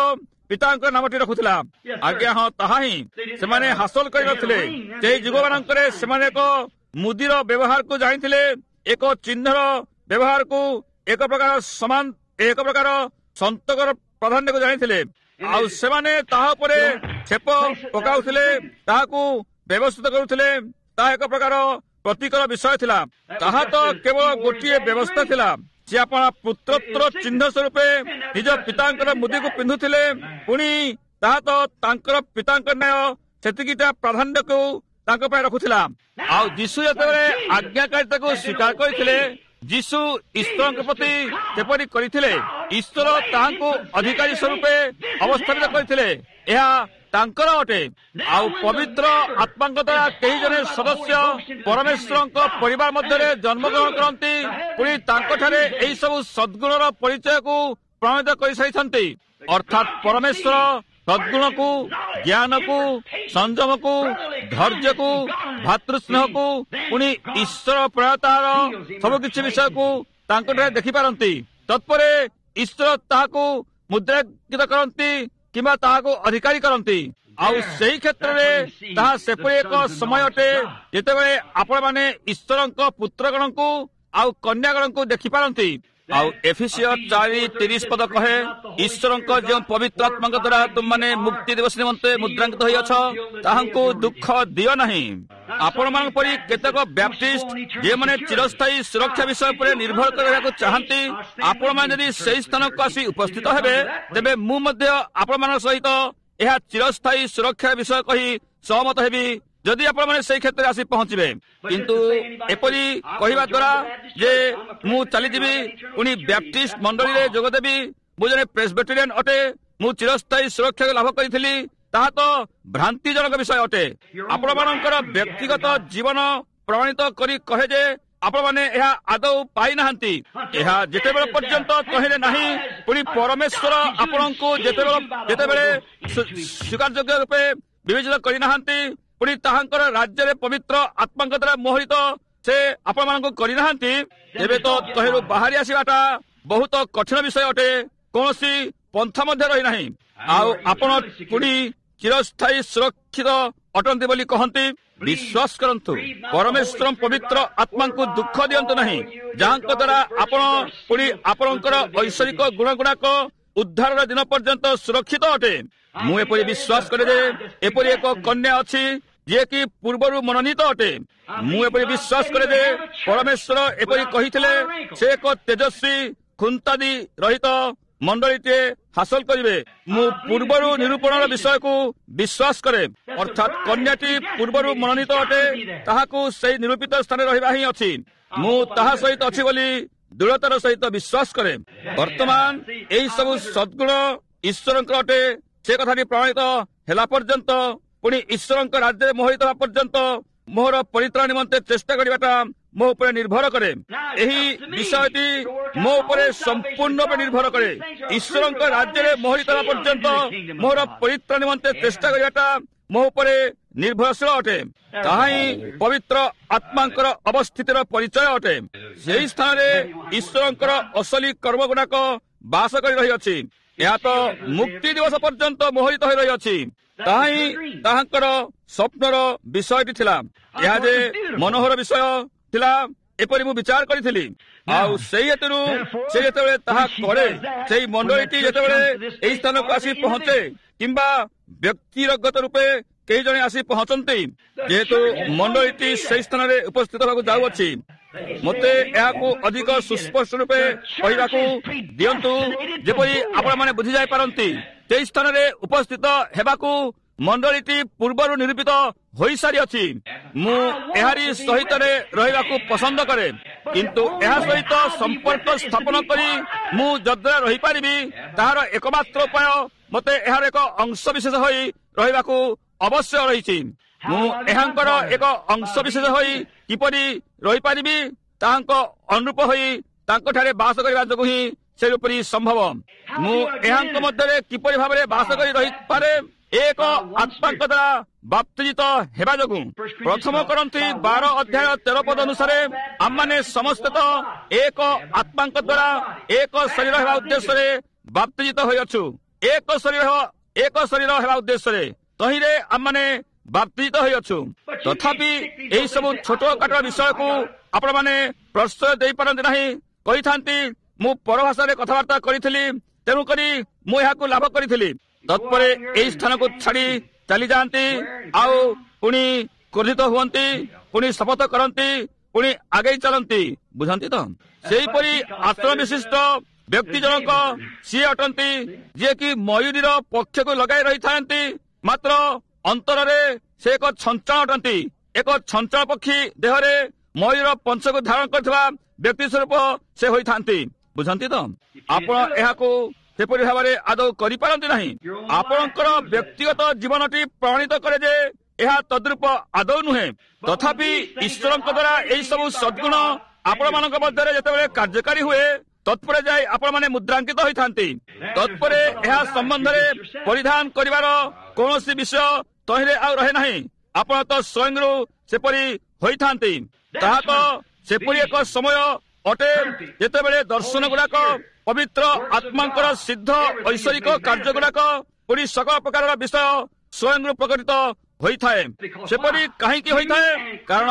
ପିତାଙ୍କ ନାମଟି ରଖୁଥିଲା। ଆଜ୍ଞା ହଁ, ତାହା ହିଁ ସେମାନେ ହାସଲ କରିନଥିଲେ। ସେହି ଯୁଗ ମାନଙ୍କରେ ସେମାନେ ଏକ ମୁଦିର ବ୍ୟବହାରକୁ ଜାଣିଥିଲେ, ଏକ ଚିହ୍ନର ବ୍ୟବହାରକୁ, ଏକ ପ୍ରକାର ସମାନ ଏକ ପ୍ରକାର ସନ୍ତକର ପ୍ରାଧାନ୍ୟକୁ ଜାଣିଥିଲେ। ଆଉ ସେମାନେ ତାହା ଉପରେ ଛେପ ପକାଉଥିଲେ, ତାହାକୁ ବ୍ୟବସ୍ଥିତ କରୁଥିଲେ। ତାହା ଏକ ପ୍ରକାର ପ୍ରତୀକର ବିଷୟ ଥିଲା। ତାହା ତ କେବଳ ଗୋଟିଏ ବ୍ୟବସ୍ଥା ଥିଲା ଯେ ଆପଣ ପୁତ୍ରତ୍ୱର ଚିହ୍ନ ସ୍ୱରୂପେ ନିଜ ପିତାଙ୍କର ମୁଦିକୁ ପିନ୍ଧୁଥିଲେ। ପୁଣି ତାହା ତ ତାଙ୍କର ପିତାଙ୍କ ନ୍ୟାୟ ସେତିକିଟା ପ୍ରାଧାନ୍ୟକୁ ତାଙ୍କ ପାଇଁ ରଖୁଥିଲା। ଆଉ ଯୀଶୁ ଯେତେବେଳେ ଆଜ୍ଞାକାରିତାକୁ ସ୍ୱୀକାର କରିଥିଲେ, ଯୀଶୁ ଈଶ୍ୱରଙ୍କ ପ୍ରତି ସେପରି କରିଥିଲେ। ଈଶ୍ୱର ତାହାଙ୍କୁ ଅଧିକାରୀ ସ୍ୱରୂପେ ଅବସ୍ଥାପିତ କରିଥିଲେ। ଏହା ତାଙ୍କର ଅଟେ। ଆଉ ପବିତ୍ର ଆତ୍ମାଙ୍କ ଦ୍ୱାରା କେହି ଜଣେ ସଦସ୍ୟ ପରମେଶ୍ୱରଙ୍କ ପରିବାର ମଧ୍ୟରେ ଜନ୍ମଗ୍ରହଣ କରନ୍ତି। ପୁଣି ତାଙ୍କଠାରେ ଏହି ସବୁ ସଦ୍ଗୁଣର ପରିଚୟକୁ ପ୍ରଣୀତ କରିସାରିଛନ୍ତି। ଅର୍ଥାତ୍ ପରମେଶ୍ୱର ସଦ୍ଗୁଣକୁ, ଜ୍ଞାନକୁ, ସଂଯମକୁ, ଧୈର୍ଯ୍ୟକୁ, ଭାତୃସ୍ନେହକୁ, ପୁଣି ଈଶ୍ୱର ପ୍ରୟତାର ସବୁକିଛି ବିଷୟକୁ ତାଙ୍କଠାରେ ଦେଖିପାରନ୍ତି। ତତ୍ପରେ ଈଶ୍ୱର ତାହାକୁ ମୁଦ୍ରାଙ୍କିତ କରନ୍ତି କିମ୍ବା ତାହାକୁ ଅଧିକାରୀ କରନ୍ତି। ଆଉ ସେହି କ୍ଷେତ୍ରରେ ତାହା ସେପରି ଏକ ସମୟ ଅଟେ ଯେତେବେଳେ ଆପଣମାନେ ଈଶ୍ୱରଙ୍କ ପୁତ୍ରଗଣଙ୍କୁ ଆଉ କନ୍ୟାଗଣଙ୍କୁ ଦେଖିପାରନ୍ତି। ଆଉ ଏଫିସିୟ ଚାରି ତିରିଶ ପଦ କହେ, ଈଶ୍ୱରଙ୍କ ଯେଉଁ ପବିତ୍ର ଆତ୍ମାଙ୍କ ଦ୍ୱାରା ତୁମମାନେ ମୁକ୍ତି ଦିବସ ନିମନ୍ତେ ମୁଦ୍ରାଙ୍କିତ ହୋଇଅଛ, ତାହାଙ୍କୁ ଦୁଃଖ ଦିଅ ନାହିଁ। ଆପଣମାନଙ୍କ ପରି କେତେକ ବ୍ୟାପ୍ଟିଷ୍ଟ ଯେଉଁମାନେ ଚିରସ୍ଥାୟୀ ସୁରକ୍ଷା ବିଷୟ ଉପରେ ନିର୍ଭର କରିବାକୁ ଚାହାନ୍ତି, ଆପଣମାନେ ଯଦି ସେହି ସ୍ଥାନକୁ ଆସି ଉପସ୍ଥିତ ହେବେ, ତେବେ ମୁଁ ମଧ୍ୟ ଆପଣମାନଙ୍କ ସହିତ ଏହା ଚିରସ୍ଥାୟୀ ସୁରକ୍ଷା ବିଷୟ କହି ସହମତ ହେବି, ଯଦି ଆପଣମାନେ ସେହି କ୍ଷେତ୍ରରେ ଆସି ପହଞ୍ଚିବେ। କିନ୍ତୁ ଏପରି କହିବା ଦ୍ୱାରା ଯେ ମୁଁ ଚାଲିଯିବି, ପୁଣି ବ୍ୟାପ୍ଟିଷ୍ଟ ମଣ୍ଡଳୀରେ ଯୋଗଦେବି, ମୁଁ ଜଣେ ପ୍ରେସବିଟେରିଆନ ଅଟେ, ମୁଁ ଚିରସ୍ଥାୟୀ ସୁରକ୍ଷାକୁ ଲାଭ କରିଥିଲି, ତାହା ତ ଭ୍ରାନ୍ତିଜନକ ବିଷୟ ଅଟେ। ଆପଣମାନଙ୍କର ବ୍ୟକ୍ତିଗତ ଜୀବନ ପ୍ରମାଣିତ କରି କହେ ଯେ ଆପଣମାନେ ଏହା ଆଦୌ ପାଇନାହାନ୍ତି। ଏହା ଯେତେବେଳେ ପର୍ଯ୍ୟନ୍ତ କହିଲେ ନାହିଁ, ପୁଣି ପରମେଶ୍ୱର ଆପଣଙ୍କୁ ଯେତେବେଳେ ଯେତେବେଳେ ସ୍ୱୀକାରଯୋଗ୍ୟ ରୂପେ ବିବେଚିତ କରିନାହାନ୍ତି, ପୁଣି ତାହାଙ୍କର ରାଜ୍ୟରେ ପବିତ୍ର ଆତ୍ମାଙ୍କ ଦ୍ୱାରା ମୋହିତ ସେ ଆପଣମାନଙ୍କୁ କରିନାହାନ୍ତି, ତେବେ ତ ତହିଁରୁ ବାହାରି ଆସିବାଟା ବହୁତ କଠିନ ବିଷୟ ଅଟେ। କୌଣସି ପନ୍ଥା ମଧ୍ୟ ରହିନାହିଁ। ଆଉ ଆପଣ ପୁଣି ଚିରସ୍ଥାୟୀ ସୁରକ୍ଷିତ ଅଟନ୍ତି ବୋଲି କହନ୍ତି। ବିଶ୍ୱାସ କରନ୍ତୁ, ପରମେଶ୍ୱର ପବିତ୍ର ଆତ୍ମାଙ୍କୁ ଦୁଃଖ ଦିଅନ୍ତୁ ନାହିଁ, ଯାହାଙ୍କ ଦ୍ୱାରା ଆପଣ ପୁଣି ଆପଣଙ୍କର ଐଶ୍ୱରିକ ଗୁଣ ଗୁଣାକ ଉଦ୍ଧାରର ଦିନ ପର୍ଯ୍ୟନ୍ତ ସୁରକ୍ଷିତ ଅଟେ। ମୁଁ ଏପରି ବିଶ୍ୱାସ କରେ ଯେ ଏପରି ଏକ କନ୍ୟା ଅଛି ଯିଏକି ପୂର୍ବରୁ ମନୋନୀତ ଅଟେ। ମୁଁ ଏପରି ବିଶ୍ୱାସ କରେ ଯେ ପରମେଶ୍ୱର ଏପରି କହିଥିଲେ, ସେ ଏକ ତେଜସ୍ୱୀ ଖୁନ୍ତାଦି ରହିତ ମଣ୍ଡଳୀଟିଏ ହାସଲ କରିବେ। ମୁଁ ପୂର୍ବରୁ ନିରୂପଣର ବିଷୟକୁ ବିଶ୍ୱାସ କରେ, ଅର୍ଥାତ୍ କନ୍ୟାଟି ପୂର୍ବରୁ ମନୋନୀତ ଅଟେ, ତାହାକୁ ସେହି ନିରୂପିତ ସ୍ଥାନରେ ରହିବା ହିଁ ଅଛି। ମୁଁ ତାହା ସହିତ ଅଛି ବୋଲି ଦୃଢ଼ତାର ସହିତ ବିଶ୍ୱାସ କରେ। ବର୍ତ୍ତମାନ ଏହି ସବୁ ସଦ୍ଗୁଣ ଈଶ୍ୱରଙ୍କର ଅଟେ। ସେ କଥାଟି ପ୍ରମାଣିତ ହେଲା ପର୍ଯ୍ୟନ୍ତ, ପୁଣି ଈଶ୍ୱରଙ୍କ ରାଜ୍ୟରେ ମୋହିତ ହେବା ପର୍ଯ୍ୟନ୍ତ ମୋହର ପରିତ୍ରାଣ ନିମନ୍ତେ ଚେଷ୍ଟା କରିବାଟା ମୋ ଉପରେ ନିର୍ଭର କରେ। ଏହି ବିଷୟଟି ମୋ ଉପରେ ସମ୍ପୂର୍ଣ୍ଣ ଭାବେ ନିର୍ଭର କରେ। ଈଶ୍ୱରଙ୍କ ରାଜ୍ୟରେ ମୋହିତ ହେବା ପର୍ଯ୍ୟନ୍ତ ମୋହର ପରିତ୍ରାଣ ନିମନ୍ତେ ଚେଷ୍ଟା କରିବାଟା ମୋ ଉପରେ ନିର୍ଭରଶୀଳ ଅଟେ। ତାହା ହିଁ ପବିତ୍ର ଆତ୍ମାଙ୍କର ଅବସ୍ଥିତିର ପରିଚୟ ଅଟେ। ସେହି ସ୍ଥାନରେ ଈଶ୍ୱରଙ୍କର ଅସଲି କର୍ମ ଗୁଡାକ ବାସ କରି ରହିଅଛି। ଏହା ତ ମୁକ୍ତି ଦିବସ ପର୍ଯ୍ୟନ୍ତ ମୋହିତ ହୋଇ ରହିଅଛି। ତାହା ହିଁ ତାହାଙ୍କର ସ୍ୱପ୍ନର ବିଷୟଟି ଥିଲା। ଏହା ଯେ ମନୋହର ବିଷୟ ଥିଲା, ଏପରି ମୁଁ ବିଚାର କରିଥିଲି। ଆଉ ସେହି ହେତୁରୁ ସେ ଯେତେବେଳେ ତାହା କରେ, ସେହି ମଣ୍ଡଳୀଟି ଯେତେବେଳେ ଏହି ସ୍ଥାନକୁ ଆସି ପହଞ୍ଚେ, କିମ୍ବା ବ୍ୟକ୍ତିଗତ ରୂପେ କେହି ଜଣେ ଆସି ପହଞ୍ଚନ୍ତି, ଯେହେତୁ ମଣ୍ଡଳୀଟି ସେହି ସ୍ଥାନରେ ଉପସ୍ଥିତ ହେବାକୁ ଯାଉଅଛି, ମୋତେ ଏହାକୁ ଅଧିକ ସୁସ୍ପଷ୍ଟ ରୂପେ କହିବାକୁ ଦିଅନ୍ତୁ, ଯେପରି ଆପଣମାନେ ବୁଝିଯାଇ ପାରନ୍ତି। ସେହି ସ୍ଥାନରେ ଉପସ୍ଥିତ ହେବାକୁ ମଣ୍ଡଳୀଟି ପୂର୍ବରୁ ନିରୂପିତ ହୋଇସାରିଅଛି। ମୁଁ ଏହାରି ସହିତରେ ରହିବାକୁ ପସନ୍ଦ କରେ, କିନ୍ତୁ ଏହା ସହିତ ସମ୍ପର୍କ ସ୍ଥାପନ କରି ମୁଁ ଯଦ୍ୱାରା ରହିପାରିବି, ତାହାର ଏକମାତ୍ର ଉପାୟ ମୋତେ ଏହାର ଏକ ଅଂଶ ବିଶେଷ ହୋଇ ରହିବାକୁ ଅବଶ୍ୟ ରହିଛି। ମୁଁ ଏହାଙ୍କର ଏକ ଅଂଶ ବିଶେଷ ହୋଇ କିପରି ରହିପାରିବି, ତାହାଙ୍କ ଅନୁରୂପ ହୋଇ ତାଙ୍କଠାରେ ବାସ କରିବା ଯୋଗୁଁ ହିଁ ସେପରି ସମ୍ଭବ। ମୁଁ ଏହାଙ୍କ ମଧ୍ୟରେ କିପରି ଭାବରେ ବାସ କରି ରହିପାରେ, ଏକ ଆତ୍ମାଙ୍କ ଦ୍ୱାରା ବାପ୍ତିଜିତ ହେବା ଯୋଗୁଁ। ପ୍ରଥମ କରନ୍ତି ବାର ଅଧ୍ୟାୟ ତେର ପଦ ଅନୁସାରେ ଆମମାନେ ସମସ୍ତେ ତ ଏକ ଆତ୍ମାଙ୍କ ଦ୍ୱାରା ଏକ ଶରୀର ହେବା ଉଦ୍ଦେଶ୍ୟରେ ବାପ୍ତିଜିତ ହୋଇଅଛୁ। ଏକ ଶରୀର ଏକ ଶରୀର ହେବା ଉଦ୍ଦେଶ୍ୟରେ ତହିଁରେ ଆମମାନେ ବାପ୍ତିତ ହୋଇଅଛୁ। ତଥାପି ଏହି ସବୁ ଛୋଟ କାଟ ବିଷୟକୁ ଆପଣମାନେ ପ୍ରଶ୍ରୟ ଦେଇପାରନ୍ତି ନାହିଁ। କହିଥାନ୍ତି ମୁଁ ପରଭାଷାରେ କଥାବାର୍ତ୍ତା କରିଥିଲି, ତେଣୁକରି ମୁଁ ଏହାକୁ ଲାଭ କରିଥିଲି। ତତ୍ପରେ ଏହି ସ୍ଥାନକୁ ଛାଡ଼ି ଚାଲିଯାଆନ୍ତି, ଆଉ ପୁଣି କ୍ରୋଧିତ ହୁଅନ୍ତି, ପୁଣି ଶପଥ କରନ୍ତି, ପୁଣି ଆଗେଇ ଚାଲନ୍ତି। ବୁଝନ୍ତି ତ? ସେହିପରି ଆତ୍ମବିଶିଷ୍ଟ ବ୍ୟକ୍ତି ଜଣକ ସିଏ ଅଟନ୍ତି ଯିଏକି ମୟୁରୀର ପକ୍ଷକୁ ଲଗାଇ ରହିଥାନ୍ତି, ମାତ୍ର ଅନ୍ତରରେ ସେ ଏକ ଛଞ୍ଚାଣ ଅଟନ୍ତି। ଏକ ଛଞ୍ଚାଣ ପକ୍ଷୀ ଦେହରେ ମୟୁର ପଞ୍ଚକୁ ଧାରଣ କରିଥିବା ବ୍ୟକ୍ତି ସ୍ୱରୂପ ସେ ହୋଇଥାନ୍ତି। ବୁଝନ୍ତି ତ? ଆପଣ ଏହାକୁ ସେପରି ଭାବରେ ଆଦୌ କରିପାରନ୍ତି ନାହିଁ। ଆପଣଙ୍କର ବ୍ୟକ୍ତିଗତ ଜୀବନଟି ପ୍ରମାଣିତ କରେ ଯେ ଏହା ତଦ୍ରୂପ ଆଦୌ ନୁହେଁ। ତଥାପି ଈଶ୍ୱରଙ୍କ ଦ୍ୱାରା ଏହି ସବୁ ସଦ୍ଗୁଣ ଆପଣମାନଙ୍କ ମଧ୍ୟରେ ଯେତେବେଳେ କାର୍ଯ୍ୟକାରୀ ହୁଏ, ତତ୍ପରେ ଯାଇ ଆପଣମାନେ ମୁଦ୍ରାଙ୍କିତ ହୋଇଥାନ୍ତି। ତତ୍ପରେ ଏହା ସମ୍ବନ୍ଧରେ ପରିଧାନ କରିବାର କୌଣସି ବିଷୟ ତହିଁରେ ଆଉ ରହେ ନାହିଁ। ଆପଣ ତ ସ୍ୱୟଂରୁ ସେପରି ହୋଇଥାନ୍ତି। ତାହା ତ ସେପରି ଏକ ସମୟ ଅଟେ ଯେତେବେଳେ ଦର୍ଶନ ଗୁଡାକ, ପବିତ୍ର ଆତ୍ମାଙ୍କର ସିଦ୍ଧ ଐଶ୍ୱରିକ କାର୍ଯ୍ୟ ଗୁଡାକ, ପୁଣି ସକଳ ପ୍ରକାରର ବିଷୟ ସ୍ୱୟଂରୁ ପ୍ରକଟିତ ହୋଇଥାଏ। ସେପରି କାହିଁକି ହୋଇଥାଏ? କାରଣ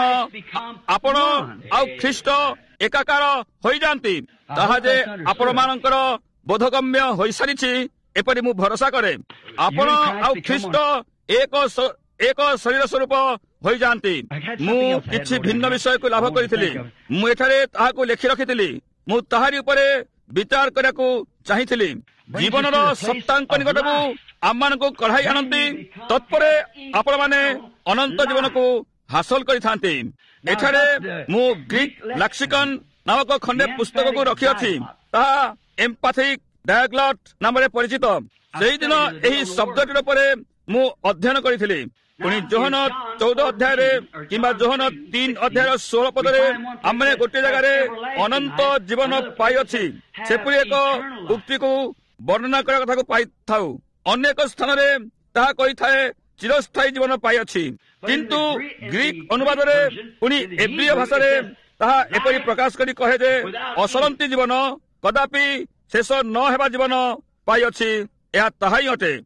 ଆପଣ ଆଉ ଖ୍ରୀଷ୍ଟ ଏକାକାର ହୋଇଯାଆନ୍ତି। ତାହା ଯେ ଆପଣମାନଙ୍କର ବୋଧଗମ୍ୟ ହୋଇସାରିଛି, ଏପରି ମୁଁ ଭରସା କରେ। ଆପଣ ଆଉ ଖ୍ରୀଷ୍ଟ ଏକ ଏକ ଶରୀର ସ୍ୱରୂପ ହୋଇଯାଆନ୍ତି। ମୁଁ କିଛି ଭିନ୍ନ ବିଷୟକୁ ଲାଭ କରିଥିଲି। ମୁଁ ଏଠାରେ ତାହାକୁ ଲେଖି ରଖିଥିଲି। ମୁଁ ତାହାରି ଉପରେ ବିଚାର କରିବାକୁ ଚାହିଁଥିଲି। ଜୀବନର ସତ୍ତାଙ୍କ ନିକଟକୁ ଆମମାନଙ୍କୁ କଢ଼ାଇ ଆଣନ୍ତି, ତତ୍ପରେ ଆପଣମାନେ ଅନନ୍ତ ଜୀବନକୁ ହାସଲ କରିଥାନ୍ତି। ଏଠାରେ ମୁଁ ଗ୍ରୀକ୍ ଲାକ୍ସିକନ ନାମକ ଖଣ୍ଡେ ପୁସ୍ତକକୁ ରଖିଅଛି। ତାହା ଏମ୍ପାଥିକ୍ ଡାୟାଗ୍ଲଟ୍ ନାମରେ ପରିଚିତ। ସେହିଦିନ ଏହି ଶବ୍ଦଟିର ଉପରେ ମୁଁ ଅଧ୍ୟୟନ କରିଥିଲି। ପୁଣି ଯୋହନ ଚଉଦ ଅଧ୍ୟାୟରେ କିମ୍ବା ଯୋହନ ତିନି ଅଧ୍ୟାୟର ଷୋହଳ ପଦରେ ଆମେ ଗୋଟିଏ ଜାଗାରେ ଅନନ୍ତ ଜୀବନ ପାଇଅଛି ସେପରି ଏକ ଉକ୍ତିକୁ ବର୍ଣ୍ଣନା କରିବା କଥାକୁ ପାଇଥାଉ। ଅନେକ ସ୍ଥାନରେ ତାହା କହିଥାଏ ଚିରସ୍ଥାୟୀ ଜୀବନ ପାଇଅଛି, କିନ୍ତୁ ଗ୍ରୀକ୍ ଅନୁବାଦରେ ପୁଣି ଏବ୍ରୀୟ ଭାଷାରେ ତାହା ଏପରି ପ୍ରକାଶ କରି କହେ ଯେ ଅସରନ୍ତି ଜୀବନ, କଦାପି ଶେଷ ନ ହେବା ଜୀବନ ପାଇଅଛି। ଏହା ତାହା ହିଁ ଅଟେ।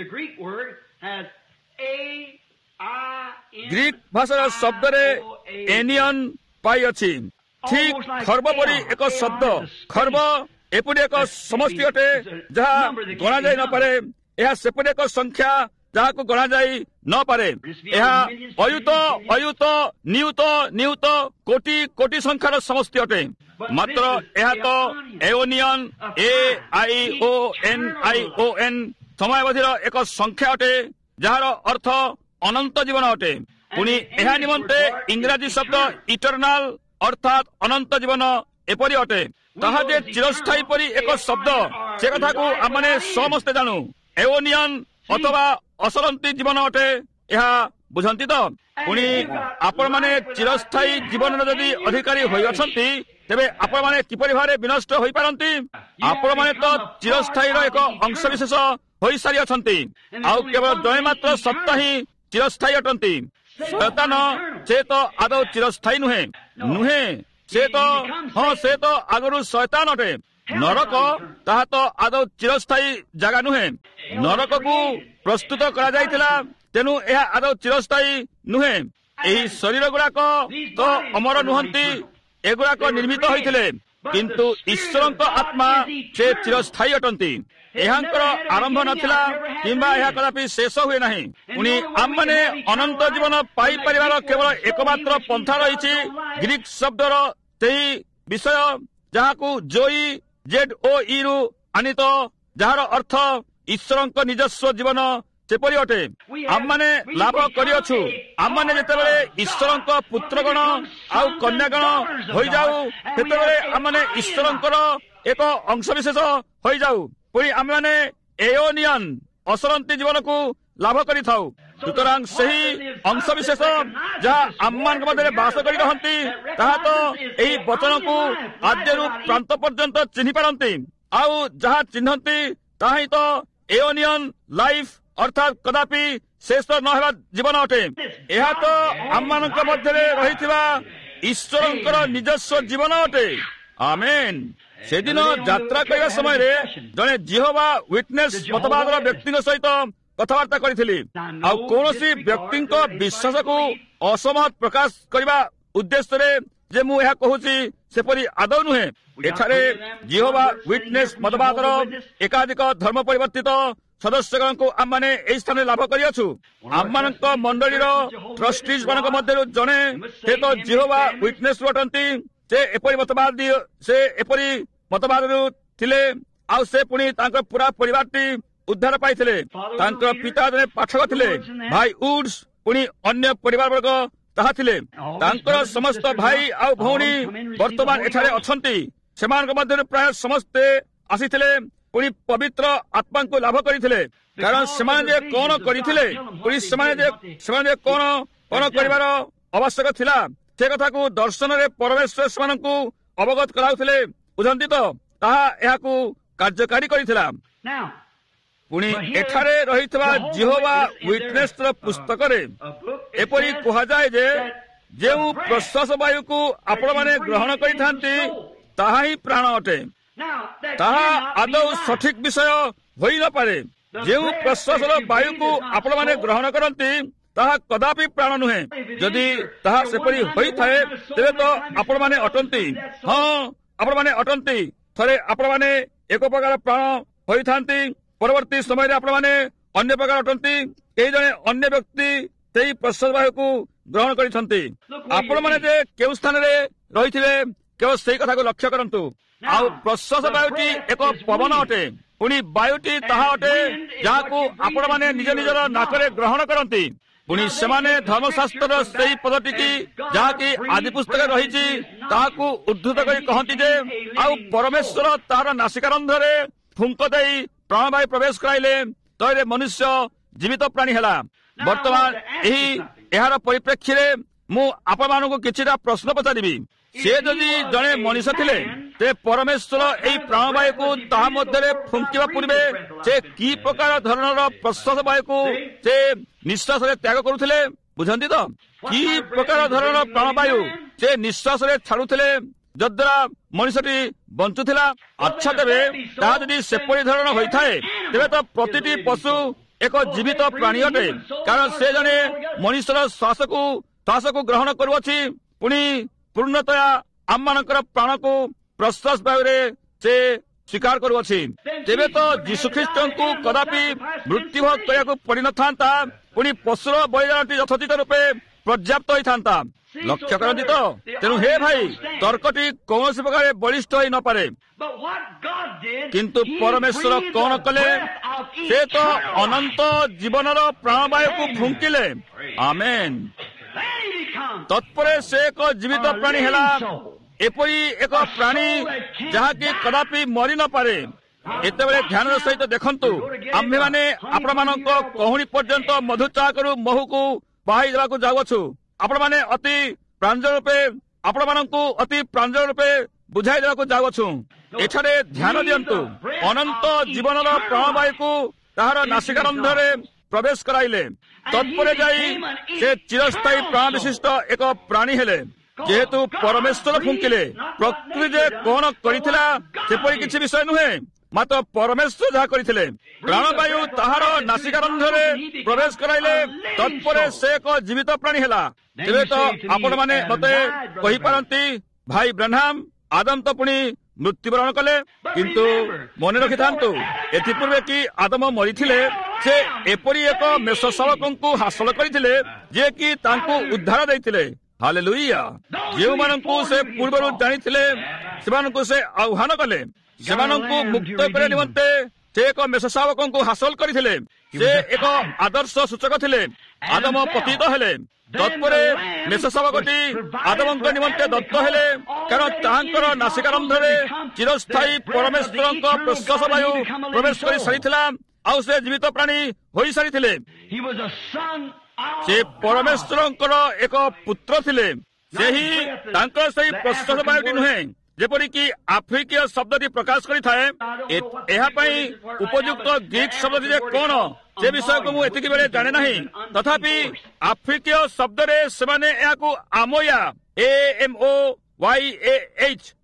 ଗ୍ରୀକ୍ ଭାଷାର ଶବ୍ଦରେ ଏନିଅନ୍ ପାଇଅଛି। ଠିକ୍ ଖର୍ବ ପରି ଏକ ଶବ୍ଦ। ଖର୍ବ ଏପରି ଏକ ସମଷ୍ଟି ଅଟେ ଯାହା ଗଣାଯାଇ ନପାରେ। ଏହା ସେପରି ଏକ ସଂଖ୍ୟା ଯାହାକୁ ଗଣାଯାଇ ନପାରେ। ଏହା ଅୟୁତ ଅୟୁତ ନିୟୁତ ନିୟୁତ କୋଟି କୋଟି ସଂଖ୍ୟାର ସମଷ୍ଟି ଅଟେ। ମାତ୍ର ଏହା ତ aionion A I O N I O N ସମୟାବଧିର ଏକ ସଂଖ୍ୟା ଅଟେ, ଯାହାର ଅର୍ଥ ଅନନ୍ତ ଜୀବନ ଅଟେ। ପୁଣି ଏହା ନିମନ୍ତେ ଇଂରାଜୀ ଶବ୍ଦ ଇଟର୍ନାଲ ଅର୍ଥାତ୍ ଅନନ୍ତ ଜୀବନ ଏପରି ଅଟେ। ତାହା ଯେ ଚିରସ୍ଥାୟୀ ପରି ଏକ ଶବ୍ଦ, ସେ କଥାକୁ ଆମେ ସମସ୍ତେ ଜାଣୁ। ଏଓନିୟନ୍ ଅଥବା ଅସରନ୍ତି ଜୀବନ ଅଟେ। ଏହା ବୁଝନ୍ତି ତ? ପୁଣି ଆପଣମାନେ ଚିରସ୍ଥାୟୀ ଜୀବନର ଯଦି ଅଧିକାରୀ ହୋଇଅଛନ୍ତି, ତେବେ ଆପଣମାନେ କିପରି ଭାବରେ ବିନଷ୍ଟ ହୋଇପାରନ୍ତି? ଆପଣମାନେ ତ ଚିରସ୍ଥାୟୀର ଏକ ଅଂଶବିଶେଷ ହୋଇସାରିଅଛନ୍ତି। ଆଉ କେବଳ ଜଣେ ମାତ୍ର ସତ୍ତା ହିଁ ଚିରସ୍ଥାୟୀ ଅଟନ୍ତି। ଶୟତାନ ସେ ତ ଆଦୌ ଚିରସ୍ଥାୟୀ ନୁହେଁ। ନୁହେଁ ସେ ତ ହଁ ସେ ତ ଆଗରୁ ଶୟତାନ ଅଟେ। ନରକ ତାହା ତ ଆଦୌ ଚିରସ୍ଥାୟୀ ଜାଗା ନୁହେଁ। ନରକକୁ ପ୍ରସ୍ତୁତ କରାଯାଇଥିଲା, ତେଣୁ ଏହା ଆଦୌ ଚିରସ୍ଥାୟୀ ନୁହେଁ। ଏହି ଶରୀର ଗୁଡାକ ତ ଅମର ନୁହନ୍ତି, ଏଗୁଡାକ ନିର୍ମିତ ହୋଇଥିଲେ, କିନ୍ତୁ ଈଶ୍ୱରଙ୍କ ଆତ୍ମା ସେ ଚିରସ୍ଥାୟୀ ଅଟନ୍ତି। ଏହାଙ୍କର ଆରମ୍ଭ ନଥିଲା କିମ୍ବା ଏହା କଦାପି ଶେଷ ହୁଏ ନାହିଁ। ପୁଣି ଆମମାନେ ଅନନ୍ତ ଜୀବନ ପାଇପାରିବାର କେବଳ ଏକମାତ୍ର ପନ୍ଥା ରହିଛି ଗ୍ରୀକ୍ ଶବ୍ଦର ସେହି ବିଷୟ ଯାହାକୁ ଜୋଇ ଜେଡ୍ ଓ ଇ ରୁ ଆନିତ, ଯାହାର ଅର୍ଥ ଈଶ୍ୱରଙ୍କ ନିଜସ୍ୱ ଜୀବନ ସେପରି ଅଟେ। ଆମମାନେ ଲାଭ କରିଅଛୁ। ଆମମାନେ ଯେତେବେଳେ ଈଶ୍ୱରଙ୍କ ପୁତ୍ରଗଣ ଆଉ କନ୍ୟାଗଣ ହୋଇଯାଉ, ସେତେବେଳେ ଆମମାନେ ଈଶ୍ୱରଙ୍କର ଏକ ଅଂଶବିଶେଷ ହୋଇଯାଉ। ପୁଣି ଆମେମାନେ ଏଓନିୟନ୍ ଅସରନ୍ତି ଜୀବନକୁ ଲାଭ କରିଥାଉ। ସୁତରାଂ ସେହି ଅଂଶବିଶେଷ ଯାହା ଆମମାନଙ୍କ ମଧ୍ୟରେ ବାସ କରି ରହନ୍ତି, ତାହା ତ ଏହି ବଚନକୁ ଆଦ୍ୟରୁ ପ୍ରାନ୍ତ ପର୍ଯ୍ୟନ୍ତ ଚିହ୍ନି ପାରନ୍ତି। ଆଉ ଯାହା ଚିହ୍ନନ୍ତି ତାହା ହିଁ ତ ଏଓନିୟନ୍ ଲାଇଫ୍ ଅର୍ଥାତ୍ କଦାପି ଶେଷ ନ ହେବା ଜୀବନ ଅଟେ। ଏହା ତ ଆମମାନଙ୍କ ମଧ୍ୟରେ ରହିଥିବା ଈଶ୍ୱରଙ୍କର ନିଜସ୍ୱ ଜୀବନ ଅଟେ। ଆମେନ୍। ସେଦିନ ଯାତ୍ରା କରିବା ସମୟରେ ଜଣେ ଜିହୋବା ୱିଟନେସ୍ ମତବାଦର ବ୍ୟକ୍ତିଙ୍କ ସହିତ କଥାବାର୍ତ୍ତା କରିଥିଲି। ଆଉ କୌଣସି ବ୍ୟକ୍ତିଙ୍କ ବିଶ୍ୱାସକୁ ଅସମତ ପ୍ରକାଶ କରିବା ଉଦ୍ଦେଶ୍ୟରେ ଯେ ମୁଁ ଏହା କହୁଛି ସେପରି ଆଦୌ ନୁହେଁ। ଏଠାରେ ଜିହୋବା ୱିଟନେସ୍ ମତବାଦର ଏକାଧିକ ଧର୍ମ ପରିବର୍ତ୍ତିତ ସଦସ୍ୟମାନଙ୍କୁ ଆମମାନେ ଏହି ସ୍ଥାନରେ ଲାଭ କରିଅଛୁ। ଆମମାନଙ୍କ ମଣ୍ଡଳୀର ଟ୍ରଷ୍ଟିଜ୍ ମାନଙ୍କ ମଧ୍ୟରୁ ଜଣେ ସେ ତ ଜିହୋବା ୱିଟନେସ୍ ଅଟନ୍ତି। ସେ ଏପରି ମତବାଦୀ ସେ ଏପରି ମତବାଦରୁ ଥିଲେ। ଆଉ ସେ ପୁଣି ତାଙ୍କ ପୁରା ପରିବାରଟି ଉଦ୍ଧାର ପାଇଥିଲେ। ତାଙ୍କ ପିତା ଜଣେ ପାଠକ ଥିଲେ, ଭାଇ ଉଡ୍ସ। ପୁଣି ଅନ୍ୟ ପରିବାର ବର୍ଗ ତାହା ଥିଲେ। ତାଙ୍କର ସମସ୍ତ ଭାଇ ଆଉ ଭଉଣୀ ବର୍ତ୍ତମାନ ଏଠାରେ ଅଛନ୍ତି। ସେମାନଙ୍କ ମଧ୍ୟରୁ ପ୍ରାୟ ସମସ୍ତେ ଆସିଥିଲେ, ପୁଣି ପବିତ୍ର ଆତ୍ମାଙ୍କୁ ଲାଭ କରିଥିଲେ। କାରଣ ସେମାନେ ଯେ କଣ କରିଥିଲେ, ପୁଣି ସେମାନେ ଯେ ସେମାନେ ଯେ କଣ କଣ କରିବାର ଆବଶ୍ୟକ ଥିଲା ସେ କଥାକୁ ଦର୍ଶନରେ ପରମେଶ୍ୱର ସେମାନଙ୍କୁ ଅବଗତ କରାଉଥିଲେ। ବୁଝନ୍ତି ତ, ତାହା ଏହାକୁ କାର୍ଯ୍ୟକାରୀ କରିଥିଲା। ପୁଣି ଏଠାରେ ରହିଥିବା ଜିହୋବା ୱିଟନେସ୍ର ପୁସ୍ତକରେ ଏପରି କୁହାଯାଏ ଯେ ଯେଉଁ ପ୍ରଶ୍ୱାସ ବାୟୁକୁ ଆପଣମାନେ ଗ୍ରହଣ କରିଥାନ୍ତି ତାହା ହିଁ ପ୍ରାଣ ଅଟେ। ତାହା ଆଦୌ ସଠିକ ବିଷୟ ହୋଇନପାରେ। ଯେଉଁ ପ୍ରଶ୍ୱାସର ବାୟୁକୁ ଆପଣମାନେ ଗ୍ରହଣ କରନ୍ତି ତାହା କଦାପି ପ୍ରାଣ ନୁହେଁ। ଯଦି ତାହା ସେପରି ହୋଇଥାଏ ତେବେ ତ ଆପଣମାନେ ଅଟନ୍ତି। ହଁ, ଆପଣମାନେ ଅଟନ୍ତି। ଥରେ ଆପଣମାନେ ଏକ ପ୍ରକାର ପ୍ରାଣ ହୋଇଥାନ୍ତି, ପରବର୍ତ୍ତୀ ସମୟରେ ଆପଣମାନେ ଅନ୍ୟ ପ୍ରକାର ଅଟନ୍ତି। କେହି ଜଣେ ଅନ୍ୟ ବ୍ୟକ୍ତି ସେହି ପ୍ରଶ୍ୱାସ ବାୟୁକୁ ଗ୍ରହଣ କରିଛନ୍ତି। ଆପଣମାନେ ଯେ କେଉଁ ସ୍ଥାନରେ ରହିଥିବେ କେବଳ ସେଇ କଥାକୁ ଲକ୍ଷ୍ୟ କରନ୍ତୁ। ଆଉ ପ୍ରଶ୍ୱାସ ବାୟୁଟି ଏକ ପବନ ଅଟେ। ପୁଣି ବାୟୁଟି ତାହା ଅଟେ ଯାହାକୁ ଆପଣମାନେ ନିଜ ନିଜର ନାକରେ ଗ୍ରହଣ କରନ୍ତି। ପୁଣି ସେମାନେ ଧର୍ମଶାସ୍ତ୍ରର ସେହି ପଦଟିକି ଯାହାକି ଆଦି ପୁସ୍ତକରେ ରହିଛି ତାହାକୁ ଉଦ୍ଧୃତ କରି କହନ୍ତି ଯେ ଆଉ ପରମେଶ୍ୱର ତାହାର ନାସିକାରନ୍ଧ୍ରରେ ଫୁଙ୍କ ଦେଇ ପ୍ରାଣବାୟୁ ପ୍ରବେଶ କରାଇଲେ ତଳେ ମନୁଷ୍ୟ ଜୀବିତ ପ୍ରାଣୀ ହେଲା। ବର୍ତ୍ତମାନ ଏହି ଏହାର ପରିପ୍ରେକ୍ଷୀରେ ମୁଁ ଆପଣମାନଙ୍କୁ କିଛିଟା ପ୍ରଶ୍ନ ପଚାରିବି। ସେ ଯଦି ଜଣେ ମଣିଷ ଥିଲେ ତେବେ ପରମେଶ୍ୱର ଏହି ପ୍ରାଣବାୟୁକୁ ତାହା ମଧ୍ୟରେ ଫୁଙ୍କିବା ପୂର୍ବେ ସେ କି ପ୍ରକାର ଧରଣର ପ୍ରଶ୍ୱାସ ବାୟୁକୁ ସେ ନିଶ୍ୱାସରେ ତ୍ୟାଗ କରୁଥିଲେ? ବୁଝନ୍ତି ତ, କି ପ୍ରକାର ଧରଣର ପ୍ରାଣବାୟୁ ସେ ନିଶ୍ୱାସରେ ଛାଡୁଥିଲେ ଯଦ୍ୱାରା ମଣିଷଟି ବଞ୍ଚୁଥିଲା? ଆଚ୍ଛା, ତେବେ ତାହା ଯଦି ସେପରି ଧରଣ ହୋଇଥାଏ ତେବେ ତ ପ୍ରତିଟି ପଶୁ ଏକ ଜୀବିତ ପ୍ରାଣୀ ଅଟେ। କାରଣ ସେ ଜଣେ ମଣିଷର ଶ୍ୱାସକୁ ଶ୍ୱାସକୁ ଗ୍ରହଣ କରୁଅଛି। ପୁଣି ପୂର୍ଣ୍ଣତୟା ଆମମାନଙ୍କର ପ୍ରାଣକୁ ପ୍ରଶ୍ୱାସ ବାୟୁରେ ସେ ସ୍ୱୀକାର କରୁଅଛି। ତେବେ ତ ଯୀଶୁଖ୍ରୀଷ୍ଟଙ୍କୁ କଦାପି ମୃତ୍ୟୁଭୋଗ କରିବାକୁ ପଡିନଥାନ୍ତା। ପୁଣି ପଶୁର ବଳିଦାନଟି ଯଥୋଚିତ ରୂପେ ପର୍ଯ୍ୟାପ୍ତ ହୋଇଥାନ୍ତା। ଲକ୍ଷ୍ୟ କରନ୍ତି ତ? ତେଣୁ ହେ ଭାଇ, ତର୍କଟି କୌଣସି ପ୍ରକାର ବଳିଷ୍ଠ ହୋଇନପାରେ। କିନ୍ତୁ ପରମେଶ୍ୱର କଣ କଲେ? ସେ ତ ଅନନ୍ତ ଜୀବନର ପ୍ରାଣବାୟୁକୁ ଫୁଙ୍କିଲେ। ଆମେନ୍। ତତ୍ପରେ ସେ ଏକ ଜୀବିତ ପ୍ରାଣୀ ହେଲା। ଏପରି ଏକ ପ୍ରାଣୀ ଯାହାକି କଦାପି ମରି ନପାରେ। ଏତେବେଳେ ଧ୍ୟାନର ସହିତ ଦେଖନ୍ତୁ, ଆମ୍ଭେମାନେ ଆପଣମାନଙ୍କ କହୁଣୀ ପର୍ଯ୍ୟନ୍ତ ମଧୁଚାକରୁ ମହୁକୁ ବାହାଇ ଦେବାକୁ ଯାଉଅଛୁ। ଆପଣମାନେ ଅତି ପ୍ରାଞ୍ଜଳ ରୂପେ ଆପଣମାନଙ୍କୁ ଅତି ପ୍ରାଞ୍ଜଳ ରୂପେ ବୁଝାଇ ଦେବାକୁ ଯାଉଅଛୁ। ଏଠାରେ ଧ୍ୟାନ ଦିଅନ୍ତୁ। ଅନନ୍ତ ଜୀବନର ପ୍ରାଣବାୟୁକୁ ତାହାର ନାସିକାରନ୍ଧ୍ରରେ ପ୍ରବେଶ କରାଇଲେ। ତତ୍ପରେ ଯାଇ ସେ ଚିରସ୍ଥାୟୀ ପ୍ରାଣ ବିଶିଷ୍ଟ ଏକ ପ୍ରାଣୀ ହେଲେ। ଯେହେତୁ ପରମେଶ୍ୱର ଫୁଙ୍କିଲେ, ପ୍ରକୃତି ଯେ କଣ କରିଥିଲା ସେପରି କିଛି ବିଷୟ ନୁହେଁ, ମାତ୍ର ପରମେଶ୍ୱର ଯାହା କରିଥିଲେ। ପ୍ରାଣବାୟୁ ତାହାର ନାସିକାରନ୍ଧ୍ରରେ ପ୍ରବେଶ କରାଇଲେ। ତତ୍ପରେ ସେ ଏକ ଜୀବିତ ପ୍ରାଣୀ ହେଲା। ତେବେ ତ ଆପଣମାନେ ମତେ କହିପାରନ୍ତି, ଭାଇ ବ୍ରାହ୍ମଣ, ଆଦମ ତ ପୁଣି ମୃତ୍ୟୁବରଣ କଲେ। କିନ୍ତୁ ମନେ ରଖିଥାନ୍ତୁ, ଏଥିପୂର୍ବେ କି ଆଦମ ମରିଥିଲେ ସେ ଏପରି ଏକ ମେଷଶାବକଙ୍କୁ ହାସଲ କରିଥିଲେ ଯିଏକି ତାଙ୍କୁ ଉଦ୍ଧାର ଦେଇଥିଲେ। ହାଲେଲୁୟା। ଯେଉଁମାନଙ୍କୁ ସେ ପୂର୍ବରୁ ଜାଣିଥିଲେ ସେମାନଙ୍କୁ ସେ ଆହ୍ୱାନ କଲେ। ସେମାନଙ୍କୁ ମୁକ୍ତ କରିବା ନିମନ୍ତେ ସେ ଏକ ମେଷଶାବକଙ୍କୁ ହାସଲ କରିଥିଲେ। ସେ ଏକ ଆଦର୍ଶ ସୂଚକ ଥିଲେ। ଆଦମ ପତିତ ହେଲେ। ତତ୍ପରେ ମେଷଶାବକଟି ଆଦମଙ୍କ ନିମନ୍ତେ ଦତ୍ତ ହେଲେ। କାରଣ ତାହାଙ୍କର ନାସିକାରନ୍ଧ୍ରରେ ଚିରସ୍ଥାୟୀ ପରମେଶ୍ୱରଙ୍କ ପ୍ରଶ୍ୱାସ ବାୟୁ ପ୍ରବେଶ କରି ସାରିଥିଲା। ଆଉ ସେ ଜୀବିତ ପ୍ରାଣୀ ହୋଇସାରିଥିଲେ। ସେ ପରମେଶ୍ୱରଙ୍କର ଏକ ପୁତ୍ର ଥିଲେ। ସେହି ତାଙ୍କର ସେହି ପ୍ରଶ୍ୱାସ ବାୟୁଟି ନୁହେଁ ଯେପରିକି ଆଫ୍ରିକୀୟ ଶବ୍ଦଟି ପ୍ରକାଶ କରିଥାଏ। ଏହା ପାଇଁ ଉପଯୁକ୍ତ ଗ୍ରୀକ୍ ଶବ୍ଦଟି ଯେ କଣ ସେ ବିଷୟକୁ ମୁଁ ଏତିକି ବେଳେ ଜାଣେ ନାହିଁ। ତଥାପି ଆଫ୍ରିକୀୟ ଶବ୍ଦରେ ସେମାନେ ଏହାକୁ ଆମୋୟା A M O Y A H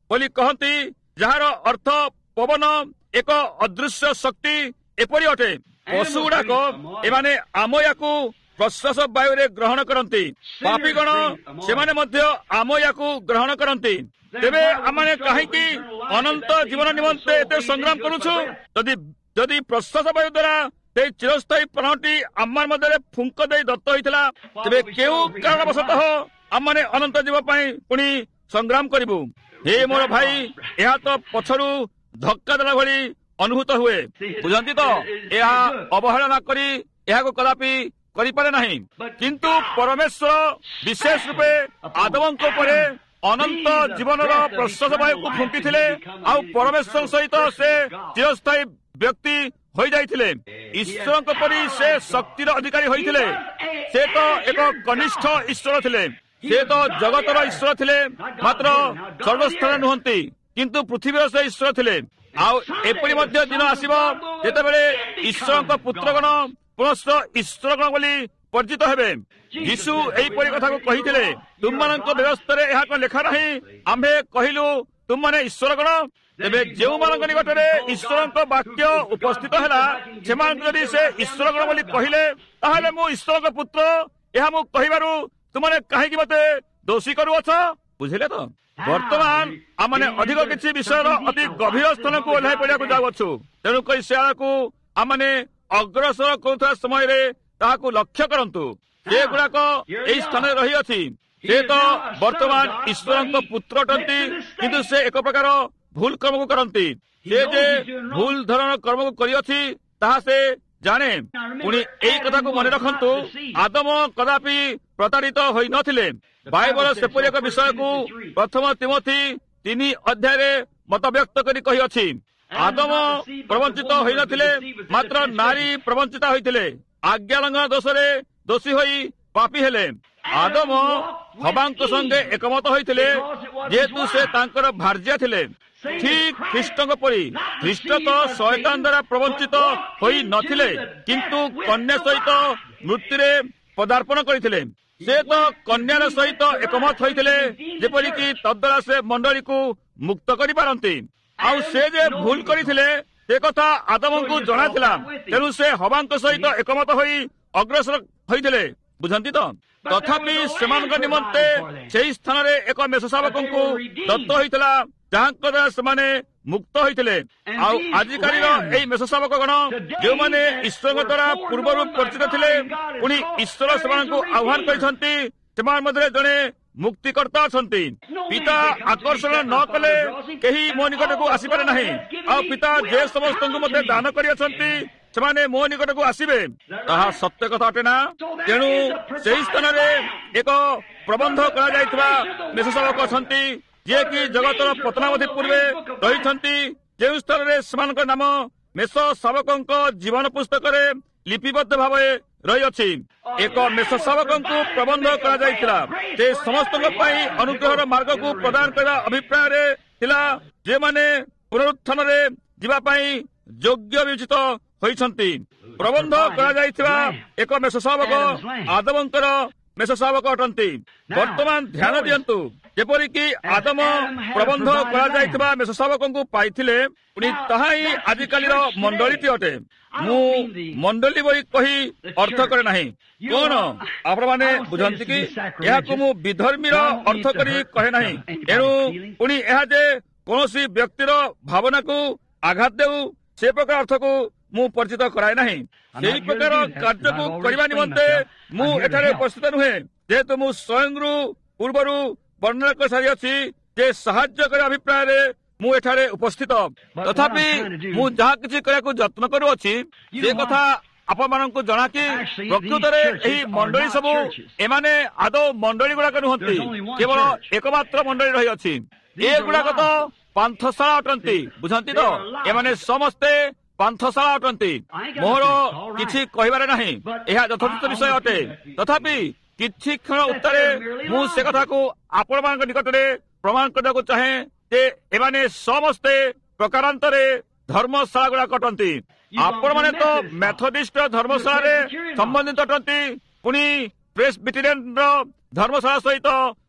ବୋଲି କହନ୍ତି, ଯାହାର ଅର୍ଥ ପବନ ଏକ ଅଦୃଶ୍ୟ ଶକ୍ତି ଏପରି ଅଟେ। ପଶୁ ଗୁଡାକ ଏମାନେ ଆମୟାକୁ ପ୍ରଶ୍ୱାସ ବାୟୁରେ ଗ୍ରହଣ କରନ୍ତି। ପାପୀଗଣ ସେମାନେ ମଧ୍ୟ ଆମୟାକୁ ଗ୍ରହଣ କରନ୍ତି। ତେବେ ଆମେ କାହିଁକି ଅନନ୍ତ ଜୀବନ ନିମନ୍ତେ ଏତେ ସଂଗ୍ରାମ କରୁଛୁ? ଯଦି ଯଦି ପ୍ରଶ୍ୱାସ ବାୟୁ ଦ୍ୱାରା ସେଇ ଚିରସ୍ଥାୟୀ ପ୍ରାଣଟି ଆମ ମଧ୍ୟରେ ଫୁଙ୍କ ଦେଇ ଦତ୍ତ ହୋଇଥିଲା, ତେବେ କେଉଁ କାରଣବଶତଃ ଆମମାନେ ଅନନ୍ତ ଜୀବ ପାଇଁ ପୁଣି ସଂଗ୍ରାମ କରିବୁ? ହେ ମୋର ଭାଇ, ଏହା ତ ପଛରୁ ଧକ୍କା ଦେଲା ଭଳି ଅନୁଭୂତ ହୁଏ। ବୁଝନ୍ତି ତ? ଏହା ଅବହେଳା କରି ଏହାକୁ କଦାପି କରିପାରେ ନାହିଁ। କିନ୍ତୁ ପରମେଶ୍ୱର ବିଶେଷ ରୂପେ ଆଦମଙ୍କ ଉପରେ ଅନନ୍ତ ଜୀବନର ପ୍ରଶ୍ୱାସ ବାୟୁକୁ ଫୁଙ୍କିଥିଲେ, ଆଉ ପରମେଶ୍ୱର ସହିତ ସେ ଚିରସ୍ଥାୟୀ ବ୍ୟକ୍ତି ହୋଇଯାଇଥିଲେ। ଈଶ୍ୱରଙ୍କ ପରି ସେ ଶକ୍ତିର ଅଧିକାରୀ ହୋଇଥିଲେ। ସେ ତ ଏକ କନିଷ୍ଠ ଈଶ୍ୱର ଥିଲେ। ସେ ତ ଜଗତର ଈଶ୍ୱର ଥିଲେ, ମାତ୍ର ସର୍ବସ୍ଥାନରେ ନୁହନ୍ତି, କିନ୍ତୁ ପୃଥିବୀର ସେ ଈଶ୍ୱର ଥିଲେ। ଆଉ ଏପରି ମଧ୍ୟ ଦିନ ଆସିବ ଯେତେବେଳେ ଈଶ୍ୱରଙ୍କ ପୁତ୍ରଗଣ ପୁନଶ୍ଚ ଈଶ୍ୱରଗଣ ବୋଲି ପରିଚିତ ହେବେ। ଯୀଶୁ ଏହିପରି କଥାକୁ କହିଥିଲେ, ତୁମମାନଙ୍କ ବ୍ୟବସ୍ଥାରେ ଏହା କଣ ଲେଖା ନାହିଁ? ଆମ୍ଭେ କହିଲୁ ତୁମମାନେ ଈଶ୍ୱରଗଣ। ତେବେ ଯେଉଁମାନଙ୍କ ନିକଟରେ ଈଶ୍ୱରଙ୍କ ବାକ୍ୟ ଉପସ୍ଥିତ ହେଲା, ସେମାନଙ୍କୁ ଯଦି ସେ ଈଶ୍ୱରଗଣ ବୋଲି କହିଲେ, ତାହେଲେ ମୁଁ ଈଶ୍ୱରଙ୍କ ପୁତ୍ର ଏହା ମୁଁ କହିବାରୁ ତୁମମାନେ କାହିଁକି ମତେ ଦୋଷୀ କରୁଅଛ? ବୁଝିଲେ ତ? ବର୍ତ୍ତମାନ ଆମମାନେ ଅଧିକ କିଛି ବିଷୟର ଅତି ଗଭୀର ସ୍ଥାନକୁ ଓହ୍ଲାଇ ପଡ଼ିବାକୁ ଯାଉଅଛୁ। ତେଣୁକରି ସେ ଆଡ଼କୁ ଆମମାନେ ଅଗ୍ରସର କରୁଥିବା ସମୟରେ ତାହାକୁ ଲକ୍ଷ୍ୟ କରନ୍ତୁ। ସେଗୁଡାକ ଏହି ସ୍ଥାନରେ ରହିଅଛି। ସେ ତ ବର୍ତ୍ତମାନ ଈଶ୍ୱରଙ୍କ ପୁତ୍ର ଅଟନ୍ତି, କିନ୍ତୁ ସେ ଏକ ପ୍ରକାର ଭୁଲ କର୍ମକୁ କରନ୍ତି। ସେ ଯେ ଭୁଲ ଧରଣ କର୍ମକୁ କରିଅଛି ତାହା ସେ ଜାଣେ। ପୁଣି ଏଇ କଥାକୁ ମନେ ରଖନ୍ତୁ, ଆଦମ କଦାପି ପ୍ରତାରିତ ହୋଇନଥିଲେ। ବାଇବଲ ସେପରି ଏକ ବିଷୟକୁ ପ୍ରଥମ ତିମୋଥୀ ତିନି ଅଧ୍ୟାୟରେ ମତବ୍ୟକ୍ତ କରି କହିଅଛି, ଆଦମ ପ୍ରବଞ୍ଚିତ ହୋଇନଥିଲେ, ମାତ୍ର ନାରୀ ପ୍ରବଞ୍ଚିତା ହୋଇଥିଲେ। ଆଜ୍ଞା ଲଙ୍ଘନ ଦୋଷରେ ଦୋଷୀ ହୋଇ ପାପୀ ହେଲେ। ଆଦମ ହବାଙ୍କ ସଙ୍ଗେ ଏକମତ ହୋଇଥିଲେ, ଯେହେତୁ ସେ ତାଙ୍କର ଭାର୍ଯ୍ୟା ଥିଲେ। ଠିକ୍ ଖ୍ରୀଷ୍ଟଙ୍କ ପରି ଖ୍ରୀଷ୍ଟ ତ ଶୟତାନ ଦ୍ୱାରା ପ୍ରବଞ୍ଚିତ ହୋଇ ନଥିଲେ, କିନ୍ତୁ କନ୍ୟା ସହିତ ମୃତ୍ୟୁରେ ପଦାର୍ପଣ କରିଥିଲେ। ସେ ତ କନ୍ୟାର ସହିତ ଏକମତ ହୋଇଥିଲେ, ଯେପରିକି ତଦ୍ୱାରା ସେ ମଣ୍ଡଳୀକୁ ମୁକ୍ତ କରିପାରନ୍ତି। ଆଉ ସେ ଯେ ଭୁଲ କରିଥିଲେ ସେ କଥା ଆଦମଙ୍କୁ ଜଣାଥିଲା। ତେଣୁ ସେ ହବାଙ୍କ ସହିତ ଏକମତ ହୋଇ ଅଗ୍ରସର ହୋଇଥିଲେ। ବୁଝନ୍ତି ତ? ତଥାପି ସେମାନଙ୍କ ନିମନ୍ତେ ସେହି ସ୍ଥାନରେ ଏକ ମେଷଶାବକଙ୍କୁ ଦତ୍ତ ହୋଇଥିଲା, ଯାହାଙ୍କ ଦ୍ୱାରା ସେମାନେ ମୁକ୍ତ ହୋଇଥିଲେ। ଆଉ ଆଜିକାଲିର ଏହି ମେଷଶାବକଗଣ ଯେଉଁମାନେ ଈଶ୍ୱରଙ୍କ ଦ୍ୱାରା ପୂର୍ବରୁ ପରିଚିତ ଥିଲେ, ପୁଣି ଈଶ୍ୱର ସେମାନଙ୍କୁ ଆହ୍ୱାନ କରିଛନ୍ତି, ସେମାନଙ୍କ ମଧ୍ୟରେ ଜଣେ ମୁକ୍ତିକର୍ତ୍ତା ଅଛନ୍ତି। ପିତା ଆକର୍ଷଣ ନ କଲେ କେହି ମୋ ନିକଟକୁ ଆସିପାରେ ନାହିଁ। ଆଉ ପିତା ଯେ ସମସ୍ତଙ୍କୁ ମଧ୍ୟ ଦାନ କରିଅଛନ୍ତି, ସେମାନେ ମୋ ନିକଟକୁ ଆସିବେ। ତାହା ସତ୍ୟ କଥା ଅଟେ ନା? ତେଣୁ ସେହି ସ୍ଥାନରେ ଏକ ପ୍ରବନ୍ଧ କରାଯାଇଥିବା ମେଷଶାବକ ଅଛନ୍ତି, ଯିଏକି ଜଗତର ପତନାବଧି ପୂର୍ବେ ରହିଛନ୍ତି, ଯେଉଁ ସ୍ଥାନରେ ସେମାନଙ୍କ ନାମ ମେଷ ଶାବକଙ୍କ ଜୀବନ ପୁସ୍ତକରେ ଲିପିବଦ୍ଧ ଭାବେ ରହିଅଛି। ଏକ ମେଷ ଶାବକଙ୍କୁ ପ୍ରବନ୍ଧ କରାଯାଇଥିଲା। ସେ ସମସ୍ତଙ୍କ ପାଇଁ ଅନୁଗ୍ରହର ମାର୍ଗକୁ ପ୍ରଦାନ କରିବା ଅଭିପ୍ରାୟରେ ଥିଲା, ଯେଉଁମାନେ ପୁନରୁତ୍ଥାନରେ ଯିବା ପାଇଁ ଯୋଗ୍ୟ ବିବେଚିତ ହୋଇଛନ୍ତି। ପ୍ରବନ୍ଧ କରାଯାଇଥିବା ଏକ ମେଷ ଶାବକ ଆଦମଙ୍କର ମେଷ ଶାବକ ଅଟନ୍ତି। ବର୍ତ୍ତମାନ ଧ୍ୟାନ ଦିଅନ୍ତୁ, ଯେପରିକି ଆଦମ ପ୍ରବନ୍ଧ କରାଯାଇଥିବା ମେଷ ଶାବକଙ୍କୁ ପାଇଥିଲେ, ପୁଣି ତାହା ହିଁ ଆଜିକାଲିର ମଣ୍ଡଳୀଟି ଅଟେ। ମୁଁ ମଣ୍ଡଳୀ ବହି କହି ଅର୍ଥ କରେ ନାହିଁ। କଣ ଆପଣମାନେ ବୁଝନ୍ତି କି? ଏହାକୁ ମୁଁ ବିଧର୍ମୀର ଅର୍ଥ କରି କହେ ନାହିଁ। ଏଣୁ ପୁଣି ଏହା ଯେ କୌଣସି ବ୍ୟକ୍ତିର ଭାବନାକୁ ଆଘାତ ଦେଉ, ସେ ପ୍ରକାର ଅର୍ଥକୁ ମୁଁ ପରିଚିତ କରାଏ ନାହିଁ। ସେହି ପ୍ରକାର କାର୍ଯ୍ୟକୁ କରିବା ନିମନ୍ତେ ମୁଁ ଏଠାରେ ଉପସ୍ଥିତ ନୁହେଁ, ଯେହେତୁ ମୁଁ ସ୍ୱୟଂରୁ ପୂର୍ବରୁ ବର୍ଣ୍ଣନା କରିସାରିଅଛି ଯେ ସାହାଯ୍ୟ କରିବା ଅଭିପ୍ରାୟରେ ମୁଁ ଏଠାରେ ଉପସ୍ଥିତ। ତଥାପି ମୁଁ ଯାହା କିଛି କରିବାକୁ ଯତ୍ନ କରୁଅଛି, ସେ କଥା ଆପଣମାନଙ୍କୁ ଜଣାକି ପ୍ରକୃତରେ ଏହି ମଣ୍ଡଳୀ ସବୁ ଏମାନେ ଆଦୌ ମଣ୍ଡଳୀ ଗୁଡାକ ନୁହନ୍ତି, କେବଳ ଏକମାତ୍ର ମଣ୍ଡଳୀ ରହିଅଛି। ଏଗୁଡାକ ତ ପାନ୍ଥଶାଳା ଅଟନ୍ତି। ବୁଝନ୍ତି ତ? ଏମାନେ ସମସ୍ତେ ପାନ୍ଥଶାଳା ଅଟନ୍ତି। ମୋର କିଛି କହିବାରେ ନାହିଁ, ଏହା ଯଥାର୍ଥ ବିଷୟ ଅଟେ। ତଥାପି କିଛି କ୍ଷଣ ଉତ୍ତାରେ ମୁଁ ସେ କଥାକୁ ଆପଣମାନଙ୍କ ନିକଟରେ ପ୍ରମାଣ କରିବାକୁ ଚାହେଁ ଯେ ଏମାନେ ସମସ୍ତେ ପ୍ରକାରାନ୍ତରେ ଧର୍ମଶାଳା ଗୁଡାକ ଅଟନ୍ତି। ଆପଣମାନେ ତ ମେଥୋଡିଷ୍ଟ ଧର୍ମଶାଳାରେ ସମ୍ବନ୍ଧିତ ଅଟନ୍ତି, ପୁଣି ପ୍ରେସବିଟେରିଆନର ଧର୍ମଶାଳା ସହିତ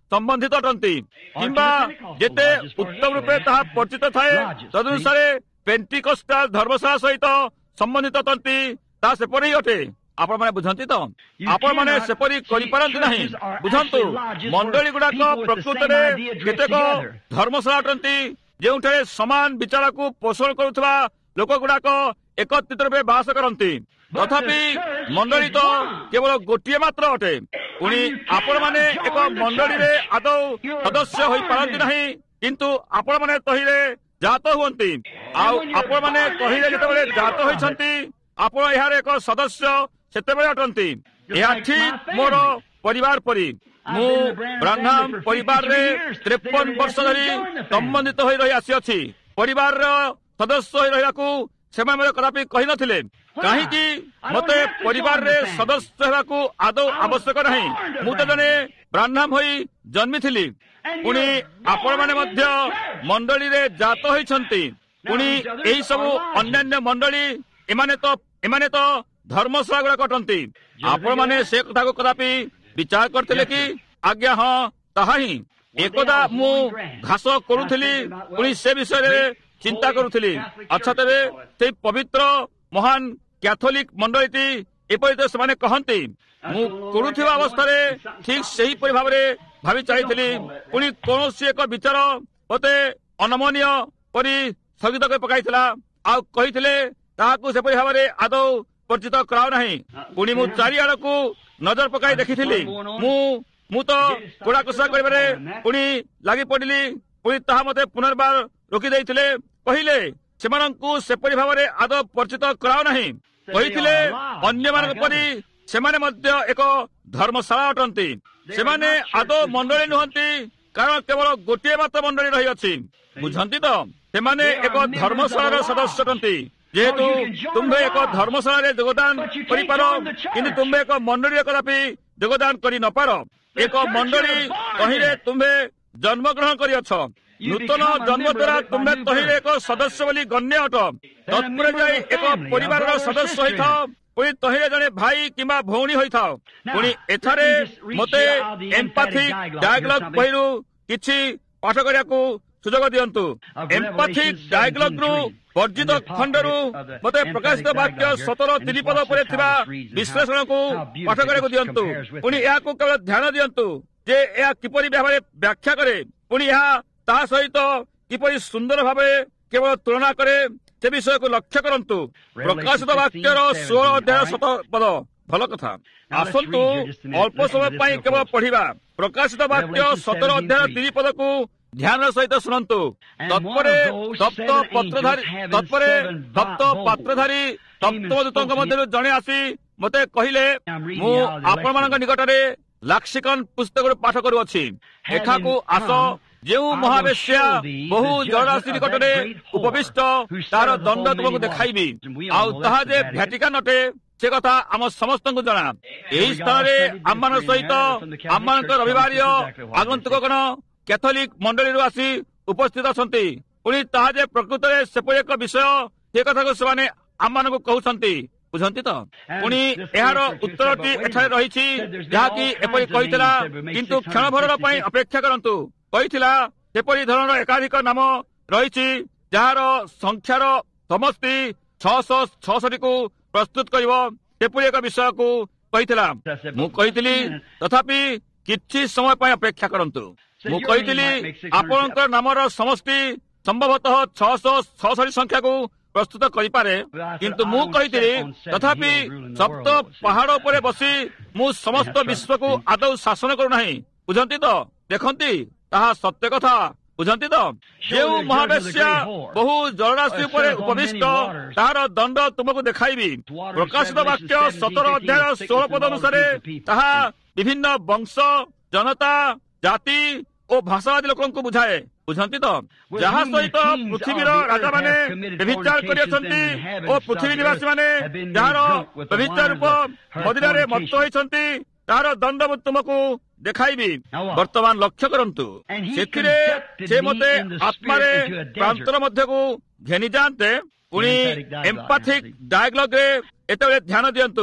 ସମ୍ବନ୍ଧିତ ଅଟନ୍ତି କିମ୍ବା ଯେତେ ଉତ୍ତମ ରୂପେ ତାହା ପରିଚିତ ଥାଏ ତଦନୁସାରେ ପେଣ୍ଟିକୋଷ୍ଟାଲ ଧର୍ମଶାଳା ସହିତ ସମ୍ବନ୍ଧିତ ଅଟନ୍ତି ତାହା ସେପରି ଅଟେ। ଆପଣମାନେ ବୁଝନ୍ତି ତ? ଆପଣମାନେ ସେପରି କରିପାରନ୍ତି ନାହିଁ। ବୁଝନ୍ତୁ, ମଣ୍ଡଳୀ ଗୁଡାକ ପ୍ରକୃତରେ କେତେକ ଧର୍ମଶାଳା ଅଟନ୍ତି ଯେଉଁଠାରେ ସମାନ ବିଚାରକୁ ପୋଷଣ କରୁଥିବା ଲୋକ ଗୁଡାକ ଏକତ୍ରିତ ରୂପେ ବାସ କରନ୍ତି। ତଥାପି ମଣ୍ଡଳୀ ତ କେବଳ ଗୋଟିଏ ମାତ୍ର ଅଟେ। ପୁଣି ଆପଣମାନେ ଏକ ମଣ୍ଡଳୀରେ ଆଦୌ ସଦସ୍ୟ ହୋଇପାରନ୍ତି ନାହିଁ, କିନ୍ତୁ ଆପଣମାନେ ତହିଁରେ ଜାତ ହୁଅନ୍ତି। ଆଉ ଆପଣମାନେ ତହିଁରେ ଯେତେବେଳେ ଜାତ ହୋଇଛନ୍ତି ଆପଣ ଏହାର ଏକ ସଦସ୍ୟ ସେତେବେଳେ ଅଟନ୍ତି। ଏହା ଠିକ୍ ମୋର ପରିବାର ପରି। ମୁଁ ବ୍ରାହ୍ମଣ ପରିବାରରେ ତେପନ ବର୍ଷ ଧରି ସମ୍ବନ୍ଧିତ ହୋଇ ରହି ଆସିଅଛି। ପରିବାରର ସଦସ୍ୟ ହୋଇ ରହିବାକୁ ସେମାନେ ମୋତେ କଦାପି କହିନଥିଲେ। କାହିଁକି ମୋତେ ପରିବାରରେ ସଦସ୍ୟ ହେବାକୁ ଆଦୌ ଆବଶ୍ୟକ ନାହିଁ। ମୁଁ ତ ଜଣେ ବ୍ରାହ୍ମଣ ହୋଇ ଜନ୍ମିଥିଲି। ପୁଣି ଆପଣମାନେ ମଧ୍ୟ ମଣ୍ଡଳୀରେ ଜାତ ହୋଇଛନ୍ତି। ପୁଣି ଏହି ସବୁ ଅନ୍ୟାନ୍ୟ ମଣ୍ଡଳୀ ଏମାନେ ତ ଏମାନେ ତ ଧର୍ମଶାଳା ଗୁଡାକ ଅଟନ୍ତି। ଆପଣମାନେ ସେ କଥାକୁ କଦାପି ବିଚାର କରିଥିଲେ କି? ଆଜ୍ଞା, ହଁ, ତାହା ହିଁ। ଏକଦା ମୁଁ ଘାସ କରୁଥିଲି, ପୁଣି ସେ ବିଷୟରେ ଚିନ୍ତା କରୁଥିଲି। ଆଚ୍ଛା, ତେବେ ସେଇ ପବିତ୍ର ମହାନ କ୍ୟାଥୋଲିକ ମଣ୍ଡଳୀଟି ଏପରି ତ ସେମାନେ କହନ୍ତି। ମୁଁ କରୁଥିବା ଅବସ୍ଥାରେ ଠିକ୍ ସେହିପରି ଭାବରେ ଭାବି ଚାହିଁଥିଲି। ପୁଣି କୌଣସି ଏକ ବିଚାର ମୋତେ ଅନମନୀୟ ପରି ସ୍ଥଗିତ କରି ପକାଇଥିଲା ଆଉ କହିଥିଲେ ତାହାକୁ ସେପରି ଭାବରେ ଆଦୌ ପରିଚିତ କରାଉ ନାହିଁ। ପୁଣି ମୁଁ ଚାରିଆଡକୁ ନଜର ପକାଇ ଦେଖିଥିଲି। ମୁଁ ମୁଁ ତ କୋଡ଼ା କୋଷା କରିବାରେ ପୁଣି ଲାଗି ପଡ଼ିଲି। ପୁଣି ତାହା ମୋତେ ପୁନର୍ବାର ରୋକି ଦେଇଥିଲେ। କହିଲେ ସେମାନଙ୍କୁ ସେପରି ଭାବରେ ଆଦୌ ପରିଚିତ କରାଉ ନାହିଁ। କହିଥିଲେ ଅନ୍ୟମାନଙ୍କ ପରି ସେମାନେ ମଧ୍ୟ ଏକ ଧର୍ମଶାଳା ଅଟନ୍ତି। ସେମାନେ ଆଦୌ ମଣ୍ଡଳୀ ନୁହନ୍ତି, କାରଣ କେବଳ ଗୋଟିଏ ମାତ୍ର ମଣ୍ଡଳୀ ରହିଅଛି। ବୁଝନ୍ତି ତ? ସେମାନେ ଏକ ଧର୍ମଶାଳାର ସଦସ୍ୟ ଅଟନ୍ତି। ଯେହେତୁ ତୁମ୍ଭେ ଏକ ଧର୍ମଶାଳାରେ ଯୋଗଦାନ କରିପାର, କିନ୍ତୁ ତୁମ୍ଭେ ଏକ ମଣ୍ଡଳୀରେ କଦାପି ଯୋଗଦାନ କରି ନପାର। ଏକ ମଣ୍ଡଳୀ ତହିଁରେ ତୁମ୍ଭେ ଜନ୍ମଗ୍ରହଣ କରିଅଛ। ନୂତନ ଜନ୍ମ ଦ୍ୱାରା ତୁମ୍ଭେ ତହିଁରେ ଏକ ସଦସ୍ୟ ବୋଲି ଗଣ୍ୟ ଅଟ। ତତ୍ପରେ ଯାଇ ଏକ ପରିବାରର ସଦସ୍ୟ ହୋଇଥାଅ। ପୁଣି ତହିଁରେ ଜଣେ ଭାଇ କିମ୍ବା ଭଉଣୀ ହୋଇଥାଅ। ପୁଣି ଏଠାରେ ମୋତେ ଏମ୍ପାଥିକ୍ ଡାୟଲଗ ବହିରୁ କିଛି ପାଠ କରିବାକୁ ସୁଯୋଗ ଦିଅନ୍ତୁ। ଏମ୍ପାଥିକ୍ ଡାୟଲଗରୁ ବର୍ଜିତ ଖଣ୍ଡରୁ ମୋତେ ପ୍ରକାଶିତ ବାକ୍ୟ ସତର ତିନି ପଦ ଉପରେ ଥିବା ବିଶ୍ଳେଷଣକୁ ପାଠ କରିବାକୁ ଦିଅନ୍ତୁ। ପୁଣି ଏହାକୁ କେବଳ ଧ୍ୟାନ ଦିଅନ୍ତୁ ଯେ ଏହା କିପରି ଭାବରେ ବ୍ୟାଖ୍ୟା କରେ। ପୁଣି ଏହା ତାହା ସହିତ କିପରି ସୁନ୍ଦର ଭାବେ କେବଳ ତୁଳନା କରେ ସେ ବିଷୟକୁ ଲକ୍ଷ୍ୟ କରନ୍ତୁ। ପ୍ରକାଶିତ ବାକ୍ୟର ଷୋହଳ ଅଧ୍ୟାୟ ସତ ପଦ। ଭଲ କଥା। ଆସନ୍ତୁ ଅଳ୍ପ ସମୟ ପାଇଁ କେବଳ ପଢିବା। ପ୍ରକାଶିତ ବାକ୍ୟ ସତର ଅଧ୍ୟାୟ ତିନି ପଦକୁ ଧ୍ୟାନର ସହିତ ଶୁଣନ୍ତୁ। ତତ୍ପରେ ତପ୍ତ ପତ୍ରଧାରୀ ତତ୍ପରେ ତପ୍ତ ପାତ୍ରଧାରୀ ସପ୍ତମ ଦୂତଙ୍କ ମଧ୍ୟରୁ ଜଣେ ଆସି ମୋତେ କହିଲେ, ମୁଁ ଆପଣମାନଙ୍କ ନିକଟରେ ଲାକ୍ସିକନ ପୁସ୍ତକରୁ ପାଠ କରୁଅଛି। ଏଠାକୁ ଆସ। ଯେଉଁ ମହାବେଶ୍ୟା ବହୁ ଜଳରାଶି ନିକଟରେ ଉପବିଷ୍ଟ ତାହାର ଦଣ୍ଡ ତୁମକୁ ଦେଖାଇବି। ଆଉ ତାହା ଯେ ଭ୍ୟାଟିକାନ ଅଟେ ସେ କଥା ଆମ ସମସ୍ତଙ୍କୁ ଜଣା। ଏହି ସ୍ଥାନରେ ଆମମାନଙ୍କ ସହିତ ଆମମାନଙ୍କ ରବିବାରୀୟ ଆଗନ୍ତୁକଗଣ କ୍ୟାଥୋଲିକ ମଣ୍ଡଳୀରୁ ଆସି ଉପସ୍ଥିତ ଅଛନ୍ତି। ପୁଣି ତାହା ଯେ ପ୍ରକୃତରେ ସେପରି ଏକ ବିଷୟ ସେ କଥାକୁ ସେମାନେ ଆମମାନଙ୍କୁ କହୁଛନ୍ତି। ବୁଝନ୍ତି ତ? ପୁଣି ଏହାର ଉତ୍ତରଟି ଏଠାରେ ରହିଛି, ଯାହାକି ଏପରି କହିଥିଲା, କିନ୍ତୁ କ୍ଷଣଭରର ପାଇଁ ଅପେକ୍ଷା କରନ୍ତୁ। କହିଥିଲା ସେପରି ଧରଣର ଏକାଧିକ ନାମ ରହିଛି ଯାହାର ସଂଖ୍ୟାର ସମସ୍ତେ ଛଅଶହ ଛଅଷଠିକୁ ପ୍ରସ୍ତୁତ କରିବ। ସେପରି ଏକ ବିଷୟକୁ କହିଥିଲା। ମୁଁ କହିଥିଲି ତଥାପି କିଛି ସମୟ ପାଇଁ ଅପେକ୍ଷା କରନ୍ତୁ। ମୁଁ କହିଥିଲି ଆପଣଙ୍କ ନାମର ସମସ୍ତେ ସମ୍ଭବତଃ ଛଅଶହ ଛଅଷଠି ସଂଖ୍ୟାକୁ ପ୍ରସ୍ତୁତ କରିପାରେ, କିନ୍ତୁ ମୁଁ କହିଥିଲି ତଥାପି ସପ୍ତ ପାହାଡ ଉପରେ ବସି ମୁଁ ସମସ୍ତ ବିଶ୍ୱକୁ ଆଦୌ ଶାସନ କରୁନାହିଁ। ବୁଝନ୍ତି ତ? ଦେଖନ୍ତି, ତାହା ସତ୍ୟ କଥା। ବୁଝନ୍ତି ତ? ଯେଉଁ ମହାବେଶ୍ୟା ବହୁ ଜଳରାଶି ଉପରେ ଉପବିଷ୍ଟ ତାହାର ଦଣ୍ଡ ତୁମକୁ ଦେଖାଇବି। ପ୍ରକାଶିତ ବାକ୍ୟ ସତର ଅଧ୍ୟାୟ ଷୋହଳ ପଦ ଅନୁସାରେ ତାହା ବିଭିନ୍ନ ବଂଶ, ଜନତା, ଜାତି ଓ ଭାଷାବାଦୀ ଲୋକଙ୍କୁ ବୁଝାଏ। ବୁଝନ୍ତି ତ? ଯାହା ସହିତ ପୃଥିବୀର ରାଜାମାନେ ବ୍ୟଭିଚାର କରିଅଛନ୍ତି ଓ ପୃଥିବୀ ନିବାସୀମାନେ ଯାହାର ବ୍ୟଭିଚାର ରୂପ ମଦିରାରେ ମତ୍ତ ହୋଇଛନ୍ତି ତାହାର ଦଣ୍ଡ ମୁଁ ତୁମକୁ ଦେଖାଇବି। ବର୍ତ୍ତମାନ ଲକ୍ଷ୍ୟ କରନ୍ତୁ, ସେଥିରେ ସେ ମୋତେ ଆତ୍ମାରେ ପ୍ରାନ୍ତର ମଧ୍ୟକୁ ଘେନି ଯାଆନ୍ତେ। ପୁଣି ଏମ୍ପାଥିକ୍ ଡାୟଲଗରେ ଏତେବେଳେ ଧ୍ୟାନ ଦିଅନ୍ତୁ।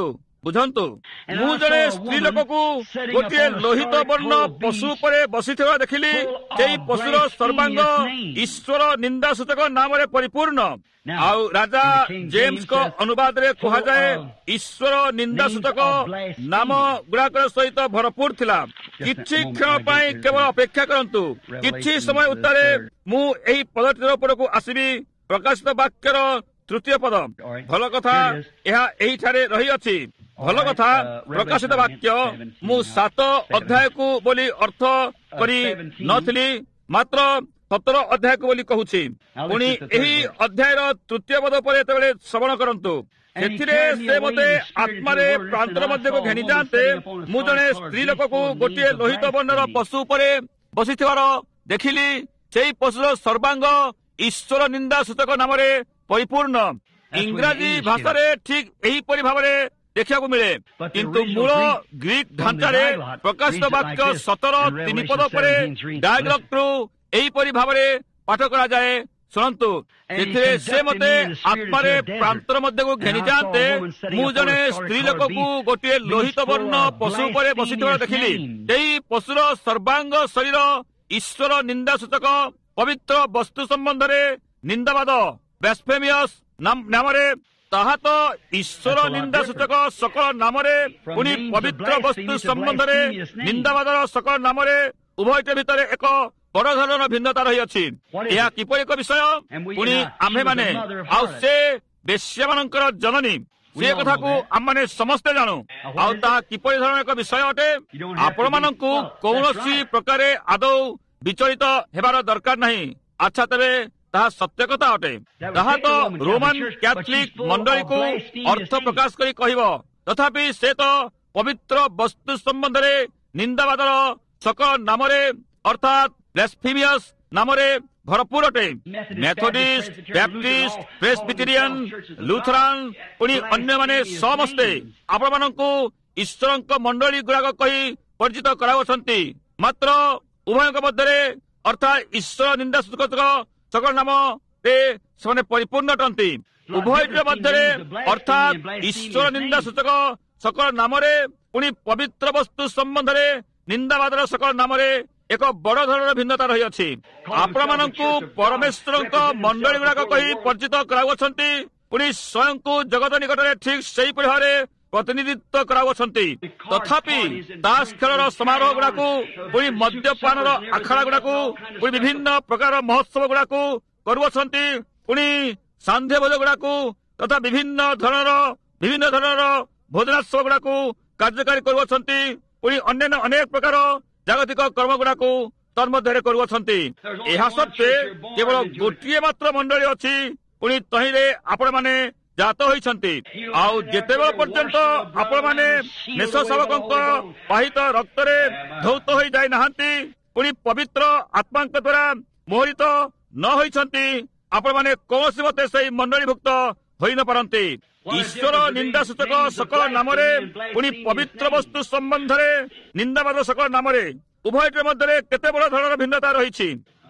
ବୁଝନ୍ତୁ, ମୁଁ ଜଣେ ସ୍ତ୍ରୀ ଲୋକକୁ ଗୋଟିଏ ଲୋହିତ ବର୍ଣ୍ଣ ପଶୁ ଉପରେ ବସିଥିବା ଦେଖିଲି। ସେହି ପଶୁର ସର୍ବାଙ୍ଗ ଈଶ୍ୱର ନିନ୍ଦା ସୂଚକ ନାମରେ ପରିପୂର୍ଣ୍ଣ। ଆଉ ରାଜା ଜେମ୍ସଙ୍କ ଅନୁବାଦରେ କୁହାଯାଏ ଈଶ୍ୱର ନିନ୍ଦା ସୂଚକ ନାମ ଗୁଡାକ ସହିତ ଭରପୁର ଥିଲା। କିଛି କ୍ଷଣ ପାଇଁ କେବଳ ଅପେକ୍ଷା କରନ୍ତୁ, କିଛି ସମୟ ଉତ୍ତାରେ ମୁଁ ଏହି ପଦଟିର ଉପରକୁ ଆସିବି। ପ୍ରକାଶିତ ବାକ୍ୟର ତୃତୀୟ ପଦ। ଭଲ କଥା, ଏହା ଏହିଠାରେ ରହିଅଛି। ଭଲ କଥା, ପ୍ରକାଶିତ ବାକ୍ୟ ମୁଁ ସାତ ଅଧ୍ୟାୟକୁ ବୋଲି ଅର୍ଥ କରି ନଥିଲି, ମାତ୍ର ସତର ଅଧ୍ୟାୟକୁ ବୋଲି କହୁଛି। ପୁଣି ଏହି ଅଧ୍ୟାୟର ତୃତୀୟ ପଦ ପରେ ଯେତେବେଳେ ଶ୍ରବଣ କରନ୍ତୁ, ସେଥିରେ ସେ ମୋତେ ଆତ୍ମାରେ ପ୍ରାନ୍ତର ମଧ୍ୟକୁ ଘେନି ଯାଆନ୍ତେ ମୁଁ ଜଣେ ସ୍ତ୍ରୀ ଲୋକକୁ ଗୋଟିଏ ଲୋହିତ ବର୍ଣ୍ଣର ପଶୁ ଉପରେ ବସିଥିବାର ଦେଖିଲି। ସେହି ପଶୁର ସର୍ବାଙ୍ଗ ଈଶ୍ୱର ନିନ୍ଦା ସୂଚକ ନାମରେ ପରିପୂର୍ଣ୍ଣ। ଇଂରାଜୀ ଭାଷାରେ ଠିକ୍ ଏହିପରି ଭାବରେ ଦେଖିବାକୁ ମିଳେ, କିନ୍ତୁ ମୂଳ ଗ୍ରୀକ୍ ଢାଞ୍ଚାରେ ପ୍ରକାଶିତ ବାକ୍ୟ ସତର ତିନି ପଦ ପରେ ଡାୟଲଗ୍ରୁ ଏହିପରି ଭାବରେ ପାଠ କରାଯାଏ। ଶୁଣନ୍ତୁ, ସେଥିରେ ସେ ମୋତେ ଆତ୍ମାରେ ପ୍ରାନ୍ତର ମଧ୍ୟକୁ ଘେନି ଯାଆନ୍ତେ ମୁଁ ଜଣେ ସ୍ତ୍ରୀ ଲୋକକୁ ଗୋଟିଏ ଲୋହିତ ବର୍ଣ୍ଣ ପଶୁ ଉପରେ ବସିଥିବାର ଦେଖିଲି। ସେହି ପଶୁର ସର୍ବାଙ୍ଗ ଶରୀର ଈଶ୍ୱର ନିନ୍ଦା ସୂଚକ ପବିତ୍ର ବସ୍ତୁ ସମ୍ବନ୍ଧରେ ନିନ୍ଦାବାଦ ବ୍ଲାସ୍ଫେମିୟସ୍ ନାମରେ, ତାହା ତ ଈଶ୍ୱର ନିନ୍ଦା ସୂଚକ ସକଳ ନାମରେ, ପୁଣି ପବିତ୍ର ବସ୍ତୁ ସମ୍ବନ୍ଧରେ ନିନ୍ଦାବାଦର ସକଳ ନାମରେ, ଉଭୟଟି ଭିତରେ ଏକ ବଡ଼ ଧରଣର ଭିନ୍ନତା ରହିଅଛି। ଏହା କିପରି ଏକ ବିଷୟ? ପୁଣି ଆମ୍ଭେମାନେ ଆଉ ସେ ବେଶ୍ୟାମାନଙ୍କର ଜନନୀ, ସେ କଥାକୁ ଆମମାନେ ସମସ୍ତେ ଜାଣୁ। ଆଉ ତାହା କିପରି ଧରଣର ଏକ ବିଷୟ ଅଟେ? ଆପଣମାନଙ୍କୁ କୌଣସି ପ୍ରକାରେ ଆଦୌ ବିଚଳିତ ହେବାର ଦରକାର ନାହିଁ। ଆଚ୍ଛା, ତେବେ ତାହା ସତ୍ୟ କଥା ଅଟେ। ତାହା ତ ରୋମାନ କ୍ୟାଥୋଲିକ ମଣ୍ଡଳୀକୁ ଅର୍ଥ ପ୍ରକାଶ କରି କହିବ, ତଥାପି ସେ ତ ପବିତ୍ର ବସ୍ତୁ ସମ୍ବନ୍ଧରେ ନିନ୍ଦାବାଦର ସକଳ ନାମରେ ଅର୍ଥାତ୍ ବ୍ଲାସ୍ଫେମିୟସ୍ ନାମରେ ଭରପୁର ଅଟେ। ମେଥୋଡିଷ୍ଟ, ବ୍ୟାପ୍ଟିଷ୍ଟ, ପ୍ରେସବିଟେରିଆନ, ଲୁଥରାନ, ପୁଣି ଅନ୍ୟମାନେ ସମସ୍ତେ ଆପଣମାନଙ୍କୁ ଈଶ୍ୱରଙ୍କ ମଣ୍ଡଳୀ ଗୁଡାକ କହି ପରିଚିତ କରାଉଛନ୍ତି। ମାତ୍ର ଉଭୟଙ୍କ ମଧ୍ୟରେ ଅର୍ଥାତ୍ ଈଶ୍ୱର ନିନ୍ଦା ସୂଚକ ସକଳ ନାମରେ ସେମାନେ ପରିପୂର୍ଣ୍ଣ ଅଟନ୍ତି। ଉଭୟଟିର ମଧ୍ୟରେ ଅର୍ଥାତ୍ ଈଶ୍ୱର ନିନ୍ଦା ସୂଚକ ସକଳ ନାମରେ, ପୁଣି ପବିତ୍ର ବସ୍ତୁ ସମ୍ବନ୍ଧରେ ନିନ୍ଦାବାଦର ସକଳ ନାମରେ ଏକ ବଡ଼ ଧରଣର ଭିନ୍ନତା ରହିଅଛି। ଆପଣମାନଙ୍କୁ ପରମେଶ୍ୱରଙ୍କ ମଣ୍ଡଳୀ ଗୁଡାକ କହି ପରିଚିତ କରାଉଛନ୍ତି, ପୁଣି ସ୍ୱୟଂକୁ ଜଗତ ନିକଟରେ ଠିକ୍ ସେହିପରି ଭାବରେ ପ୍ରତିନିଧିତ୍ୱ କରାଉଛନ୍ତି। ତଥାପି ତାସ୍ ଖେଳର ସମାରୋହ ଗୁଡାକୁ, ପୁଣି ମଦ୍ୟପାନର ଆଖଡ଼ା ଗୁଡାକୁ, ପୁଣି ବିଭିନ୍ନ ପ୍ରକାର ମହୋତ୍ସବ ଗୁଡାକୁ କରୁଅଛନ୍ତି, ପୁଣି ସାନ୍ଧ୍ୟ ଭୋଜ ଗୁଡାକୁ ତଥା ବିଭିନ୍ନ ଧରଣର ବିଭିନ୍ନ ଧରଣର ଭୋଜନାତ୍ସବ ଗୁଡାକୁ କାର୍ଯ୍ୟକାରୀ କରୁଅଛନ୍ତି, ପୁଣି ଅନ୍ୟାନ୍ୟ ଅନେକ ପ୍ରକାର ଜାଗତିକ କର୍ମ ଗୁଡାକୁ ତନ୍ମଧ୍ୟରେ କରୁଅଛନ୍ତି। ଏହା ସତ୍ତ୍ୱେ କେବଳ ଗୋଟିଏ ମାତ୍ର ମଣ୍ଡଳୀ ଅଛି, ପୁଣି ତହିଁରେ ଆପଣମାନେ ଜାତ ହୋଇଛନ୍ତି। ଆଉ ଯେତେବେଳେ ପର୍ଯ୍ୟନ୍ତ ଆପଣମାନେ ମେଷ ଶାବକଙ୍କ ପାହିତ ରକ୍ତରେ ଧୌତ ହୋଇଯାଇ ନାହାନ୍ତି, ପୁଣି ପବିତ୍ର ଆତ୍ମାଙ୍କ ଦ୍ୱାରା ମୋହରିତ ନ ହୋଇଛନ୍ତି, ଆପଣମାନେ କୌଣସି ମତେ ସେହି ମଣ୍ଡଳୀଭୁକ୍ତ ହୋଇନପାରନ୍ତି। ଈଶ୍ୱର ନିନ୍ଦା ସୂଚକ ସକଳ ନାମରେ, ପୁଣି ପବିତ୍ର ବସ୍ତୁ ସମ୍ବନ୍ଧରେ ନିନ୍ଦାବାଦ ସକଳ ନାମରେ, ଉଭୟଟି ମଧ୍ୟରେ କେତେ ବଡ଼ ଧରଣର ଭିନ୍ନତା ରହିଛି।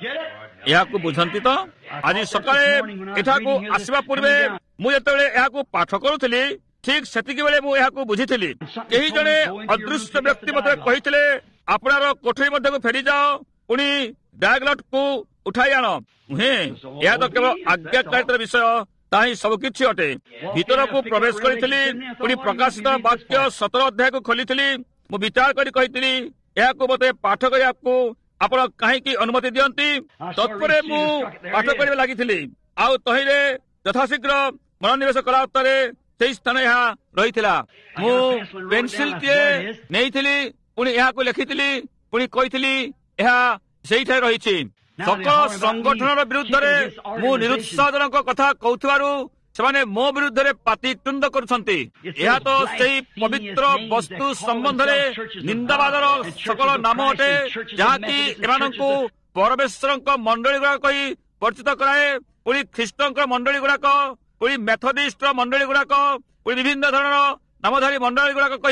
ଏହାକୁ ବୁଝନ୍ତି ତ? ଆଜି ସକାଳେ ଏଠାକୁ ଆସିବା ପୂର୍ବେ ମୁଁ ଯେତେବେଳେ ଏହାକୁ ପାଠ କରୁଥିଲି, ଠିକ୍ ସେତିକି ବେଳେ ମୁଁ ଏହାକୁ ବୁଝିଥିଲି। କେହି ଜଣେ ଅଦୃଶ୍ୟ ବ୍ୟକ୍ତି ମୋତେ କହିଥିଲେ, ଆପଣର କୋଠରୀ ମଧ୍ୟକୁ ଫେରିଯାଅ, ପୁଣି ଡାୟଗ୍ଲଟ୍କୁ ଉଠାଇ ଆଣ। ନୁହେଁ, ଏହା ତ କେବଳ ଆଜ୍ଞାକାରିତାର ବିଷୟ, ତାହା ହିଁ ସବୁ କିଛି ଅଟେ। ଭିତରକୁ ପ୍ରବେଶ କରିଥିଲି, ପୁଣି ପ୍ରକାଶିତ ବାକ୍ୟ ସତର ଅଧ୍ୟାୟକୁ ଖୋଲିଥିଲି। ମୁଁ ବିଚାର କରି କହିଥିଲି, ଏହାକୁ ମୋତେ ପାଠ କରିବାକୁ ଆପଣ କାହିଁକି ଅନୁମତି ଦିଅନ୍ତି? ତତ୍ପରେ ମୁଁ ପାଠ କରିବା ଲାଗିଥିଲି, ଆଉ ତହିଁରେ ଯଥାଶୀଘ୍ର ମନୋନିବେଶ କଲା ଉତ୍ତରେ ସେହି ସ୍ଥାନ ଏହା ରହିଥିଲା। ମୁଁ ପେନ୍ସିଲଟିଏ ନେଇଥିଲି, ପୁଣି ଏହାକୁ ଲେଖିଥିଲି, ପୁଣି କହିଥିଲି ଏହା ସେଇଠାରେ ରହିଛି। ସକଳ ସଂଗଠନର ବିରୁଦ୍ଧରେ ମୁଁ ନିରୁତ୍ସାହଜନକ କଥା କହୁଥିବାରୁ ସେମାନେ ମୋ ବିରୁଦ୍ଧରେ ପାଟିତୁଣ୍ଡ କରୁଛନ୍ତି। ଏହା ତ ସେହି ପବିତ୍ର ବସ୍ତୁ ସମ୍ବନ୍ଧରେ ନିନ୍ଦାବାଦର ସକଳ ନାମ ଅଟେ, ଯାହାକି ଏମାନଙ୍କୁ ପରମେଶ୍ୱରଙ୍କ ମଣ୍ଡଳୀ ଗୁଡାକ କହି ପରିଚିତ କରାଏ। ପୁଣି ଖ୍ରୀଷ୍ଟଙ୍କ ମଣ୍ଡଳୀ ଗୁଡାକ, ପୁଣି ମେଥୋଡିଷ୍ଟର ମଣ୍ଡଳୀ ଗୁଡାକ, ପୁଣି ବିଭିନ୍ନ ଧରଣର ନାମଧାରୀ ମଣ୍ଡଳୀ ଗୁଡାକ କହି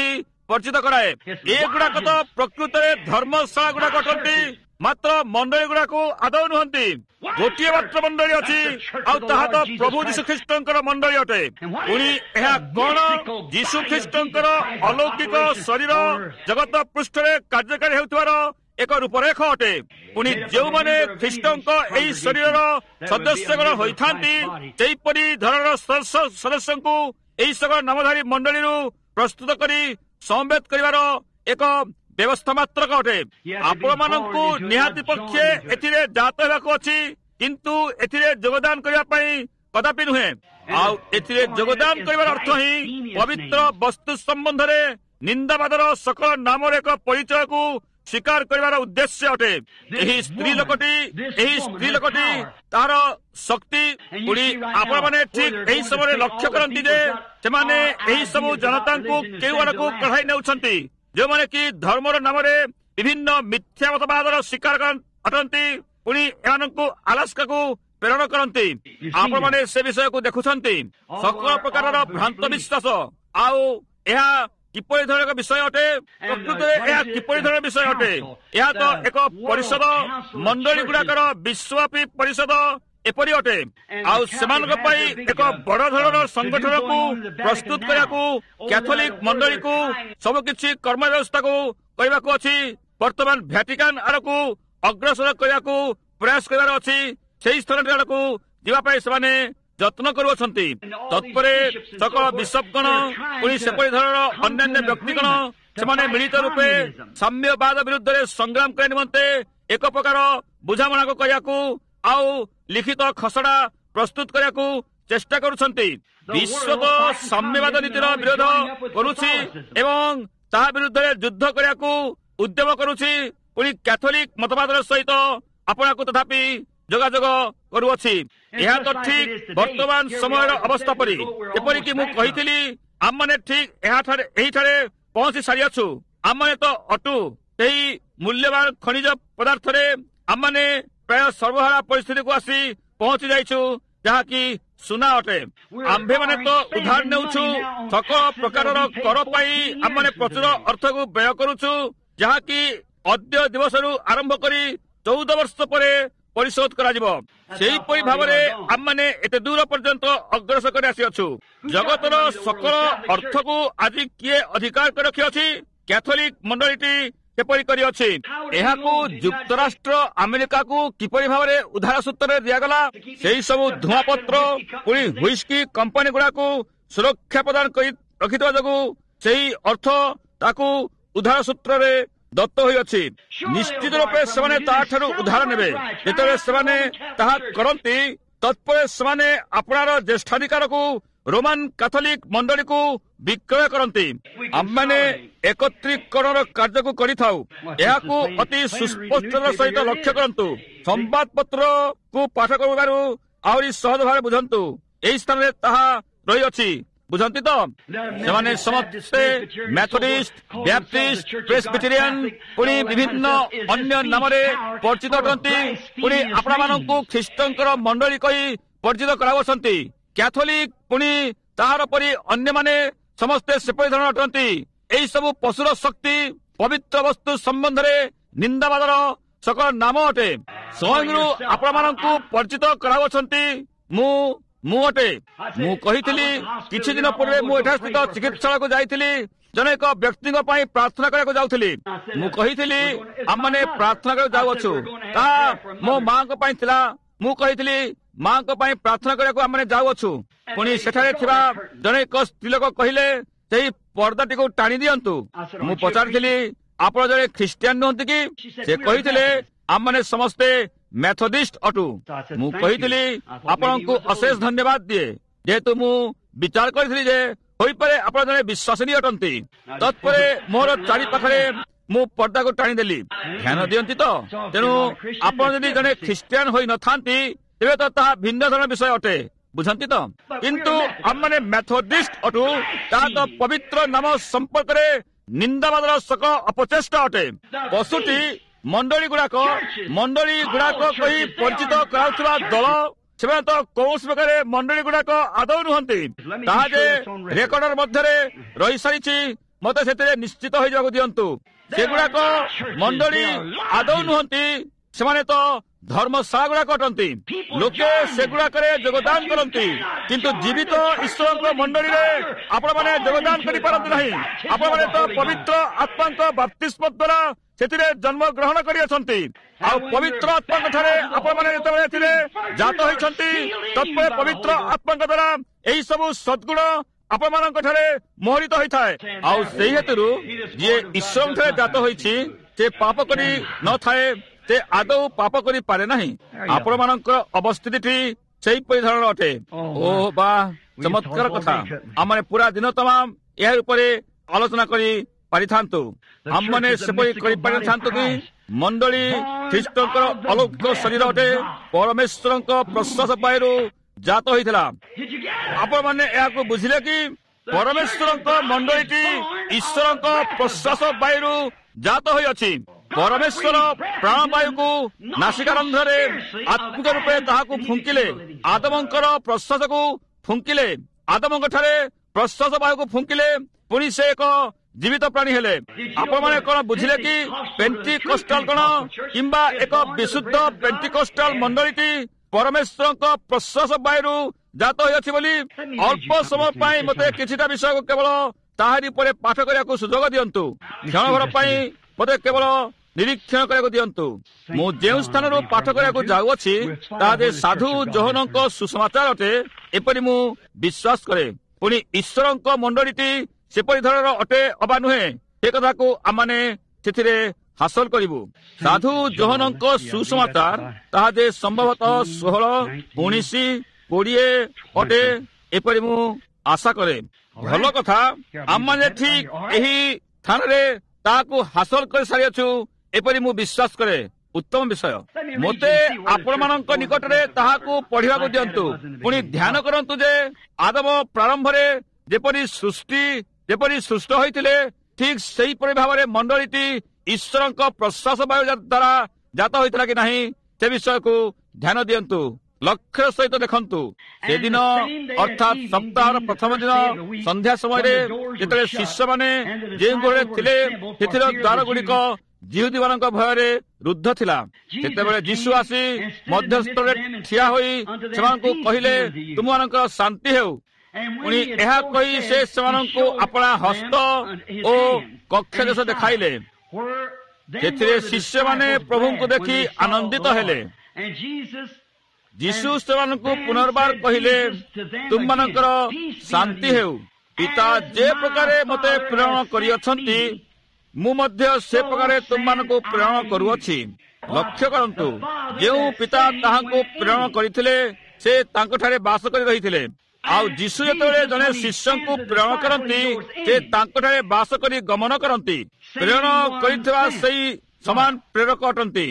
ପରିଚିତ କରାଏ। ଏଗୁଡାକ ତ ପ୍ରକୃତରେ ଧର୍ମଶାଳା ଗୁଡାକ ଅଟନ୍ତି, ମାତ୍ର ମଣ୍ଡଳୀ ଗୁଡାକୁ ଆଦୌ ନୁହନ୍ତି। ଗୋଟିଏ ମାତ୍ର ମଣ୍ଡଳୀ ଅଛି, ଆଉ ତାହା ତ ପ୍ରଭୁ ଯୀଶୁ ଖ୍ରୀଷ୍ଟଙ୍କର ମଣ୍ଡଳୀ ଅଟେ। ପୁଣି ଏହା କଣ? ଯୀଶୁ ଖ୍ରୀଷ୍ଟଙ୍କର ଅଲୌକିକ ଶରୀର ଜଗତ ପୃଷ୍ଠରେ କାର୍ଯ୍ୟକାରୀ ହେଉଥିବାର ଏକ ରୂପରେଖ ଅଟେ। ପୁଣି ଯେଉଁମାନେ ଖ୍ରୀଷ୍ଟଙ୍କ ଏହି ଶରୀରର ସଦସ୍ୟଗଣ ହୋଇଥାନ୍ତି, ସେହିପରି ଧରଣର ସଦସ୍ୟଙ୍କୁ ଏହି ସକଳ ନାମଧାରୀ ମଣ୍ଡଳୀରୁ ପ୍ରସ୍ତୁତ କରି ସମବେତ କରିବାର ଏକ ବ୍ୟବସ୍ଥା ମାତ୍ରକ ଅଟେ। ଆପଣମାନଙ୍କୁ ନିହାତି ପକ୍ଷେ ଏଥିରେ ଜାତ ହେବାକୁ ଅଛି, କିନ୍ତୁ ଏଥିରେ ଯୋଗଦାନ କରିବା ପାଇଁ କଦାପି ନୁହେଁ। ଆଉ ଏଥିରେ ଯୋଗଦାନ କରିବାର ଅର୍ଥ ହିଁ ପବିତ୍ର ବସ୍ତୁ ସମ୍ବନ୍ଧରେ ନିନ୍ଦାବାଦର ସକଳ ନାମର ଏକ ପରିଚୟକୁ ସ୍ୱୀକାର କରିବାର ଉଦ୍ଦେଶ୍ୟ ଅଟେ। ଏହି ସ୍ତ୍ରୀ ଲୋକଟି ଏହି ସ୍ତ୍ରୀ ଲୋକଟି ତାହାର ଶକ୍ତି। ପୁଣି ଆପଣମାନେ ଠିକ ଏହି ସମୟରେ ଲକ୍ଷ୍ୟ କରନ୍ତି ଯେ ସେମାନେ ଏହି ସବୁ ଜନତାଙ୍କୁ କେଉଁ ଆଡ଼କୁ କଢ଼ାଇ ନେଉଛନ୍ତି, ଯେଉଁମାନେ କି ଧର୍ମର ନାମରେ ବିଭିନ୍ନ ମିଥ୍ୟା ମତବାଦର ଶିକାର ଅଟନ୍ତି, ପୁଣି ଏମାନଙ୍କୁ ଆଲାସ୍କାକୁ ପ୍ରେରଣ କରନ୍ତି। ଆପଣମାନେ ସେ ବିଷୟକୁ ଦେଖୁଛନ୍ତି। ସକଳ ପ୍ରକାରର ଭ୍ରାନ୍ତ ବିଶ୍ୱାସ। ଆଉ ଏହା କିପରି ଧରଣର ଏକ ବିଷୟ ଅଟେ? ପ୍ରକୃତରେ ଏହା କିପରି ଧରଣର ବିଷୟ ଅଟେ? ଏହା ତ ଏକ ପରିଷଦ, ମଣ୍ଡଳୀ ଗୁଡାକର ବିଶ୍ୱବ୍ୟାପୀ ପରିଷଦ ଏପରି ଅଟେ। ଆଉ ସେମାନଙ୍କ ପାଇଁ ଏକ ବଡ ଧରଣର ସଂଗଠନକୁ ପ୍ରସ୍ତୁତ କରିବାକୁ କ୍ୟାଥୋଲିକ ମଣ୍ଡଳୀକୁ ସବୁକିଛି କର୍ମ ବ୍ୟବସ୍ଥାକୁ କରିବାକୁ ଅଛି। ବର୍ତ୍ତମାନ ଭ୍ୟାଟିକାନ ଆଡ଼କୁ ଅଗ୍ରସର କରିବାକୁ ପ୍ରୟାସ କରିବାର ଅଛି। ସେହି ସ୍ଥାନଟି ଆଡ଼କୁ ଯିବା ପାଇଁ ସେମାନେ ଯତ୍ନ କରୁଅଛନ୍ତି। ତତ୍ପରେ ସକଳ ବିଶପଗଣ, ପୁଣି ସେପରି ଧରଣର ଅନ୍ୟାନ୍ୟ ବ୍ୟକ୍ତିଗଣ, ସେମାନେ ମିଳିତ ରୂପେ ସାମ୍ୟବାଦ ବିରୁଦ୍ଧରେ ସଂଗ୍ରାମ କରିବା ନିମନ୍ତେ ଏକ ପ୍ରକାର ବୁଝାମଣାକୁ କରିବାକୁ ଆଉ ଲିଖିତ ଖସଡ଼ା ପ୍ରସ୍ତୁତ କରିବାକୁ ଚେଷ୍ଟା କରୁଛନ୍ତି। ବିଶ୍ୱ ତ ସାମ୍ୟବାଦ ନୀତିର ବିରୋଧ କରୁଛି ଏବଂ ତାହା ବିରୁଦ୍ଧରେ ଯୁଦ୍ଧ କରିବାକୁ ଉଦ୍ୟମ କରୁଛି। ପୁଣି କ୍ୟାଥୋଲିକ ମତବାଦର ସହିତ ଆପଣଙ୍କୁ ତଥାପି ଯୋଗାଯୋଗ କରୁଅଛି। ଏହା ତ ଠିକ ବର୍ତ୍ତମାନ ସମୟର ଅବସ୍ଥା ପରି। ଯେପରିକି ମୁଁ କହିଥିଲି, ଆମମାନେ ଠିକ ଏହାଠାରେ ଏହିଠାରେ ପହଞ୍ଚି ସାରିଅଛୁ। ଆମମାନେ ତ ଅଟୁ ସେହି ମୂଲ୍ୟବାନ ଖଣିଜ ପଦାର୍ଥରେ ଆମମାନେ ପ୍ରାୟ ସର୍ବହାରା ପରିସ୍ଥିତିକୁ ଆସି ପହଞ୍ଚି ଯାଇଛୁ, ଯାହାକି ସୁନା ଅଟେ। ଆମ୍ଭେମାନେ ତ ଉଦ୍ଧାର ନେଉଛୁ। ସକଳ ପ୍ରକାରର କର ପାଇଁ ଆମମାନେ ପ୍ରଚୁର ଅର୍ଥକୁ ବ୍ୟୟ କରୁଛୁ, ଯାହାକି ଅଦ୍ୟ ଦିବସରୁ ଆରମ୍ଭ କରି ଚଉଦ ବର୍ଷ ପରେ ପରିଶୋଧ କରାଯିବ। ସେହିପରି ଭାବରେ ଆମମାନେ ଏତେ ଦୂର ପର୍ଯ୍ୟନ୍ତ ଅଗ୍ରସର କରି ଆସିଅଛୁ। ଜଗତର ସକଳ ଅର୍ଥକୁ ଆଜି କିଏ ଅଧିକାର କରି ରଖିଅଛି? କ୍ୟାଥୋଲିକ ମଣ୍ଡଳୀଟି ସେପରି କରିଅଛି। ଏହାକୁ ଯୁକ୍ତରାଷ୍ଟ୍ର ଆମେରିକାକୁ କିପରି ଭାବରେ ଉଦ୍ଧାର ସୂତ୍ରରେ ଦିଆଗଲା? ସେହି ସବୁ ଧୂଆଁପତ୍ର ପୁଣି ହୁଇସ୍କି କମ୍ପାନୀ ଗୁଡାକୁ ସୁରକ୍ଷା ପ୍ରଦାନ କରି ରଖିଥିବା ଯୋଗୁଁ ସେହି ଅର୍ଥ ତାକୁ ଉଦ୍ଧାର ସୂତ୍ରରେ ଦତ୍ତ ହୋଇଅଛି। ନିଶ୍ଚିତ ରୂପେ ସେମାନେ ତାହାଠାରୁ ଉଦ୍ଧାର ନେବେ। ଯେତେବେଳେ ସେମାନେ ତାହା କରନ୍ତି, ତତ୍ପରେ ସେମାନେ ଆପଣାର ଜ୍ୟେଷ୍ଠାଧିକାରକୁ ରୋମାନ କାଥୋଲିକ ମଣ୍ଡଳୀକୁ ବିକ୍ରୟ କରନ୍ତି। ଆମମାନେ ଏକତ୍ରୀକରଣର କାର୍ଯ୍ୟକୁ କରିଥାଉ। ଏହାକୁ ଅତି ସୁସ୍ପଷ୍ଟର ସହିତ ଲକ୍ଷ୍ୟ କରନ୍ତୁ। ସମ୍ବାଦପତ୍ରକୁ ପାଠ କରିବାରୁ ଆହୁରି ସହଜ ଭାବରେ ବୁଝନ୍ତୁ। ଏହି ସ୍ଥାନରେ ତାହା ରହିଅଛି। ବୁଝନ୍ତି ତ? ସେମାନେ ସମସ୍ତେ ମେଥୋଡିଷ୍ଟ, ବ୍ୟାପ୍ଟିଷ୍ଟ, ପ୍ରେସବିଟେରିଆନ, ପୁଣି ବିଭିନ୍ନ ଅନ୍ୟ ନାମରେ ପରିଚିତ ଅଟନ୍ତି। ପୁଣି ଆପଣମାନଙ୍କୁ ଖ୍ରୀଷ୍ଟଙ୍କର ମଣ୍ଡଳୀ କହି ପରିଚିତ କରାଉଛନ୍ତି। କ୍ୟାଥୋଲିକ ପୁଣି ତାହାର ପରି ଅନ୍ୟମାନେ ସମସ୍ତେ ସେପରି ଧରଣ ଅଟନ୍ତି। ଏହି ସବୁ ପଶୁର ଶକ୍ତି ପବିତ୍ର ବସ୍ତୁ ସମ୍ବନ୍ଧରେ ନିନ୍ଦାବାଦର ସକଳ ନାମ ଅଟେ। ସ୍ୱୟଂରୁ ଆପଣମାନଙ୍କୁ ପରିଚିତ କରାଉଛନ୍ତି। ମୁଁ ମୁଁ ଅଟେ। ମୁଁ କହିଥିଲି କିଛି ଦିନ ପୂର୍ବେ ମୁଁ ଏଠାରେ ସ୍ଥିତ ଚିକିତ୍ସାଳୟକୁ ଯାଇଥିଲି। ଜଣେ ଏକ ବ୍ୟକ୍ତିଙ୍କ ପାଇଁ ପ୍ରାର୍ଥନା କରିବାକୁ ଯାଉଥିଲି। ମୁଁ କହିଥିଲି ଆମମାନେ ପ୍ରାର୍ଥନା କରିବାକୁ ଯାଉଅଛୁ। ତାହା ମୋ ମାଙ୍କ ପାଇଁ ଥିଲା। ମୁଁ କହିଥିଲି ମାଙ୍କ ପାଇଁ ପ୍ରାର୍ଥନା କରିବାକୁ ଆମମାନେ ଯାଉଅଛୁ। ପୁଣି ସେଠାରେ ଥିବା ଜଣେ ଏକ ସ୍ତ୍ରୀ ଲୋକ କହିଲେ ସେହି ପର୍ଦ୍ଦାଟିକୁ ଟାଣି ଦିଅନ୍ତୁ। ମୁଁ ପଚାରିଥିଲି ଆପଣ ଜଣେ ଖ୍ରୀଷ୍ଟିଆନ ନୁହନ୍ତି କି? ସେ କହିଥିଲେ ଆମମାନେ ସମସ୍ତେ ମେଥୋଡିଷ୍ଟ ଅଟୁ। ମୁଁ କହିଥିଲି ଆପଣଙ୍କୁ ଅଶେଷ ଧନ୍ୟବାଦ ଦିଏ, ଯେହେତୁ ମୁଁ ବିଚାର କରିଥିଲି ଯେ ହୋଇପାରେ ଆପଣ ଜଣେ ବିଶ୍ୱାସନୀୟ ଅଟନ୍ତି। ତତ୍ପରେ ମୋର ଚାରି ପାଖରେ ମୁଁ ପର୍ଦ୍ଦାକୁ ଟାଣିଦେଲି। ଧ୍ୟାନ ଦିଅନ୍ତି ତ? ତେଣୁ ଆପଣ ଯଦି ଜଣେ ଖ୍ରୀଷ୍ଟିଆନ ହୋଇନଥାନ୍ତି, ତେବେ ତ ତାହା ଭିନ୍ନ ଧରଣର ବିଷୟ ଅଟେ। ବୁଝନ୍ତି ତ? କିନ୍ତୁ ଆମମାନେ ମେଥୋଡିଷ୍ଟ ଅଟୁ। ତାହା ତ ପବିତ୍ର ନାମ ସମ୍ପର୍କରେ ନିନ୍ଦାବାଦର ସକଳ ଅପଚେଷ୍ଟା ଅଟେ। ପଶୁଟି ମଣ୍ଡଳୀ ଗୁଡାକ ମଣ୍ଡଳୀ ଗୁଡାକ କହି ପରିଚିତ କରାଉଥିବା ଦଳ, ସେମାନେ ତ କୌଣସି ପ୍ରକାରେ ମଣ୍ଡଳୀ ଗୁଡାକ ଆଦୌ ନୁହନ୍ତି। ତାହା ଯେ ରେକର୍ଡର ମଧ୍ୟରେ ରହିସାରିଛି ମତେ ସେଥିରେ ନିଶ୍ଚିତ ହୋଇଯିବାକୁ ଦିଅନ୍ତୁ। ସେଗୁଡାକ ମଣ୍ଡଳୀ ଆଦୌ ନୁହନ୍ତି, ସେମାନେ ତ ଧର୍ମଶାଳା ଗୁଡାକ ଅଟନ୍ତି। ଲୋକେ ସେଗୁଡାକରେ ଯୋଗଦାନ କରନ୍ତି, କିନ୍ତୁ ଜୀବିତ ଈଶ୍ୱରଙ୍କ ମଣ୍ଡଳୀରେ ଆପଣମାନେ ଯୋଗଦାନ କରିପାରନ୍ତି ନାହିଁ। ଆପଣମାନେ ତ ପବିତ୍ର ଆତ୍ମାଙ୍କ ବାପ୍ତିସ୍ମ ଦ୍ୱାରା ସେଥିରେ ଜନ୍ମ ଗ୍ରହଣ କରିଅଛନ୍ତି। ଆଉ ପବିତ୍ର ଆତ୍ମାଙ୍କ ଠାରେ ଆପଣମାନେ ଯେତେବେଳେ ଏଥିରେ ଜାତ ହୋଇଛନ୍ତି, ତତ୍ପରେ ପବିତ୍ର ଆତ୍ମାଙ୍କ ଦ୍ୱାରା ଏହି ସବୁ ସଦ୍ଗୁଣ ଆପଣମାନଙ୍କ ଠାରେ ମୋହରିତ ହୋଇଥାଏ। ଆଉ ସେହି ହେତୁରୁ ଯିଏ ଈଶ୍ୱରଙ୍କ ଠାରେ ଜାତ ହୋଇଛି, ସେ ପାପ କରି ନଥାଏ, ସେ ଆଦୌ ପାପ କରିପାରେ ନାହିଁ। ଆପଣମାନଙ୍କର ଅବସ୍ଥିତିଟି ସେହିପରି ଧରଣ ଅଟେ। ଓ ବା ଚମତ୍କାର କଥା! ଆମେ ପୁରା ଦିନ ତମାମ ଏହା ଉପରେ ଆଲୋଚନା କରି ପାରିଥାନ୍ତୁ। ଆମମାନେ ସେପରି କରିପାରିଥାନ୍ତୁ କି ମଣ୍ଡଳୀ ଖ୍ରୀଷ୍ଟଙ୍କର ଅଲୌକିକ ଶରୀର ଅଟେ, ପରମେଶ୍ୱରଙ୍କ ପ୍ରଶ୍ୱାସ ବାୟୁରୁ ଜାତ ହୋଇଥିଲା। ଆପଣମାନେ ଏହାକୁ ବୁଝିଲେ କି ପରମେଶ୍ୱରଙ୍କ ମଣ୍ଡଳୀଟି ଈଶ୍ୱରଙ୍କ ପ୍ରଶ୍ୱାସ ବାୟୁରୁ ଜାତ ହୋଇଅଛି। ପରମେଶ୍ୱର ପ୍ରାଣବାୟୁକୁ ନାସିକାରନ୍ଧ୍ରରେ ଆତ୍ମିକ ରୂପେ ତାହାକୁ ଫୁଙ୍କିଲେ, ଆଦମଙ୍କର ପ୍ରଶ୍ୱାସକୁ ଫୁଙ୍କିଲେ, ଆଦମଙ୍କ ଠାରେ ପ୍ରଶ୍ୱାସ ବାୟୁକୁ ଫୁଙ୍କିଲେ, ପୁଣି ସେ ଏକ ଜୀବିତ ପ୍ରାଣୀ ହେଲେ। ଆପଣମାନେ କଣ ବୁଝିଲେ କି ପେଣ୍ଟିକୋଷ୍ଟାଲ କଣ କିମ୍ବା ଏକ ବିଶୁଦ୍ଧ ପେଣ୍ଟିକୋଷ୍ଟାଲ ମଣ୍ଡଳୀଟି ପରମେଶ୍ୱରଙ୍କ ପ୍ରଶ୍ୱାସ ବାୟୁରୁ ଜାତ ହୋଇଅଛି ବୋଲି? ଅଳ୍ପ ସମୟ ପାଇଁ ମୋତେ କିଛିଟା ବିଷୟକୁ କେବଳ ତାହାରି ଉପରେ ପାଠ କରିବାକୁ ସୁଯୋଗ ଦିଅନ୍ତୁ। କ୍ଷଣଭର ପାଇଁ ମୋତେ କେବଳ ନିରୀକ୍ଷଣ କରିବାକୁ ଦିଅନ୍ତୁ। ମୁଁ ଯେଉଁ ସ୍ଥାନରୁ ପାଠ କରିବାକୁ ଯାଉଅଛି ତାହା ଯେ ସାଧୁ ଯୋହନଙ୍କ ସୁସମାଚାର ଅଟେ, ଏପରି ମୁଁ ବିଶ୍ୱାସ କରେ। ପୁଣି ଈଶ୍ୱରଙ୍କ ମଣ୍ଡଳୀଟି ସେପରି ଧରଣର ଅଟେ ଅବା ନୁହେଁ, ସେ କଥାକୁ ଆମମାନେ ସେଥିରେ ହାସଲ କରିବୁ। ସାଧୁ ଯୋହନଙ୍କ ସୁସମାଚାର ତାହା ଯେ ସମ୍ଭବତଃ ଷୋହଳ ଉଣେଇଶ କୋଡ଼ିଏ ଅଟେ, ଏପରି ମୁଁ ଆଶା କରେ। ଭଲ କଥା, ଆମମାନେ ଠିକ ଏହି ସ୍ଥାନରେ ତାହାକୁ ହାସଲ କରିସାରିଅଛୁ, ଏପରି ମୁଁ ବିଶ୍ୱାସ କରେ। ଉତ୍ତମ ବିଷୟ। ମୋତେ ଆପଣମାନଙ୍କ ନିକଟରେ ତାହାକୁ ପଢିବାକୁ ଦିଅନ୍ତୁ। ପୁଣି ଧ୍ୟାନ କରନ୍ତୁ ଯେ ଆଦମ ପ୍ରାରମ୍ଭରେ ଯେପରି ସୃଷ୍ଟି ଯେପରି ସୃଷ୍ଟ ହୋଇଥିଲେ, ଠିକ ସେହିପରି ଭାବରେ ମଣ୍ଡଳୀଟି ଈଶ୍ୱରଙ୍କ ପ୍ରଶ୍ୱାସ ବାୟୁ ଦ୍ୱାରା ଜାତ ହୋଇଥିଲା କି ନାହିଁ, ସେ ବିଷୟକୁ ଧ୍ୟାନ ଦିଅନ୍ତୁ। ଲକ୍ଷ୍ୟ ସହିତ ଦେଖନ୍ତୁ। ସେଦିନ ଅର୍ଥାତ୍ ସପ୍ତାହର ପ୍ରଥମ ଦିନ ସନ୍ଧ୍ୟା ସମୟରେ ଯେତେବେଳେ ଶିଷ୍ୟମାନେ ଯେଉଁ ଗୃହରେ ଥିଲେ, ସେଥିର ଦ୍ୱାର ଗୁଡିକ ଜିହୁଦୀମାନଙ୍କ ଭୟରେ ରୁଦ୍ଧ ଥିଲା। ସେତେବେଳେ ଯୀଶୁ ଆସି ମଧ୍ୟସ୍ଥରେ ଠିଆ ହୋଇ ସେମାନଙ୍କୁ କହିଲେ, ତୁମମାନଙ୍କର ଶାନ୍ତି ହେଉ। ପୁଣି ଏହା କହି ସେ ସେମାନଙ୍କୁ ଆପଣା ହସ୍ତ ଓ କକ୍ଷ ଦେଶ ଦେଖାଇଲେ। ସେଥିରେ ଶିଷ୍ୟମାନେ ପ୍ରଭୁଙ୍କୁ ଦେଖି ଆନନ୍ଦିତ ହେଲେ। ଯୀଶୁ ସେମାନଙ୍କୁ ପୁନର୍ବାର କହିଲେ, ତୁମମାନଙ୍କର ଶାନ୍ତି ହେଉ। ପିତା ଯେ ପ୍ରକାରେ ମୋତେ ପ୍ରେରଣ କରିଅଛନ୍ତି, ମୁଁ ମଧ୍ୟ ସେ ପ୍ରକାରେ ତୁମମାନଙ୍କୁ ପ୍ରେରଣ କରୁଅଛି। ଲକ୍ଷ୍ୟ କରନ୍ତୁ, ଯେଉଁ ପିତା ତାହାଙ୍କୁ ପ୍ରେରଣ କରିଥିଲେ, ସେ ତାଙ୍କଠାରେ ବାସ କରି ରହିଥିଲେ। ଆଉ ଯୀଶୁ ଯେତେବେଳେ ଜଣେ ଶିଷ୍ୟଙ୍କୁ ପ୍ରେରଣ କରନ୍ତି, ସେ ତାଙ୍କଠାରେ ବାସ କରି ଗମନ କରନ୍ତି। ପ୍ରେରଣ କରିଥିବା ସେହି ସମାନ ପ୍ରେରକ ଅଟନ୍ତି।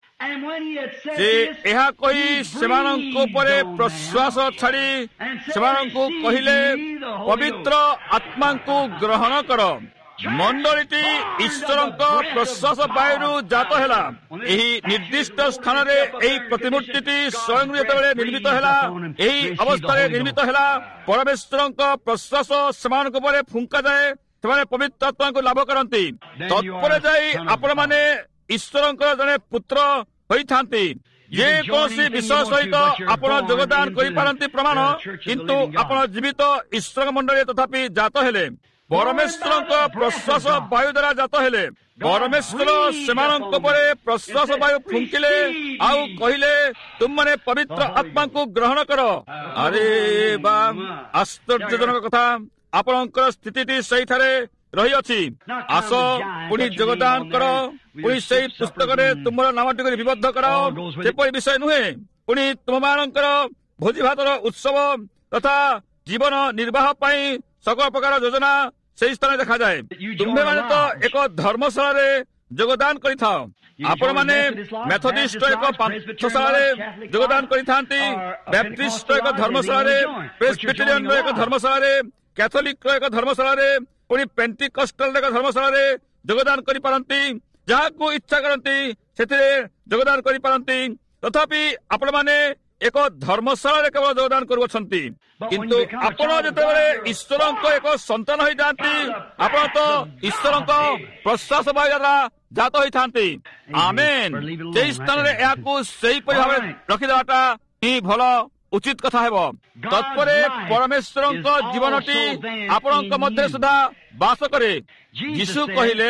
ସେ ଏହା କହି ସେମାନଙ୍କ ଉପରେ ପ୍ରଶ୍ୱାସ ଛାଡ଼ି ସେମାନଙ୍କୁ କହିଲେ, ପବିତ୍ର ଆତ୍ମାଙ୍କୁ ଗ୍ରହଣ କର। ମଣ୍ଡଳୀଟି ଈଶ୍ୱରଙ୍କ ପ୍ରଶ୍ୱାସ ବାୟୁରୁ ଜାତ ହେଲା। ଏହି ନିର୍ଦ୍ଦିଷ୍ଟ ସ୍ଥାନରେ ଏହି ପ୍ରତିମୂର୍ତ୍ତିଟି ସ୍ୱୟଂ ଯେତେବେଳେ ନିର୍ମିତ ହେଲା, ଏହି ଅବସ୍ଥାରେ ନିର୍ମିତ ହେଲା, ପରମେଶ୍ୱରଙ୍କ ପ୍ରଶ୍ୱାସ ସେମାନଙ୍କ ଉପରେ ଫୁଙ୍କାଯାଏ, ସେମାନେ ପବିତ୍ର ଆତ୍ମାଙ୍କୁ ଲାଭ କରନ୍ତି। ତତ୍ପରେ ଯାଇ ଆପଣମାନେ ଈଶ୍ୱରଙ୍କର ଜଣେ ପୁତ୍ର ହୋଇଥାନ୍ତି। ଯେ କୌଣସି ବିଷୟ ସହିତ ଆପଣ ଯୋଗଦାନ କରିପାରନ୍ତି ପ୍ରମାଣ, କିନ୍ତୁ ଆପଣ ଜୀବିତ ଈଶ୍ୱର ମଣ୍ଡଳୀ ତଥାପି ଜାତ ହେଲେ, ପରମେଶ୍ୱରଙ୍କ ପ୍ରଶ୍ୱାସ ବାୟୁ ଦ୍ୱାରା ଜାତ ହେଲେ। ପରମେଶ୍ୱର ସେମାନଙ୍କ ଉପରେ ପ୍ରଶ୍ୱାସ ବାୟୁ ଫୁଙ୍କିଲେ ଆଉ କହିଲେ, ତୁମମାନେ ପବିତ୍ର ଆତ୍ମାଙ୍କୁ ଗ୍ରହଣ କର। ଆରେ ବା, ଆଶ୍ଚର୍ଯ୍ୟଜନକ କଥା। ଆପଣଙ୍କର ସ୍ଥିତିଟି ସେଇଠାରେ ରହିଅଛି। ଆସ ପୁଣି ଯୋଗଦାନ କର, ପୁଣି ସେହି ପୁସ୍ତକରେ ତୁମର ନାମଟିକୁ ଲିପିବଦ୍ଧ କରାଅ। ସେପରି ବିଷୟ ନୁହେଁ। ପୁଣି ତୁମମାନଙ୍କର ଭୋଜି ଭାତର ଉତ୍ସବ ତଥା ଜୀବନ ନିର୍ବାହ ପାଇଁ সকল ପ୍ରକାର ଯୋଜନା ସେହି ସ୍ଥାନରେ ଦେଖାଯାଏ। ତୁମ୍ଭେମାନେ ତ ଏକ ଧର୍ମଶାଳାରେ ଯୋଗଦାନ କରିଥାଅ। ଆପଣମାନେ ମେଥୋଡିଷ୍ଟ ଏକ ପାଠଶାଳାରେ ଯୋଗଦାନ କରିଥାନ୍ତି, ବ୍ୟାପ୍ଟିଷ୍ଟ ଏକ ଧର୍ମଶାଳାରେ, ପ୍ରେସବିଟେରିଆନର ଏକ ଧର୍ମଶାଳାରେ, କ୍ୟାଥୋଲିକର ଏକ ଧର୍ମଶାଳାରେ, ପୁଣି ପେଣ୍ଟିକୋଷ୍ଟାଲର ଏକ ଧର୍ମଶାଳାରେ ଯୋଗଦାନ କରିପାରନ୍ତି। ଯାହାକୁ ଇଚ୍ଛା କରନ୍ତି ସେଥିରେ ଯୋଗଦାନ କରିପାରନ୍ତି। ତଥାପି ଆପଣମାନେ ଏକ ଧର୍ମଶାଳାରେ କେବଳ ଯୋଗଦାନ କରୁଅଛନ୍ତି, କିନ୍ତୁ ଆପଣ ଯେତେବେଳେ ଈଶ୍ୱରଙ୍କ ଏକ ସନ୍ତାନ ହୋଇଥାନ୍ତି, ଆପଣ ତ ଈଶ୍ୱରଙ୍କ ପ୍ରଶ୍ୱାସ ବାୟୁ ଦ୍ୱାରା ଜାତ ହୋଇଥାନ୍ତି। ଆମେନ୍। ସେଇ ସ୍ଥାନରେ ଏହାକୁ ସେହିପରି ଭାବରେ ରଖିଦେବାଟା ହିଁ ଭଲ ଉଚିତ କଥା ହେବ। ତତ୍ପରେ ପରମେଶ୍ୱରଙ୍କ ଜୀବନଟି ଆପଣଙ୍କ ମଧ୍ୟରେ ସୁଦ୍ଧା ବାସ କରେ। ଯୀଶୁ କହିଲେ,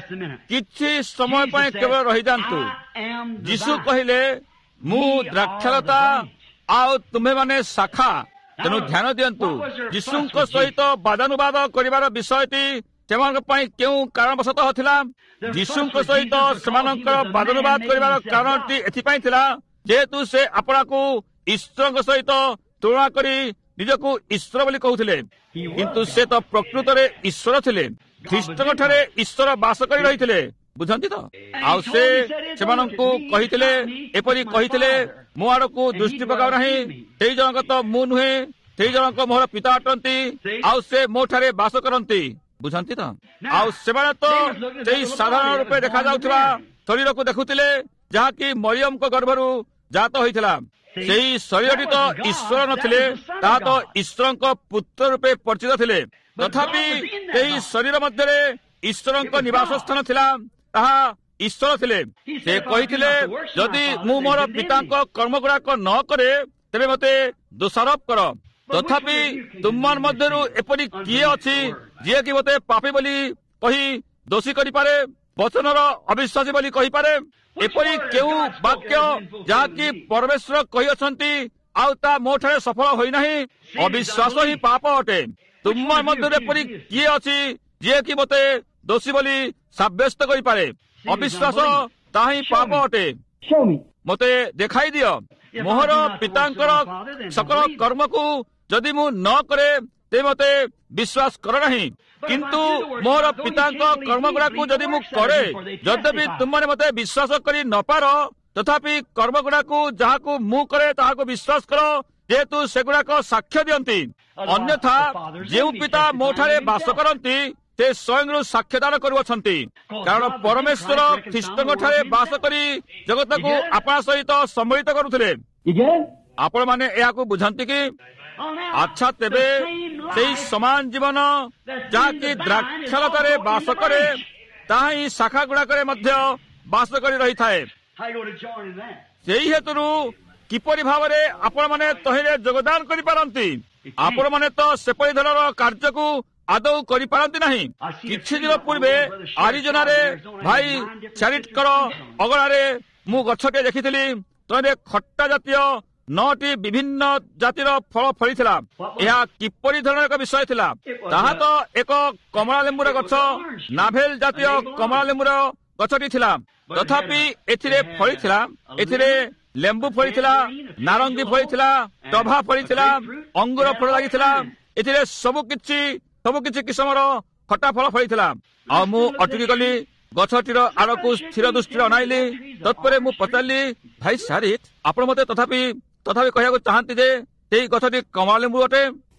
କିଛି ସମୟ ପାଇଁ କେବଳ ରହିଯାଆନ୍ତୁ। ଯୀଶୁ କହିଲେ, ମୁଁ ଦ୍ରାକ୍ଷାଲତା ଆଉ ତୁମ୍ଭେମାନେ ଶାଖା। ତେଣୁ ଧ୍ୟାନ ଦିଅନ୍ତୁ, ଯୀଶୁଙ୍କ ସହିତ ବାଦାନୁବାଦ କରିବାର ବିଷୟଟି ସେମାନଙ୍କ ପାଇଁ କେଉଁ କାରଣବଶତଃ ଥିଲା? ଯୀଶୁଙ୍କ ସହିତ ସେମାନଙ୍କର ବାଦାନୁବାଦ କରିବାର କାରଣଟି ଏଥିପାଇଁ ଥିଲା, ଯେହେତୁ ସେ ଆପଣଙ୍କୁ ଈଶ୍ୱରଙ୍କ ସହିତ ତୁଳନା କରି ନିଜକୁ ଈଶ୍ୱର ବୋଲି କହୁଥିଲେ, କିନ୍ତୁ ସେ ତ ପ୍ରକୃତରେ ଈଶ୍ୱର ଥିଲେ। ଖ୍ରୀଷ୍ଟଙ୍କ ଠାରେ ଈଶ୍ୱର ବାସ କରି ରହିଥିଲେ। ବୁଝନ୍ତି ତ? ଆଉ ସେ ସେମାନଙ୍କୁ କହିଥିଲେ, ଏପରି କହିଥିଲେ, ମୋ ଆଡକୁ ଦୃଷ୍ଟି ପକାଅ ନାହିଁ, ସେଇ ଜଣକ ତ ମୁଁ ନୁହେଁ, ସେଇ ଜଣକ ମୋର ପିତା ଅଟନ୍ତି, ଆଉ ସେ ମୋ ଠାରେ ବାସ କରନ୍ତି। ବୁଝନ୍ତି ତ? ଆଉ ସେମାନେ ତ ସେଇ ସାଧାରଣ ରୂପେ ଦେଖାଯାଉଥିବା ଶରୀରକୁ ଦେଖୁଥିଲେ, ଯାହାକି ମରିୟମଙ୍କ ଗର୍ଭରୁ ଜାତ ହୋଇଥିଲା। ସେଇ ଶରୀରଟି ତ ଈଶ୍ୱର ନଥିଲେ, ତାହା ତ ଈଶ୍ୱରଙ୍କ ପୁତ୍ର ରୂପେ ପରିଚିତ ଥିଲେ। ତଥାପି ସେହି ଶରୀର ମଧ୍ୟରେ ଈଶ୍ୱରଙ୍କ ନିବାସ ସ୍ଥାନ ଥିଲା, ତାହା ଈଶ୍ୱର ଥିଲେ। ସେ କହିଥିଲେ, ଯଦି ମୁଁ ମୋର ପିତାଙ୍କ କର୍ମ ଗୁଡାକ ନ କରେ, ତେବେ ମୋତେ ଦୋଷାରୋପ କର। ତଥାପି ତୁମମାନ ମଧ୍ୟରୁ ଏପରି କିଏ ଅଛି ଯିଏକି ମୋତେ ପାପୀ ବୋଲି କହି ଦୋଷୀ କରିପାରେ, ବଚନର ଅବିଶ୍ୱାସୀ ବୋଲି କହିପାରେ? ଏପରି କେଉଁ ବାକ୍ୟ ଯାହାକି ପରମେଶ୍ୱର କହିଅଛନ୍ତି ଆଉ ତା ମୋ ଠାରେ ସଫଳ ହୋଇନାହିଁ? ଅବିଶ୍ୱାସ ହିଁ ପାପ ଅଟେ। ତୁମ ମଧ୍ୟରେ ଏପରି କିଏ ଅଛି ଯିଏକି ମୋତେ ଦୋଷୀ ବୋଲି ସାବ୍ୟସ୍ତ କରିପାରେ? ଅବିଶ୍ୱାସ ତାହା ହିଁ ପାପ ଅଟେ। ମୋତେ ଦେଖାଇ ଦିଅ। ମୋହର ପିତାଙ୍କର ସକଳ କର୍ମକୁ ଯଦି ମୁଁ ନ କରେ, ତେବେ ମୋତେ ବିଶ୍ୱାସ କର ନାହିଁ। କିନ୍ତୁ ମୋର ପିତାଙ୍କ କର୍ମ ଗୁଡାକୁ ଯଦି ମୁଁ କରେ, ଯଦ୍ୟପି ତୁମମାନେ ମୋତେ ବିଶ୍ୱାସ କରି ନପାର, ତଥାପି କର୍ମ ଗୁଡାକୁ ଯାହାକୁ ମୁଁ କରେ ତାହାକୁ ବିଶ୍ୱାସ କର, ଯେହେତୁ ସେଗୁଡାକ ସାକ୍ଷ୍ୟ ଦିଅନ୍ତି। ଅନ୍ୟଥା ଯେଉଁ ପିତା ମୋ ଠାରେ ବାସ କରନ୍ତି, ସେ ସ୍ୱୟଂରୁ ସାକ୍ଷ୍ୟଦାନ କରୁଅଛନ୍ତି। କାରଣ ପରମେଶ୍ୱର ଖ୍ରୀଷ୍ଟଙ୍କ ଠାରେ ବାସ କରି ଜଗତକୁ ଆପଣା ସହିତ ସମ୍ମିଳିତ କରୁଥିଲେ। ଆପଣମାନେ ଏହାକୁ ବୁଝନ୍ତି କି? ଆଚ୍ଛା, ତେବେ ସେଇ ସମାନ ଜୀବନ ଯାହାକି ଦ୍ରାକ୍ଷାଲତାରେ ବାସ କରେ, ତାହା ହିଁ ଶାଖା ଗୁଡାକରେ ମଧ୍ୟ ବାସ କରି ରହିଥାଏ। ସେହି ହେତୁରୁ କିପରି ଭାବରେ ଆପଣମାନେ ତହିଁରେ ଯୋଗଦାନ କରିପାରନ୍ତି? ଆପଣମାନେ ତ ସେପରି ଧରଣର କାର୍ଯ୍ୟକୁ ଆଦୌ କରିପାରନ୍ତି ନାହିଁ। କିଛି ଦିନ ପୂର୍ବେ ଆରିଜୋନାରେ ଭାଇ ଚାରିଟଙ୍କର ଅଗଣାରେ ମୁଁ ଗଛଟିଏ ଦେଖିଥିଲି। ତହିଁରେ ଖଟା ଜାତୀୟ ନଅଟି ବିଭିନ୍ନ ଜାତିର ଫଳ ଫଳିଥିଲା। ଏହା କିପରି ଧରଣର ଏକ ବିଷୟ ଥିଲା? ତାହା ତ ଏକ କମଳା ଲେମ୍ବୁର ଗଛ, ନାଭେଲ ଜାତୀୟ କମଳା ଲେମ୍ବୁର ଗଛଟି ଥିଲା। ତଥାପି ଏଥିରେ ଫଳିଥିଲା, ଏଥିରେ ଲେମ୍ବୁ ଫଳିଥିଲା, ନାରଙ୍ଗୀ ଫଳିଥିଲା, ଟଭା ଫଳିଥିଲା, ଅଙ୍ଗୁର ଫଳ ଲାଗିଥିଲା। ଏଥିରେ ସବୁ କିଛି ସବୁ କିଛି କିସମର ଖଟା ଫଳ ଫଳିଥିଲା। ଆଉ ମୁଁ ଅଟକି ଗଲି, ଗଛଟିର ଆଡ଼କୁ ସ୍ଥିର ଦୃଷ୍ଟିରେ ଅନାଇଲି। ତତ୍ପରେ ମୁଁ ପଚାରିଲି, ଭାଇ ସାରିଟ୍, ଆପଣ ମୋତେ ତଥାପି ତଥାପି କହିବାକୁ ଚାହାନ୍ତି ଯେ ସେଇ ଗଛଟି କମଳା ଲେମ୍ବୁ ଅଟେ?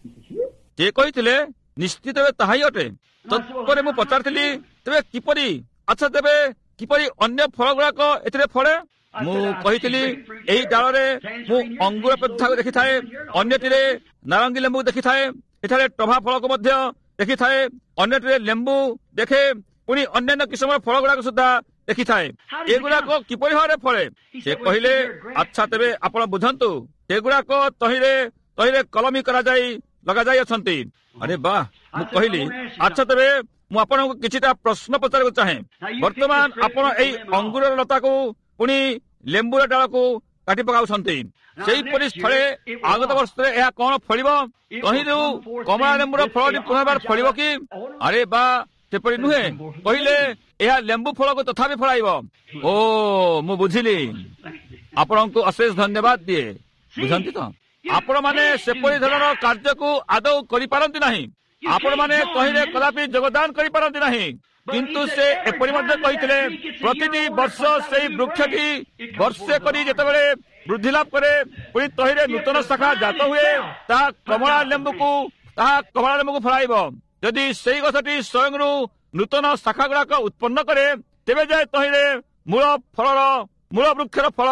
ସେ କହିଥିଲେ, ନିଶ୍ଚିତ ତାହା ହିଁ ଅଟେ। ତତ୍ପରେ ମୁଁ ପଚାରିଥିଲି, ତେବେ କିପରି? ଆଚ୍ଛା, ତେବେ କିପରି ଅନ୍ୟ ଫଳ ଗୁଡାକ ଏଥିରେ ଫଳେ? ମୁଁ କହିଥିଲି, ଏହି ଡାଳରେ ମୁଁ ଅଙ୍ଗୁର ପେଥାକୁ ଦେଖିଥାଏ, ଅନ୍ୟଟିରେ ନାରଙ୍ଗୀ ଲେମ୍ବୁ ଦେଖିଥାଏ, ଏଠାରେ ଟଭା ଫଳକୁ ମଧ୍ୟ ଦେଖିଥାଏ, ଅନ୍ୟଟିରେ ଲେମ୍ବୁ ଦେଖେ, ପୁଣି ଅନ୍ୟାନ୍ୟ କିସମର ଫଳ ଗୁଡାକ ସୁଦ୍ଧା ଦେଖିଥାଏ। ଏଗୁଡାକ କିପରି ଭାବରେ ଫଳେ? ସେ କହିଲେ, ଆଚ୍ଛା, ତେବେ ଆପଣ ବୁଝନ୍ତୁ, ସେଗୁଡାକ ତହିଁରେ ତହିଁରେ କଲମୀ କରାଯାଇ ଲଗାଯାଇ ଅଛନ୍ତି। ଆରେ ବା, ମୁଁ କହିଲି, ଆଚ୍ଛା, ତେବେ ମୁଁ ଆପଣଙ୍କୁ କିଛିଟା ପ୍ରଶ୍ନ ପଚାରିବାକୁ ଚାହେଁ। ବର୍ତ୍ତମାନ ଆପଣ ଏଇ ଅଙ୍ଗୁରର ଲତାକୁ ପୁଣି ଲେମ୍ବୁର ଡାଳକୁ କାଟି ପକାଉଛନ୍ତି। ସେହିପରି ସ୍ଥଳେ ଆଗତ ବର୍ଷରେ ଏହା କଣ ଫଳିବ? ତହିଁରୁ କମଳା ଲେମ୍ବୁର ଫଳଟି ପୁନର୍ବାର ଫଳିବ କି? ଆରେ ବା, ସେପରି ନୁହେଁ। କହିଲେ, ଏହା ଲେମ୍ବୁ ଫଳକୁ ତଥାପି ଫଳାଇବ। ଓ, ମୁଁ ବୁଝିଲି। ଆପଣଙ୍କୁ ଅଶେଷ ଧନ୍ୟବାଦ ଦିଏ। ବୁଝନ୍ତି ତ? ଆପଣମାନେ ସେପରି ଧରଣର କାର୍ଯ୍ୟକୁ ଆଦୌ କରିପାରନ୍ତି ନାହିଁ। ଆପଣମାନେ ତହିଁରେ କଦାପି ଯୋଗଦାନ କରିପାରନ୍ତି ନାହିଁ। କିନ୍ତୁ ସେ ଏପରି ମଧ୍ୟ କହିଥିଲେ, ପ୍ରତିଟି ବର୍ଷ ସେଇ ବୃକ୍ଷଟି ବର୍ଷେ କରି ଯେତେବେଳେ ବୃଦ୍ଧି ଲାଭ କରେ, ପୁଣି ତହିଁରେ ନୂତନ ଶାଖା ଜାତ ହୁଏ, ତାହା କମଳା ଲେମ୍ବୁକୁ ତାହା କମଳା ଲେମ୍ବୁକୁ ଫଳାଇବ। ଯଦି ସେଇ ଗଛଟି ସ୍ୱୟଂରୁ ନୂତନ ଶାଖା ଗୁଡାକ ଉତ୍ପନ୍ନ କରେ, ତେବେ ଯାଏ ତହିଁରେ ମୂଳ ଫଳର ମୂଳ ବୃକ୍ଷର ଫଳ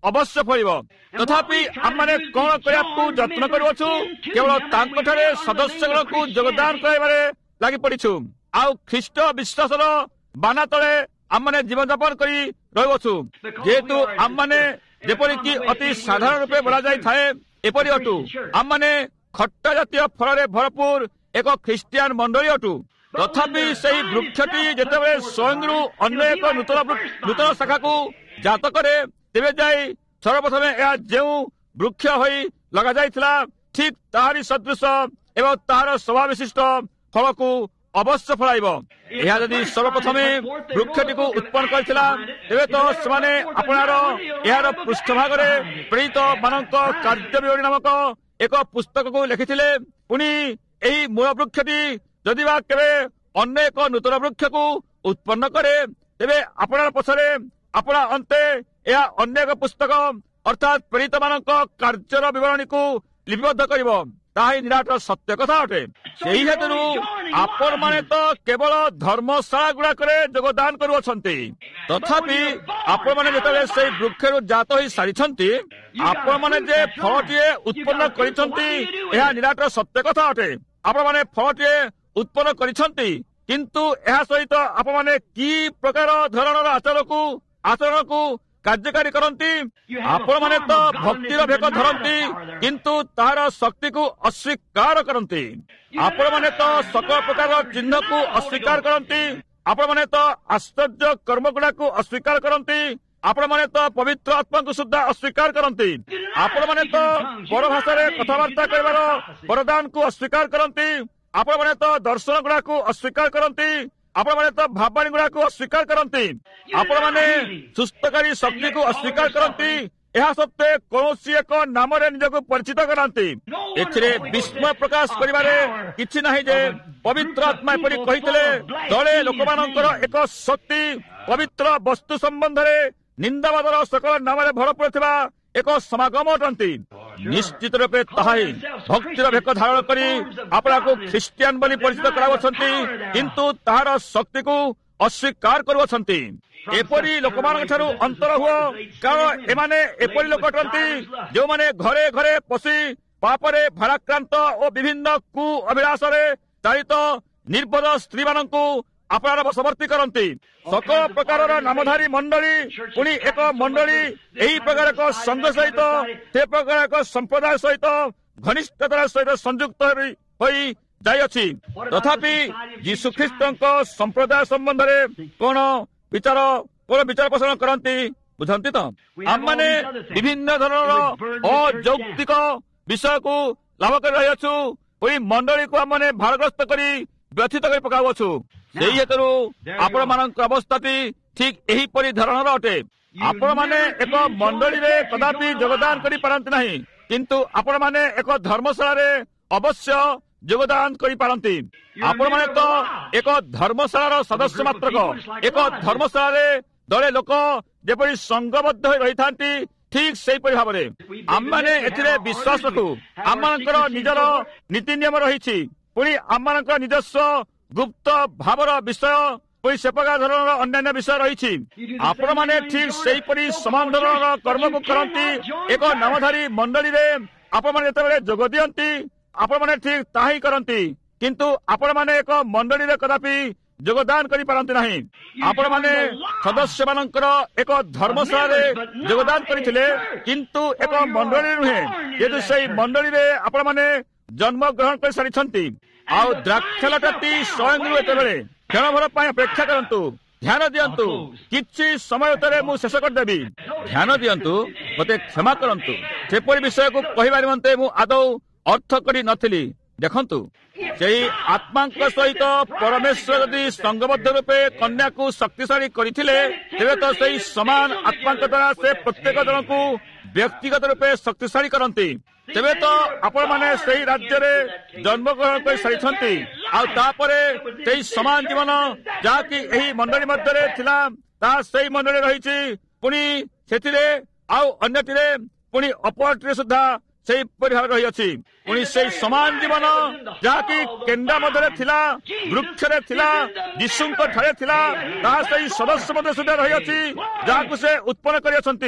ଅବଶ୍ୟ ଫଳିବ। ତଥାପି ଆମମାନେ କଣ କରିବାକୁ ଯତ୍ନ କରୁଅଛୁ? କେବଳ ତାଙ୍କଠାରେ ସଦସ୍ୟମାନଙ୍କୁ ଯୋଗଦାନ କରାଇବାରେ ଲାଗି ପଡ଼ିଛୁ। ଆଉ ଖ୍ରୀଷ୍ଟ ବିଶ୍ୱାସର ବାନା ତଳେ ଆମମାନେ ଜୀବନଯାପନ କରି ରହିଅଛୁ। ଯେହେତୁ ଆମମାନେ ଯେପରିକି ଅତି ସାଧାରଣ ରୂପେ ବୋଲାଯାଇଥାଏ ଏପରି ଅଟୁ। ଆମମାନେ ଖଟା ଜାତୀୟ ଫଳରେ ଭରପୁର ଏକ ଖ୍ରୀଷ୍ଟିଆନ ମଣ୍ଡଳୀ ଅଟୁ। ତଥାପି ସେହି ବୃକ୍ଷଟି ଯେତେବେଳେ ସ୍ୱୟଂରୁ ଅନ୍ୟ ଏକ ନୂତନ ନୂତନ ଶାଖାକୁ ଜାତ କରେ, ତେବେ ଯାଇ ସର୍ବପ୍ରଥମେ ଏହା ଯେଉଁ ବୃକ୍ଷ ହୋଇ ଲଗାଯାଇଥିଲା ଠିକ୍ ତାହାରି ସଦୃଶ ଏବଂ ତାହାର ସ୍ୱଭାବ ବିଶିଷ୍ଟ ଫଳକୁ ଅବଶ୍ୟ ଫଳାଇବ। ଏହା ଯଦି ସର୍ବପ୍ରଥମେ ବୃକ୍ଷଟିକୁ ଉତ୍ପନ୍ନ କରିଥିଲା, ତେବେ ତ ସେମାନେ ଆପଣାର ଏହାର ପୃଷ୍ଠଭାଗରେ ପ୍ରେରିତ ମାନଙ୍କ କାର୍ଯ୍ୟ ବିବରଣୀ ନାମକ ଏକ ପୁସ୍ତକକୁ ଲେଖିଥିଲେ। ପୁଣି ଏହି ମୂଳ ବୃକ୍ଷଟି ଯଦି ବା କେବେ ଅନ୍ୟ ଏକ ନୂତନ ବୃକ୍ଷକୁ ଉତ୍ପନ୍ନ କରେ, ତେବେ ଆପଣାର ପଛରେ ଆପଣା ଅନ୍ତେ ଏହା ଅନ୍ୟ ଏକ ପୁସ୍ତକ ଅର୍ଥାତ୍ ପ୍ରେରିତ ମାନଙ୍କ କାର୍ଯ୍ୟର ବିବରଣୀକୁ ଲିପିବଦ୍ଧ କରିବ। ତାହା ହିଁ ନିରାଟ ସତ୍ୟ କଥା ଅଟେ। ସେହି ହେତୁରୁ ଆପଣମାନେ ତ କେବଳ ଧର୍ମଶାଳା ଗୁଡାକରେ ଯୋଗଦାନ କରୁଅଛନ୍ତି। ତଥାପି ଆପଣମାନେ ଯେତେବେଳେ ସେହି ବୃକ୍ଷରୁ ଜାତ ହୋଇ ସାରିଛନ୍ତି, ଆପଣମାନେ ଯେ ଫଳଟିଏ ଉତ୍ପନ୍ନ କରିଛନ୍ତି ଏହା ନିରାଟ ସତ୍ୟ କଥା ଅଟେ। ଆପଣମାନେ ଫଳଟିଏ ଉତ୍ପନ୍ନ କରିଛନ୍ତି, କିନ୍ତୁ ଏହା ସହିତ ଆପଣମାନେ କି ପ୍ରକାର ଧରଣର ଆଚରଣକୁ ଆଚରଣକୁ କାର୍ଯ୍ୟକାରୀ କରନ୍ତି? ଆପଣମାନେ ତ ଭକ୍ତିର ଭେକ ଧରନ୍ତି, କିନ୍ତୁ ତାହାର ଶକ୍ତିକୁ ଅସ୍ୱୀକାର କରନ୍ତି। ଆପଣମାନେ ତ ସକଳ ପ୍ରକାରର ଚିହ୍ନକୁ ଅସ୍ୱୀକାର କରନ୍ତି। ଆପଣମାନେ ତ ଆଶ୍ଚର୍ଯ୍ୟ କର୍ମଗୁଡାକୁ ଅସ୍ୱୀକାର କରନ୍ତି। ଆପଣମାନେ ତ ପବିତ୍ର ଆତ୍ମାକୁ ସୁଦ୍ଧା ଅସ୍ୱୀକାର କରନ୍ତି। ଆପଣମାନେ ତ ପରଭାଷାରେ କଥାବାର୍ତ୍ତା କରିବାର ବରଦାନକୁ ଅସ୍ୱୀକାର କରନ୍ତି। ଆପଣମାନେ ତ ଦର୍ଶନ ଗୁଡାକୁ ଅସ୍ୱୀକାର କରନ୍ତି। ଆପଣମାନେ ତ ଭାବାଣୀ ଗୁଡାକୁ ଅସ୍ୱୀକାର କରନ୍ତି। ଆପଣମାନେ ସୁସ୍ଥକାରୀ ଶକ୍ତିକୁ ଅସ୍ୱୀକାର କରନ୍ତି। ଏହା ସତ୍ତ୍ୱେ କୌଣସି ଏକ ନାମରେ ନିଜକୁ ପରିଚିତ କରାନ୍ତି। ଏଥିରେ ବିସ୍ମୟ ପ୍ରକାଶ କରିବାରେ କିଛି ନାହିଁ ଯେ ପବିତ୍ର ଆତ୍ମା ଏପରି କହିଥିଲେ, ଦଳେ ଲୋକମାନଙ୍କର ଏକ ଶକ୍ତି ପବିତ୍ର ବସ୍ତୁ ସମ୍ବନ୍ଧରେ ନିନ୍ଦାବାଦର ସକଳ ନାମରେ ଭରପୁର ଥିବା ଏକ ସମାଗମ ଅଟନ୍ତି। ନିଶ୍ଚିତ ରୂପେ ତାହା ହିଁ ଭକ୍ତିର ଭେକ ଧାରଣ କରି ଆପଣଙ୍କୁ ଖ୍ରୀଷ୍ଟିଆନ ବୋଲି ପରିଚିତ କରାଉଛନ୍ତି, କିନ୍ତୁ ତାହାର ଶକ୍ତିକୁ ଅସ୍ୱୀକାର କରୁଅଛନ୍ତି। ଏପରି ଲୋକମାନଙ୍କ ଠାରୁ ଅନ୍ତର ହୁଅ, କାରଣ ଏମାନେ ଏପରି ଲୋକ ଅଟନ୍ତି ଯେଉଁମାନେ ଘରେ ଘରେ ପଶି ପାପରେ ଭାରାକ୍ରାନ୍ତ ଓ ବିଭିନ୍ନ କୁ ଅଭିଳାଷରେ ଚାଳିତ ନିର୍ଭର ସ୍ତ୍ରୀ ମାନଙ୍କୁ ଆପଣାର ବଶବର୍ତ୍ତୀ କରନ୍ତି। ସକଳ ପ୍ରକାରର ନାମଧାରୀ ମଣ୍ଡଳୀ ପୁଣି ଏକ ମଣ୍ଡଳୀ ଏହି ପ୍ରକାର ଏକ ସଂଘ ସହିତ ସେ ପ୍ରକାର ଏକ ସମ୍ପ୍ରଦାୟ ସହିତ ଘନିଷ୍ଠତାର ସହିତ ସଂଯୁକ୍ତ ହୋଇ ଯାଇଅଛି। ତଥାପି ଯୀଶୁଖ୍ରୀଷ୍ଟଙ୍କ ସମ୍ପ୍ରଦାୟ ସମ୍ବନ୍ଧରେ କଣ ବିଚାର କଣ ବିଚାର ପୋଷଣ କରନ୍ତି ବୁଝନ୍ତି ତ? ଆମମାନେ ବିଭିନ୍ନ ଧରଣର ଅଯୌକ୍ତିକ ବିଷୟକୁ ଲାଭ କରି ରହିଅଛୁ। ଏହି ମଣ୍ଡଳୀକୁ ଆମମାନେ ଭାରଗ୍ରସ୍ତ କରି ବ୍ୟଥିତ କରି ପକାଉଅଛୁ। ସେହି ହେତୁରୁ ଆପଣମାନଙ୍କର ଅବସ୍ଥାଟି ଠିକ୍ ଏହିପରି ଧରଣର ଅଟେ। ଆପଣମାନେ ଏକ ମଣ୍ଡଳୀରେ କଦାପି ଯୋଗଦାନ କରିପାରନ୍ତି ନାହିଁ, କିନ୍ତୁ ଆପଣମାନେ ଏକ ଧର୍ମଶାଳାରେ ଅବଶ୍ୟ ଯୋଗଦାନ କରିପାରନ୍ତି। ଆପଣମାନେ ତ ଏକ ଧର୍ମଶାଳାର ସଦସ୍ୟ ମାତ୍ରକ। ଏକ ଧର୍ମଶାଳାରେ ଦଳେ ଲୋକ ଯେପରି ସଂଘବଦ୍ଧ ହୋଇ ରହିଥାନ୍ତି, ଠିକ୍ ସେହିପରି ଭାବରେ ଆମମାନେ ଏଥିରେ ବିଶ୍ୱାସ ରଖୁ। ଆମମାନଙ୍କର ନିଜର ନୀତି ନିୟମ ରହିଛି, ପୁଣି ଆମମାନଙ୍କର ନିଜସ୍ୱ ଗୁପ୍ତ ଭାବର ବିଷୟ, ପୁଣି ସେ ପ୍ରକାର ଧରଣର ଅନ୍ୟାନ୍ୟ ବିଷୟ ରହିଛି। ଆପଣମାନେ ଠିକ୍ ସେହିପରି ସମାନ ଧରଣର କର୍ମକୁ କରନ୍ତି। ଏକ ନାମଧାରୀ ମଣ୍ଡଳୀରେ ଆପଣମାନେ ଯେତେବେଳେ ଯୋଗ ଦିଅନ୍ତି, ଆପଣମାନେ ଠିକ୍ ତାହା ହିଁ କରନ୍ତି, କିନ୍ତୁ ଆପଣମାନେ ଏକ ମଣ୍ଡଳୀରେ କଦାପି ଯୋଗଦାନ କରିପାରନ୍ତି ନାହିଁ। ଆପଣମାନେ ସଦସ୍ୟମାନଙ୍କର ଏକ ଧର୍ମଶାଳାରେ ଯୋଗଦାନ କରିଥିଲେ, କିନ୍ତୁ ଏକ ମଣ୍ଡଳୀ ନୁହେଁ। ଯେହେତୁ ସେହି ମଣ୍ଡଳୀରେ ଆପଣମାନେ ଜନ୍ମଗ୍ରହଣ କରିସାରିଛନ୍ତି। ଆଉ ଦ୍ରାକ୍ଷଲତାଟି ସ୍ୱୟଂରୁ ଏତେବେଳେ କ୍ଷଣଭର ପାଇଁ ଅପେକ୍ଷା କରନ୍ତୁ, ଧ୍ୟାନ ଦିଅନ୍ତୁ। କିଛି ସମୟ ଭିତରେ ମୁଁ ଶେଷ କରିଦେବି। ଧ୍ୟାନ ଦିଅନ୍ତୁ, ମୋତେ କ୍ଷମା କରନ୍ତୁ। ସେପରି ବିଷୟକୁ କହିବା ନିମନ୍ତେ ମୁଁ ଆଦୌ ଅର୍ଥ କରି ନଥିଲି। ଦେଖନ୍ତୁ, ସେହି ଆତ୍ମାଙ୍କ ସହିତ ପରମେଶ୍ୱର ଯଦି ସଂଘବଦ୍ଧ ରୂପେ କନ୍ୟାକୁ ଶକ୍ତିଶାଳୀ କରିଥିଲେ, ତେବେ ତ ସେହି ସମାନ ଆତ୍ମାଙ୍କ ଦ୍ୱାରା ସେ ପ୍ରତ୍ୟେକ ଜଣକୁ ବ୍ୟକ୍ତିଗତ ରୂପେ ଶକ୍ତିଶାଳୀ କରନ୍ତି। ତେବେ ତ ଆପଣମାନେ ସେହି ରାଜ୍ୟରେ ଜନ୍ମଗ୍ରହଣ କରି ସାରିଛନ୍ତି। ଆଉ ତାପରେ ସେହି ସମାନ ଜୀବନ ଯାହାକି ଏହି ମଣ୍ଡଳୀ ମଧ୍ୟରେ ଥିଲା, ତାହା ସେହି ମଣ୍ଡଳୀ ରହିଛି। ପୁଣି ସେଥିରେ ଆଉ ଅନ୍ୟଟିରେ ପୁଣି ଅପରଟିରେ ସୁଦ୍ଧା ସେହିପରି ଭାବରେ ରହିଅଛି। ପୁଣି ସେହି ସମାନ ଜୀବନ ଯାହାକି କେଣ୍ଡା ମଧ୍ୟରେ ଥିଲା, ବୃକ୍ଷରେ ଥିଲା, ଯୀଶୁଙ୍କ ଠାରେ ଥିଲା, ତାହା ସେହି ସଦସ୍ୟ ମଧ୍ୟ ସୁଦ୍ଧା ରହିଅଛି, ଯାହାକୁ ସେ ଉତ୍ପନ୍ନ କରିଅଛନ୍ତି।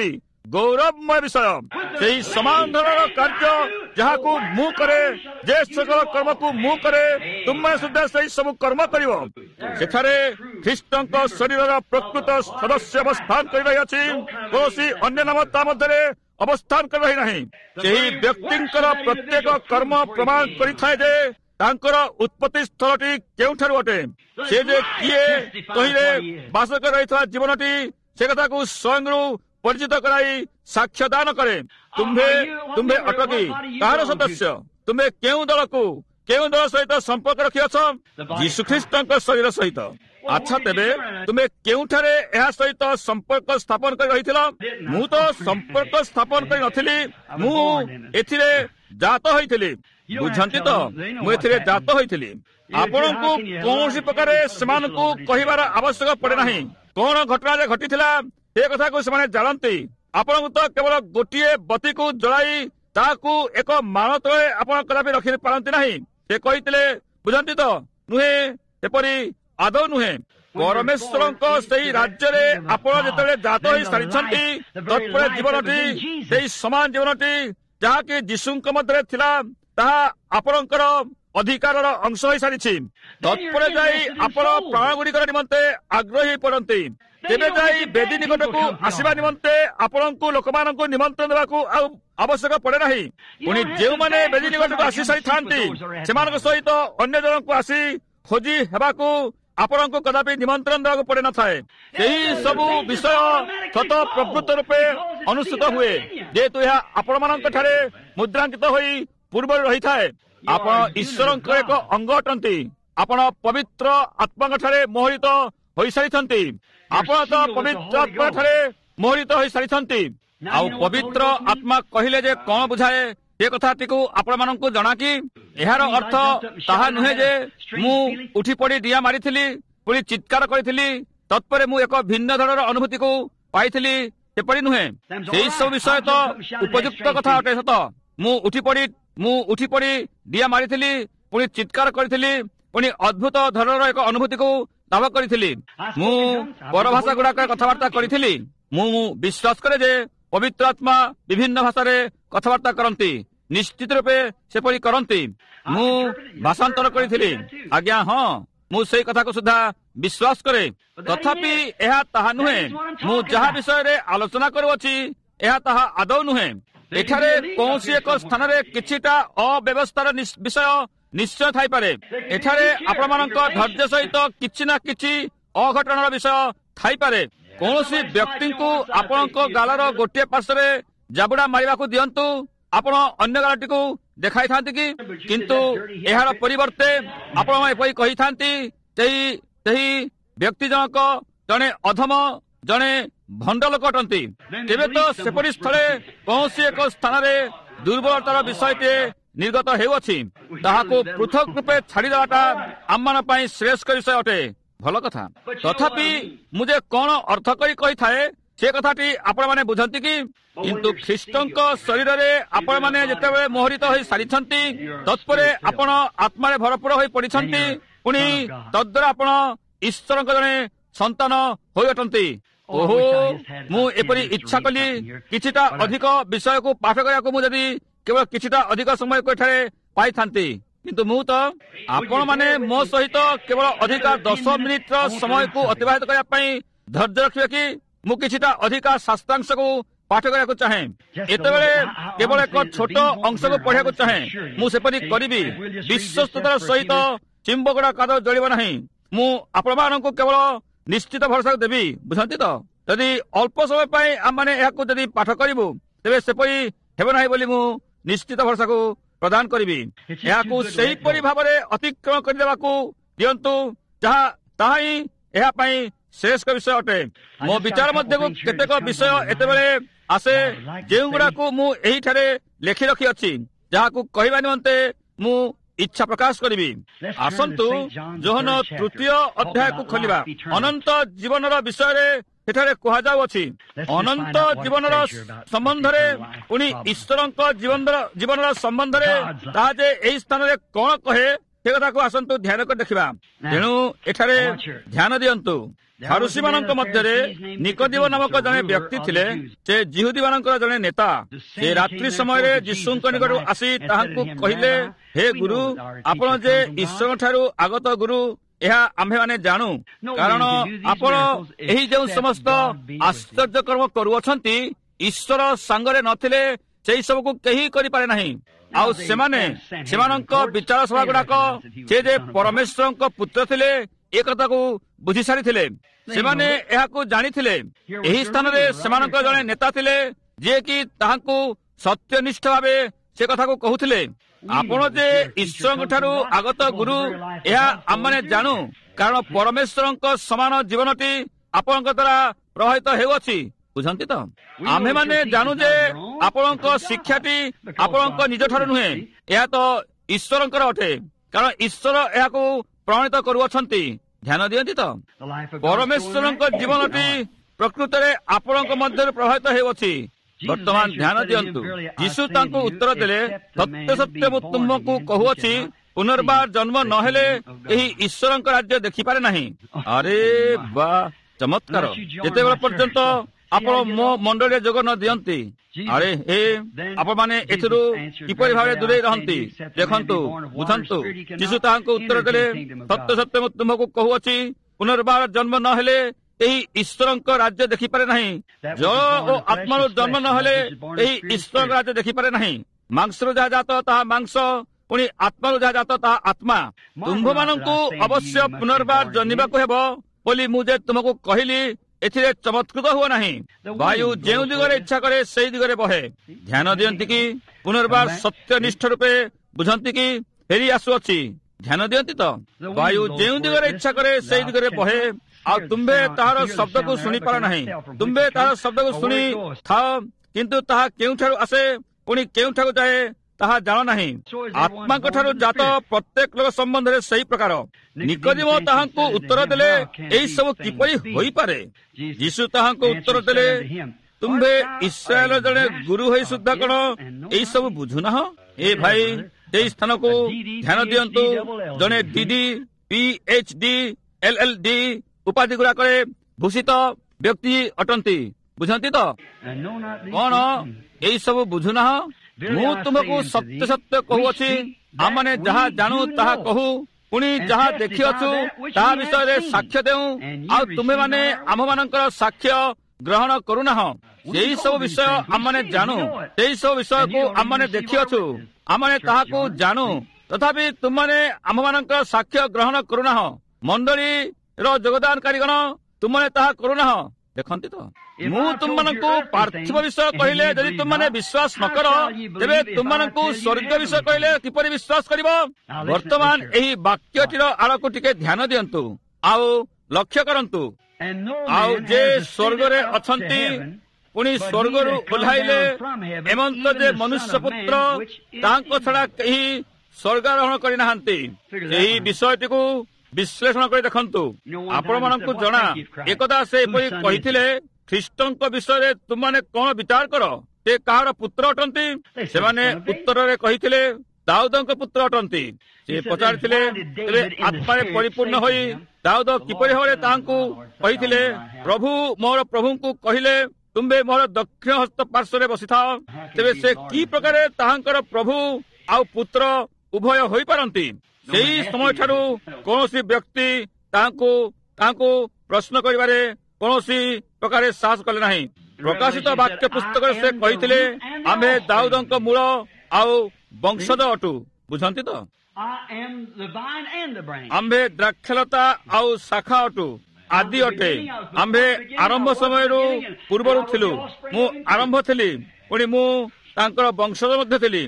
ଗୌରବମୟ ବିଷୟ। ସେହି ସମାନ ଧରଣର କାର୍ଯ୍ୟ ଯାହାକୁ ମୁଁ କରେ, ଯେ ସକଳ କର୍ମକୁ ମୁଁ କରେ, ତୁମେ ସୁଦ୍ଧା ସେହି ସବୁ କର୍ମ କରିବ। ସେଠାରେ ଖ୍ରୀଷ୍ଟଙ୍କ ଶରୀରର ପ୍ରକୃତ ସଦସ୍ୟ ଅବସ୍ଥାନ କରି ରହିଅଛି। କୌଣସି ଅନ୍ୟ ନାମ ତା ମଧ୍ୟରେ ଅବସ୍ଥାନ କରି ରହି ନାହିଁ। ସେହି ବ୍ୟକ୍ତିଙ୍କର ପ୍ରତ୍ୟେକ କର୍ମ ପ୍ରମାଣ କରିଥାଏ ଯେ ତାଙ୍କର ଉତ୍ପତ୍ତି ସ୍ଥଳଟି କେଉଁଠାରୁ ଅଟେ। ସେ ଯେ କିଏ ତହିଁରେ ବାସ କରି ରହିଥିବା ଜୀବନଟି ସେ କଥାକୁ ସ୍ୱୟଂରୁ ପରିଚିତ କରାଇ ସାକ୍ଷ୍ୟ ଦାନ କରେ। ତୁମ୍ଭେ ତୁମ୍ଭେ ଅଟକି କାହାର ସଦସ୍ୟ? ତୁମେ କେଉଁ ଦଳକୁ କେଉଁ ଦଳ ସହିତ ସମ୍ପର୍କ ରଖିଅଛ? ଯୀଶୁଖ୍ରୀଷ୍ଟଙ୍କ ଶରୀର ସହିତ। ଆଚ୍ଛା, ତେବେ ତୁମେ କେଉଁଠାରେ ଏହା ସହିତ ସମ୍ପର୍କ ସ୍ଥାପନ କରି ରହିଥିଲ? ମୁଁ ତ ସମ୍ପର୍କ ସ୍ଥାପନ କରି ନଥିଲି, ମୁଁ ଏଥିରେ ଜାତ ହୋଇଥିଲି। ବୁଝନ୍ତି ତ, ମୁଁ ଏଥିରେ ଜାତ ହୋଇଥିଲି। ଆପଣଙ୍କୁ କୌଣସି ପ୍ରକାର ସେମାନଙ୍କୁ କହିବାର ଆବଶ୍ୟକ ପଡେ ନାହିଁ। କଣ ଘଟଣା ଯେ ଘଟିଥିଲା ଏ କଥାକୁ ସେମାନେ ଜାଣନ୍ତି। ଆପଣଙ୍କୁ ତ କେବଳ ଗୋଟିଏ ବତୀକୁ ଜଳାଇ ତାହାକୁ ଏକ ମାଣ ତଳେ ଆପଣ କଦାପି ରଖିପାରନ୍ତି ନାହିଁ। ସେ କହିଥିଲେ, ବୁଝନ୍ତି ତ, ନୁହେଁ, ଏପରି ଆଦୌ ନୁହେଁ। ପରମେଶ୍ୱରଙ୍କ ସେହି ରାଜ୍ୟରେ ଆପଣ ଯେତେବେଳେ ଜାତ ହୋଇ ସାରିଛନ୍ତି, ତତ୍ପରେ ଜୀବନଟି, ସେହି ସମାନ ଜୀବନଟି ଯାହାକି ଯୀଶୁଙ୍କ ମଧ୍ୟରେ ଥିଲା, ତାହା ଆପଣଙ୍କର ଅଧିକାରର ଅଂଶ ହୋଇସାରିଛି। ତତ୍ପରେ ଯାଇ ଆପଣ ପ୍ରାଣ ଗୁଡ଼ିକର ନିମନ୍ତେ ଆଗ୍ରହୀ ପଡ଼ନ୍ତି। ତେବେ ଯାଇ ବେଦୀ ନିକଟକୁ ଆସିବା ନିମନ୍ତେ ଆପଣଙ୍କୁ ଲୋକମାନଙ୍କୁ ନିମନ୍ତ୍ରଣ ଦେବାକୁ ଆଉ ଆବଶ୍ୟକ ପଡେ ନାହିଁ। ପୁଣି ଯେଉଁମାନେ ବେଦୀ ନିକଟକୁ ଆସି ସାରିଥାନ୍ତି, ସେମାନଙ୍କ ସହିତ ଅନ୍ୟ ଜଣଙ୍କୁ ଆସି ଖୋଜି ହେବାକୁ ଆପଣଙ୍କୁ କଦାପି ନିମନ୍ତ୍ରଣ ଦେବାକୁ ପଡେ ନଥାଏ। ସେହି ସବୁ ବିଷୟ ସତ ପ୍ରକୃତ ରୂପେ ଅନୁଷ୍ଠିତ ହୁଏ, ଯେହେତୁ ଏହା ଆପଣମାନଙ୍କ ଠାରେ ମୁଦ୍ରାଙ୍କିତ ହୋଇ ପୂର୍ବରୁ ରହିଥାଏ। ଆପଣ ଈଶ୍ୱରଙ୍କର ଏକ ଅଙ୍ଗ ଅଟନ୍ତି। ଆପଣ ପବିତ୍ର ଆତ୍ମାଙ୍କ ଠାରେ ମୋହରିତ ହୋଇସାରିଛନ୍ତି। ଆପଣ ତ ପବିତ୍ର ଆତ୍ମା ଠାରେ ମୋହରିତ ହୋଇସାରିଛନ୍ତି। ଆଉ ପବିତ୍ର ଆତ୍ମା କହିଲେ ଯେ କଣ ବୁଝାଏ, ଏ କଥାଟିକୁ ଆପଣମାନଙ୍କୁ ଜଣା କି? ଏହାର ଅର୍ଥ ତାହା ନୁହେଁ ଯେ ମୁଁ ଉଠି ପଡି ଡିଆଁ ମାରିଥିଲି, ପୁଣି ଚିତ୍କାର କରିଥିଲି, ତତ୍ପରେ ମୁଁ ଏକ ଭିନ୍ନ ଧରଣର ଅନୁଭୂତିକୁ ପାଇଥିଲି, ଏପରି ନୁହେଁ। ସେହି ସବୁ ବିଷୟ ତ ଉପଯୁକ୍ତ କଥା ଅଟେ, ସତ। ମୁଁ ଉଠି ପଡି ମୁଁ ଉଠି ପଡି ଡିଆଁ ମାରିଥିଲି, ପୁଣି ଚିତ୍କାର କରିଥିଲି, ପୁଣି ଅଦ୍ଭୁତ ଧରଣର ଏକ ଅନୁଭୂତିକୁ ଲାଭ କରିଥିଲି। ମୁଁ ପରଭାଷା ଗୁଡାକ କଥାବାର୍ତ୍ତା କରିଥିଲି। ମୁଁ ବିଶ୍ୱାସ କରେ ଯେ ପବିତ୍ର ଆତ୍ମା ବିଭିନ୍ନ ଭାଷାରେ କଥାବାର୍ତ୍ତା କରନ୍ତି, ନିଶ୍ଚିତ ରୂପେ ସେପରି କରନ୍ତି। ମୁଁ ଭାଷାନ୍ତର କରିଥିଲି, ଆଜ୍ଞା, ହଁ, ମୁଁ ସେଇ କଥାକୁ ସୁଦ୍ଧା ବିଶ୍ୱାସ କରେ। ତଥାପି ଏହା ତାହା ନୁହେଁ। ମୁଁ ଯାହା ବିଷୟରେ ଆଲୋଚନା କରୁଅଛି, ଏହା ତାହା ଆଦୌ ନୁହେଁ। ଏଠାରେ କୌଣସି ଏକ ସ୍ଥାନରେ କିଛିଟା ଅବ୍ୟବସ୍ଥାର ବିଷୟ ନିଶ୍ଚୟ ଥାଇପାରେ। ଏଠାରେ ଆପଣମାନଙ୍କ ଧୈର୍ଯ୍ୟ ସହିତ କିଛି ନା କିଛି ଅଘଟଣାର ବିଷୟ ଥାଇପାରେ। କୌଣସି ବ୍ୟକ୍ତିଙ୍କୁ ଆପଣଙ୍କ ଗାଲର ଗୋଟିଏ ପାର୍ଶ୍ୱରେ ଜାବୁଡା ମାରିବାକୁ ଦିଅନ୍ତୁ, ଆପଣ ଅନ୍ୟ ଗାଲଟିକୁ ଦେଖାଇଥାନ୍ତି କି? କିନ୍ତୁ ଏହାର ପରିବର୍ତ୍ତେ ଆପଣ ଏପରି କହିଥାନ୍ତି, ସେହି ସେହି ବ୍ୟକ୍ତି ଜଣକ ଜଣେ ଅଧମ, ଜଣେ ଭଣ୍ଡ ଲୋକ ଅଟନ୍ତି। ତେବେ ତ ସେପରି ସ୍ଥଳେ କୌଣସି ଏକ ସ୍ଥାନରେ ଦୁର୍ବଳତାର ବିଷୟଟିଏ ନିର୍ଗତ ହେଉଅଛି। ତାହାକୁ ପୃଥକ ରୂପେ ଛାଡ଼ିଦେବାଟା ଆମମାନଙ୍କ ପାଇଁ ଶ୍ରେଷ୍ଠ ବିଷୟ ଅଟେ। ଭଲ କଥା। ତଥାପି ମୁଁ ଯେ କଣ ଅର୍ଥ କରି କହିଥାଏ, ସେ କଥାଟି ଆପଣମାନେ ବୁଝନ୍ତି କି? କିନ୍ତୁ ଖ୍ରୀଷ୍ଟଙ୍କ ଶରୀରରେ ଆପଣମାନେ ଯେତେବେଳେ ମୋହରିତ ହୋଇ ସାରିଛନ୍ତି, ତତ୍ପରେ ଆପଣ ଆତ୍ମାରେ ଭରପୂର ହୋଇ ପଡ଼ିଛନ୍ତି, ପୁଣି ତଦ୍ୱାରା ଆପଣ ଈଶ୍ୱରଙ୍କ ଜଣେ ସନ୍ତାନ ହୋଇଅଟନ୍ତି। ଓହୋ, ମୁଁ ଏପରି ଇଚ୍ଛା କଲି କିଛିଟା ଅଧିକ ବିଷୟକୁ ପାଠ କରିବାକୁ ମୁଁ ଯଦି କେବଳ କିଛିଟା ଅଧିକ ସମୟକୁ ଏଠାରେ ପାଇଥାନ୍ତି। କିନ୍ତୁ ମୁଁ ତ ଆପଣମାନେ ମୋ ସହିତ କେବଳ ଅଧିକା ଦଶ ମିନିଟର ସମୟକୁ ଅତିବାହିତ କରିବା ପାଇଁ ଧୈର୍ଯ୍ୟ ରଖିବେ କି? ମୁଁ କିଛିଟା ଅଧିକା ଶାସ୍ତ୍ରାଂଶକୁ ପାଠ କରିବାକୁ ଚାହେଁ। ଏତେବେଳେ କେବଳ ଏକ ଛୋଟ ଅଂଶକୁ ପଢ଼ିବାକୁ ଚାହେଁ। ମୁଁ ସେପରି କରିବି। ବିଶ୍ୱସ୍ତତାର ସହିତ ଚିମ୍ବକଟା କାଦ ଜଳିବ ନାହିଁ। ମୁଁ ଆପଣମାନଙ୍କୁ କେବଳ ନିଶ୍ଚିତ ଭରସାକୁ ଦେବି। ବୁଝନ୍ତି ତ? ଯଦି ଅଳ୍ପ ସମୟ ପାଇଁ ଆମମାନେ ଏହାକୁ ଯଦି ପାଠ କରିବୁ, ତେବେ ସେପରି ହେବ ନାହିଁ ବୋଲି ମୁଁ ନିଶ୍ଚିତ ଭରସାକୁ ପ୍ରଦାନ କରିବି। ଏହାକୁ ସେହିପରି ଭାବରେ ଅତିକ୍ରମ କରିଦେବାକୁ ଦିଅନ୍ତୁ, ଯାହା ତାହା ହିଁ ଏହା ପାଇଁ ଶ୍ରେଷ୍ଠ ବିଷୟ ଅଟେ। ମୋ ବିଚାର ମଧ୍ୟକୁ କେତେକ ବିଷୟ ଏତେବେଳେ ଆସେ, ଯେଉଁଗୁଡାକୁ ମୁଁ ଏହିଠାରେ ଲେଖି ରଖିଅଛି, ଯାହାକୁ କହିବା ନିମନ୍ତେ ମୁଁ ଇଚ୍ଛା ପ୍ରକାଶ କରିବି। ଆସନ୍ତୁ ଯୋହନ ତୃତୀୟ ଅଧ୍ୟାୟକୁ ଖୋଲିବା। ଅନନ୍ତ ଜୀବନର ବିଷୟରେ ସେଠାରେ କୁହାଯାଉଅଛି। ଅନନ୍ତ ଜୀବନର ସମ୍ବନ୍ଧରେ, ପୁଣି ଈଶ୍ୱରଙ୍କ ଜୀବନର ଜୀବନର ସମ୍ବନ୍ଧରେ ତାହା ଯେ ଏହି ସ୍ଥାନରେ କଣ କହେ, ସେ କଥାକୁ ଆସନ୍ତୁ ଧ୍ୟାନ କରି ଦେଖିବା। ତେଣୁ ଏଠାରେ ଧ୍ୟାନ ଦିଅନ୍ତୁ। ଫାରୁସୀମାନଙ୍କ ମଧ୍ୟରେ ନିକୋଦିମ ନାମକ ଜଣେ ବ୍ୟକ୍ତି ଥିଲେ। ସେ ଜିହୁଦୀମାନଙ୍କର ଜଣେ ନେତା। ସେ ରାତ୍ରି ସମୟରେ ଯୀଶୁଙ୍କ ନିକଟକୁ ଆସି ତାହାଙ୍କୁ କହିଲେ, ହେ ଗୁରୁ, ଆପଣ ଯେ ଈଶ୍ୱରଙ୍କ ଠାରୁ ଆଗତ ଗୁରୁ ଏହା ଆମ୍ଭେମାନେ ଜାଣୁ, କାରଣ ଆପଣ ଏହି ଯେଉଁ ସମସ୍ତ ଆଶ୍ଚର୍ଯ୍ୟ କର୍ମ କରୁଅଛନ୍ତି ଈଶ୍ୱର ସାଙ୍ଗରେ ନଥିଲେ ସେହି ସବୁକୁ କେହି କରିପାରେ ନାହିଁ। ଆଉ ସେମାନେ ସେମାନଙ୍କ ବିଚାର ସଭା ଗୁଡାକ ସେ ଯେ ପରମେଶ୍ୱରଙ୍କ ପୁତ୍ର ଥିଲେ ଏ କଥାକୁ ବୁଝି ସାରିଥିଲେ। ସେମାନେ ଏହାକୁ ଜାଣିଥିଲେ। ଏହି ସ୍ଥାନରେ ସେମାନଙ୍କ ଜଣେ ନେତା ଥିଲେ ଯିଏକି ତାହାଙ୍କୁ ସତ୍ୟନିଷ୍ଠ ଭାବେ ସେ କଥାକୁ କହୁଥିଲେ, ଆପଣ ଯେ ଈଶ୍ୱରଙ୍କ ଠାରୁ ଆଗତ ଗୁରୁ ଏହା ଆମମାନେ ଜାଣୁ, କାରଣ ପରମେଶ୍ୱରଙ୍କ ସମାନ ଜୀବନଟି ଆପଣଙ୍କ ଦ୍ୱାରା ପ୍ରଭାବିତ ହେଉଅଛି। ବୁଝନ୍ତି ତ? ଆମ୍ଭେମାନେ ଜାଣୁ ଯେ ଆପଣଙ୍କ ଶିକ୍ଷାଟି ଆପଣଙ୍କ ନିଜ ଠାରୁ ନୁହେଁ, ଏହା ତ ଈଶ୍ୱରଙ୍କର ଅଟେ, କାରଣ ଈଶ୍ୱର ଏହାକୁ ପ୍ରମାଣିତ କରୁଅଛନ୍ତି। ଧ୍ୟାନ ଦିଅନ୍ତି ତ? ପରମେଶ୍ୱରଙ୍କ ଜୀବନଟି ପ୍ରକୃତରେ ଆପଣଙ୍କ ମଧ୍ୟରୁ ପ୍ରଭାବିତ ହେଉଅଛି। ବର୍ତ୍ତମାନ ଧ୍ୟାନ ଦିଅନ୍ତୁ। ଯୀଶୁ ତାଙ୍କୁ ଉତ୍ତର ଦେଲେ, ସତ୍ୟ ସତ୍ୟ ମୁଁ ତୁମକୁ କହୁଅଛି, ପୁନର୍ବାର ଜନ୍ମ ନହେଲେ ଏହି ଈଶ୍ୱରଙ୍କ ରାଜ୍ୟ ଦେଖିପାରେ ନାହିଁ। ଆରେ ବା, ଚମତ୍କାର! ଯେତେବେଳେ ପର୍ଯ୍ୟନ୍ତ ଆପଣ ମୋ ମଣ୍ଡଳୀରେ ଯୋଗ ନ ଦିଅନ୍ତି, ଆରେ ହେ ଆପଣମାନେ ଏଥିରୁ କିପରି ଭାବରେ ଦୂରେଇ ରହନ୍ତି? ଦେଖନ୍ତୁ, ବୁଝନ୍ତୁ। ଯୀଶୁ ତାହାଙ୍କୁ ଉତ୍ତର ଦେଲେ, ସତ୍ୟ ସତ୍ୟ ମୁଁ ତୁମକୁ କହୁଅଛି, ପୁନର୍ବାର ଜନ୍ମ ନହେଲେ ଏହି ଈଶ୍ୱରଙ୍କ ରାଜ୍ୟ ଦେଖିପାରେ ନାହିଁ। ଜଳ ଓ ଆତ୍ମାରୁ ଜନ୍ମ ନହେଲେ ଏହି ଈଶ୍ୱରଙ୍କ ରାଜ୍ୟ ଦେଖିପାରେ ନାହିଁ। ମାଂସରୁ ଯାହା ଜାତ ତାହା ମାଂସ, ପୁଣି ଆତ୍ମାରୁ ଯାହା ଜାତ ତାହା ଆତ୍ମା। ତୁମ୍ଭମାନଙ୍କୁ ଅବଶ୍ୟ ପୁନର୍ବାର ଜନ୍ମିବାକୁ ହେବ ବୋଲି ମୁଁ ଯେ ତୁମକୁ କହିଲି, ଏଥିରେ ଚମତ୍କୃତ ହୁଅ ନାହିଁ। ବାୟୁ ଯେଉଁ ଦିଗରେ ଇଚ୍ଛା କରେ ସେହି ଦିଗରେ ବହେ। ଧ୍ୟାନ ଦିଅନ୍ତି କି ପୁନର୍ବାର ସତ୍ୟନିଷ୍ଠ ରୂପେ ବୁଝନ୍ତି କି ଫେରି ଆସୁଅଛି? ଧ୍ୟାନ ଦିଅନ୍ତି ତ? ବାୟୁ ଯେଉଁ ଦିଗରେ ଇଚ୍ଛା କରେ ସେହି ଦିଗରେ ବହେ, ଆଉ ତୁମ୍ଭେ ତାହାର ଶବ୍ଦକୁ ଶୁଣିପାର ନାହିଁ। ତୁମ୍ଭେ ତାହାର ଶବ୍ଦକୁ ଶୁଣି ଥାଅ, କିନ୍ତୁ ତାହା କେଉଁଠାରୁ ଆସେ ପୁଣି କେଉଁଠାକୁ ଯାଏ ତାହା ଜାଣ ନାହିଁ। ଆତ୍ମାଙ୍କ ଠାରୁ ଜାତ ପ୍ରତ୍ୟେକ ଲୋକ ସମ୍ବନ୍ଧରେ ସେହି ପ୍ରକାର। ନିକୋଦିମ ତାହାଙ୍କୁ ଉତ୍ତର ଦେଲେ, ଏହି ସବୁ କିପରି ହୋଇପାରେ? ଯୀଶୁ ତାହାଙ୍କୁ ଉତ୍ତର ଦେଲେ, ତୁମ୍ଭେ ଇସ୍ରାଏଲ ଜଣେ ଗୁରୁ ହୋଇ ସୁଦ୍ଧା କଣ ଏହି ସବୁ ବୁଝୁନାହ? ଏ ଭାଇ, ଏହି ସ୍ଥାନକୁ ଧ୍ୟାନ ଦିଅନ୍ତୁ। ଜଣେ DD, P H D, L L D ଉପାଧି ଗୁଡାକରେ ଭୂଷିତ ବ୍ୟକ୍ତି ଅଟନ୍ତି। ବୁଝନ୍ତି ତ? କଣ ଏହି ସବୁ ବୁଝୁନାହ? ମୁଁ ତୁମକୁ ସତ୍ୟ ସତ୍ୟ କହୁଅଛି, ଆମମାନେ ଯାହା ଜାଣୁ ତାହା କହୁ, ପୁଣି ଯାହା ଦେଖିଅଛୁ ତାହା ବିଷୟରେ ସାକ୍ଷ୍ୟ ଦେଉ, ଆଉ ତୁମେମାନେ ଆମ୍ଭମାନଙ୍କର ସାକ୍ଷ୍ୟ ଗ୍ରହଣ କରୁନାହ। ସେହି ସବୁ ବିଷୟ ଆମମାନେ ଜାଣୁ, ସେହି ସବୁ ବିଷୟକୁ ଆମମାନେ ଦେଖିଅଛୁ, ଆମମାନେ ତାହାକୁ ଜାଣୁ, ତଥାପି ତୁମମାନେ ଆମ୍ଭମାନଙ୍କର ସାକ୍ଷ୍ୟ ଗ୍ରହଣ କରୁନାହ। ମଣ୍ଡଳୀର ଯୋଗଦାନକାରୀଗଣ, ତୁମମାନେ ତାହା କରୁନାହ। ଦେଖନ୍ତି ତ? ମୁଁ ତୁମମାନଙ୍କୁ ପାର୍ଥିବ ବିଷୟ କହିଲେ ଯଦି ତୁମମାନେ ବିଶ୍ୱାସ ନ କର, ତେବେ ତୁମମାନଙ୍କୁ ସ୍ୱର୍ଗ ବିଷୟ କହିଲେ କିପରି ବିଶ୍ୱାସ କରିବ? ବର୍ତ୍ତମାନ ଏହି ବାକ୍ୟଟିର ଆଡ଼କୁ ଟିକେ ଧ୍ୟାନ ଦିଅନ୍ତୁ ଆଉ ଲକ୍ଷ୍ୟ କରନ୍ତୁ। ଆଉ ଯେ ସ୍ୱର୍ଗରେ ଅଛନ୍ତି, ପୁଣି ସ୍ୱର୍ଗରୁ ଓହ୍ଲାଇଲେ, ଏମନ୍ତ ଯେ ମନୁଷ୍ୟ ପୁତ୍ର, ତାଙ୍କ ଛଡ଼ା କେହି ସ୍ୱର୍ଗାରୋହଣ କରିନାହାନ୍ତି। ଏହି ବିଷୟଟିକୁ ବିଶ୍ଳେଷଣ କରି ଦେଖନ୍ତୁ। ଆପଣମାନଙ୍କୁ ଜଣା, ଏକଦା ସେ ଏପରି କହିଥିଲେ, ଖ୍ରୀଷ୍ଟଙ୍କ ବିଷୟରେ ତୁମମାନେ କଣ ବିଚାର କର? ସେ କାହାର ପୁତ୍ର ଅଟନ୍ତି? ସେମାନେ ଉତ୍ତରରେ କହିଥିଲେ, ଦାଉଦଙ୍କ ପୁତ୍ର ଅଟନ୍ତି। ସେ ପଚାରିଥିଲେ, ତେବେ ଆତ୍ମାରେ ପରିପୂର୍ଣ୍ଣ ହୋଇ ଦାଉଦ କିପରି ଭାବରେ ତାହାଙ୍କୁ କହିଥିଲେ, ପ୍ରଭୁ ମୋର ପ୍ରଭୁଙ୍କୁ କହିଲେ, ତୁମ୍ଭେ ମୋର ଦକ୍ଷିଣ ହସ୍ତ ପାର୍ଶ୍ୱରେ ବସିଥାଅ? ତେବେ ସେ କି ପ୍ରକାରେ ତାହାଙ୍କର ପ୍ରଭୁ ଆଉ ପୁତ୍ର ଉଭୟ ହୋଇପାରନ୍ତି? ସେହି ସମୟଠାରୁ କୌଣସି ବ୍ୟକ୍ତି ତାହାଙ୍କୁ ତାହାଙ୍କୁ ପ୍ରଶ୍ନ କରିବାରେ କୌଣସି ପ୍ରକାରେ ସାହସ କଲେ ନାହିଁ। ପ୍ରକାଶିତ ବାକ୍ୟ ପୁସ୍ତକରେ ସେ କହିଥିଲେ, ଆମେ ଦାଉଦଙ୍କ ମୂଳ ଆଉ ବଂଶଜ ଅଟୁ। ବୁଝନ୍ତି ତ? ଆମ୍ଭେ ଦ୍ରାକ୍ଷଲତା ଆଉ ଶାଖା ଅଟୁ, ଆଦି ଅଟେ। ଆମ୍ଭେ ଆରମ୍ଭ ସମୟରୁ ପୂର୍ବରୁ ଥିଲୁ। ମୁଁ ଆରମ୍ଭ ଥିଲି, ପୁଣି ମୁଁ ତାଙ୍କର ବଂଶଜ ମଧ୍ୟ ଥିଲି।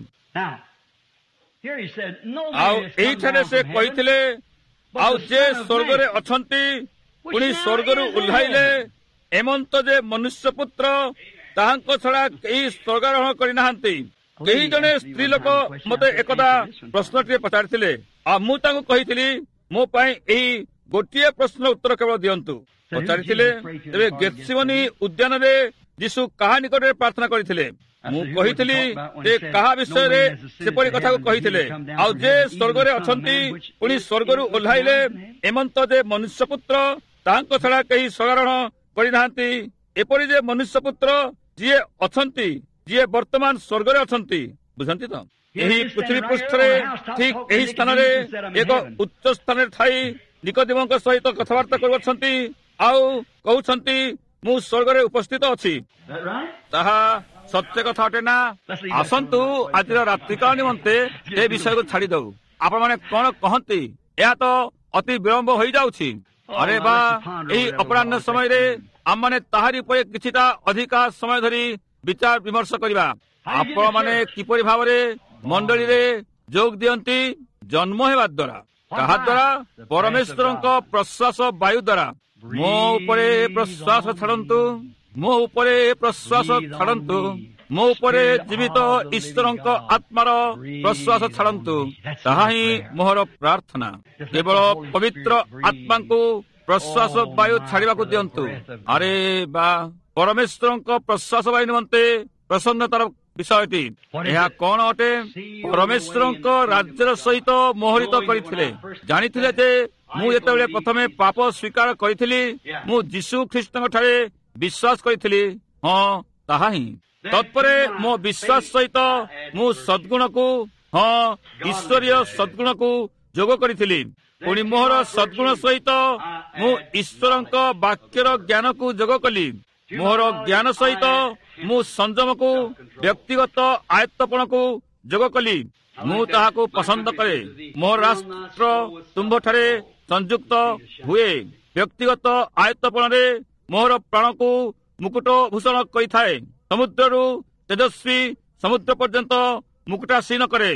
ଆଉ ଏଇଠାରେ ସେ କହିଥିଲେ, ଆଉ ଯେ ସ୍ୱର୍ଗରେ ଅଛନ୍ତି, ପୁଣି ସ୍ୱର୍ଗରୁ ଓହ୍ଲାଇଲେ, ଏମନ୍ତ ଯେ ମନୁଷ୍ୟ ପୁତ୍ର, ତାହାଙ୍କ ଛଡ଼ା କେହି ସ୍ୱର୍ଗାରୋହଣ କରିନାହାନ୍ତି। କେହି ଜଣେ ସ୍ତ୍ରୀ ଲୋକ ମୋତେ ଏକଦା ପ୍ରଶ୍ନଟିଏ ପଚାରିଥିଲେ, ଆଉ ମୁଁ ତାଙ୍କୁ କହିଥିଲି, ମୋ ପାଇଁ ଏହି ଗୋଟିଏ ପ୍ରଶ୍ନର ଉତ୍ତର କେବଳ ଦିଅନ୍ତୁ। ପଚାରିଥିଲେ, ତେବେ ଗେତ୍ସିମନୀ ଉଦ୍ୟାନରେ ଯୀଶୁ କାହା ନିକଟରେ ପ୍ରାର୍ଥନା କରିଥିଲେ? ମୁଁ କହିଥିଲି ଯେ କାହା ବିଷୟରେ ସେପରି କଥାକୁ କହିଥିଲେ, ଆଉ ଯେ ସ୍ୱର୍ଗରେ ଅଛନ୍ତି ପୁଣି ସ୍ୱର୍ଗରୁ ଓହ୍ଲାଇଲେ ଏମନ୍ତ ଯେ ମନୁଷ୍ୟ ପୁତ୍ର ତାଙ୍କ ଛଡା କେହି ସ୍ୱରାରୋହଣ କରିନାହାନ୍ତି, ଏପରି ଯେ ମନୁଷ୍ୟ ପୁତ୍ର ଯିଏ ଅଛନ୍ତି, ଯିଏ ବର୍ତ୍ତମାନ ସ୍ୱର୍ଗରେ ଅଛନ୍ତି। ବୁଝନ୍ତି ତ? ଏହି ପୃଥିବୀ ପୃଷ୍ଠରେ ଠିକ୍ ଏହି ସ୍ଥାନରେ ଏକ ଉଚ୍ଚ ସ୍ଥାନରେ ଥାଇ ନିକୋଦିମଙ୍କ ସହିତ କଥାବାର୍ତ୍ତା କରୁଅଛନ୍ତି, ଆଉ କହୁଛନ୍ତି ମୁଁ ସ୍ୱର୍ଗରେ ଉପସ୍ଥିତ ଅଛି। ତାହା ସତ୍ୟ କଥା ଅଟେ ନା? ଆସନ୍ତୁ ଆଜିର ରାତ୍ରିକାଳ ନିମନ୍ତେ ଏ ବିଷୟକୁ ଛାଡି ଦଉ। ଆପଣମାନେ କଣ କହନ୍ତି? ଏହା ତ ଅତି ବିଳମ୍ବ ହୋଇଯାଉଛି। ଆରେ ବା, ଏହି ଅପରାହ୍ନ ସମୟରେ ଆମମାନେ ତାହାରି ଉପରେ କିଛିଟା ଅଧିକା ସମୟ ଧରି ବିଚାର ବିମର୍ଶ କରିବା। ଆପଣମାନେ କିପରି ଭାବରେ ମଣ୍ଡଳୀରେ ଯୋଗ ଦିଅନ୍ତି? ଜନ୍ମ ହେବା ଦ୍ୱାରା। କାହା ଦ୍ୱାରା? ପରମେଶ୍ୱରଙ୍କ ପ୍ରଶ୍ୱାସ ବାୟୁ ଦ୍ୱାରା। ମୋ ଉପରେ ପ୍ରଶ୍ୱାସ ଛାଡନ୍ତୁ, ମୋ ଉପରେ ପ୍ରଶ୍ୱାସ ଛାଡନ୍ତୁ, ମୋ ଉପରେ ଜୀବିତ ଈଶ୍ୱରଙ୍କ ଆତ୍ମାର ପ୍ରଶ୍ୱାସ ଛାଡନ୍ତୁ। ତାହା ହିଁ ମୋର ପ୍ରାର୍ଥନା। କେବଳ ପବିତ୍ର ଆତ୍ମାଙ୍କୁ ପ୍ରଶ୍ୱାସ ବାୟୁ ଛାଡିବାକୁ ଦିଅନ୍ତୁ। ଆରେ ବା, ପରମେଶ୍ୱରଙ୍କ ପ୍ରଶ୍ୱାସ ବାୟୁ ନିମନ୍ତେ ପ୍ରସନ୍ନତାର ବିଷୟଟି ଏହା କଣ ଅଟେ? ପରମେଶ୍ୱରଙ୍କ ରାଜ୍ୟର ସହିତ ମୋହରିତ କରିଥିଲେ। ଜାଣିଥିଲେ ଯେ ମୁଁ ଯେତେବେଳେ ପ୍ରଥମେ ପାପ ସ୍ୱୀକାର କରିଥିଲି, ମୁଁ ଯୀଶୁ ଖ୍ରୀଷ୍ଟଙ୍କ ଠାରେ ବିଶ୍ୱାସ କରିଥିଲି। ହଁ, ତାହା ହିଁ। ତତ୍ପରେ ମୋ ବିଶ୍ୱାସ ସହିତ ମୁଁ ସଦ୍ଗୁଣକୁ, ହଁ ଈଶ୍ୱରୀୟ ସଦ୍ଗୁଣକୁ ଯୋଗ କରିଥିଲି। ପୁଣି ମୋହର ସଦ୍ଗୁଣ ସହିତ ମୁଁ ଈଶ୍ୱରଙ୍କ ବାକ୍ୟର ଜ୍ଞାନକୁ ଯୋଗ କଲି। ମୋହର ଜ୍ଞାନ ସହିତ ମୁଁ ସଂଯମକୁ, ବ୍ୟକ୍ତିଗତ ଆୟତ୍ତପଣକୁ ଯୋଗ କଲି। ମୁଁ ତାହାକୁ ପସନ୍ଦ କରେ। ମୋହର ରାଷ୍ଟ୍ର ତୁମ୍ଭଠାରେ ସଂଯୁକ୍ତ ହୁଏ। ବ୍ୟକ୍ତିଗତ ଆୟତ୍ତପଣରେ ମୋହର ପ୍ରାଣକୁ ମୁକୁଟ ଭୂଷଣ କରିଥାଏ। ସମୁଦ୍ରରୁ ତେଜସ୍ୱୀ ସମୁଦ୍ର ପର୍ଯ୍ୟନ୍ତ ମୁକୁଟାସୀନ କରେ।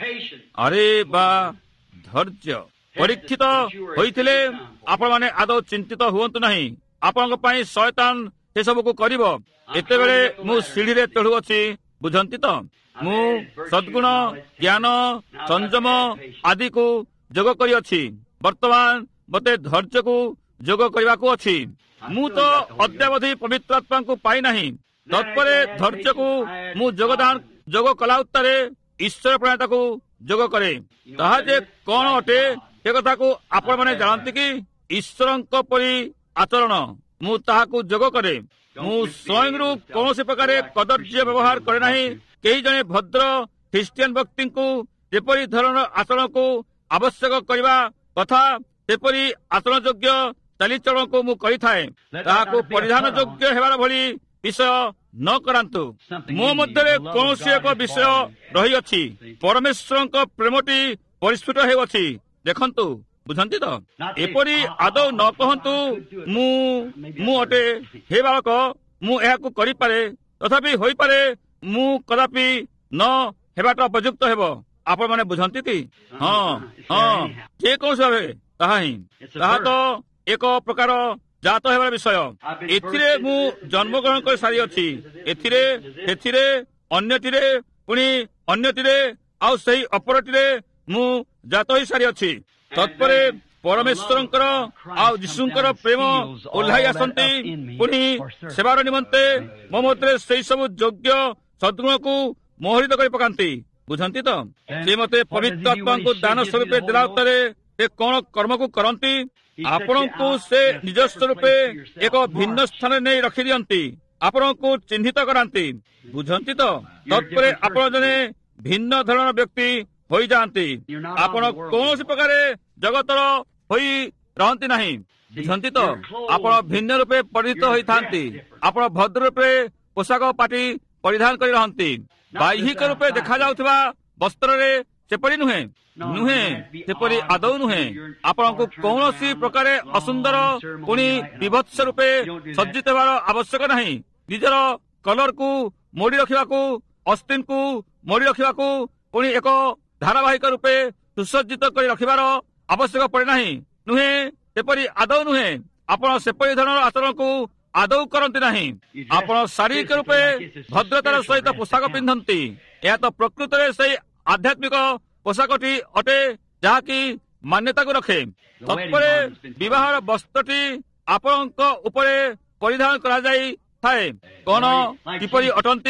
ଆରେ ବା, ଧୈର୍ଯ୍ୟ ପରୀକ୍ଷିତ ହୋଇଥିଲେ ଆପଣମାନେ ଆଦୌ ଚିନ୍ତିତ ହୁଅନ୍ତୁ ନାହିଁ। ଆପଣଙ୍କ ପାଇଁ ଶୟତାନ ସେସବୁକୁ କରିବ। ଏତେବେଳେ ମୁଁ ସିଢିରେ ଚଢୁଅଛି। ବୁଝନ୍ତି ତ? ମୁଁ ସଦ୍ଗୁଣ, ଜ୍ଞାନ, ସଂଯମ ଆଦିକୁ ଯୋଗ କରିଅଛି। ବର୍ତ୍ତମାନ ମୋତେ ଧୈର୍ଯ୍ୟକୁ ଯୋଗ କରିବାକୁ ଅଛି। ମୁଁ ତ ଅଦ୍ୟାବଧି ପବିତ୍ର ଆତ୍ମାଙ୍କୁ ପାଇନାହିଁ। ତତ୍ପରେ ଧୈର୍ଯ୍ୟକୁ ମୁଁ ଯୋଗଦାନ ଯୋଗ କଲା ଉତ୍ତାରେ ଈଶ୍ୱର ପ୍ରଣତାକୁ ଯୋଗ କରେ। ତାହା ଯେ କଣ ଅଟେ ସେ କଥାକୁ ଆପଣମାନେ ଜାଣନ୍ତି କି? ଈଶ୍ୱରଙ୍କ ପରି ଆଚରଣ ମୁଁ ତାହାକୁ ଯୋଗ କରେ। ମୁଁ ସ୍ୱୟଂରୁ କୌଣସି ପ୍ରକାର କଦର୍ଯ୍ୟ ବ୍ୟବହାର କରେ ନାହିଁ। କେହି ଜଣେ ଭଦ୍ର ଖ୍ରୀଷ୍ଟିଆନ ବ୍ୟକ୍ତିଙ୍କୁ ଯେପରି ଧରଣର ଆଚରଣକୁ ଆବଶ୍ୟକ କରିବା କଥା, ସେପରି ଆଚରଣ ଯୋଗ୍ୟ ଚାଲିଚଳନକୁ ମୁଁ କରିଥାଏ। ତାହାକୁ ପରିଧାନ ଯୋଗ୍ୟ ହେବାର ଭଳି ବିଷୟ ନ କରାନ୍ତୁ। ମୋ ମଧ୍ୟରେ କୌଣସି ଏକ ବିଷୟ ରହିଅଛି। ପରମେଶ୍ୱରଙ୍କ ପ୍ରେମଟି ପରିସ୍ଫୁଟ ହେଉଅଛି। ଦେଖନ୍ତୁ, ବୁଝନ୍ତି ତ? ଏପରି ଆଦୌ ନ କହନ୍ତୁ ମୁଁ ମୁଁ ଅଟେ। ହେ ବାଳକ, ମୁଁ ଏହାକୁ କରିପାରେ, ତଥାପି ହୋଇପାରେ ମୁଁ କଦାପି ନ ହେବାଟା ଉପଯୁକ୍ତ ହେବ। ଆପଣମାନେ ବୁଝନ୍ତି କି? ହଁ ହଁ, ଯେକୌଣସି ଭାବେ ତାହା ହିଁ। ତାହା ତ ଏକ ପ୍ରକାର ଜାତ ହେବାର ବିଷୟ। ଏଥିରେ ମୁଁ ଜନ୍ମଗ୍ରହଣ କରି ସାରିଅଛି। ଏଥିରେ, ସେଥିରେ, ଅନ୍ୟଟିରେ, ପୁଣି ଅନ୍ୟଟିରେ, ଆଉ ସେହି ଅପରଟିରେ ମୁଁ ଜାତ ହୋଇ ସାରିଅଛି। ତତ୍ପରେ ପରମେଶ୍ୱରଙ୍କର ଆଉ ଯୀଶୁଙ୍କର ପ୍ରେମ ଓହ୍ଲାଇ ଆସନ୍ତି। ପୁଣି ସେବାର ନିମନ୍ତେ ମୋ ମଧ୍ୟରେ ସେହି ସବୁ ଯୋଗ୍ୟ ସଦ୍ଗୁଣକୁ ମୋହରିତ କରି ପକାନ୍ତି। ବୁଝନ୍ତି ତ? ସେ ମୋତେ ପବିତ୍ର ଆତ୍ମାଙ୍କୁ ଦାନ ସ୍ୱରୂପେ ଦେଲା ଉତ୍ତାରେ ସେ କଣ କର୍ମକୁ କରନ୍ତି? ଆପଣଙ୍କୁ ସେ ନିଜସ୍ୱ ରୂପେ ଏକ ଭିନ୍ନ ସ୍ଥାନରେ ନେଇ ରଖିଦିଅନ୍ତି। ଆପଣଙ୍କୁ ଚିହ୍ନିତ କରାନ୍ତି। ବୁଝନ୍ତି ତ? ତତ୍ପରେ ଆପଣ ଜଣେ ଭିନ୍ନ ଧରଣର ବ୍ୟକ୍ତି ହୋଇଯାଆନ୍ତି। ଆପଣ କୌଣସି ପ୍ରକାର ଜଗତର ହୋଇ ରହନ୍ତି ନାହିଁ। ବୁଝନ୍ତି ତ? ଆପଣ ଭିନ୍ନ ରୂପେ ପରିଚିତ ହୋଇଥାନ୍ତି। ଆପଣ ଭଦ୍ର ରୂପେ ପୋଷାକ ପାଟି ପରିଧାନ କରି ରହନ୍ତି। ବାହ୍ୟିକ ରୂପେ ଦେଖାଯାଉଥିବା ବସ୍ତ୍ରରେ ସେପରି ନୁହେଁ ନୁହେଁ ସେପରି ଆଦୌ ନୁହେଁ। ଆପଣଙ୍କୁ କୌଣସି ପ୍ରକାର ଅସୁନ୍ଦର ପୁଣି ବିଭତ୍ସ ରୂପେ ସଜ୍ଜିତ ହେବାର ଆବଶ୍ୟକ ନାହିଁ। ନିଜର କଲରକୁ ମୋଡି ରଖିବାକୁ, ଅସ୍ତିନକୁ ମୋଡି ରଖିବାକୁ, ପୁଣି ଏକ ଧାରାବାହିକ ରୂପେ ସୁସଜ୍ଜିତ କରି ରଖିବାର ଆବଶ୍ୟକ ପଡେ ନାହିଁ। ନୁହେଁ, ସେପରି ଆଦୌ ନୁହେଁ। ଆପଣ ସେପରି ଧରଣର ଆଚରଣକୁ ଆଦୌ କରନ୍ତି ନାହିଁ। ଆପଣ ଶାରୀରିକ ରୂପେ ଭଦ୍ରତାର ସହିତ ପୋଷାକ ପିନ୍ଧନ୍ତି। ଏହା ତ ପ୍ରକୃତରେ ସେହି ଆଧ୍ୟାତ୍ମିକ ପୋଷାକଟି ଅଟେ ଯାହାକି ମାନ୍ୟତାକୁ ରଖେ। ତତ୍ପରେ ବିବାହର ବସ୍ତ୍ରଟି ଆପଣଙ୍କ ଉପରେ ପରିଧାନ କରାଯାଇଥାଏ। କଣ କିପରି ଅଟନ୍ତି?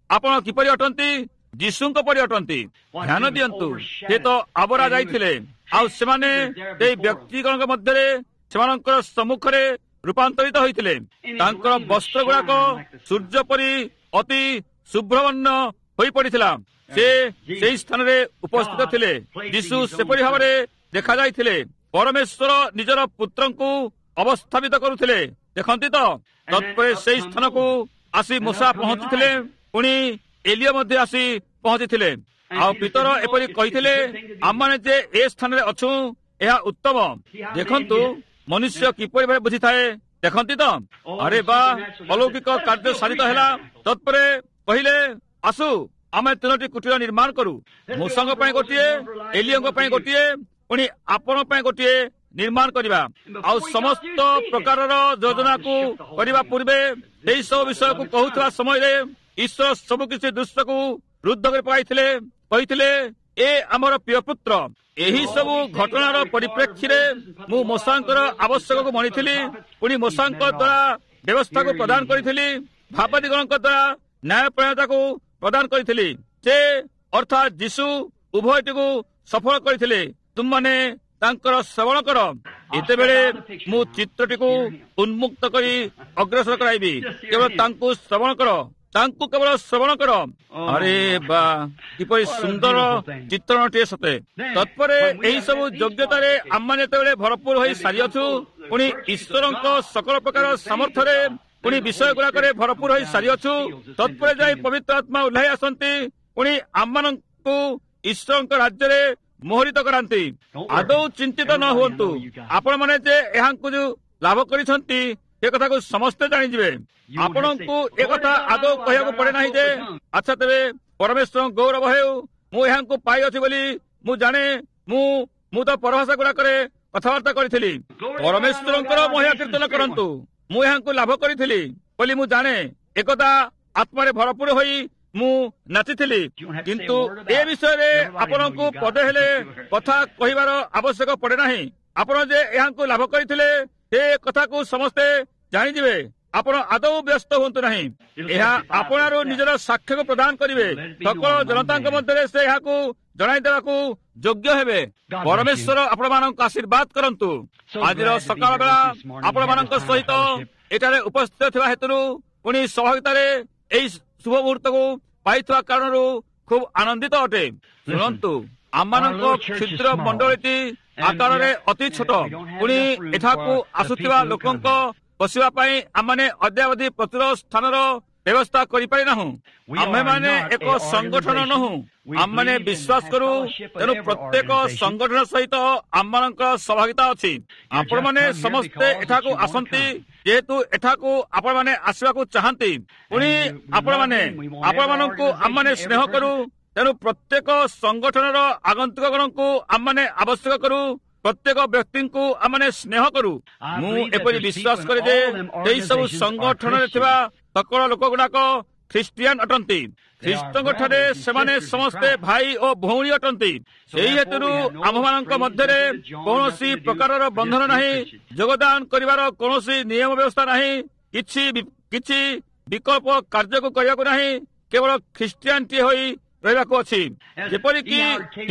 ଆପଣ କିପରି ଅଟନ୍ତି? ଯୀଶୁଙ୍କ ପରି ଅଟନ୍ତି। ଧ୍ୟାନ ଦିଅନ୍ତୁ, ସେ ତ ଆବରା ଯାଇଥିଲେ, ଆଉ ସେମାନେ ସେଇ ବ୍ୟକ୍ତିଗଣଙ୍କ ମଧ୍ୟରେ ସେମାନଙ୍କର ସମ୍ମୁଖରେ ରୂପାନ୍ତରିତ ହୋଇଥିଲେ। ତାଙ୍କର ବସ୍ତ୍ର ଗୁଡାକ ସୂର୍ଯ୍ୟ ପରି ଅତି ଶୁଭ୍ରବର୍ଣ୍ଣ ହୋଇପଡିଥିଲା। ସେ ସେହି ସ୍ଥାନରେ ଉପସ୍ଥିତ ଥିଲେ। ଯୀଶୁ ସେପରି ଭାବରେ ଦେଖାଯାଇଥିଲେ। ପରମେଶ୍ୱର ନିଜର ପୁତ୍ରଙ୍କୁ ଅବସ୍ଥାପିତ କରୁଥିଲେ। ଦେଖନ୍ତି ତ, ତତ୍ପରେ ସେହି ସ୍ଥାନକୁ ଆସି ମୂଷା ପହଞ୍ଚିଥିଲେ, ପୁଣି ଏଲିୟ ମଧ୍ୟ ଆସି ପହଞ୍ଚିଥିଲେ। ଆଉ ପିତର ଏପରି କହିଥିଲେ, ଆମମାନେ ଯେ ଏ ସ୍ଥାନରେ ଅଛୁ ଏହା ଉତ୍ତମ। ଦେଖନ୍ତୁ ମନୁଷ୍ୟ କିପରି ଭାବେ ବୁଝିଥାଏ। ଦେଖନ୍ତି ତ, ଆରେ ବା, ଅଲୌକିକ କାର୍ଯ୍ୟ ସାଧିତ ହେଲା। ତତ୍ପରେ କହିଲେ, ଆସୁ ଆମେ ତିନୋଟି କୁଟୀର ନିର୍ମାଣ କରୁ, ମୂଷାଙ୍କ ପାଇଁ ଗୋଟିଏ, ଏଲିୟଙ୍କ ପାଇଁ ଗୋଟିଏ, ପୁଣି ଆପଣ ପାଇଁ ଗୋଟିଏ ନିର୍ମାଣ କରିବା। ଆଉ ସମସ୍ତ ପ୍ରକାରର ଯୋଜନାକୁ କରିବା ପୂର୍ବେ ସେହି ସବୁ ବିଷୟକୁ କହୁଥିବା ସମୟରେ ଈଶ୍ୱର ସବୁ କିଛି ଦୃଶ୍ୟକୁ ରୁଦ୍ଧ କରି ପକାଇଥିଲେ। କହିଥିଲେ, ଏ ଆମର ପ୍ରିୟ ପୁତ୍ର। ଏହି ସବୁ ଘଟଣାର ପରିପ୍ରେକ୍ଷୀରେ ମୁଁ ମୂଷାଙ୍କର ଆବଶ୍ୟକକୁ ମଣିଥିଲି, ପୁଣି ମୂଷାଙ୍କ ଦ୍ୱାରା ବ୍ୟବସ୍ଥାକୁ ପ୍ରଦାନ କରିଥିଲି, ଭାବାଦୀଗଣଙ୍କ ଦ୍ୱାରା ନ୍ୟାୟ ପ୍ରଣୟତାକୁ ପ୍ରଦାନ କରିଥିଲି। ସେ ଅର୍ଥାତ୍ ଯୀଶୁ ଉଭୟଟିକୁ ସଫଳ କରିଥିଲେ। ତୁମମାନେ ତାଙ୍କର ଶ୍ରବଣ କର। ଏତେବେଳେ ମୁଁ ଚିତ୍ରଟିକୁ ଉନ୍ମୁକ୍ତ କରି ଅଗ୍ରସର କରାଇବି। କେବଳ ତାଙ୍କୁ ଶ୍ରବଣ କର, ତାଙ୍କୁ କେବଳ ଶ୍ରବଣ କର। ଆରେ ବା, କିପରି ସୁନ୍ଦର ଚିତ୍ରଣଟିଏ ସତେ। ତତ୍ପରେ ଏହି ସବୁ ଯୋଗ୍ୟତାରେ ଆମମାନେ ଯେତେବେଳେ ଭରପୁର ହୋଇ ସାରିଅଛୁ, ପୁଣି ଈଶ୍ୱରଙ୍କ ସକଳ ପ୍ରକାର ସାମର୍ଥ୍ୟରେ, ପୁଣି ବିଷୟ ଗୁଡାକରେ ଭରପୁର ହୋଇ ସାରିଅଛୁ, ତତ୍ପରେ ଯାଇ ପବିତ୍ର ଆତ୍ମା ଓହ୍ଲାଇ ଆସନ୍ତି, ପୁଣି ଆମମାନଙ୍କୁ ଈଶ୍ୱରଙ୍କ ରାଜ୍ୟରେ ମୋହରିତ କରାନ୍ତି। ଆଦୌ ଚିନ୍ତିତ ନ ହୁଅନ୍ତୁ। ଆପଣମାନେ ଯେ ଏହାଙ୍କୁ ଯୋଉ ଲାଭ କରିଛନ୍ତି ସେ କଥାକୁ ସମସ୍ତେ ଜାଣିଯିବେ। ଆପଣଙ୍କୁ ଏ କଥା ଆଦୌ କହିବାକୁ ପଡେ ନାହିଁ ଯେ, ଆଚ୍ଛା ତେବେ ପରମେଶ୍ୱରଙ୍କ ଗୌରବ ହେଉ, ମୁଁ ଏହାଙ୍କୁ ପାଇଅଛି ବୋଲି ମୁଁ ଜାଣେ। ମୁଁ ମୁଁ ତ ପରଭାଷା ଗୁଡାକରେ କଥାବାର୍ତ୍ତା କରିଥିଲି। ପରମେଶ୍ୱରଙ୍କର ମହିମା କୀର୍ତ୍ତନ କରନ୍ତୁ, ମୁଁ ଏହାଙ୍କୁ ଲାଭ କରିଥିଲି ବୋଲି ମୁଁ ଜାଣେ। ଏକଥା ଆତ୍ମାରେ ଭରପୁର ହୋଇ ମୁଁ ନାଚିଥିଲି। କିନ୍ତୁ ଏ ବିଷୟରେ ଆପଣଙ୍କୁ ପଦେ ହେଲେ କଥା କହିବାର ଆବଶ୍ୟକ ପଡେ ନାହିଁ। ଆପଣ ଯେ ଏହାଙ୍କୁ ଲାଭ କରିଥିଲେ ସେ କଥାକୁ ସମସ୍ତେ ଜାଣିଯିବେ। ଆପଣ ଆଦୌ ବ୍ୟସ୍ତ ହୁଅନ୍ତୁ ନାହିଁ। ଏହା ଆପଣରୁ ନିଜର ସାକ୍ଷ୍ୟକୁ ପ୍ରଦାନ କରିବେ। ସକଳ ଜନତାଙ୍କ ମଧ୍ୟରେ ସେ ଏହାକୁ ଜଣାଇ ଦେବାକୁ ଯୋଗ୍ୟ ହେବେ। ପରମେଶ୍ୱର ଆପଣମାନଙ୍କୁ ଆଶୀର୍ବାଦ କରନ୍ତୁ। ଆଜିର ସକାଳ ବେଳା ଆପଣମାନଙ୍କ ସହିତ ଏଠାରେ ଉପସ୍ଥିତ ଥିବା ହେତୁରୁ, ପୁଣି ସହଭାଗିତାରେ ଏହି ଶୁଭ ମୁହୂର୍ତ୍ତକୁ ପାଇଥିବା କାରଣରୁ ଖୁବ୍ ଆନନ୍ଦିତ ଅଟେ। ଶୁଣନ୍ତୁ, ଆମମାନଙ୍କ କ୍ଷୁଦ୍ର ମଣ୍ଡଳୀଟି ଆକାରରେ ଅତି ଛୋଟ, ପୁଣି ଏଠାକୁ ଆସୁଥିବା ଲୋକଙ୍କ ବସିବା ପାଇଁ ଆମମାନେ ଅଦ୍ୟାବଧି ପ୍ରଚୁର ସ୍ଥାନର ବ୍ୟବସ୍ଥା କରିପାରି ନାହୁଁ। ଆମ୍ଭେମାନେ ଏକ ସଂଗଠନ ନୁହଁ, ଆମମାନେ ବିଶ୍ୱାସ କରୁ। ତେଣୁ ପ୍ରତ୍ୟେକ ସଂଗଠନ ସହିତ ଆମମାନଙ୍କର ସହଭାଗିତା ଅଛି। ଆପଣମାନେ ସମସ୍ତେ ଏଠାକୁ ଆସନ୍ତି ଯେହେତୁ ଏଠାକୁ ଆପଣମାନେ ଆସିବାକୁ ଚାହାନ୍ତି। ପୁଣି ଆପଣମାନେ ଆପଣମାନଙ୍କୁ ଆମମାନେ ସ୍ନେହ କରୁ। ତେଣୁ ପ୍ରତ୍ୟେକ ସଂଗଠନର ଆଗନ୍ତୁକଗଣଙ୍କୁ ଆମମାନେ ଆବଶ୍ୟକ କରୁ। ପ୍ରତ୍ୟେକ ବ୍ୟକ୍ତିଙ୍କୁ ଆମେ ସ୍ନେହ କରୁ। ମୁଁ ଏପରି ବିଶ୍ୱାସ କରେ ଯେ ଏହି ସବୁ ସଂଗଠନରେ ଥିବା ସକଳ ଲୋକ ଗୁଡାକ ଖ୍ରୀଷ୍ଟିଆନ ଅଟନ୍ତି। ଖ୍ରୀଷ୍ଟଙ୍କ ଠାରେ ସେମାନେ ସମସ୍ତେ ଭାଇ ଓ ଭଉଣୀ ଅଟନ୍ତି। ସେହି ହେତୁରୁ ଆମ୍ଭମାନଙ୍କ ମଧ୍ୟରେ କୌଣସି ପ୍ରକାରର ବନ୍ଧନ ନାହିଁ। ଯୋଗଦାନ କରିବାର କୌଣସି ନିୟମ ବ୍ୟବସ୍ଥା ନାହିଁ। କିଛି କିଛି ବିକଳ୍ପ କାର୍ଯ୍ୟକୁ କରିବାକୁ ନାହିଁ। କେବଳ ଖ୍ରୀଷ୍ଟିଆନଟିଏ ହୋଇ ରହିବାକୁ ଅଛି। ଯେପରିକି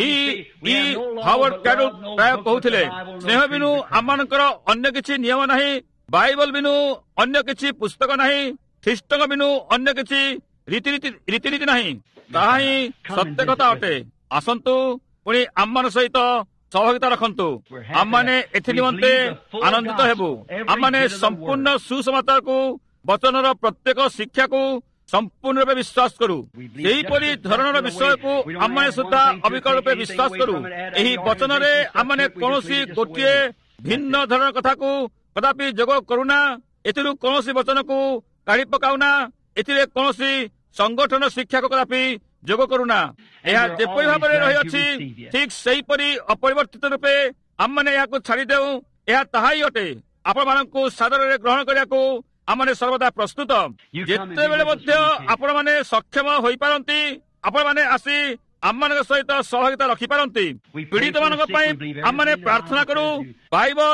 ପ୍ରାୟ କହୁଥିଲେ, ସ୍ନେହ ବିନୁ ଆମମାନଙ୍କର ଅନ୍ୟ କିଛି ନିୟମ ନାହିଁ। ବାଇବଲ ବିନୁ ଅନ୍ୟ କିଛି ପୁସ୍ତକ ନାହିଁ। ଖ୍ରୀଷ୍ଟଙ୍କ ବିନୁ ଅନ୍ୟ କିଛି ରୀତିନୀତି ରୀତିନୀତି ନାହିଁ। ତାହା ହିଁ ସତ୍ୟ କଥା ଅଟେ। ଆସନ୍ତୁ ପୁଣି ଆମମାନଙ୍କ ସହିତ ସହଭାଗିତା ରଖନ୍ତୁ। ଆମମାନେ ଏଥି ନିମନ୍ତେ ଆନନ୍ଦିତ ହେବୁ। ଆମମାନେ ସମ୍ପୂର୍ଣ୍ଣ ସୁସମାଚାରକୁ, ବଚନର ପ୍ରତ୍ୟେକ ଶିକ୍ଷାକୁ ସମ୍ପୂର୍ଣ୍ଣ ରୂପେ ବିଶ୍ୱାସ କରୁ। ସେହିପରି ଧରଣର ବିଷୟକୁ ଆମେ ସୁଦ୍ଧା ଅବିକଳ ରୂପେ ବିଶ୍ୱାସ କରୁ। ଏହି ବଚନରେ ଆମେ କୌଣସି ଗୋଟିଏ ଭିନ୍ନ ଧରଣର କଥାକୁ କଦାପି ଯୋଗ କରୁନା। ଏଥିରୁ କୌଣସି ବଚନକୁ କାଢି ପକାଉନା। ଏଥିରେ କୌଣସି ସଂଗଠନ ଶିକ୍ଷାକୁ କଦାପି ଯୋଗ କରୁନା। ଏହା ଯେପରି ଭାବରେ ରହିଅଛି ଠିକ୍ ସେହିପରି ଅପରିବର୍ତ୍ତିତ ରୂପେ ଆମେ ଏହାକୁ ଛାଡ଼ିଦେଉ। ଏହା ତାହା ହିଁ ଅଟେ। ଆପଣମାନଙ୍କୁ ସାଦରରେ ଗ୍ରହଣ କରିବାକୁ ଆମମାନେ ସର୍ବଦା ପ୍ରସ୍ତୁତ। ଯେତେବେଳେ ମଧ୍ୟ ଆପଣମାନେ ସକ୍ଷମ ହୋଇପାରନ୍ତି, ଆପଣମାନେ ଆସି ଆମମାନଙ୍କ ସହିତ ସହଭାଗିତା ରଖିପାରନ୍ତି। ପୀଡ଼ିତ ମାନଙ୍କ ପାଇଁ ଆମମାନେ ପ୍ରାର୍ଥନା କରୁ। ବାଇବଲ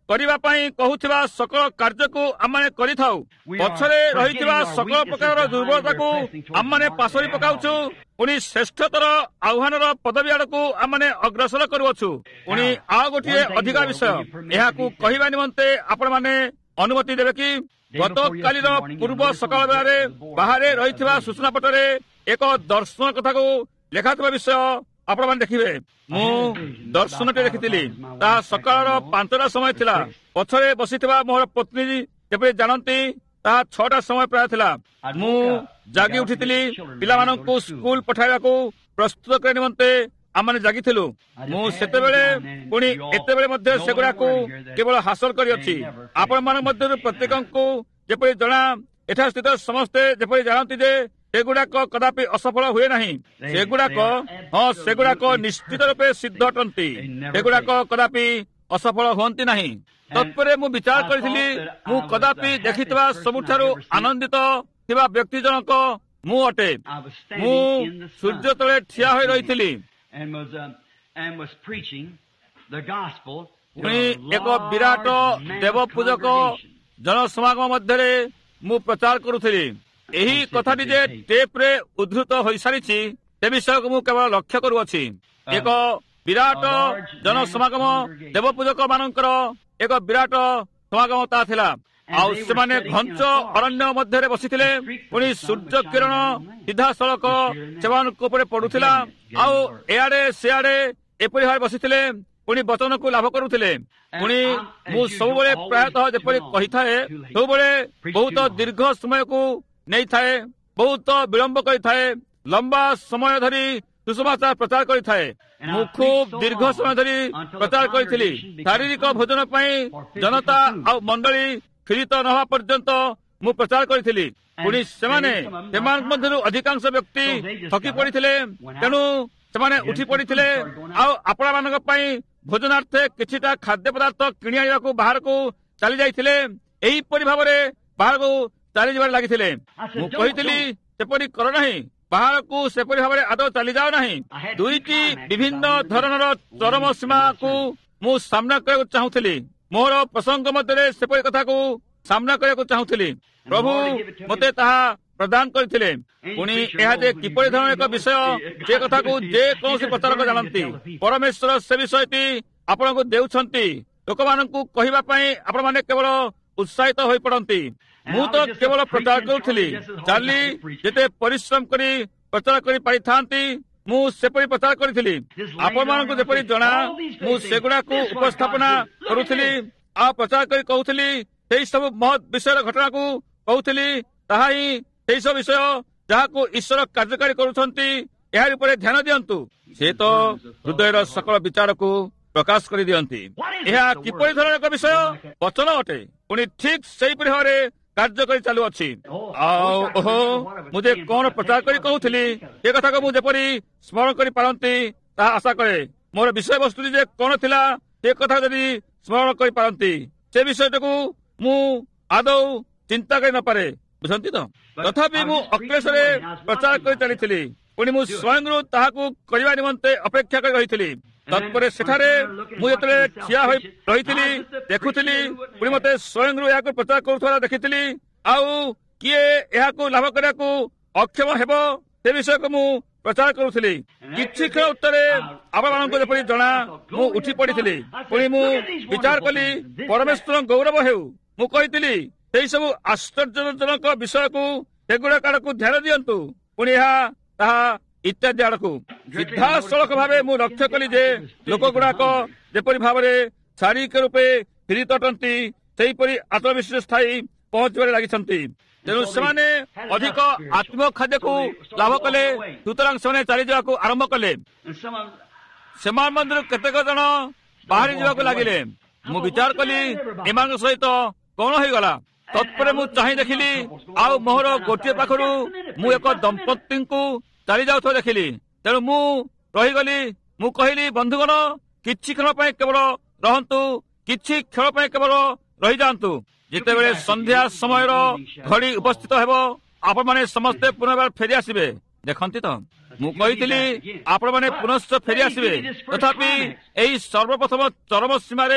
କରିବା ପାଇଁ କହୁଥିବା ସକଳ କାର୍ଯ୍ୟକୁ ଆମମାନେ କରିଥାଉ। ପଛରେ ରହିଥିବା ସକଳ ପ୍ରକାରର ଦୁର୍ବଳତାକୁ ଆମମାନେ ପାସୋରି ପକାଉଛୁ। ପୁଣି ଶ୍ରେଷ୍ଠତର ଆହ୍ୱାନର ପଦବୀ ଆଡ଼କୁ ଆମମାନେ ଅଗ୍ରସର କରୁଅଛୁ। ପୁଣି ଆଉ ଗୋଟିଏ ଅଧିକା ବିଷୟ, ଏହାକୁ କହିବା ନିମନ୍ତେ ଆପଣମାନେ ଅନୁମତି ଦେବେ କି? ଗତକାଲିର ପୂର୍ବ ସକାଳ ବେଳାରେ ବାହାରେ ରହିଥିବା ସୂଚନା ପଟରେ ଏକ ଦର୍ଶନ କଥାକୁ ଲେଖାଥିବା ବିଷୟ ଆପଣମାନେ ଦେଖିବେ। ମୁଁ ଦର୍ଶନଟି ଦେଖିଥିଲି। ତାହା ସକାଳର ପାଞ୍ଚଟା ସମୟ ଥିଲା। ପଛରେ ବସିଥିବା ମୋର ପତ୍ନୀ ଯେପରି ଜାଣନ୍ତି ତାହା ଛଅଟା ସମୟ ପ୍ରାୟ ଥିଲା। ମୁଁ ଜାଗି ଉଠିଥିଲି। ପିଲାମାନଙ୍କୁ ସ୍କୁଲ ପଠାଇବାକୁ ପ୍ରସ୍ତୁତ କରିବା ନିମନ୍ତେ ଆମମାନେ ଜାଗିଥିଲୁ। ମୁଁ ସେତେବେଳେ ପୁଣି ଏତେବେଳେ ମଧ୍ୟ ସେଗୁଡ଼ାକୁ କେବଳ ହାସଲ କରିଅଛି। ଆପଣମାନଙ୍କ ମଧ୍ୟରୁ ପ୍ରତ୍ୟେକଙ୍କୁ ଯେପରି ଜଣା, ଏଠାରେ ସ୍ଥିତ ସମସ୍ତେ ଯେପରି ଜାଣନ୍ତି ଯେ ସେଗୁଡାକ କଦାପି ଅସଫଳ ହୁଏ ନାହିଁ। ସେଗୁଡାକ ହଁ ସେଗୁଡାକ ନିଶ୍ଚିତ ରୂପେ ସିଦ୍ଧ ଅଟନ୍ତି। ସେଗୁଡାକ କଦାପି ଅସଫଳ ହୁଅନ୍ତି ନାହିଁ। ତତ୍ପରେ ମୁଁ ବିଚାର କରିଥିଲି, ମୁଁ କଦାପି ଦେଖିଥିବା ସବୁଠାରୁ ଆନନ୍ଦିତ ଥିବା ବ୍ୟକ୍ତି ଜଣକ ମୁଁ ଅଟେ। ମୁଁ ସୂର୍ଯ୍ୟ ତଳେ ଠିଆ ହୋଇ ରହିଥିଲି। ପୁଣି ଏକ ବିରାଟ ଦେବ ପୂଜକ ଜନସମାଗମ ମଧ୍ୟରେ ମୁଁ ପ୍ରଚାର କରୁଥିଲି। ଏହି କଥାଟି ଯେ ଟେପ୍ରେ ଉଦ୍ଧୃତ ହୋଇସାରିଛି ସେ ବିଷୟକୁ ମୁଁ କେବଳ ଲକ୍ଷ୍ୟ କରୁଅଛି। ଏକ ବିରାଟ ଜନସମାଗମ ଦେବପୂଜକ ମାନଙ୍କର ଏକ ବିରାଟ ସମାଗମ ତା ଥିଲା। ଆଉ ସେମାନେ ଘଞ୍ଚ ଅରଣ୍ୟ ମଧ୍ୟରେ ବସିଥିଲେ। ପୁଣି ସୂର୍ଯ୍ୟ କିରଣ ସିଧାସଳଖ ସେମାନଙ୍କ ଉପରେ ପଡୁଥିଲା। ଆଉ ଏଆଡେ ସେଆଡେ ଏପରି ଭାବେ ବସିଥିଲେ। ପୁଣି ବଚନକୁ ଲାଭ କରୁଥିଲେ। ପୁଣି ମୁଁ ସବୁବେଳେ ପ୍ରାୟତଃ ଯେପରି କହିଥାଏ, ସବୁବେଳେ ବହୁତ ଦୀର୍ଘ ସମୟକୁ ନେଇଥାଏ, ବହୁତ ବିଳମ୍ବ କରିଥାଏ, ଲମ୍ବା ସମୟ ଧରି ସୁସମାଚାର ପ୍ରଚାର କରିଥାଏ। ମୁଁ ଖୁବ୍ ଦୀର୍ଘ ସମୟ ଧରି ପ୍ରଚାର କରିଥିଲି। ଶାରୀରିକ ଭୋଜନ ପାଇଁ ଜନତା ଆଉ ମଣ୍ଡଳୀ କ୍ଷୀରିତ ନ ହେବା ପର୍ଯ୍ୟନ୍ତ ମୁଁ ପ୍ରଚାର କରିଥିଲି। ପୁଣି ସେମାନେ ସେମାନଙ୍କ ମଧ୍ୟରୁ ଅଧିକାଂଶ ବ୍ୟକ୍ତି ଥକି ପଡ଼ିଥିଲେ। ତେଣୁ ସେମାନେ ଉଠି ପଡ଼ିଥିଲେ ଆଉ ଆପଣମାନଙ୍କ ପାଇଁ ଭୋଜନାର୍ଥେ କିଛିଟା ଖାଦ୍ୟ ପଦାର୍ଥ କିଣି ଆଣିବାକୁ ବାହାରକୁ ଚାଲି ଯାଇଥିଲେ। ଏହିପରି ଭାବରେ ବାହାରକୁ ଚାଲିଯିବାରେ ଲାଗିଥିଲେ। ମୁଁ କହିଥିଲି, ସେପରି କର ନାହିଁ, ବାହାରକୁ ସେପରି ଭାବରେ ଆଦୌ ଚାଲିଯାଅ ନାହିଁ। ଦୁଇଟି ବିଭିନ୍ନ ଧରଣର ଚରମ ସୀମାକୁ ମୁଁ ସାମ୍ନା କରିବାକୁ ଚାହୁଁଥିଲି। ମୋର ପ୍ରସଙ୍ଗ ମଧ୍ୟରେ ସେପରି କଥାକୁ ସାମ୍ନା କରିବାକୁ ଚାହୁଁଥିଲି। ପ୍ରଭୁ ମୋତେ ତାହା ପ୍ରଦାନ କରିଥିଲେ। ପୁଣି ଏହା ଯେ କିପରି ଧରଣର ଏକ ବିଷୟ, ସେ କଥାକୁ ଯେ କୌଣସି ପ୍ରଚାରକ ଜାଣନ୍ତି। ପରମେଶ୍ୱର ସେ ବିଷୟଟି ଆପଣଙ୍କୁ ଦେଉଛନ୍ତି। ଲୋକମାନଙ୍କୁ କହିବା ପାଇଁ ଆପଣମାନେ କେବଳ ଉତ୍ସାହିତ ହୋଇପଡ଼ନ୍ତି। ମୁଁ ତ କେବଳ ପ୍ରଚାର କରୁଥିଲି। ଚାଲି ଯେତେ ପରିଶ୍ରମ କରି ପ୍ରଚାର କରି ପାରିଥାନ୍ତି, ମୁଁ ସେପରି ପ୍ରଚାର କରିଥିଲି। ଆପଣମାନଙ୍କୁ ଯେପରି ଜଣା, ମୁଁ ସେଗୁଡାକୁ ଉପସ୍ଥାପନା କରୁଥିଲି ଆଉ ପ୍ରଚାର କରି କହୁଥିଲି। ସେଇ ସବୁ ମହତ୍ ବିଷୟର ଘଟଣାକୁ କହୁଥିଲି। ତାହା ହିଁ ସେଇ ସବୁ ବିଷୟ ଯାହାକୁ ଈଶ୍ୱର କାର୍ଯ୍ୟକାରୀ କରୁଛନ୍ତି। ଏହାର ଉପରେ ଧ୍ୟାନ ଦିଅନ୍ତୁ। ସେ ତ ହୃଦୟର ସକଳ ବିଚାରକୁ ପ୍ରକାଶ କରିଦିଅନ୍ତି। ଏହା କିପରି ଧରଣର ଏକ ବିଷୟ? ବଚନ ଅଟେ। ପୁଣି ଠିକ୍ ସେହିପରି ଭାବରେ କାର୍ଯ୍ୟ କରି ଚାଲୁଅଛି। ଆଉ ଓହୋ, ମୁଁ ଯେ କଣ ପ୍ରଚାର କରି କହୁଥିଲି, ଏ କଥାକୁ ମୁଁ ଯେପରି ସ୍ମରଣ କରିପାରନ୍ତି ତାହା ଆଶା କରେ। ମୋର ବିଷୟବସ୍ତୁଟି ଯେ କଣ ଥିଲା, ସେ କଥା ଯଦି ସ୍ମରଣ କରିପାରନ୍ତି, ସେ ବିଷୟଟାକୁ ମୁଁ ଆଦୌ ଚିନ୍ତା କରି ନପାରେ। ବୁଝନ୍ତି ତ? ତଥାପି ମୁଁ ଅକ୍ଲେଶରେ ପ୍ରଚାର କରି ଚାଲିଥିଲି। ପୁଣି ମୁଁ ସ୍ୱୟଂରୁ ତାହାକୁ କରିବା ନିମନ୍ତେ ଅପେକ୍ଷା କରି ରହିଥିଲି। ତତ୍ପରେ ସେଠାରେ ମୁଁ ଯେତେବେଳେ ଠିଆ ହୋଇ ରହିଥିଲି, ଦେଖୁଥିଲି, ପୁଣି ମୋତେ ସ୍ୱୟଂରୁ ଏହାକୁ ପ୍ରଚାର କରୁଥିବା ଦେଖିଥିଲି। ଆଉ କିଏ ଏହାକୁ ଲାଭ କରିବାକୁ ଅକ୍ଷମ ହେବ ସେ ବିଷୟକୁ ମୁଁ ପ୍ରଚାର କରୁଥିଲି। କିଛି କ୍ଷଣ ଉତ୍ତରେ ଆପଣମାନଙ୍କୁ ଯେପରି ଜଣା, ମୁଁ ଉଠି ପଡ଼ିଥିଲି। ପୁଣି ମୁଁ ବିଚାର କଲି, ପରମେଶ୍ୱର ଗୌରବ ହେଉ। ମୁଁ କହିଥିଲି, ସେଇ ସବୁ ଆଶ୍ଚର୍ଯ୍ୟଜନକ ବିଷୟକୁ ସେଗୁଡାକ ଆଡକୁ ଧ୍ୟାନ ଦିଅନ୍ତୁ। ପୁଣି ଏହା ତାହା ଇତ୍ୟାଦି ଆଡକୁ ସିଧାସଳଖ ଭାବେ ମୁଁ ଲକ୍ଷ୍ୟ କଲି ଯେ ଲୋକ ଗୁଡାକ ଯେପରି ଭାବରେ ଶାରୀରିକ ରୂପେ ପୀଡ଼ିତ ଅଟନ୍ତି, ସେହିପରି ଆତ୍ମବିଶ୍ୱାସ ଥାଇ ପହଞ୍ଚିବାରେ ଲାଗିଛନ୍ତି। ତେଣୁ ସେମାନେ ଅଧିକ ଆତ୍ମୀୟ ଖାଦ୍ୟକୁ ଲାଭ କଲେ। ସୁତରାଂ ସେମାନେ ଚାଲିଯିବାକୁ ଆରମ୍ଭ କଲେ। ସେମାନେ ମଧ୍ୟରୁ କେତେକ ଜଣ ବାହାରି ଯିବାକୁ ଲାଗିଲେ। ମୁଁ ବିଚାର କଲି, ଏମାନଙ୍କ ସହିତ କଣ ହେଇଗଲା। ତତ୍ପରେ ମୁଁ ଚାହିଁ ଦେଖିଲି, ଆଉ ମୋହର ଗୋଟିଏ ପାଖରୁ ମୁଁ ଏକ ଦମ୍ପତିଙ୍କୁ ଚାଲି ଯାଉଥିବା ଦେଖିଲି। ତେଣୁ ମୁଁ ରହିଗଲି। ମୁଁ କହିଲି, ବନ୍ଧୁଗଣ, କିଛି କ୍ଷଣ ପାଇଁ କେବଳ ରହନ୍ତୁ, କିଛି କ୍ଷଣ ପାଇଁ କେବଳ ରହିଯାଆନ୍ତୁ। ଯେତେବେଳେ ସନ୍ଧ୍ୟା ସମୟର ଘଡ଼ି ଉପସ୍ଥିତ ହେବ, ଆପଣମାନେ ସମସ୍ତେ ପୁନର୍ବାର ଫେରି ଆସିବେ। ଦେଖନ୍ତି ତ, ମୁଁ କହିଥିଲି ଆପଣମାନେ ପୁନଶ୍ଚ ଫେରି ଆସିବେ। ତଥାପି ଏହି ସର୍ବପ୍ରଥମ ଚରମ ସୀମାରେ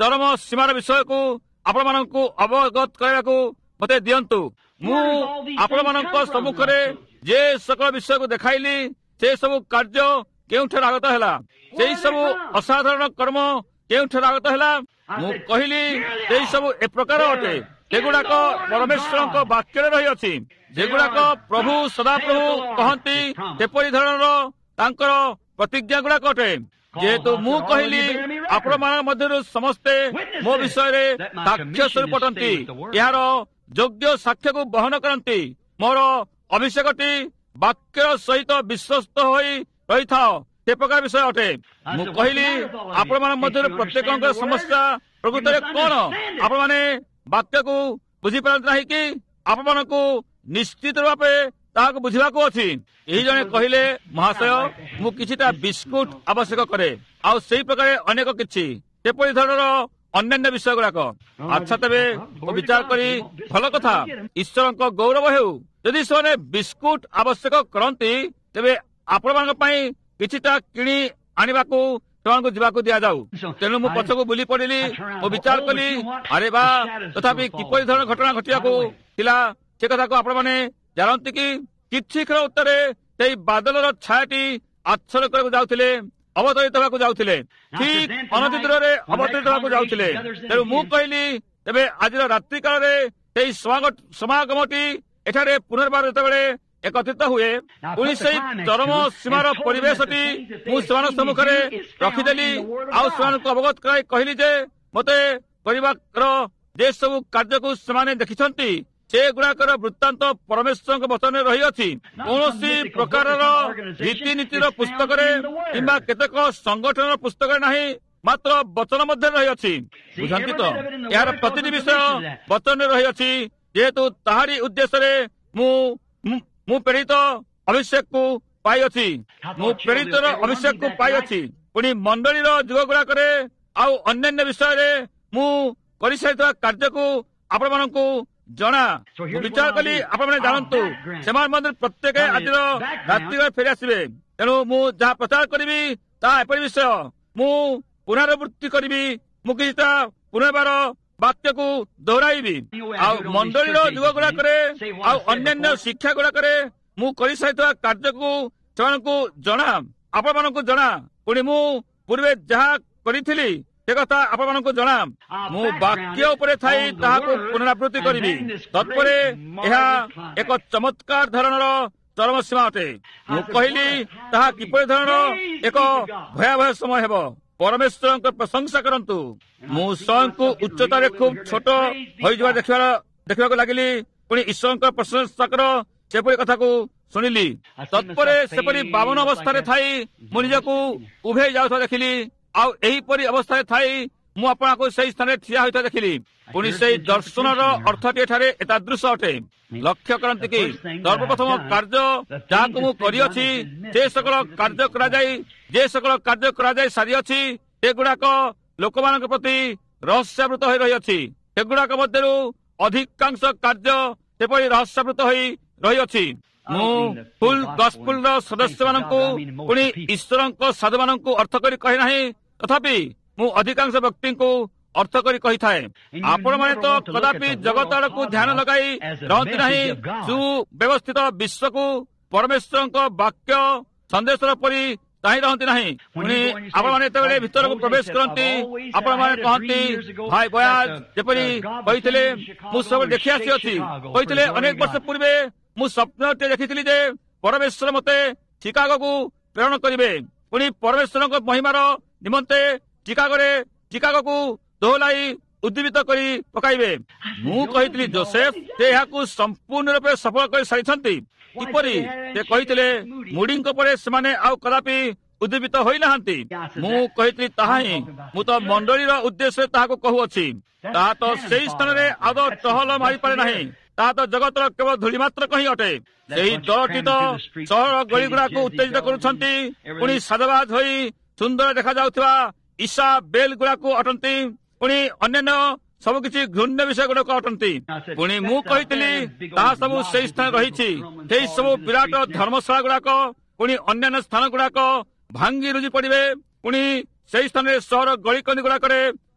ଚରମ ସୀମାର ବିଷୟକୁ ଆପଣମାନଙ୍କୁ ଅବଗତ କରାଇବାକୁ ମୋତେ ଦିଅନ୍ତୁ। ମୁଁ ଆପଣମାନଙ୍କ ସମ୍ମୁଖରେ ଯେ সকଳ ବିଷୟକୁ ଦେଖାଇଲି ସେ ସବୁ କାର୍ଯ୍ୟ କେଉଁଠାରେ ଆଗତ ହେଲା, ସେଇ ସବୁ ଅସାଧାରଣ କର୍ମ କେଉଁଠାରେ ଆଗତ ହେଲା। ମୁଁ କହିଲି ସେଇ ସବୁ ଏ ପ୍ରକାର ଅଟେ, ସେଗୁଡାକ ପରମେଶ୍ୱରଙ୍କ ବାକ୍ୟରେ ରହିଅଛି, ଯେଗୁଡାକ ପ୍ରଭୁ ସଦାପ୍ରଭୁ କହନ୍ତି ସେପରି ଧରଣର ତାଙ୍କର ପ୍ରତିଜ୍ଞା ଗୁଡାକ ଅଟେ। ଯେହେତୁ ମୁଁ କହିଲି ଆପଣମାନଙ୍କ ମଧ୍ୟରୁ ସମସ୍ତେ ମୋ ବିଷୟରେ ସାକ୍ଷ୍ୟ ସ୍ୱରୂପ ଅଟନ୍ତି, ଏହାର ଯୋଗ୍ୟ ସାକ୍ଷ୍ୟକୁ ବହନ କରନ୍ତି। ମୋର ଅଭିଷେକଟି ବାକ୍ୟର ସହିତ ବିଶ୍ୱସ୍ତ ହୋଇ ରହିଥାଅ, ସେ ପ୍ରକାର ବିଷୟ ଅଟେ। ମୁଁ କହିଲି ଆପଣମାନଙ୍କ ମଧ୍ୟରୁ ପ୍ରତ୍ୟେକଙ୍କ ସମସ୍ୟା ପ୍ରକୃତରେ କଣ? ଆପଣମାନେ ବାକ୍ୟକୁ ବୁଝିପାରନ୍ତି ନାହିଁ କି ଆପଣମାନଙ୍କୁ ନିଶ୍ଚିତ ଭାବେ ତାହାକୁ ବୁଝିବାକୁ ଅଛି? ଏହି ଜଣେ କହିଲେ, ମହାଶୟ ମୁଁ କିଛିଟା ବିସ୍କୁଟ ଆବଶ୍ୟକ କରେ, ଆଉ ସେଇ ପ୍ରକାର ଅନେକ କିଛି ସେପରି ଧରଣର ଅନ୍ୟାନ୍ୟ ବିଷୟ ଗୁଡାକ। ଆଚ୍ଛା, ତେବେ ମୁଁ ବିଚାର କରି ଭଲ କଥା, ଈଶ୍ୱରଙ୍କ ଗୌରବ ହେଉ। ଯଦି ସେମାନେ ବିସ୍କୁଟ ଆବଶ୍ୟକ କରନ୍ତି, ତେବେ ଆପଣମାନଙ୍କ ପାଇଁ କିଛିଟା କିଣି ଆଣିବାକୁ ସେମାନଙ୍କୁ ଯିବାକୁ ଦିଆଯାଉ। ତେଣୁ ମୁଁ ପଛକୁ ବୁଲି ପଡିଲି, ମୁଁ ବିଚାର କଲି, ଆରେ ବା, ତଥାପି କିପରି ଧରଣ ଘଟଣା ଘଟିବାକୁ ଥିଲା ସେ କଥାକୁ ଆପଣମାନେ ଜାଣନ୍ତି କି? କିଛି କ୍ଷଣ ଉତ୍ତରେ ସେଇ ବାଦଲର ଛାୟାଟି ଆଚ୍ଛନ୍ନ କରିବାକୁ ଯାଉଥିଲେ, ଅବତରିତ ହେବାକୁ ଯାଉଥିଲେ, ଠିକ ଅନତି ଦୂରରେ ଅବତରିତ ହେବାକୁ ଯାଉଥିଲେ। ତେଣୁ ମୁଁ କହିଲି, ତେବେ ଆଜିର ରାତ୍ରି କାଳରେ ସେଇ ସମାଗମଟି ଏଠାରେ ପୁନର୍ବାର ଯେତେବେଳେ ଏକତ୍ରିତ ହୁଏ, ପୁଣି ସେଇ ଚରମ ସୀମାର ପରିବେଶଟି ମୁଁ ସେମାନଙ୍କ ସମ୍ମୁଖରେ ରଖିଦେଲି, ଆଉ ସେମାନଙ୍କୁ ଅବଗତ କରାଇ କହିଲି ଯେ ମୋତେ କରିବାର ଯେ ସବୁ କାର୍ଯ୍ୟକୁ ସେମାନେ ଦେଖିଛନ୍ତି ସେଗୁଡାକର ବୃତ୍ତାନ୍ତ ପରମେଶ୍ୱରଙ୍କ ବଚନରେ ରହିଅଛି। କୌଣସି ପ୍ରକାରର ରୀତିନୀତିର ପୁସ୍ତକରେ କିମ୍ବା କେତେକ ସଂଗଠନର ପୁସ୍ତକରେ ନାହିଁ, ମାତ୍ର ବଚନ ମଧ୍ୟରେ ରହିଅଛି। ବୁଝନ୍ତି ତ? ଏହାର ପ୍ରତିଟି ବିଷୟ ବଚନରେ ରହିଅଛି। ଯେହେତୁ ତାହାରି ଉଦ୍ଦେଶ୍ୟରେ ମୁଁ ମୁଁ ପ୍ରେରିତ ଅଭିଷେକକୁ ପାଇଅଛି, ମୁଁ ପ୍ରେରିତର ଅଭିଷେକକୁ ପାଇଅଛି। ପୁଣି ମଣ୍ଡଳୀର ଯୁଗ ଗୁଡାକରେ ଆଉ ଅନ୍ୟାନ୍ୟ ବିଷୟରେ ମୁଁ କରିସାରିଥିବା କାର୍ଯ୍ୟକୁ ଆପଣମାନଙ୍କୁ ଜଣା। ମୁଁ ବିଚାର କଲି ଆପଣମାନେ ଜାଣନ୍ତୁ, ସେମାନେ ମଧ୍ୟ ପ୍ରତ୍ୟେକ ଆଜିର ରାତ୍ରିରେ ଫେରି ଆସିବେ। ତେଣୁ ମୁଁ ଯାହା ପ୍ରଚାର କରିବି ତାହା ଏପରି ବିଷୟ, ମୁଁ ପୁନରାବୃତ୍ତି କରିବି, ମୁଁ କିଛିଟା ପୁନର୍ବାର ବାକ୍ୟକୁ ଦୋହରାଇବି। ଆଉ ମଣ୍ଡଳୀର ଯୁଗ ଗୁଡାକରେ ଆଉ ଅନ୍ୟାନ୍ୟ ଶିକ୍ଷା ଗୁଡାକରେ ମୁଁ କରିସାରିଥିବା କାର୍ଯ୍ୟକୁ ସେମାନଙ୍କୁ ଜଣା, ଆପଣମାନଙ୍କୁ ଜଣା। ପୁଣି ମୁଁ ପୂର୍ବେ ଯାହା କରିଥିଲି ସେ କଥା ଆପଣମାନଙ୍କୁ ଜଣା। ମୁଁ ବାକ୍ୟ ଉପରେ ଥାଇ ତାହାକୁ ପୁନରାବୃତ୍ତି କରିବି। ତତ୍ପରେ ଏହା ଏକ ଚମତ୍କାର ଧରଣର ଚରମ ସୀମା ଅଟେ। ମୁଁ କହିଲି ତାହା କିପରି ଧରଣର ଏକ ଭୟାବହ ସମୟ ହେବ। ପରମେଶ୍ୱରଙ୍କ ପ୍ରଶଂସା କରନ୍ତୁ। ମୁଁ ସ୍ୱୟଂକୁ ଉଚ୍ଚତାରେ ଖୁବ୍ ଛୋଟ ହୋଇଯିବା ଦେଖିବାର ଦେଖିବାକୁ ଲାଗିଲି। ପୁଣି ଈଶ୍ୱରଙ୍କ ପ୍ରଶଂସାକର ସେପରି କଥାକୁ ଶୁଣିଲି। ତତ୍ପରେ ସେପରି ବାମନ ଅବସ୍ଥାରେ ଥାଇ ମୁଁ ନିଜକୁ ଉଭେଇ ଯାଉଥିବା ଦେଖିଲି। ଆଉ ଏହିପରି ଅବସ୍ଥାରେ ଥାଇ ମୁଁ ଆପଣଙ୍କୁ ସେହି ସ୍ଥାନରେ ଠିଆ ହୋଇଥିବା ଦେଖିଲି। ପୁଣି ସେହି ଦର୍ଶନର ଅର୍ଥଟି ଏଠାରେ ଏତାଦୃଶ ଅଟେ। ଲକ୍ଷ୍ୟ କରନ୍ତି କି ସର୍ବପ୍ରଥମ କାର୍ଯ୍ୟ ଯାହାକୁ ମୁଁ କରିଅଛି, ଯେ ସକଳ କାର୍ଯ୍ୟ କରାଯାଇ ଯେ ସକଳ କାର୍ଯ୍ୟ କରାଯାଇ ସାରିଅଛି ସେଗୁଡାକ ଲୋକମାନଙ୍କ ପ୍ରତି ରହସ୍ୟାବୃତ ହୋଇ ରହିଅଛି। ସେଗୁଡାକ ମଧ୍ୟରୁ ଅଧିକାଂଶ କାର୍ଯ୍ୟ ସେପରି ରହସ୍ୟାବୃତ ହୋଇ ରହିଅଛି। ମୁଁ ଫୁଲ ଗସ୍ପୁଲର ସଦସ୍ୟମାନଙ୍କୁ ପୁଣି ଈଶ୍ୱରଙ୍କ ସାଧୁମାନଙ୍କୁ ଅର୍ଥ କରି କହେ ନାହିଁ, ତଥାପି ମୁଁ ଅଧିକାଂଶ ବ୍ୟକ୍ତିଙ୍କୁ ଅର୍ଥ କରି କହିଥାଏ। ଆପଣମାନେ ତ କଦାପି ଜଗତ ଆଡ଼କୁ ଧ୍ୟାନ ଲଗାଇ ରହନ୍ତି ନାହିଁ। ସୁବ୍ୟବସ୍ଥିତ ବିଶ୍ୱକୁ ପରମେଶ୍ୱରଙ୍କ ବାକ୍ୟ ସନ୍ଦେଶର ପରି ଚାହିଁ ରହନ୍ତି ନାହିଁ। ପୁଣି ଆପଣମାନେ ଯେତେବେଳେ ଭିତରକୁ ପ୍ରବେଶ କରନ୍ତି, ଆପଣମାନେ କହନ୍ତି, ଭାଇ ବୟାଜ ଯେପରି କହିଥିଲେ, ମୁଁ ସବୁବେଳେ ଦେଖି ଆସିଅଛି। କହିଥିଲେ ଅନେକ ବର୍ଷ ପୂର୍ବେ ମୁଁ ସ୍ୱପ୍ନଟେ ଦେଖିଥିଲି ଯେ ପରମେଶ୍ୱର ମୋତେ ଚିକାଗୋକୁ ପ୍ରେରଣ କରିବେ। ପୁଣି ପରମେଶ୍ୱରଙ୍କ ମହିମାର ନିମନ୍ତେ ଚିକାଗୋରେ ଚିକାଗୋକୁ ଦୋହଲାଇ ଉଦ୍ଦୀପିତ କରି ପକାଇବେ। ମୁଁ କହିଥିଲି ଜୋସେଫ ସେ ଏହାକୁ ସମ୍ପୂର୍ଣ୍ଣ ରୂପେ ସଫଳ କରି ସାରିଛନ୍ତି। କିପରି? ସେ କହିଥିଲେ ମୁଡିଙ୍କ ପରେ ସେମାନେ ଆଉ କଦାପି ଉଦ୍ଦୀପିତ ହୋଇନାହାନ୍ତି। ମୁଁ କହିଥିଲି ତାହା ହିଁ ମୁଁ ତ ମଣ୍ଡଳୀର ଉଦ୍ଦେଶ୍ୟରେ ତାହାକୁ କହୁଅଛି। ତାହା ତ ସେହି ସ୍ଥାନରେ ଆଦୌ ଟହଲ ମାରିପାରେ ନାହିଁ। ତାହା ତ ଜଗତର କେବଳ ଧୂଳି ମାତ୍ର ହିଁ ଅଟେ। ସେହି ଦଳଟି ତ ସହର ଗଳିଗୁଡାକୁ ଉତ୍ତେଜିତ କରୁଛନ୍ତି। ପୁଣି ସାଧବାଜ ହୋଇ ସୁନ୍ଦର ଦେଖାଯାଉଥିବା ଇଶା ବେଲ ଗୁଡାକୁ ଅଟନ୍ତି। ପୁଣି ଅନ୍ୟାନ୍ୟ ସବୁ କିଛି ଘୃଣ୍ୟ ବିଷୟ ଗୁଡାକ ଅଟନ୍ତି। ପୁଣି ମୁଁ କହିଥିଲି ତାହା ସବୁ ସେହି ସ୍ଥାନରେ ରହିଛି। ସେହି ସବୁ ବିରାଟ ଧର୍ମଶାଳା ଗୁଡାକ ପୁଣି ଅନ୍ୟାନ୍ୟ ସ୍ଥାନ ଗୁଡାକ ଭାଙ୍ଗି ରୁଜି ପଡିବେ। ପୁଣି ସେହି ସ୍ଥାନରେ ସହର ଗଳିକନ୍ଦି ଗୁଡାକରେ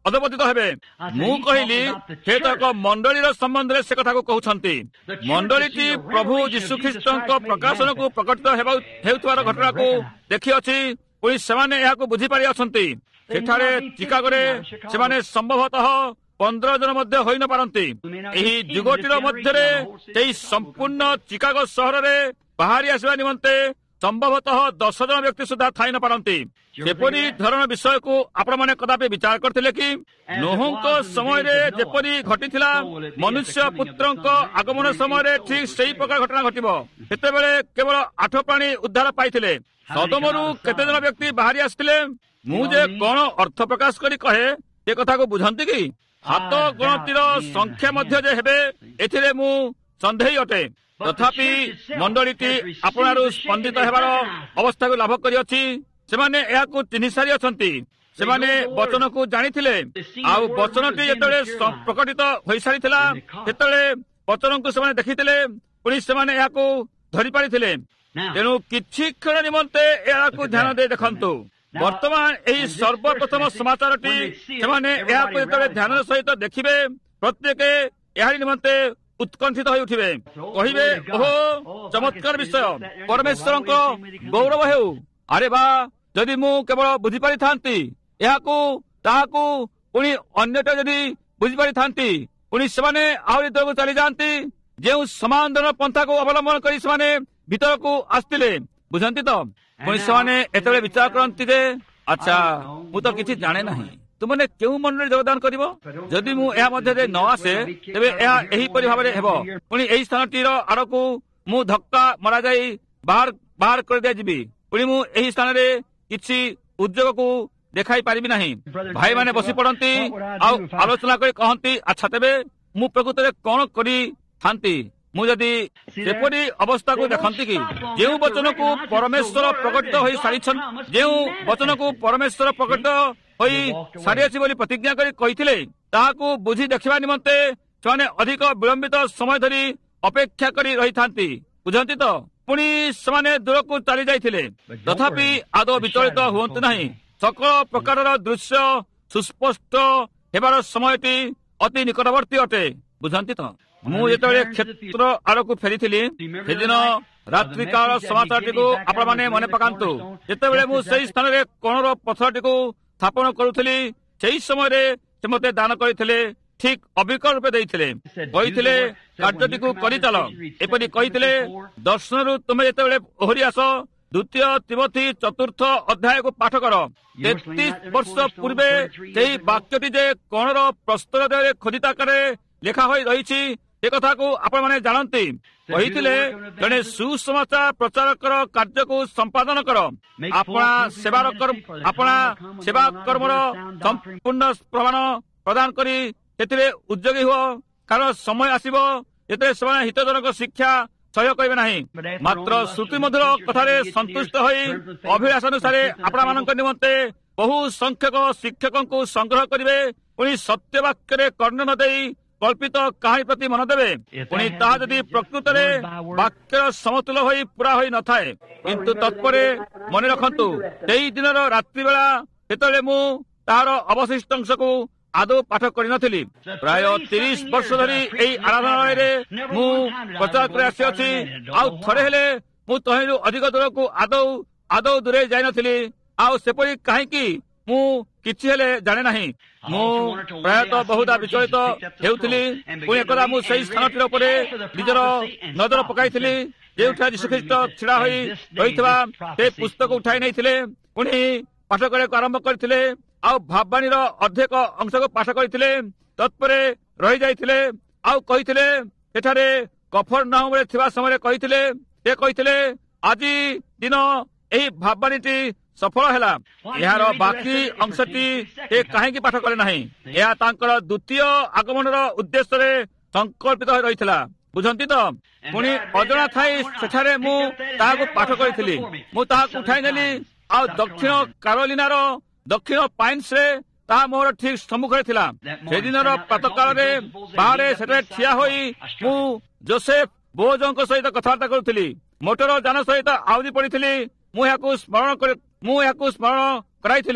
ଅଧପତିତ ହେବେ। ମୁଁ କହିଲି ସେ ତ ଏକ ମଣ୍ଡଳୀର ସମ୍ବନ୍ଧରେ ସେ କଥାକୁ କହୁଛନ୍ତି। ମଣ୍ଡଳୀଟି ପ୍ରଭୁ ଯୀଶୁଖ୍ରୀଷ୍ଟଙ୍କ ପ୍ରକାଶନକୁ ପ୍ରକଟିତ ହେଉଥିବାର ଘଟଣାକୁ ଦେଖିଅଛି, ପୁଣି ସେମାନେ ଏହାକୁ ବୁଝିପାରି ଅଛନ୍ତି। ସେଠାରେ ଚିକାଗୋରେ ସେମାନେ ସମ୍ଭବତଃ ପନ୍ଦର ଜଣ ମଧ୍ୟ ହୋଇନପାରନ୍ତି। ଏହି ଯୁଗଟିର ମଧ୍ୟରେ ସେହି ସମ୍ପୂର୍ଣ୍ଣ ଚିକାଗୋ ସହରରେ ବାହାରି ଆସିବା ନିମନ୍ତେ ସମ୍ଭବତଃ ଦଶ ଜଣ ବ୍ୟକ୍ତି ସୁଦ୍ଧା ଥାଇ ନ ପାରନ୍ତି। ସେପରି ଧରଣ ବିଷୟକୁ ଆପଣମାନେ କଦାପି ବିଚାର କରିଥିଲେ କି? ନୋହଙ୍କ ସମୟରେ ଯେପରି ଘଟିଥିଲା, ମନୁଷ୍ୟ ପୁତ୍ରଙ୍କ ଆଗମନ ସମୟରେ ଠିକ୍ ସେହି ପ୍ରକାର ଘଟଣା ଘଟିବ। ସେତେବେଳେ କେବଳ ଆଠ ପ୍ରାଣୀ ଉଦ୍ଧାର ପାଇଥିଲେ। ସଦୋମରୁ କେତେ ଜଣ ବ୍ୟକ୍ତି ବାହାରି ଆସିଥିଲେ? ମୁଁ ଯେ କଣ ଅର୍ଥ ପ୍ରକାଶ କରି କହେ ସେ କଥାକୁ ବୁଝନ୍ତି କି? ହାତ ଗଣତିର ସଂଖ୍ୟା ମଧ୍ୟ ଯେ ହେବେ, ଏଥିରେ ମୁଁ ସନ୍ଦେହୀ ଅଟେ। ତଥାପି ମଣ୍ଡଳୀଟି ଆପଣାରୁ ସ୍ପନ୍ଦିତ ହେବାର ଅବସ୍ଥାକୁ ଲାଭ କରିଅଛି। ସେମାନେ ଏହାକୁ ଚିହ୍ନି ସାରି ଅଛନ୍ତି। ସେମାନେ ବଚନକୁ ଜାଣିଥିଲେ, ଆଉ ବଚନଟି ଯେତେବେଳେ ପ୍ରକଟିତ ହୋଇସାରିଥିଲା, ସେତେବେଳେ ବଚନକୁ ସେମାନେ ଦେଖିଥିଲେ, ପୁଣି ସେମାନେ ଏହାକୁ ଧରିପାରିଥିଲେ। ତେଣୁ କିଛି କ୍ଷଣ ନିମନ୍ତେ ଏହାକୁ ଧ୍ୟାନ ଦେଇ ଦେଖନ୍ତୁ। ବର୍ତ୍ତମାନ ଏହି ସର୍ବପ୍ରଥମ ସମାଚାରଟି ସେମାନେ ଏହାକୁ ଯେତେବେଳେ ଧ୍ୟାନର ସହିତ ଦେଖିବେ, ପ୍ରତ୍ୟେକ ଏହାରି ନିମନ୍ତେ ଉତ୍କଣ୍ଠିତ ହୋଇ ଉଠିବେ, କହିବେ, ଓହୋ ଚମତ୍କାର ବିଷୟ, ପରମେଶ୍ୱରଙ୍କ ଗୌରବ ହେଉ। ଆରେ ବା, ଯଦି ମୁଁ କେବଳ ବୁଝିପାରିଥାନ୍ତି ଏହାକୁ, ତାହାକୁ ପୁଣି ଅନ୍ୟଟା ଯଦି ବୁଝିପାରିଥାନ୍ତି, ପୁଣି ସେମାନେ ଆହୁରି ଦୂରକୁ ଚାଲିଯାଆନ୍ତି। ଯେଉଁ ସମାଧାନ ପନ୍ଥାକୁ ଅବଲମ୍ବନ କରି ସେମାନେ ଭିତରକୁ ଆସିଥିଲେ, ବୁଝନ୍ତି ତ? ପୁଣି ସେମାନେ ଏତେବେଳେ ବିଚାର କରନ୍ତି ଯେ ଆଚ୍ଛା, ମୁଁ ତ କିଛି ଜାଣେ ନାହିଁ, ତୁମେ କେଉଁ ମଣ୍ଡଳରେ ଯୋଗଦାନ କରିବ? ଯଦି ମୁଁ ଏହା ମଧ୍ୟରେ ନ ଆସେ, ତେବେ ଏହା ଏହିପରି ଭାବରେ ହେବ। ପୁଣି ଏହି ସ୍ଥାନଟିର ଆଡ଼କୁ ମୁଁ ଧକ୍କା ମରାଯାଇ ବାହାର ବାହାର କରିଦିଆଯିବି। ପୁଣି ମୁଁ ଏହି ସ୍ଥାନରେ କିଛି ଉଦ୍ୟୋଗକୁ ଦେଖାଇ ପାରିବି ନାହିଁ। ଭାଇମାନେ ବସି ପଡନ୍ତି ଆଉ ଆଲୋଚନା କରି କହନ୍ତି, ଆଚ୍ଛା ତେବେ ମୁଁ ପ୍ରକୃତରେ କଣ କରିଥାନ୍ତି? ମୁଁ ଯଦି ସେପରି ଅବସ୍ଥାକୁ ଦେଖନ୍ତି କି ଯେଉଁ ବଚନକୁ ପରମେଶ୍ୱର ପ୍ରକଟିତ ହୋଇ ସାରିଛନ୍ତି, ଯେଉଁ ବଚନକୁ ପରମେଶ୍ୱର ପ୍ରକଟିତ ହୋଇ ସାରିଅଛି ବୋଲି ପ୍ରତିଜ୍ଞା କରି କହିଥିଲେ, ତାହାକୁ ବୁଝି ଦେଖିବା ନିମନ୍ତେ ସେମାନେ ଅଧିକ ବିଳମ୍ବିତ ସମୟ ଧରି ଅପେକ୍ଷା କରି ରହିଥାନ୍ତି। ବୁଝନ୍ତି ତ? ପୁଣି ସେମାନେ ଦୂରକୁ ଚାଲି ଯାଇଥିଲେ। ତଥାପି ଆଦୌ ବିଚଳିତ ହୁଅନ୍ତୁ ନାହିଁ। ସକଳ ପ୍ରକାରର ଦୃଶ୍ୟ ସୁସ୍ପଷ୍ଟ ହେବାର ସମୟଟି ଅତି ନିକଟବର୍ତ୍ତୀ ଅଟେ। ବୁଝନ୍ତି ତ? ମୁଁ ଯେତେବେଳେ କ୍ଷେତ୍ର ଆଡ଼କୁ ଫେରିଥିଲି, ସେଦିନ ରାତ୍ରିକାଳ ସମାଚାରଟିକୁ ଆପଣମାନେ ମନେ ପକାନ୍ତୁ। ଯେତେବେଳେ ମୁଁ ସେହି ସ୍ଥାନରେ କୋଣର ପଥରଟିକୁ ସ୍ଥାପନ କରୁଥିଲି, ସେହି ସମୟରେ ସେ ମୋତେ ଦାନ କରିଥିଲେ, ଠିକ୍ ଅବିକଳ ରୂପେ ଦେଇଥିଲେ। କହିଥିଲେ, କାର୍ଯ୍ୟଟିକୁ କରିଚାଲ। ଏପରି କହିଥିଲେ, ଦର୍ଶନରୁ ତୁମେ ଯେତେବେଳେ ଓହରି ଆସ, ଦ୍ୱିତୀୟ ତିମୋଥୀ ଚତୁର୍ଥ ଅଧ୍ୟାୟକୁ ପାଠ କର। ତେତିଶ ବର୍ଷ ପୂର୍ବେ ସେହି ବାକ୍ୟଟି ଯେ କୋଣର ପ୍ରସ୍ତର ଦେହରେ ଖୋଦିତ ଆକାରରେ ଲେଖା ହୋଇ ରହିଛି, ସେ କଥାକୁ ଆପଣମାନେ ଜାଣନ୍ତି। କହିଥିଲେ, ଜଣେ ସୁସମାଚାର ପ୍ରଚାରକର କାର୍ଯ୍ୟକୁ ସମ୍ପାଦନ କର। ଆପଣା ସେବାର ଆପଣା ସେବା କର୍ମର ସମ୍ପୂର୍ଣ୍ଣ ପ୍ରମାଣ ପ୍ରଦାନ କରି ସେଥିରେ ଉଦ୍ଯୋଗୀ ହୁଅ। କାରଣ ସମୟ ଆସିବ ଯେତେବେଳେ ସେମାନେ ହିତଜନକ ଶିକ୍ଷା ସହ୍ୟ କରିବେ ନାହିଁ, ମାତ୍ର ଶ୍ରୁତି ମଧୁର କଥାରେ ସନ୍ତୁଷ୍ଟ ହୋଇ ଅଭିଳାଷ ଅନୁସାରେ ଆପଣମାନଙ୍କ ନିମନ୍ତେ ବହୁ ସଂଖ୍ୟକ ଶିକ୍ଷକଙ୍କୁ ସଂଗ୍ରହ କରିବେ। ପୁଣି ସତ୍ୟ ବାକ୍ୟରେ କର୍ଣ୍ଣ ନ ଦେଇ କଳ୍ପିତ କାହାଣୀ ପ୍ରତି ମନ ଦେବେ। ପୁଣି ତାହା ଯଦି ପ୍ରକୃତରେ ବାକ୍ୟର ସମତୁଲ ହୋଇ ପୁରା ହୋଇ ନଥାଏ, କିନ୍ତୁ ତତ୍ପରେ ମନେ ରଖନ୍ତୁ, ସେଇ ଦିନର ରାତ୍ରି ବେଳା ସେତେବେଳେ ମୁଁ ତାହାର ଅବଶିଷ୍ଟ ଅଂଶକୁ ଆଦୌ ପାଠ କରିନଥିଲି। ପ୍ରାୟ ତିରିଶ ବର୍ଷ ଧରି ଏହି ଆରାଧନାଳୟରେ ମୁଁ ପ୍ରଚାର କରି ଆସିଅଛି। ଆଉ ଥରେ ହେଲେ ମୁଁ ତହିଁରୁ ଅଧିକ ଦୂରକୁ ଆଦୌ ଆଦୌ ଦୂରେଇ ଯାଇନଥିଲି। ଆଉ ସେପରି କାହିଁକି ମୁଁ କିଛି ହେଲେ ଜାଣେ ନାହିଁ। ମୁଁ ପ୍ରାୟତଃ ବହୁତା ବିଚଳିତ ହେଉଥିଲି। ପୁଣି ଏକଦା ମୁଁ ସେହି ସ୍ଥାନଟିର ଉପରେ ନିଜର ନଜର ପକାଇଥିଲି, ଯେଉଁଠାରେ ଯୀଶୁଖ୍ରୀଷ୍ଟ ଛିଡ଼ା ହୋଇ ରହିଥିବା ସେ ପୁସ୍ତକ ଉଠାଇ ନେଇଥିଲେ। ପୁଣି ପାଠ କରିବାକୁ ଆରମ୍ଭ କରିଥିଲେ, ଆଉ ଭାବବାଣୀର ଅର୍ଦ୍ଧେକ ଅଂଶକୁ ପାଠ କରିଥିଲେ। ତତ୍ପରେ ରହିଯାଇଥିଲେ ଆଉ କହିଥିଲେ, ସେଠାରେ କଫରନାହୁମରେ ଥିବା ସମୟରେ କହିଥିଲେ, ସେ କହିଥିଲେ, ଆଜି ଦିନ ଏହି ଭାବବାଣୀଟି ସଫଳ ହେଲା। ଏହାର ବାକି ଅଂଶଟି ସେ କାହିଁକି ପାଠ କଲେ ନାହିଁ? ଏହା ତାଙ୍କର ଦ୍ୱିତୀୟ ଆଗମନର ଉଦ୍ଦେଶ୍ୟରେ ସଂକଳ୍ପିତ ହୋଇ ରହିଥିଲା। ବୁଝନ୍ତି ତ? ପୁଣି ଅଜଣା ଥାଇ ସେଠାରେ ମୁଁ ତାହାକୁ ପାଠ କରିଥିଲି। ମୁଁ ତାହାକୁ ଉଠାଇ ନେଲି, ଆଉ ଦକ୍ଷିଣ କାରୋଲିନାର ଦକ୍ଷିଣ ପାଇନ୍ସରେ ତାହା ମୋର ଠିକ୍ ସମ୍ମୁଖରେ ଥିଲା। ସେଦିନର ପ୍ରାତଃ କାଳରେ ବାହାରେ ସେଠାରେ ଠିଆ ହୋଇ ମୁଁ ଜୋସେଫ ବୋଜଙ୍କ ସହିତ କଥାବାର୍ତ୍ତା କରୁଥିଲି। ମୋଟର ଯାନ ସହିତ ଆଉଜି ପଡ଼ିଥିଲି। ମୁଁ ଏହାକୁ ସ୍ମରଣ କରି ମୁଁ ଏହାକୁ ସ୍ମରଣ କରାଇଥିଲି।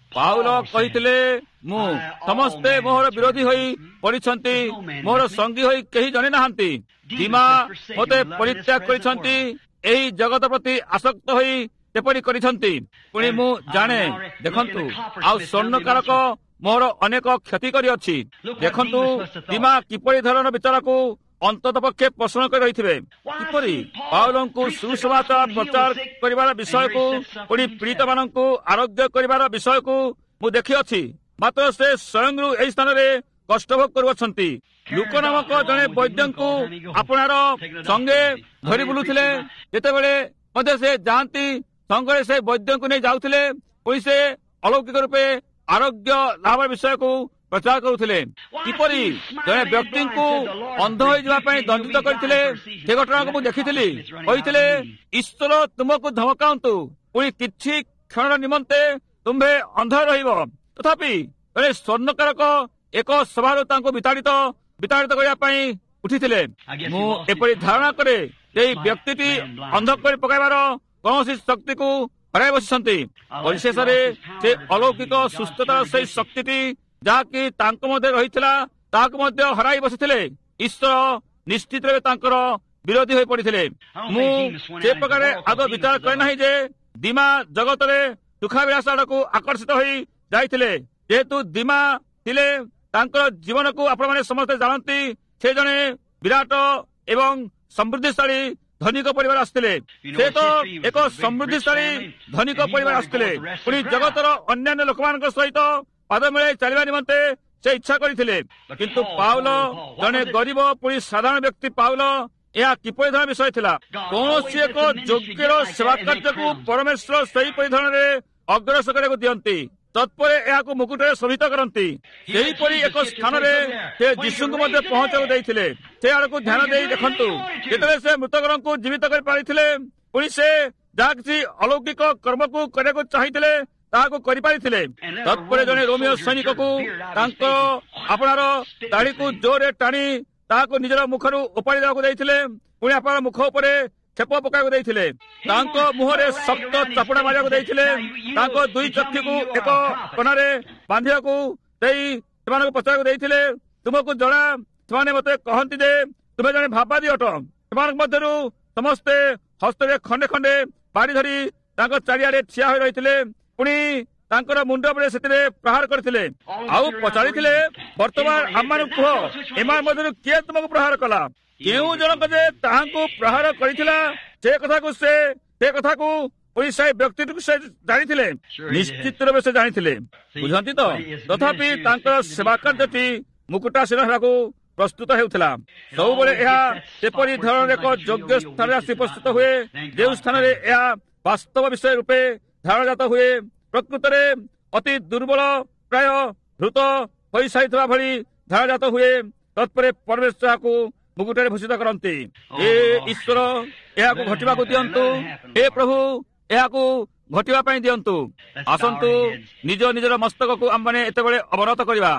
ପାଉଲ କହିଥିଲେ, ମୁଁ ସମସ୍ତେ ମୋର ବିରୋଧୀ ହୋଇ ପଡ଼ିଛନ୍ତି, ମୋର ସଙ୍ଗୀ ହୋଇ କେହି ଜଣେ ନାହାନ୍ତି। ଦିମା ମୋତେ ପରିତ୍ୟାଗ କରିଛନ୍ତି, ଏହି ଜଗତ ପ୍ରତି ଆସକ୍ତ ହୋଇ ଏପରି କରିଛନ୍ତି। ପୁଣି ମୁଁ ଜାଣେ, ଦେଖନ୍ତୁ, ଆଉ ସ୍ୱର୍ଣ୍ଣକାରକ ମୋର ଅନେକ କ୍ଷତି କରିଅଛି। ଦେଖନ୍ତୁ ଦିମା କିପରି ଧରଣର ବିଚାରକୁ ଅନ୍ତତ ପକ୍ଷେ ପୋଷଣ କରି ରହିଥିବେ। କିପରି ପାଉଲଙ୍କୁ ସୁସମାଚାର ପ୍ରଚାର କରିବାର ବିଷୟକୁ, ପୁଣି ପୀଡ଼ିତମାନଙ୍କୁ ଆରୋଗ୍ୟ କରିବାର ବିଷୟକୁ ମୁଁ ଦେଖିଅଛି। ମାତ୍ର ସେ ସ୍ୱୟଂରୁ ଏହି ସ୍ଥାନରେ କଷ୍ଟ ଭୋଗ କରୁଅଛନ୍ତି। ଲୁକ ନାମକ ଜଣେ ବୈଦ୍ୟଙ୍କୁ ଆପଣାର ସଙ୍ଗେ ଧରି ବୁଲୁଥିଲେ। ଯେତେବେଳେ ମଧ୍ୟ ସେ ଯାଆନ୍ତି, ସଙ୍ଗରେ ସେ ବୈଦ୍ୟଙ୍କୁ ନେଇ ଯାଉଥିଲେ। ପୁଣି ସେ ଅଲୌକିକ ରୂପେ ଆରୋଗ୍ୟ ଲାଭ ବିଷୟକୁ ପ୍ରଚାର କରୁଥିଲେ। କିପରି ଜଣେ ବ୍ୟକ୍ତିଙ୍କୁ ଅନ୍ଧ ହୋଇଯିବା ପାଇଁ ଦଣ୍ଡିତ କରିଥିଲେ, ସେ ଘଟଣାକୁ ମୁଁ ଦେଖିଥିଲି। କହିଥିଲେ, ଈଶ୍ୱର ତୁମକୁ ଧମକାନ୍ତୁ, ପୁଣି କିଛି କ୍ଷଣ ନିମନ୍ତେ ତୁମ୍ଭେ ଅନ୍ଧ ରହିବ। ତଥାପି ଜଣେ ସ୍ୱର୍ଣ୍ଣକାରକ ଏକ ସଭାରୁ ତାଙ୍କୁ ବିତାଡ଼ିତ ବିତାଡ଼ିତ କରିବା ପାଇଁ ଉଠିଥିଲେ। ମୁଁ ଏପରି ଧାରଣା କରେ, ସେହି ବ୍ୟକ୍ତିଟି ଅନ୍ଧ କରି ପକାଇବାର କୌଣସି ଶକ୍ତିକୁ ହରାଇ ବସିଛନ୍ତି। ପରିଶେଷରେ ସେ ଅଲୌକିକ ସୁସ୍ଥତାର ସେହି ଶକ୍ତିଟି ଯାହାକି ତାଙ୍କ ମଧ୍ୟରେ ରହିଥିଲା, ତାହାକୁ ମଧ୍ୟ ହରାଇ ବସିଥିଲେ। ଈଶ୍ୱର ନିଶ୍ଚିତ ଭାବେ ତାଙ୍କର ବିରୋଧୀ ହୋଇ ପଡ଼ିଥିଲେ। ମୁଁ ସେ ପ୍ରକାର ଆଗ ବିଚାର କରେ ନାହିଁ ଯେ ଦିମା ଜଗତରେ ସୁଖାବିଳାସ ଆଡ଼କୁ ଆକର୍ଷିତ ହୋଇ ଯାଇଥିଲେ। ଯେହେତୁ ଦିମା ଥିଲେ, ତାଙ୍କର ଜୀବନକୁ ଆପଣମାନେ ସମସ୍ତେ ଜାଣନ୍ତି। ସେ ଜଣେ ବିରାଟ ଏବଂ ସମୃଦ୍ଧିଶାଳୀ ଧନିକ ପରିବାର ଆସିଥିଲେ। ସେ ତ ଏକ ସମୃଦ୍ଧିଶାଳୀ ଧନିକ ପରିବାର ଆସିଥିଲେ। ପୁଣି ଜଗତର ଅନ୍ୟାନ୍ୟ ଲୋକମାନଙ୍କ ସହିତ ପାଦ ମିଳାଇ ଚାଲିବା ନିମନ୍ତେ ସେ ଇଚ୍ଛା କରିଥିଲେ। କିନ୍ତୁ ପାଉଲ ଜଣେ ଗରିବ ପୁଣି ସାଧାରଣ ବ୍ୟକ୍ତି। ପାଉଲ ଏହା କିପରି ଧରଣ ବିଷୟ ଥିଲା? କୌଣସି ଏକ ଯୋଗ୍ୟର ସେବା କାର୍ଯ୍ୟକୁ ପରମେଶ୍ୱର ସେହିପରି ଧରଣରେ ଅଗ୍ରସର କରିବାକୁ ଦିଅନ୍ତି, ତତ୍ପରେ ଏହାକୁ ମୁକୁଟରେ ଶୋଭିତ କରନ୍ତି। ସେହିପରି ଏକ ସ୍ଥାନରେ ସେ ଯୀଶୁଙ୍କୁ ମଧ୍ୟ ପହଞ୍ଚାକୁ ଦେଇଥିଲେ। ସେ ଆଡ଼କୁ ଧ୍ୟାନ ଦେଇ ଦେଖନ୍ତୁ, ଯେତେବେଳେ ସେ ମୃତକଙ୍କୁ ଜୀବିତ କରି ପାରିଥିଲେ, ପୁଣି ସେ ଯାହା କିଛି ଅଲୌକିକ କର୍ମକୁ କରିବାକୁ ଚାହିଁଥିଲେ, ତାହାକୁ କରିପାରିଥିଲେ। ତତ୍ପରେ ଜଣେ ରୋମିଓ ସୈନିକକୁ ତାଙ୍କ ଆପଣାର ଦାଢ଼ିକୁ ଜୋରରେ ଟାଣି ତାହାକୁ ନିଜର ମୁଖରୁ ଉପାଡ଼ି ଦେବାକୁ ଦେଇଥିଲେ। ପୁଣି ଆପଣଙ୍କ ମୁଖ ଉପରେ ଛେପ ପକାଇବାକୁ ଦେଇଥିଲେ। ତାଙ୍କ ମୁହଁରେ ଶକ୍ତ ଚାପୁଡ଼ା ମାରିବାକୁ ଦେଇଥିଲେ। ତାଙ୍କ ଦୁଇ ଚକ୍ଷୁକୁ ଏକ କୋଣରେ ବାନ୍ଧିବାକୁ ଦେଇ ସେମାନଙ୍କୁ ପଚାରିବାକୁ ଦେଇଥିଲେ, ତୁମକୁ ଜଣା, ସେମାନେ ମୋତେ କହନ୍ତି ଯେ ତୁମେ ଜଣେ ଭାବବାଦୀ ଅଟ। ସେମାନଙ୍କ ମଧ୍ୟରୁ ସମସ୍ତେ ହସ୍ତରେ ଖଣ୍ଡେ ଖଣ୍ଡେ ବାଡ଼ି ଧରି ତାଙ୍କ ଚାରିଆଡ଼େ ଠିଆ ହୋଇ ରହିଥିଲେ। ପୁଣି ତାଙ୍କର ମୁଣ୍ଡ ଉପରେ ସେଥିରେ ପ୍ରହାର କରିଥିଲେ। ଆଉ ପଚାରିଥିଲେ, ବର୍ତ୍ତମାନ ଆମମାନଙ୍କୁ କୁହ, ଏମାନଙ୍କ ମଧ୍ୟରୁ କିଏ ତୁମକୁ ପ୍ରହାର କଲା? କେଉଁ ଜଣକ ଯେ ତାହାଙ୍କୁ ପ୍ରହାର କରିଥିଲା, ସେ କଥାକୁ ସେ ସେ କଥାକୁ ସେ ବ୍ୟକ୍ତିଟିକୁ ସେ ଜାଣିଥିଲେ। ନିଶ୍ଚିତ ରୂପେ ସେ ଜାଣିଥିଲେ। ବୁଝନ୍ତି ତ? ତଥାପି ତାଙ୍କର ସେବା କାର୍ଯ୍ୟଟି ମୁକୁଟାସୀନ ହେବାକୁ ପ୍ରସ୍ତୁତ ହେଉଥିଲା। ସବୁବେଳେ ଏହା ସେପରି ଧରଣର ଏକ ଯୋଗ୍ୟ ସ୍ଥାନରେ ଆସି ଉପସ୍ଥିତ ହୁଏ, ଯେଉଁ ସ୍ଥାନରେ ଏହା ବାସ୍ତବ ବିଷୟ ରୂପେ ଧାରଣାଜାତ ହୁଏ। ପ୍ରକୃତରେ ଅତି ଦୁର୍ବଳ, ପ୍ରାୟ ହୃତ ହୋଇସାରିଥିବା ଭଳି ଧାରଣାଜାତ ହୁଏ। ତତ୍ପରେ ପରମେଶ୍ୱର ଏହାକୁ ମୁକୁଟରେ ଭୂଷିତ କରନ୍ତି। ଏ ଈଶ୍ୱର, ଏହାକୁ ଘଟିବାକୁ ଦିଅନ୍ତୁ। ହେ ପ୍ରଭୁ, ଏହାକୁ ଘଟିବା ପାଇଁ ଦିଅନ୍ତୁ। ଆସନ୍ତୁ ନିଜ ନିଜର ମସ୍ତକକୁ ଆମମାନେ ଏତେବେଳେ ଅବନତ କରିବା।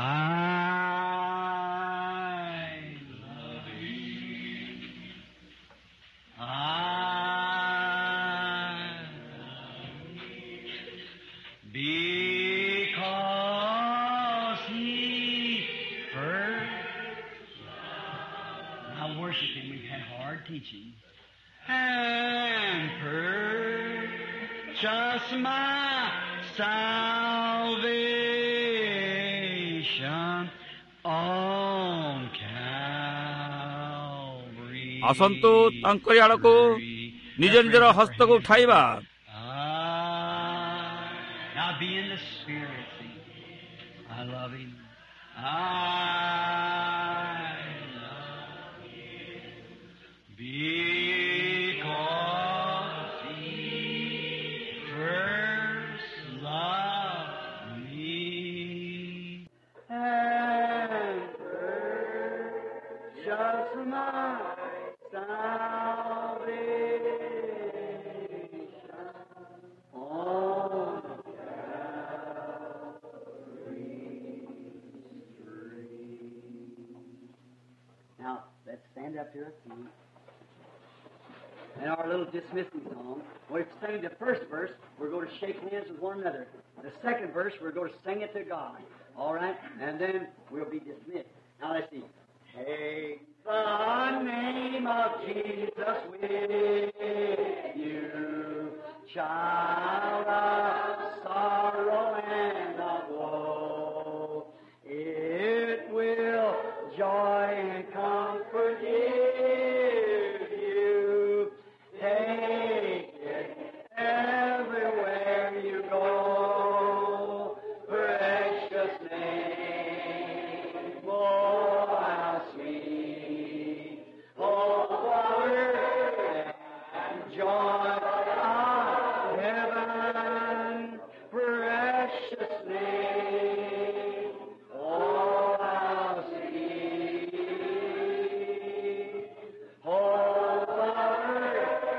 Teaching and purchase my salvation on Calvary. ଆସନ୍ତୁ ତାଙ୍କରି ଆଡ଼କୁ ନିଜ ନିଜର ହସ୍ତକୁ ଉଠାଇବା। Now be in the spirit. See, I love him. I because he first loved me and purchased my salvation on Calvary's tree. Now let's stand up here a few. and our little dismissing song. We've sang the first verse. We're going to shake hands with one another. The second verse, we're going to sing it to God. All right? And then we'll be dismissed. Now let's see. Take the name of Jesus with you, child of sorrow and of woe. It will joy and comfort give you. Take it everywhere you go. Precious name, oh how sweet, oh power and joy of heaven. Precious name, oh how sweet, oh power.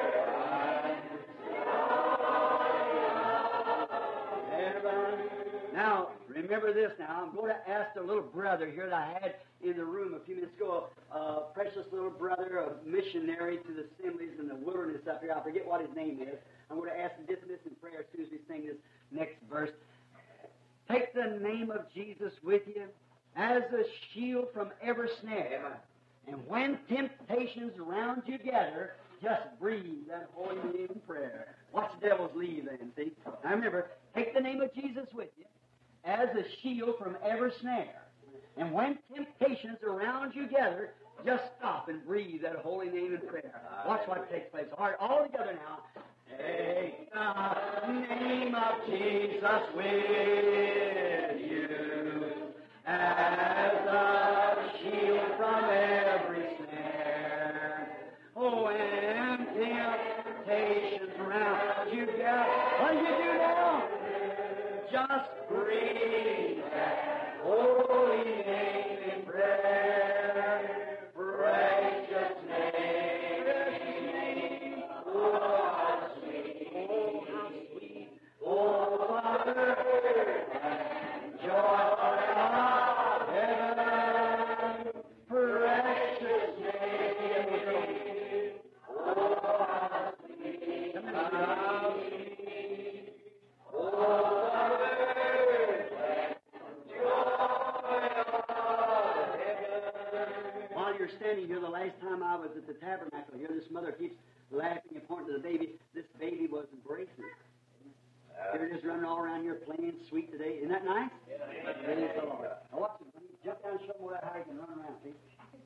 Now, remember this now. I'm going to ask the little brother here that I had in the room a few minutes ago, a uh, precious little brother, a missionary to the assemblies in the wilderness up here. I forget what his name is. I'm going to ask him to dismiss in prayer as soon as we sing this next verse. Take the name of Jesus with you as a shield from every snare. And when temptations around you gather, just breathe that holy name in prayer. Watch the devil's leave then, see? Now remember, take the name of Jesus with you as a shield from every snare. And when temptations around you gather, just stop and breathe that holy name in prayer. Watch what takes place. All right, all together now. Take the name of Jesus with you as a shield from every snare. Oh, when temptations around you gather, what do you do now? Just breathe that holy name in prayer. Precious name, precious name. Oh, how sweet, oh, how sweet. Oh, Father, and joy of heaven. Precious name. Oh, how sweet, how sweet. Oh, while you're standing here, the last time I was at the tabernacle here, this mother keeps laughing and pointing to the baby. This baby was embracing. Here it is running all around here playing sweet today. Isn't that nice? Yeah. Praise the Lord. Now watch him. Jump down and show him how he can run around, see?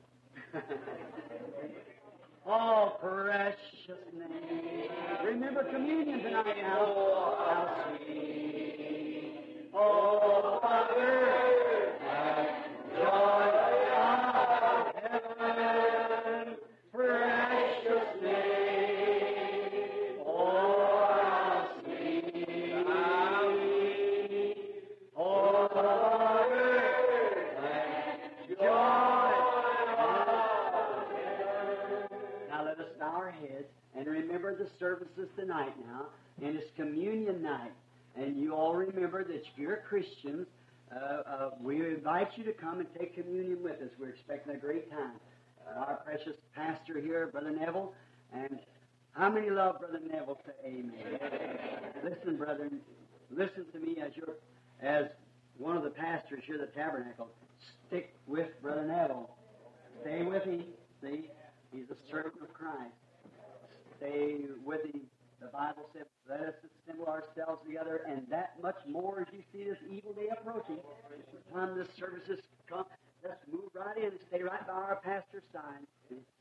Oh, precious name. Remember communion tonight now. Oh, how sweet. Oh, Father, and joy of heaven. Precious name. Oh, how sweet. How sweet. Oh, Father, and joy. Let us bow our heads and remember the services tonight now, and it's communion night. And you all remember that if you're Christians, uh, uh, we invite you to come and take communion with us. We're expecting a great time. Uh, our precious pastor here, Brother Neville, and how many love Brother Neville? Say amen. Listen, brethren, listen to me as you're, as one of the pastors here at the tabernacle. Stick with Brother Neville. Stay with him. See? He's a servant of Christ. Stay with him. The Bible said, let us assemble ourselves together, and that much more as you see this evil day approaching. By the time the services come, let's move right in and stay right by our pastor's side.